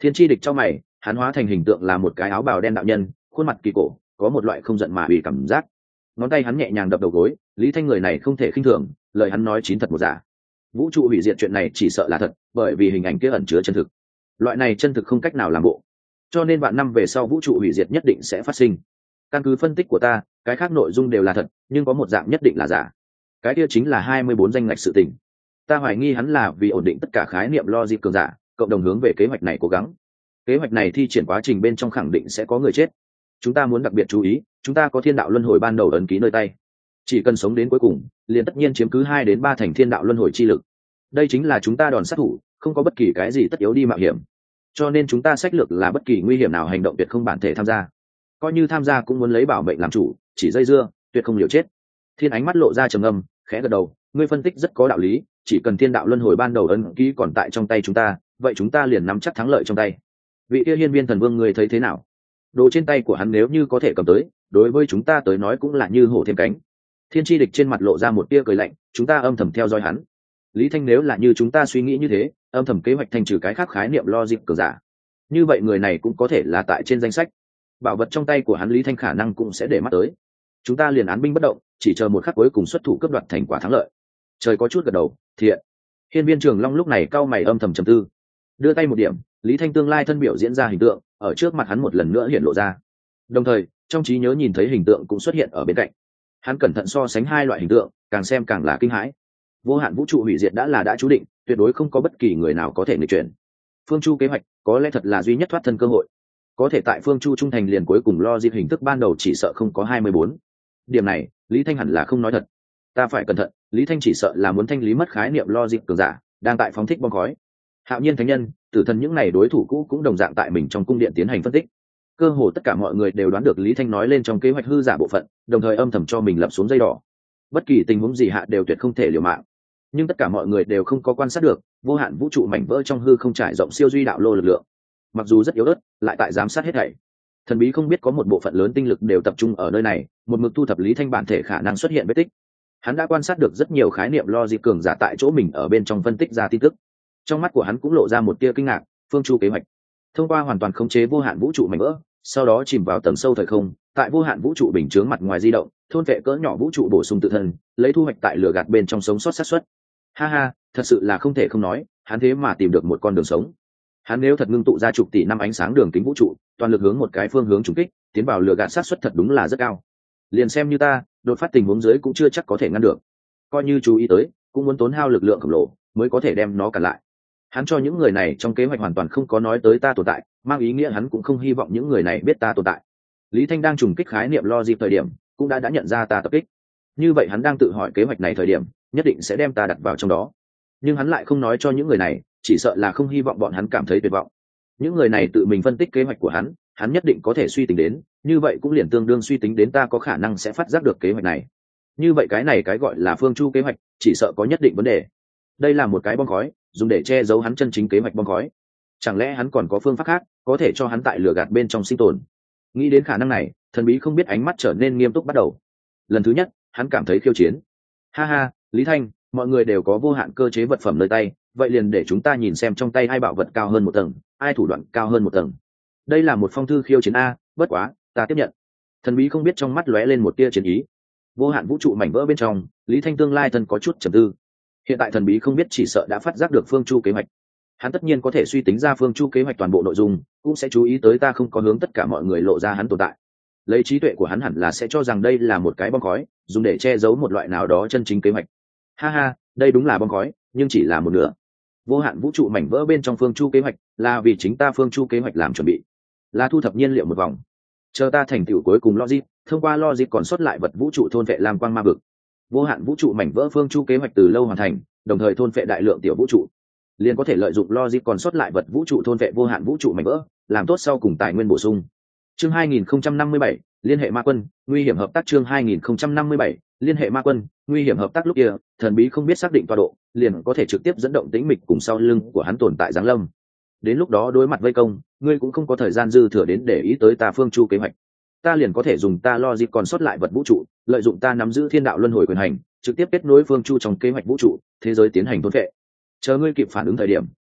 Thiên Chi Địch trong mày, hắn hóa thành hình tượng là một cái áo bào đen đạo nhân, khuôn mặt kỳ cổ, có một loại không giận mà ủy cảm giác. Ngón tay hắn nhẹ nhàng đập đầu gối, Lý Thanh người này không thể khinh thường, lời hắn nói chín thật một giả. Vũ trụ hủy diệt chuyện này chỉ sợ là thật, bởi vì hình ảnh kia ẩn chứa chân thực. Loại này chân thực không cách nào làm bộ, cho nên vạn năm về sau vũ trụ hủy diệt nhất định sẽ phát sinh. Căn cứ phân tích của ta, cái khác nội dung đều là thật, nhưng có một dạng nhất định là giả. Cái kia chính là 24 danh ngạch sự tình. Ta hoài nghi hắn là vì ổn định tất cả khái niệm logic cường giả, cộng đồng hướng về kế hoạch này cố gắng. Kế hoạch này thi triển quá trình bên trong khẳng định sẽ có người chết. Chúng ta muốn đặc biệt chú ý, chúng ta có thiên đạo luân hồi ban đầu ấn ký nơi tay. Chỉ cần sống đến cuối cùng, liền tất nhiên chiếm cứ 2 đến 3 thành thiên đạo luân hồi chi lực. Đây chính là chúng ta đòn sát thủ, không có bất kỳ cái gì tất yếu đi mạo hiểm. Cho nên chúng ta sách lược là bất kỳ nguy hiểm nào hành động tuyệt không bản thể tham gia. Coi như tham gia cũng muốn lấy bảo mệnh làm chủ, chỉ dây dưa, tuyệt không liều chết. Thiên ánh mắt lộ ra trầm ngâm, khẽ gật đầu, ngươi phân tích rất có đạo lý, chỉ cần thiên đạo luân hồi ban đầu ấn ký còn tại trong tay chúng ta, vậy chúng ta liền nắm chắc thắng lợi trong tay. Vị kia hiên viên thần vương ngươi thấy thế nào? Đồ trên tay của hắn nếu như có thể cầm tới, đối với chúng ta tới nói cũng là như hổ thêm cánh. Thiên Chi Địch trên mặt lộ ra một tia cười lạnh, chúng ta âm thầm theo dõi hắn. Lý Thanh nếu là như chúng ta suy nghĩ như thế, âm thầm kế hoạch thành trừ cái khác khái niệm logic cường giả, như vậy người này cũng có thể là tại trên danh sách. Bảo vật trong tay của hắn Lý Thanh khả năng cũng sẽ để mắt tới. Chúng ta liền án binh bất động, chỉ chờ một khắc cuối cùng xuất thủ cướp đoạt thành quả thắng lợi. Trời có chút gật đầu, thiện. Hiên viên Trường Long lúc này cau mày âm thầm trầm tư, đưa tay một điểm, Lý Thanh tương lai thân biểu diễn ra hình tượng ở trước mặt hắn một lần nữa hiện lộ ra. Đồng thời, trong trí nhớ nhìn thấy hình tượng cũng xuất hiện ở bên cạnh. Hắn cẩn thận so sánh hai loại hình tượng, càng xem càng là kinh hãi. Vô hạn vũ trụ hủy diệt đã chú định, tuyệt đối không có bất kỳ người nào có thể nghịch chuyển. Phương Chu kế hoạch có lẽ thật là duy nhất thoát thân cơ hội. Có thể tại Phương Chu trung thành liền cuối cùng lo dịp hình thức ban đầu chỉ sợ không có 24. Điểm này, Lý Thanh hẳn là không nói thật. Ta phải cẩn thận, Lý Thanh chỉ sợ là muốn thanh lý mất khái niệm lo dịp cường giả, đang tại phóng thích bom khói. Hạo Nhiên Thánh Nhân, Tử Thần những này đối thủ cũ cũng đồng dạng tại mình trong cung điện tiến hành phân tích. Cơ hồ tất cả mọi người đều đoán được Lý Thanh nói lên trong kế hoạch hư giả bộ phận, đồng thời âm thầm cho mình lập xuống dây đỏ. Bất kỳ tình huống gì hạ đều tuyệt không thể liều mạng. Nhưng tất cả mọi người đều không có quan sát được, vô hạn vũ trụ mảnh vỡ trong hư không trải rộng siêu duy đạo lô lực lượng. Mặc dù rất yếu ớt, lại tại giám sát hết thảy. Thần bí không biết có một bộ phận lớn tinh lực đều tập trung ở nơi này, một mực thu thập Lý Thanh bản thể khả năng xuất hiện vết tích. Hắn đã quan sát được rất nhiều khái niệm logic cường giả tại chỗ mình ở bên trong phân tích ra tin tức. Trong mắt của hắn cũng lộ ra một tia kinh ngạc, Phương Chu kế hoạch thông qua hoàn toàn khống chế vô hạn vũ trụ mảnh vỡ, sau đó chìm vào tầng sâu thời không, tại vô hạn vũ trụ bình chướng mặt ngoài di động, thôn vệ cỡ nhỏ vũ trụ bổ sung tự thân, lấy thu hoạch tại lửa gạt bên trong sống sót xác suất. Ha ha, thật sự là không thể không nói, hắn thế mà tìm được một con đường sống. Hắn nếu thật ngưng tụ ra chục tỷ năm ánh sáng đường kính vũ trụ, toàn lực hướng một cái phương hướng trùng kích, tiến vào lửa gạt xác suất thật đúng là rất cao. Liền xem như ta, đột phát tình huống dưới cũng chưa chắc có thể ngăn được. Coi như chú ý tới, cũng muốn tốn hao lực lượng khổng lồ mới có thể đem nó cản lại. Hắn cho những người này trong kế hoạch hoàn toàn không có nói tới ta tồn tại, mang ý nghĩa hắn cũng không hy vọng những người này biết ta tồn tại. Lý Thanh đang trùng kích khái niệm logic thời điểm, cũng đã nhận ra ta tập kích. Như vậy hắn đang tự hỏi kế hoạch này thời điểm, nhất định sẽ đem ta đặt vào trong đó. Nhưng hắn lại không nói cho những người này, chỉ sợ là không hy vọng bọn hắn cảm thấy tuyệt vọng. Những người này tự mình phân tích kế hoạch của hắn nhất định có thể suy tính đến, như vậy cũng liền tương đương suy tính đến ta có khả năng sẽ phát giác được kế hoạch này. Như vậy cái này cái gọi là Phương Chu kế hoạch, chỉ sợ có nhất định vấn đề. Đây là một cái bom khói, dùng để che giấu hắn chân chính kế hoạch bom khói. Chẳng lẽ hắn còn có phương pháp khác, có thể cho hắn tại lửa gạt bên trong sinh tồn? Nghĩ đến khả năng này, thần bí không biết ánh mắt trở nên nghiêm túc bắt đầu. Lần thứ nhất, hắn cảm thấy khiêu chiến. Ha ha, Lý Thanh, mọi người đều có vô hạn cơ chế vật phẩm nơi tay, vậy liền để chúng ta nhìn xem trong tay ai bảo vật cao hơn một tầng, ai thủ đoạn cao hơn một tầng. Đây là một phong thư khiêu chiến a, bất quá, ta tiếp nhận. Thần bí không biết trong mắt lóe lên một tia chiến ý. Vô hạn vũ trụ mảnh vỡ bên trong, Lý Thanh tương lai thân có chút trầm tư. Hiện tại thần bí không biết chỉ sợ đã phát giác được Phương Chu kế hoạch. Hắn tất nhiên có thể suy tính ra Phương Chu kế hoạch toàn bộ nội dung, cũng sẽ chú ý tới ta không có hướng tất cả mọi người lộ ra hắn tồn tại. Lấy trí tuệ của hắn hẳn là sẽ cho rằng đây là một cái bom khói, dùng để che giấu một loại nào đó chân chính kế hoạch. Ha ha, đây đúng là bom khói, nhưng chỉ là một nửa. Vô hạn vũ trụ mảnh vỡ bên trong Phương Chu kế hoạch là vì chính ta Phương Chu kế hoạch làm chuẩn bị, là thu thập nhiên liệu một vòng, chờ ta thành tựu cuối cùng logic, thông qua logic còn sót lại vật vũ trụ thôn vệ lam quang ma vực. Vô hạn vũ trụ mảnh vỡ Phương Chu kế hoạch từ lâu hoàn thành, đồng thời thôn vệ đại lượng tiểu vũ trụ, liền có thể lợi dụng logic còn sót lại vật vũ trụ thôn vệ vô hạn vũ trụ mảnh vỡ, làm tốt sau cùng tài nguyên bổ sung. Chương 2057, liên hệ ma quân, nguy hiểm hợp tác. Chương 2057, liên hệ ma quân, nguy hiểm hợp tác. Lúc kia, thần bí không biết xác định tọa độ, liền có thể trực tiếp dẫn động tĩnh mịch cùng sau lưng của hắn tồn tại giáng lâm. Đến lúc đó đối mặt vây công, ngươi cũng không có thời gian dư thừa đến để ý tới ta Phương Chu kế hoạch. Ta liền có thể dùng ta logic còn sót lại vật vũ trụ, lợi dụng ta nắm giữ thiên đạo luân hồi quyền hành, trực tiếp kết nối Phương Chu trong kế hoạch vũ trụ, thế giới tiến hành thôn vệ. Chờ ngươi kịp phản ứng thời điểm,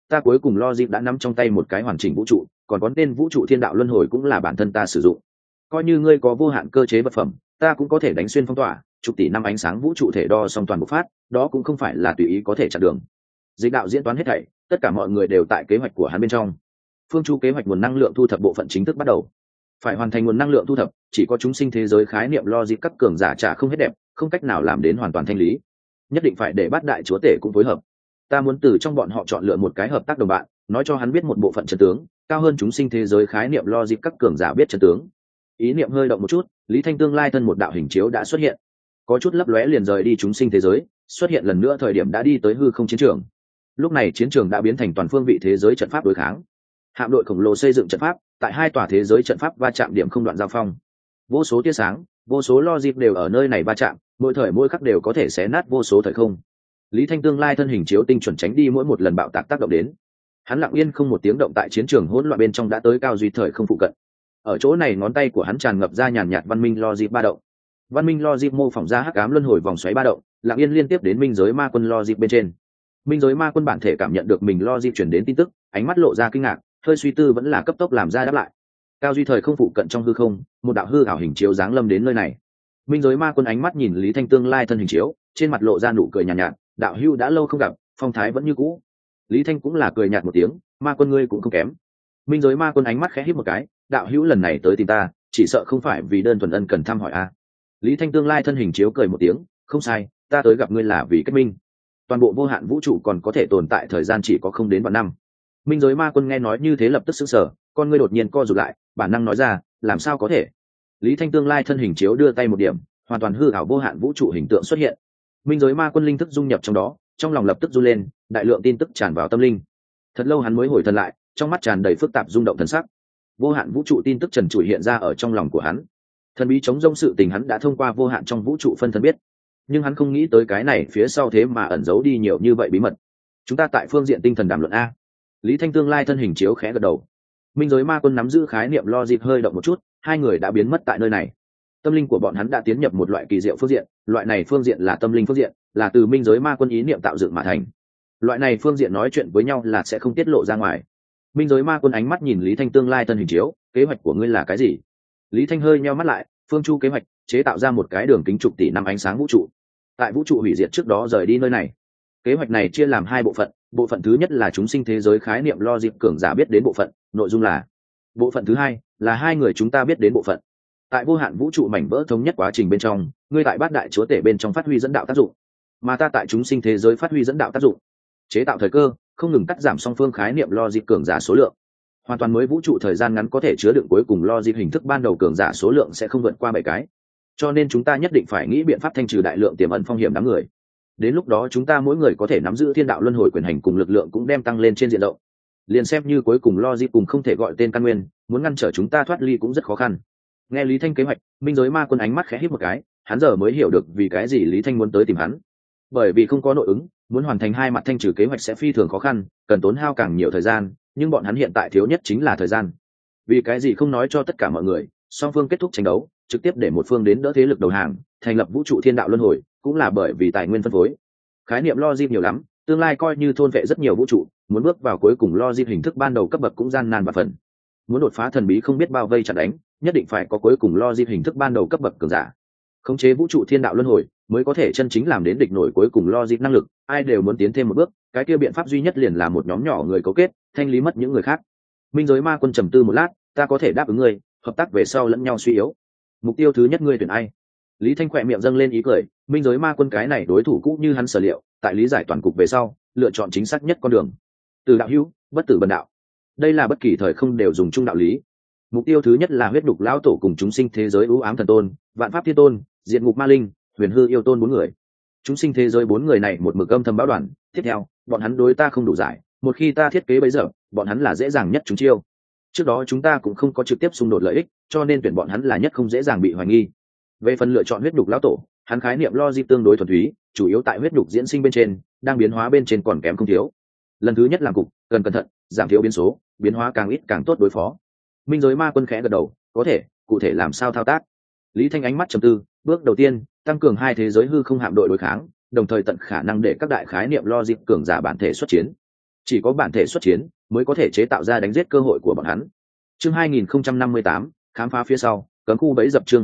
ta cuối cùng logic đã nắm trong tay một cái hoàn chỉnh vũ trụ, còn có tên vũ trụ thiên đạo luân hồi cũng là bản thân ta sử dụng. Coi như ngươi có vô hạn cơ chế vật phẩm, ta cũng có thể đánh xuyên phong tỏa chục tỷ năm ánh sáng vũ trụ thể đo xong toàn bộ phát, đó cũng không phải là tùy ý có thể chặn đường. Dịch đạo diễn toán hết thảy, tất cả mọi người đều tại kế hoạch của hắn bên trong. Phương Chu kế hoạch nguồn năng lượng thu thập bộ phận chính thức bắt đầu. Phải hoàn thành nguồn năng lượng thu thập, chỉ có chúng sinh thế giới khái niệm logic các cường giả trả không hết đẹp, không cách nào làm đến hoàn toàn thanh lý. Nhất định phải để bát đại chúa tể cũng phối hợp. Ta muốn từ trong bọn họ chọn lựa một cái hợp tác đồng bạn, nói cho hắn biết một bộ phận chân tướng, cao hơn chúng sinh thế giới khái niệm logic các cường giả biết chân tướng. Ý niệm hơi động một chút, Lý Thanh tương lai thân một đạo hình chiếu đã xuất hiện, có chút lấp lóe liền rời đi chúng sinh thế giới, xuất hiện lần nữa thời điểm đã đi tới hư không chiến trường. Lúc này chiến trường đã biến thành toàn phương vị thế giới trận pháp đối kháng. Hạm đội khổng lồ xây dựng trận pháp, tại hai tòa thế giới trận pháp va chạm điểm không đoạn giao phong. Vô số tia sáng, vô số logic đều ở nơi này va chạm, mỗi thời mỗi khắc đều có thể xé nát vô số thời không. Lý Thanh tương lai thân hình chiếu tinh chuẩn tránh đi mỗi một lần bạo tạc tác động đến. Hắn lặng yên không một tiếng động tại chiến trường hỗn loạn bên trong đã tới cao duy thời không phụ cận. Ở chỗ này ngón tay của hắn tràn ngập ra nhàn nhạt văn minh logic ba động. Văn minh logic mô phỏng ra hắc ám luân hồi vòng xoáy ba động, lặng yên liên tiếp đến minh giới ma quân logic bên trên. Minh giới ma quân bản thể cảm nhận được mình logic chuyển đến tin tức, ánh mắt lộ ra kinh ngạc, hơi suy tư vẫn là cấp tốc làm ra đáp lại. Cao duy thời không phụ cận trong hư không, một đạo hư ảo hình chiếu giáng lâm đến nơi này. Minh giới ma quân ánh mắt nhìn Lý Thanh tương lai thân hình chiếu, trên mặt lộ ra nụ cười nhàn nhạt, đạo hữu đã lâu không gặp, phong thái vẫn như cũ. Lý Thanh cũng là cười nhạt một tiếng, ma quân ngươi cũng không kém. Minh giới ma quân ánh mắt khẽ híp một cái, đạo hữu lần này tới tìm ta, chỉ sợ không phải vì đơn thuần ân cần thăm hỏi a. Lý Thanh tương lai thân hình chiếu cười một tiếng, không sai, ta tới gặp ngươi là vì kết minh. Toàn bộ vô hạn vũ trụ còn có thể tồn tại thời gian chỉ có không đến vạn năm. Minh giới ma quân nghe nói như thế lập tức sững sờ, con ngươi đột nhiên co rụt lại, bản năng nói ra, làm sao có thể? Lý Thanh tương lai thân hình chiếu đưa tay một điểm, hoàn toàn hư ảo vô hạn vũ trụ hình tượng xuất hiện. Minh giới ma quân linh thức dung nhập trong đó, trong lòng lập tức run lên, đại lượng tin tức tràn vào tâm linh. Thật lâu hắn mới hồi thần lại, trong mắt tràn đầy phức tạp rung động thần sắc. Vô hạn vũ trụ tin tức trần trụi hiện ra ở trong lòng của hắn. Thần bí chống rông sự tình hắn đã thông qua vô hạn trong vũ trụ phân thân biết, nhưng hắn không nghĩ tới cái này phía sau thế mà ẩn giấu đi nhiều như vậy bí mật. Chúng ta tại phương diện tinh thần đàm luận a. Lý Thanh tương lai thân hình chiếu khẽ gật đầu. Minh giới ma quân nắm giữ khái niệm logic hơi động một chút, hai người đã biến mất tại nơi này. Tâm linh của bọn hắn đã tiến nhập một loại kỳ diệu phương diện, loại này phương diện là tâm linh phương diện, là từ minh giới ma quân ý niệm tạo dựng mà thành. Loại này phương diện nói chuyện với nhau là sẽ không tiết lộ ra ngoài. Minh giới ma quân ánh mắt nhìn Lý Thanh tương lai thân hình chiếu, kế hoạch của ngươi là cái gì? Lý Thanh hơi nheo mắt lại, Phương Chu kế hoạch, chế tạo ra một cái đường kính chục tỷ năm ánh sáng vũ trụ. Tại vũ trụ hủy diệt trước đó rời đi nơi này. Kế hoạch này chia làm hai bộ phận, bộ phận thứ nhất là chúng sinh thế giới khái niệm logic cường giả biết đến bộ phận, nội dung là. Bộ phận thứ hai là hai người chúng ta biết đến bộ phận. Tại vô hạn vũ trụ mảnh vỡ thống nhất quá trình bên trong, ngươi tại bát đại chúa tể bên trong phát huy dẫn đạo tác dụng, mà ta tại chúng sinh thế giới phát huy dẫn đạo tác dụng. Chế tạo thời cơ, không ngừng cắt giảm song phương khái niệm logic cường giả số lượng. Hoàn toàn mới vũ trụ thời gian ngắn có thể chứa đựng cuối cùng logic hình thức ban đầu cường giả số lượng sẽ không vượt qua 7 cái. Cho nên chúng ta nhất định phải nghĩ biện pháp thanh trừ đại lượng tiềm ẩn phong hiểm đám người. Đến lúc đó chúng ta mỗi người có thể nắm giữ thiên đạo luân hồi quyền hành cùng lực lượng cũng đem tăng lên trên diện rộng. Liền xem như cuối cùng logic cùng không thể gọi tên căn nguyên, muốn ngăn trở chúng ta thoát ly cũng rất khó khăn. Nghe Lý Thanh kế hoạch, minh giới ma quân ánh mắt khẽ híp một cái, hắn giờ mới hiểu được vì cái gì Lý Thanh muốn tới tìm hắn. Bởi vì không có nội ứng, muốn hoàn thành hai mặt thanh trừ kế hoạch sẽ phi thường khó khăn, cần tốn hao càng nhiều thời gian, nhưng bọn hắn hiện tại thiếu nhất chính là thời gian. Vì cái gì không nói cho tất cả mọi người, song phương kết thúc tranh đấu, trực tiếp để một phương đến đỡ thế lực đầu hàng, thành lập vũ trụ thiên đạo luân hồi, cũng là bởi vì tài nguyên phân phối. Khái niệm logic nhiều lắm, tương lai coi như thôn vệ rất nhiều vũ trụ, muốn bước vào cuối cùng logic hình thức ban đầu cấp bậc cũng gian nan và phần. Muốn đột phá thần bí không biết bao vây chặn đánh, nhất định phải có cuối cùng logic hình thức ban đầu cấp bậc cường giả. Khống chế vũ trụ thiên đạo luân hồi mới có thể chân chính làm đến địch nổi cuối cùng logic năng lực, ai đều muốn tiến thêm một bước, cái kia biện pháp duy nhất liền là một nhóm nhỏ người cấu kết, thanh lý mất những người khác. Minh giới ma quân trầm tư một lát, ta có thể đáp ứng ngươi, hợp tác về sau lẫn nhau suy yếu. Mục tiêu thứ nhất ngươi tuyển ai? Lý Thanh khỏe miệng dâng lên ý cười, minh giới ma quân cái này đối thủ cũ như hắn sở liệu, tại lý giải toàn cục về sau, lựa chọn chính xác nhất con đường. Từ đạo hữu, bất tử bần đạo. Đây là bất kỳ thời không đều dùng chung đạo lý. Mục tiêu thứ nhất là huyết đục lão tổ cùng chúng sinh thế giới ưu ám thần tôn, vạn pháp thiên tôn, diệt ngục ma linh, huyền hư yêu tôn 4 người. Chúng sinh thế giới 4 người này một mực âm thầm báo đoàn, tiếp theo, bọn hắn đối ta không đủ giải, một khi ta thiết kế bấy giờ, bọn hắn là dễ dàng nhất chúng chiêu. Trước đó chúng ta cũng không có trực tiếp xung đột lợi ích, cho nên tuyển bọn hắn là nhất không dễ dàng bị hoài nghi. Về phần lựa chọn huyết đục lão tổ, hắn khái niệm logic tương đối thuần túy, chủ yếu tại huyết đục diễn sinh bên trên, đang biến hóa bên trên còn kém không thiếu. Lần thứ nhất làm cục, cần cẩn thận, giảm thiếu biến số, biến hóa càng ít càng tốt đối phó. Minh giới ma quân khẽ gật đầu, có thể, cụ thể làm sao thao tác? Lý Thanh ánh mắt trầm tư, bước đầu tiên, tăng cường hai thế giới hư không hạm đội đối kháng, đồng thời tận khả năng để các đại khái niệm logic cường giả bản thể xuất chiến. chỉ có bản thể xuất chiến mới có thể chế tạo ra đánh giết cơ hội của bọn hắn. Chương 2058, khám phá phía sau, cấm khu bẫy dập. Chương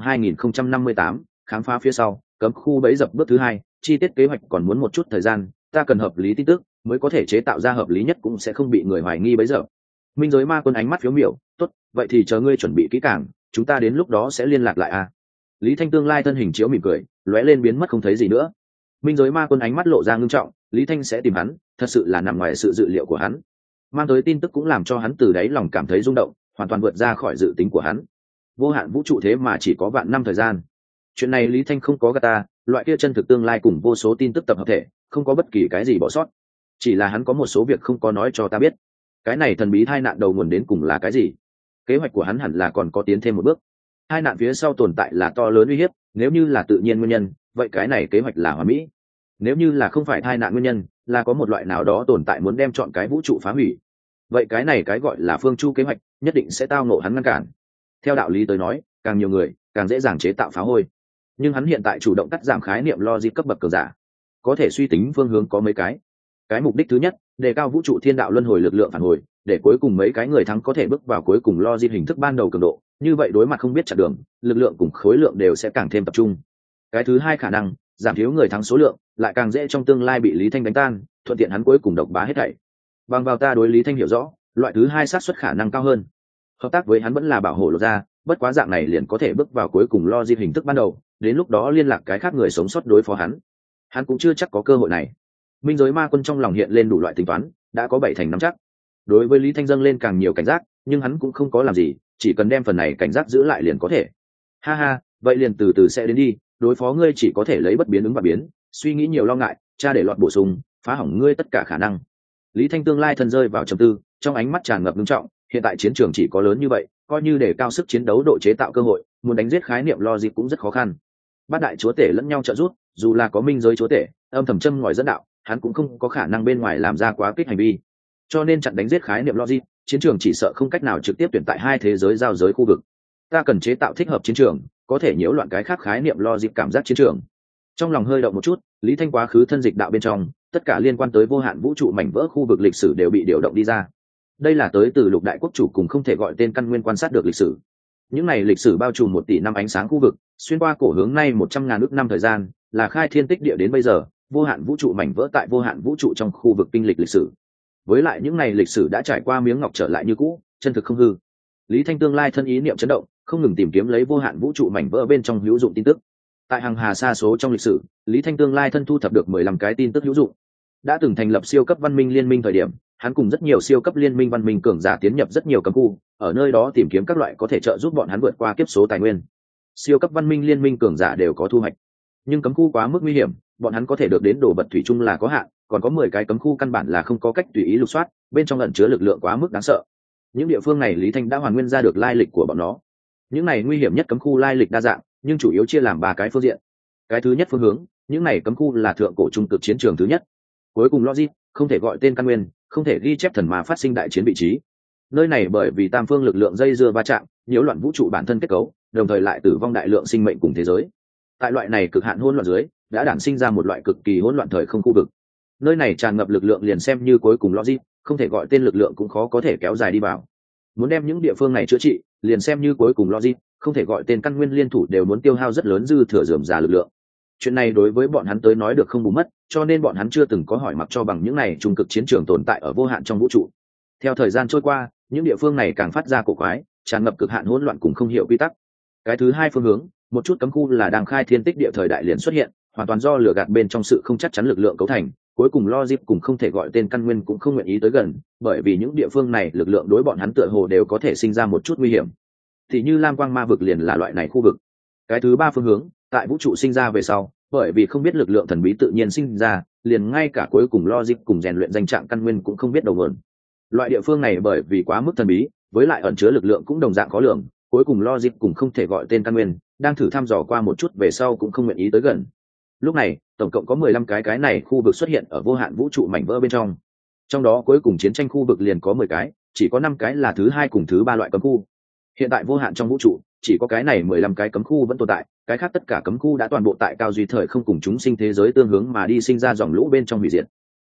2058, khám phá phía sau, cấm khu bẫy dập. Bước thứ hai, chi tiết kế hoạch còn muốn một chút thời gian, ta cần hợp lý tin tức mới có thể chế tạo ra hợp lý nhất cũng sẽ không bị người hoài nghi bấy giờ. Minh giới ma quân ánh mắt phiếu miểu, tốt, vậy thì chờ ngươi chuẩn bị kỹ càng, chúng ta đến lúc đó sẽ liên lạc lại a. Lý Thanh tương lai thân hình chiếu mỉm cười, lóe lên biến mất không thấy gì nữa. Minh giới ma quân ánh mắt lộ ra ngưng trọng, Lý Thanh sẽ tìm hắn, thật sự là nằm ngoài sự dự liệu của hắn. Mang tới tin tức cũng làm cho hắn từ đáy lòng cảm thấy rung động, hoàn toàn vượt ra khỏi dự tính của hắn. Vô hạn vũ trụ thế mà chỉ có vạn năm thời gian. Chuyện này Lý Thanh không có gạt ta, loại kia chân thực tương lai cùng vô số tin tức tập hợp thể, không có bất kỳ cái gì bỏ sót. Chỉ là hắn có một số việc không có nói cho ta biết. Cái này thần bí tai nạn đầu nguồn đến cùng là cái gì? Kế hoạch của hắn hẳn là còn có tiến thêm một bước. Tai nạn phía sau tồn tại là to lớn uy hiếp, nếu như là tự nhiên nguyên nhân, vậy cái này kế hoạch là hoàn mỹ. Nếu như là không phải tai nạn nguyên nhân, là có một loại nào đó tồn tại muốn đem chọn cái vũ trụ phá hủy, vậy cái này cái gọi là phương chu kế hoạch nhất định sẽ tao ngộ hắn ngăn cản. Theo đạo lý tới nói, càng nhiều người càng dễ dàng chế tạo phá hôi, nhưng hắn hiện tại chủ động cắt giảm khái niệm logic cấp bậc cường giả, có thể suy tính phương hướng có mấy cái mục đích thứ nhất, đề cao vũ trụ thiên đạo luân hồi lực lượng phản hồi, để cuối cùng mấy cái người thắng có thể bước vào cuối cùng logic hình thức ban đầu cường độ, như vậy đối mặt không biết chặn đường, lực lượng cùng khối lượng đều sẽ càng thêm tập trung. Cái thứ hai khả năng, giảm thiếu người thắng số lượng, lại càng dễ trong tương lai bị Lý Thanh đánh tan, thuận tiện hắn cuối cùng độc bá hết thảy. Bằng vào ta đối Lý Thanh hiểu rõ, loại thứ hai xác suất khả năng cao hơn. Hợp tác với hắn vẫn là bảo hộ lột ra, bất quá dạng này liền có thể bước vào cuối cùng logic hình thức ban đầu, đến lúc đó liên lạc cái khác người sống sót đối phó hắn cũng chưa chắc có cơ hội này. Minh giới ma quân trong lòng hiện lên đủ loại tính toán, đã có 7 thành 5 chắc. Đối với Lý Thanh dâng lên càng nhiều cảnh giác, nhưng hắn cũng không có làm gì, chỉ cần đem phần này cảnh giác giữ lại liền có thể. Ha ha, vậy liền từ từ sẽ đến đi, đối phó ngươi chỉ có thể lấy bất biến ứng và biến, suy nghĩ nhiều lo ngại, cha để lọt bổ sung, phá hỏng ngươi tất cả khả năng. Lý Thanh tương lai thân rơi vào trầm tư, trong ánh mắt tràn ngập nghiêm trọng, hiện tại chiến trường chỉ có lớn như vậy, coi như để cao sức chiến đấu độ chế tạo cơ hội, muốn đánh giết khái niệm logic cũng rất khó khăn. Bát đại chúa tể lẫn nhau trợ giúp, dù là có minh giới chúa tể âm thầm châm ngòi dẫn đạo, hắn cũng không có khả năng bên ngoài làm ra quá kích hành vi, cho nên chặn đánh giết khái niệm logic, chiến trường chỉ sợ không cách nào trực tiếp tuyển tại hai thế giới giao giới khu vực. Ta cần chế tạo thích hợp chiến trường, có thể nhiễu loạn cái khác khái niệm logic cảm giác chiến trường. Trong lòng hơi động một chút, Lý Thanh quá khứ thân dịch đạo bên trong, tất cả liên quan tới vô hạn vũ trụ mảnh vỡ khu vực lịch sử đều bị điều động đi ra. Đây là tới từ lục đại quốc chủ cùng không thể gọi tên căn nguyên quan sát được lịch sử. Những này lịch sử bao trùm 1 tỷ năm ánh sáng khu vực, xuyên qua cổ hướng nay 100.000 ước năm thời gian, là khai thiên tích địa đến bây giờ, vô hạn vũ trụ mảnh vỡ tại vô hạn vũ trụ trong khu vực kinh lịch lịch sử. Với lại những này lịch sử đã trải qua miếng ngọc trở lại như cũ, chân thực không hư. Lý Thanh tương lai thân ý niệm chấn động, không ngừng tìm kiếm lấy vô hạn vũ trụ mảnh vỡ bên trong hữu dụng tin tức. Tại hàng hà sa số trong lịch sử, Lý Thanh tương lai thân thu thập được 15 cái tin tức hữu dụng. Đã từng thành lập siêu cấp văn minh liên minh thời điểm, hắn cùng rất nhiều siêu cấp liên minh văn minh cường giả tiến nhập rất nhiều cấm khu, ở nơi đó tìm kiếm các loại có thể trợ giúp bọn hắn vượt qua kiếp số tài nguyên. Siêu cấp văn minh liên minh cường giả đều có thu hoạch, nhưng cấm khu quá mức nguy hiểm, bọn hắn có thể được đến đồ vật thủy chung là có hạn, còn có 10 cái cấm khu căn bản là không có cách tùy ý lục soát, bên trong ẩn chứa lực lượng quá mức đáng sợ. Những địa phương này Lý Thanh đã hoàn nguyên ra được lai lịch của bọn nó. Những này nguy hiểm nhất cấm khu lai lịch đa dạng, nhưng chủ yếu chia làm 3 cái phương diện. Cái thứ nhất phương hướng, những này cấm khu là thượng cổ trung cực chiến trường thứ nhất. Cuối cùng logic, không thể gọi tên căn nguyên, không thể ghi chép thần mà phát sinh đại chiến vị trí. Nơi này bởi vì tam phương lực lượng dây dưa va chạm, nhiễu loạn vũ trụ bản thân kết cấu, đồng thời lại tử vong đại lượng sinh mệnh cùng thế giới. Tại loại này cực hạn hỗn loạn dưới, đã đản sinh ra một loại cực kỳ hỗn loạn thời không khu vực. Nơi này tràn ngập lực lượng liền xem như cuối cùng logic, không thể gọi tên lực lượng cũng khó có thể kéo dài đi vào. Muốn đem những địa phương này chữa trị, liền xem như cuối cùng logic, không thể gọi tên căn nguyên liên thủ đều muốn tiêu hao rất lớn dư thừa rườm rà lực lượng. Chuyện này đối với bọn hắn tới nói được không bù mất, cho nên bọn hắn chưa từng có hỏi mặc cho bằng những này trung cực chiến trường tồn tại ở vô hạn trong vũ trụ. Theo thời gian trôi qua, những địa phương này càng phát ra cổ quái, tràn ngập cực hạn hỗn loạn cùng không hiểu quy tắc. Cái thứ hai phương hướng, một chút cấm khu là đang khai thiên tích địa thời đại liền xuất hiện, hoàn toàn do lửa gạt bên trong sự không chắc chắn lực lượng cấu thành, cuối cùng logic cùng không thể gọi tên căn nguyên cũng không nguyện ý tới gần, bởi vì những địa phương này lực lượng đối bọn hắn tựa hồ đều có thể sinh ra một chút nguy hiểm. Thì như Lam Quang Ma vực liền là loại này khu vực. Cái thứ ba phương hướng, tại vũ trụ sinh ra về sau, bởi vì không biết lực lượng thần bí tự nhiên sinh ra, liền ngay cả cuối cùng logic cùng rèn luyện danh trạng căn nguyên cũng không biết đầu nguồn. Loại địa phương này bởi vì quá mức thần bí, với lại ẩn chứa lực lượng cũng đồng dạng khó lường, cuối cùng logic cùng không thể gọi tên căn nguyên, đang thử thăm dò qua một chút về sau cũng không nguyện ý tới gần. Lúc này, tổng cộng có 15 cái này khu vực xuất hiện ở vô hạn vũ trụ mảnh vỡ bên trong. Trong đó cuối cùng chiến tranh khu vực liền có 10 cái, chỉ có 5 cái là thứ hai cùng thứ ba loại cấm khu. Hiện tại vô hạn trong vũ trụ, chỉ có cái này 15 cái cấm khu vẫn tồn tại, cái khác tất cả cấm khu đã toàn bộ tại cao duy thời không cùng chúng sinh thế giới tương hướng mà đi sinh ra dòng lũ bên trong hủy diệt.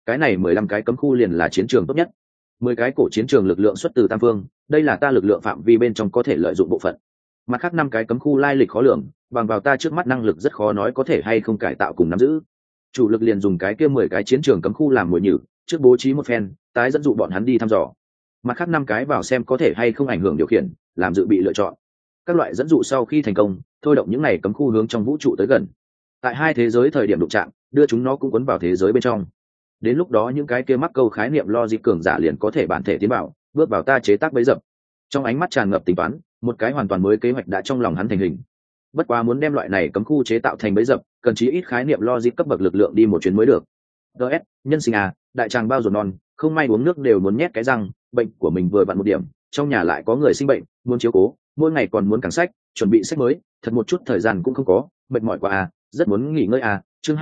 cái này 15 cái cấm khu liền là chiến trường tốt nhất. 10 cái cổ chiến trường lực lượng xuất từ tam phương, đây là ta lực lượng phạm vi bên trong có thể lợi dụng bộ phận. Mặt khác 5 cái cấm khu lai lịch khó lường, bằng vào ta trước mắt năng lực rất khó nói có thể hay không cải tạo cùng nắm giữ. Chủ lực liền dùng cái kia 10 cái chiến trường cấm khu làm mồi nhử, trước bố trí một phen, tái dẫn dụ bọn hắn đi thăm dò. Mặt khác 5 cái vào xem có thể hay không ảnh hưởng điều khiển, làm dự bị lựa chọn. Các loại dẫn dụ sau khi thành công, thôi động những này cấm khu hướng trong vũ trụ tới gần. Tại hai thế giới thời điểm đụng chạm, đưa chúng nó cũng cuốn vào thế giới bên trong. Đến lúc đó những cái kia mắc câu khái niệm logic cường giả liền có thể bản thể tiến vào, bước vào ta chế tác bẫy dập. Trong ánh mắt tràn ngập tính toán, một cái hoàn toàn mới kế hoạch đã trong lòng hắn thành hình. Bất quá muốn đem loại này cấm khu chế tạo thành bẫy dập, cần chí ít khái niệm logic cấp bậc lực lượng đi một chuyến mới được. DS, nhân sinh à, đại tràng bao ruột non, không may uống nước đều muốn nhét cái răng, bệnh của mình vừa vặn một điểm, trong nhà lại có người sinh bệnh, muốn chiếu cố, mỗi ngày còn muốn càng sách, chuẩn bị sách mới, thật một chút thời gian cũng không có, mệt mỏi quá à, rất muốn nghỉ ngơi à. Chương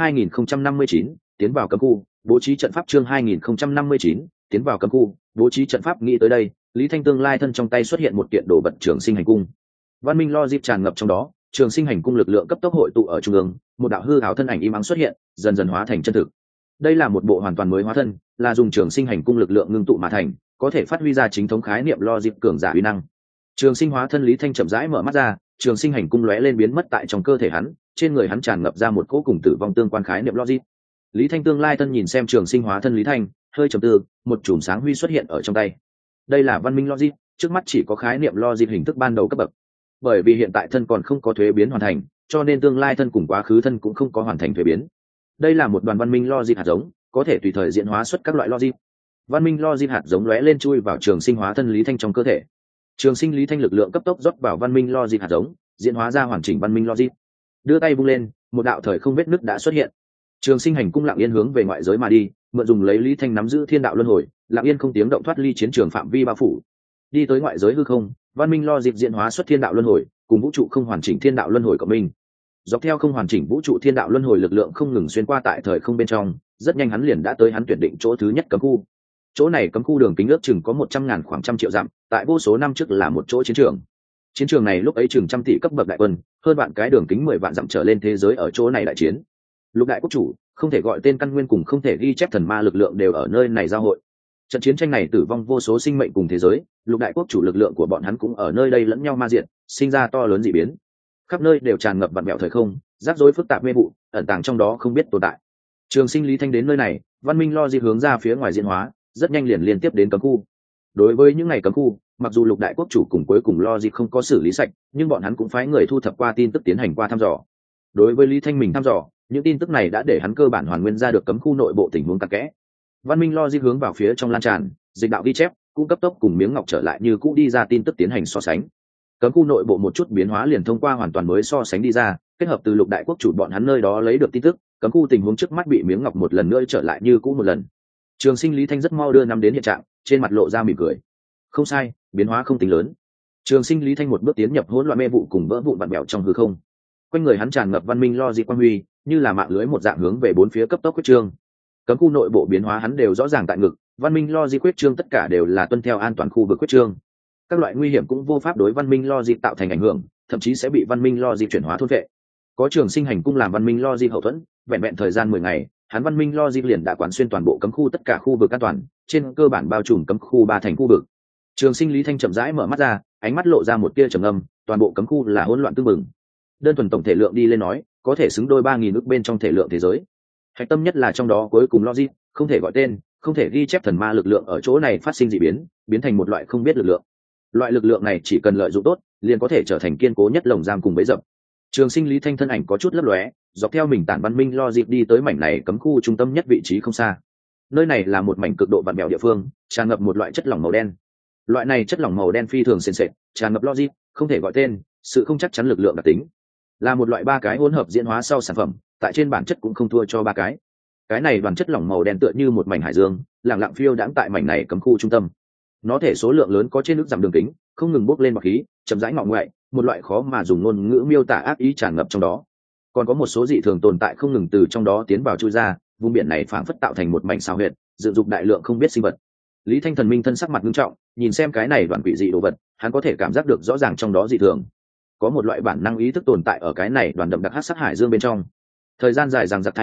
2059, tiến vào cấm khu, bố trí trận pháp. Chương 2059, tiến vào cấm khu, bố trí trận pháp. Nghĩ tới đây, Lý Thanh tương lai thân trong tay xuất hiện một kiện đồ vật trường sinh hành cung. Văn minh logic tràn ngập trong đó, trường sinh hành cung lực lượng cấp tốc hội tụ ở trung ương, một đạo hư ảo thân ảnh im ắng xuất hiện, dần dần hóa thành chân thực. Đây là một bộ hoàn toàn mới hóa thân, là dùng trường sinh hành cung lực lượng ngưng tụ mà thành, có thể phát huy ra chính thống khái niệm logic cường giả uy năng. Trường sinh hóa thân Lý Thanh chậm rãi mở mắt ra, trường sinh hành cung lóe lên biến mất tại trong cơ thể hắn, trên người hắn tràn ngập ra một cỗ cùng tử vong tương quan khái niệm logic. Lý Thanh tương lai thân nhìn xem trường sinh hóa thân Lý Thanh, hơi trầm tư, một chùm sáng huy xuất hiện ở trong tay. Đây là văn minh logic, trước mắt chỉ có khái niệm logic hình thức ban đầu cấp bậc. Bởi vì hiện tại thân còn không có thuế biến hoàn thành, cho nên tương lai thân cùng quá khứ thân cũng không có hoàn thành thuế biến. Đây là một đoàn văn minh logic hạt giống, có thể tùy thời diễn hóa xuất các loại logic. Văn minh logic hạt giống lóe lên chui vào trường sinh hóa thân Lý Thanh trong cơ thể. Trường sinh Lý Thanh lực lượng cấp tốc rót vào văn minh logic hạt giống, diễn hóa ra hoàn chỉnh văn minh logic. Đưa tay vung lên, một đạo thời không vết nứt đã xuất hiện. Trường sinh hành cung lặng yên hướng về ngoại giới mà đi, mượn dùng lấy Lý Thanh nắm giữ thiên đạo luân hồi, lặng yên không tiếng động thoát ly chiến trường phạm vi bao phủ. Đi tới ngoại giới hư không, văn minh logic diễn hóa xuất thiên đạo luân hồi, cùng vũ trụ không hoàn chỉnh thiên đạo luân hồi của mình. Dọc theo không hoàn chỉnh vũ trụ thiên đạo luân hồi lực lượng không ngừng xuyên qua tại thời không bên trong, rất nhanh hắn liền đã tới hắn tuyển định chỗ thứ nhất cấm khu. Chỗ này cấm khu đường kính ước chừng có 100.000 khoảng 100 triệu dặm, tại vô số năm trước là một chỗ chiến trường. Chiến trường này lúc ấy chừng 100 tỷ cấp bậc đại quân, hơn vạn cái đường kính 10 vạn dặm trở lên thế giới ở chỗ này đại chiến. Lục đại quốc chủ, không thể gọi tên căn nguyên cùng không thể ghi chép thần ma lực lượng đều ở nơi này giao hội. Trận chiến tranh này tử vong vô số sinh mệnh cùng thế giới, lục đại quốc chủ lực lượng của bọn hắn cũng ở nơi đây lẫn nhau ma diện, sinh ra to lớn dị biến. Khắp nơi đều tràn ngập vặn vẹo thời không, rắc rối phức tạp mê vụ, ẩn tàng trong đó không biết tồn tại. Trường sinh Lý Thanh đến nơi này, văn minh logic hướng ra phía ngoài diễn hóa, rất nhanh liền liên tiếp đến cấm khu. Đối với những ngày cấm khu, mặc dù lục đại quốc chủ cùng cuối cùng logic không có xử lý sạch, nhưng bọn hắn cũng phái người thu thập qua tin tức tiến hành qua thăm dò. Đối với Lý Thanh mình thăm dò, những tin tức này đã để hắn cơ bản hoàn nguyên ra được cấm khu nội bộ tình huống cặn kẽ. Văn minh logic hướng vào phía trong lan tràn, dịch đạo ghi chép cũng cấp tốc cùng miếng ngọc trở lại như cũ đi ra tin tức tiến hành so sánh. Cấm khu nội bộ một chút biến hóa liền thông qua hoàn toàn mới so sánh đi ra, kết hợp từ lục đại quốc chủ bọn hắn nơi đó lấy được tin tức, cấm khu tình huống trước mắt bị miếng ngọc một lần nữa trở lại như cũ một lần. Trường sinh Lý Thanh rất mau đưa năm đến hiện trạng, trên mặt lộ ra mỉm cười. Không sai, biến hóa không tính lớn. Trường sinh Lý Thanh một bước tiến nhập hỗn loạn mê vụ cùng vỡ vụn vặn vẹo trong hư không. Quanh người hắn tràn ngập văn minh logic quang huy, như là mạng lưới một dạng hướng về bốn phía cấp tốc quyết trương. Cấm khu nội bộ biến hóa hắn đều rõ ràng tại ngực, văn minh logic quyết trương tất cả đều là tuân theo an toàn khu vực quyết trương. Các loại nguy hiểm cũng vô pháp đối văn minh logic tạo thành ảnh hưởng, thậm chí sẽ bị văn minh logic chuyển hóa thôn vệ. Có trường sinh hành cung làm văn minh logic hậu thuẫn, vẹn vẹn thời gian 10 ngày, hắn văn minh logic liền đã quán xuyên toàn bộ cấm khu tất cả khu vực an toàn, trên cơ bản bao trùm cấm khu 3 thành khu vực. Trường sinh Lý Thanh chậm rãi mở mắt ra, ánh mắt lộ ra một tia trầm âm, toàn bộ cấm khu là hỗn loạn tương mừng. Đơn thuần tổng thể lượng đi lên nói, có thể xứng đôi 3.000 ức bên trong thể lượng thế giới. Hạch tâm nhất là trong đó cuối cùng logic, không thể gọi tên, không thể ghi chép thần ma lực lượng ở chỗ này phát sinh dị biến, biến thành một loại không biết lực lượng. Loại lực lượng này chỉ cần lợi dụng tốt, liền có thể trở thành kiên cố nhất lồng giam cùng bẫy dập. Trường sinh Lý Thanh thân ảnh có chút lấp lóe, dọc theo mình tản văn minh logic đi tới mảnh này cấm khu trung tâm nhất vị trí không xa. Nơi này là một mảnh cực độ vặn vẹo địa phương, tràn ngập một loại chất lỏng màu đen. Loại này chất lỏng màu đen phi thường sền sệt, tràn ngập logic, không thể gọi tên, sự không chắc chắn lực lượng đặc tính. Là một loại 3 cái hỗn hợp diễn hóa sau sản phẩm, tại trên bản chất cũng không thua cho 3 cái. Cái này đoàn chất lỏng màu đen tựa như một mảnh hải dương, lặng lặng phiêu đãng tại mảnh này cấm khu trung tâm. Nó thể số lượng lớn có trên ước dặm đường kính, không ngừng bốc lên bọt khí, chậm rãi ngọ ngoại, một loại khó mà dùng ngôn ngữ miêu tả ác ý tràn ngập trong đó. Còn có một số dị thường tồn tại không ngừng từ trong đó tiến vào chui ra, vùng biển này phảng phất tạo thành một mảnh sao huyệt, dựng dục đại lượng không biết sinh vật. Lý Thanh thần minh thân sắc mặt nghiêm trọng, nhìn xem cái này đoàn quỷ dị đồ vật, hắn có thể cảm giác được rõ ràng trong đó dị thường. Có một loại bản năng ý thức tồn tại ở cái này đoàn đậm đặc hắc sát hải dương bên trong. Thời gian dài dằng dặc thanh nén,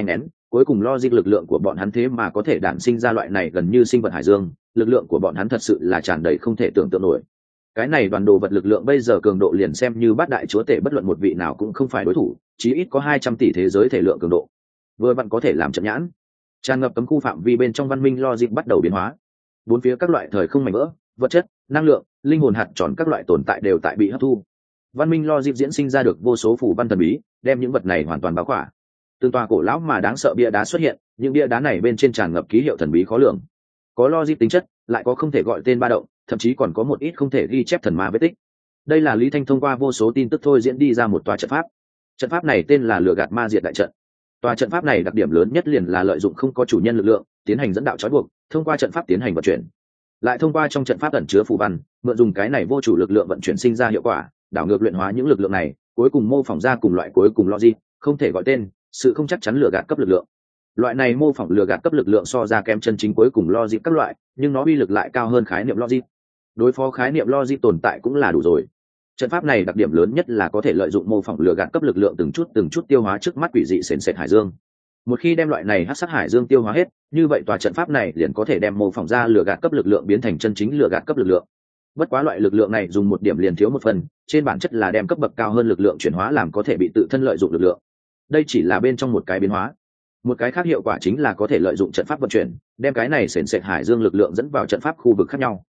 cuối cùng logic lực lượng của bọn hắn thế mà có thể đản sinh ra loại này gần như sinh vật hải dương, lực lượng của bọn hắn thật sự là tràn đầy không thể tưởng tượng nổi. Cái này đoàn đồ vật lực lượng bây giờ cường độ liền xem như bát đại chúa tể bất luận một vị nào cũng không phải đối thủ, chí ít có 200 tỷ thế giới thể lượng cường độ, vừa vặn có thể làm trận nhãn. Tràn ngập cấm khu phạm vi bên trong văn minh logic bắt đầu biến hóa, bốn phía các loại thời không mảnh vỡ, vật chất, năng lượng, linh hồn hạt tròn các loại tồn tại đều tại bị hấp thu. Văn minh logic diễn sinh ra được vô số phù văn thần bí, đem những vật này hoàn toàn bao khỏa. Từng tòa cổ lão mà đáng sợ bia đá xuất hiện, những bia đá này bên trên tràn ngập ký hiệu thần bí khó lường, có logic tính chất, lại có không thể gọi tên ba động, thậm chí còn có một ít không thể ghi chép thần ma vết tích. Đây là Lý Thanh thông qua vô số tin tức thôi diễn đi ra một tòa trận pháp. Trận pháp này tên là lừa gạt ma diệt đại trận. Tòa trận pháp này đặc điểm lớn nhất liền là lợi dụng không có chủ nhân lực lượng, tiến hành dẫn đạo trói buộc, thông qua trận pháp tiến hành vận chuyển. Lại thông qua trong trận pháp ẩn chứa phù văn, mượn dùng cái này vô chủ lực lượng vận chuyển sinh ra hiệu quả, đảo ngược luyện hóa những lực lượng này, cuối cùng mô phỏng ra cùng loại cuối cùng logic, không thể gọi tên, sự không chắc chắn lừa gạt cấp lực lượng. Loại này mô phỏng lừa gạt cấp lực lượng so ra kém chân chính cuối cùng logic các loại, nhưng nó uy lực lại cao hơn khái niệm logic. Đối phó khái niệm logic tồn tại cũng là đủ rồi. Trận pháp này đặc điểm lớn nhất là có thể lợi dụng mô phỏng lừa gạt cấp lực lượng từng chút tiêu hóa trước mắt quỷ dị sền sệt hải dương. Một khi đem loại này hắc sắc hải dương tiêu hóa hết, như vậy tòa trận pháp này liền có thể đem mô phỏng ra lừa gạt cấp lực lượng biến thành chân chính lừa gạt cấp lực lượng. Bất quá loại lực lượng này dùng một điểm liền thiếu một phần, trên bản chất là đem cấp bậc cao hơn lực lượng chuyển hóa làm có thể bị tự thân lợi dụng lực lượng. Đây chỉ là bên trong một cái biến hóa. Một cái khác hiệu quả chính là có thể lợi dụng trận pháp vận chuyển, đem cái này sền sệt hải dương lực lượng dẫn vào trận pháp khu vực khác nhau.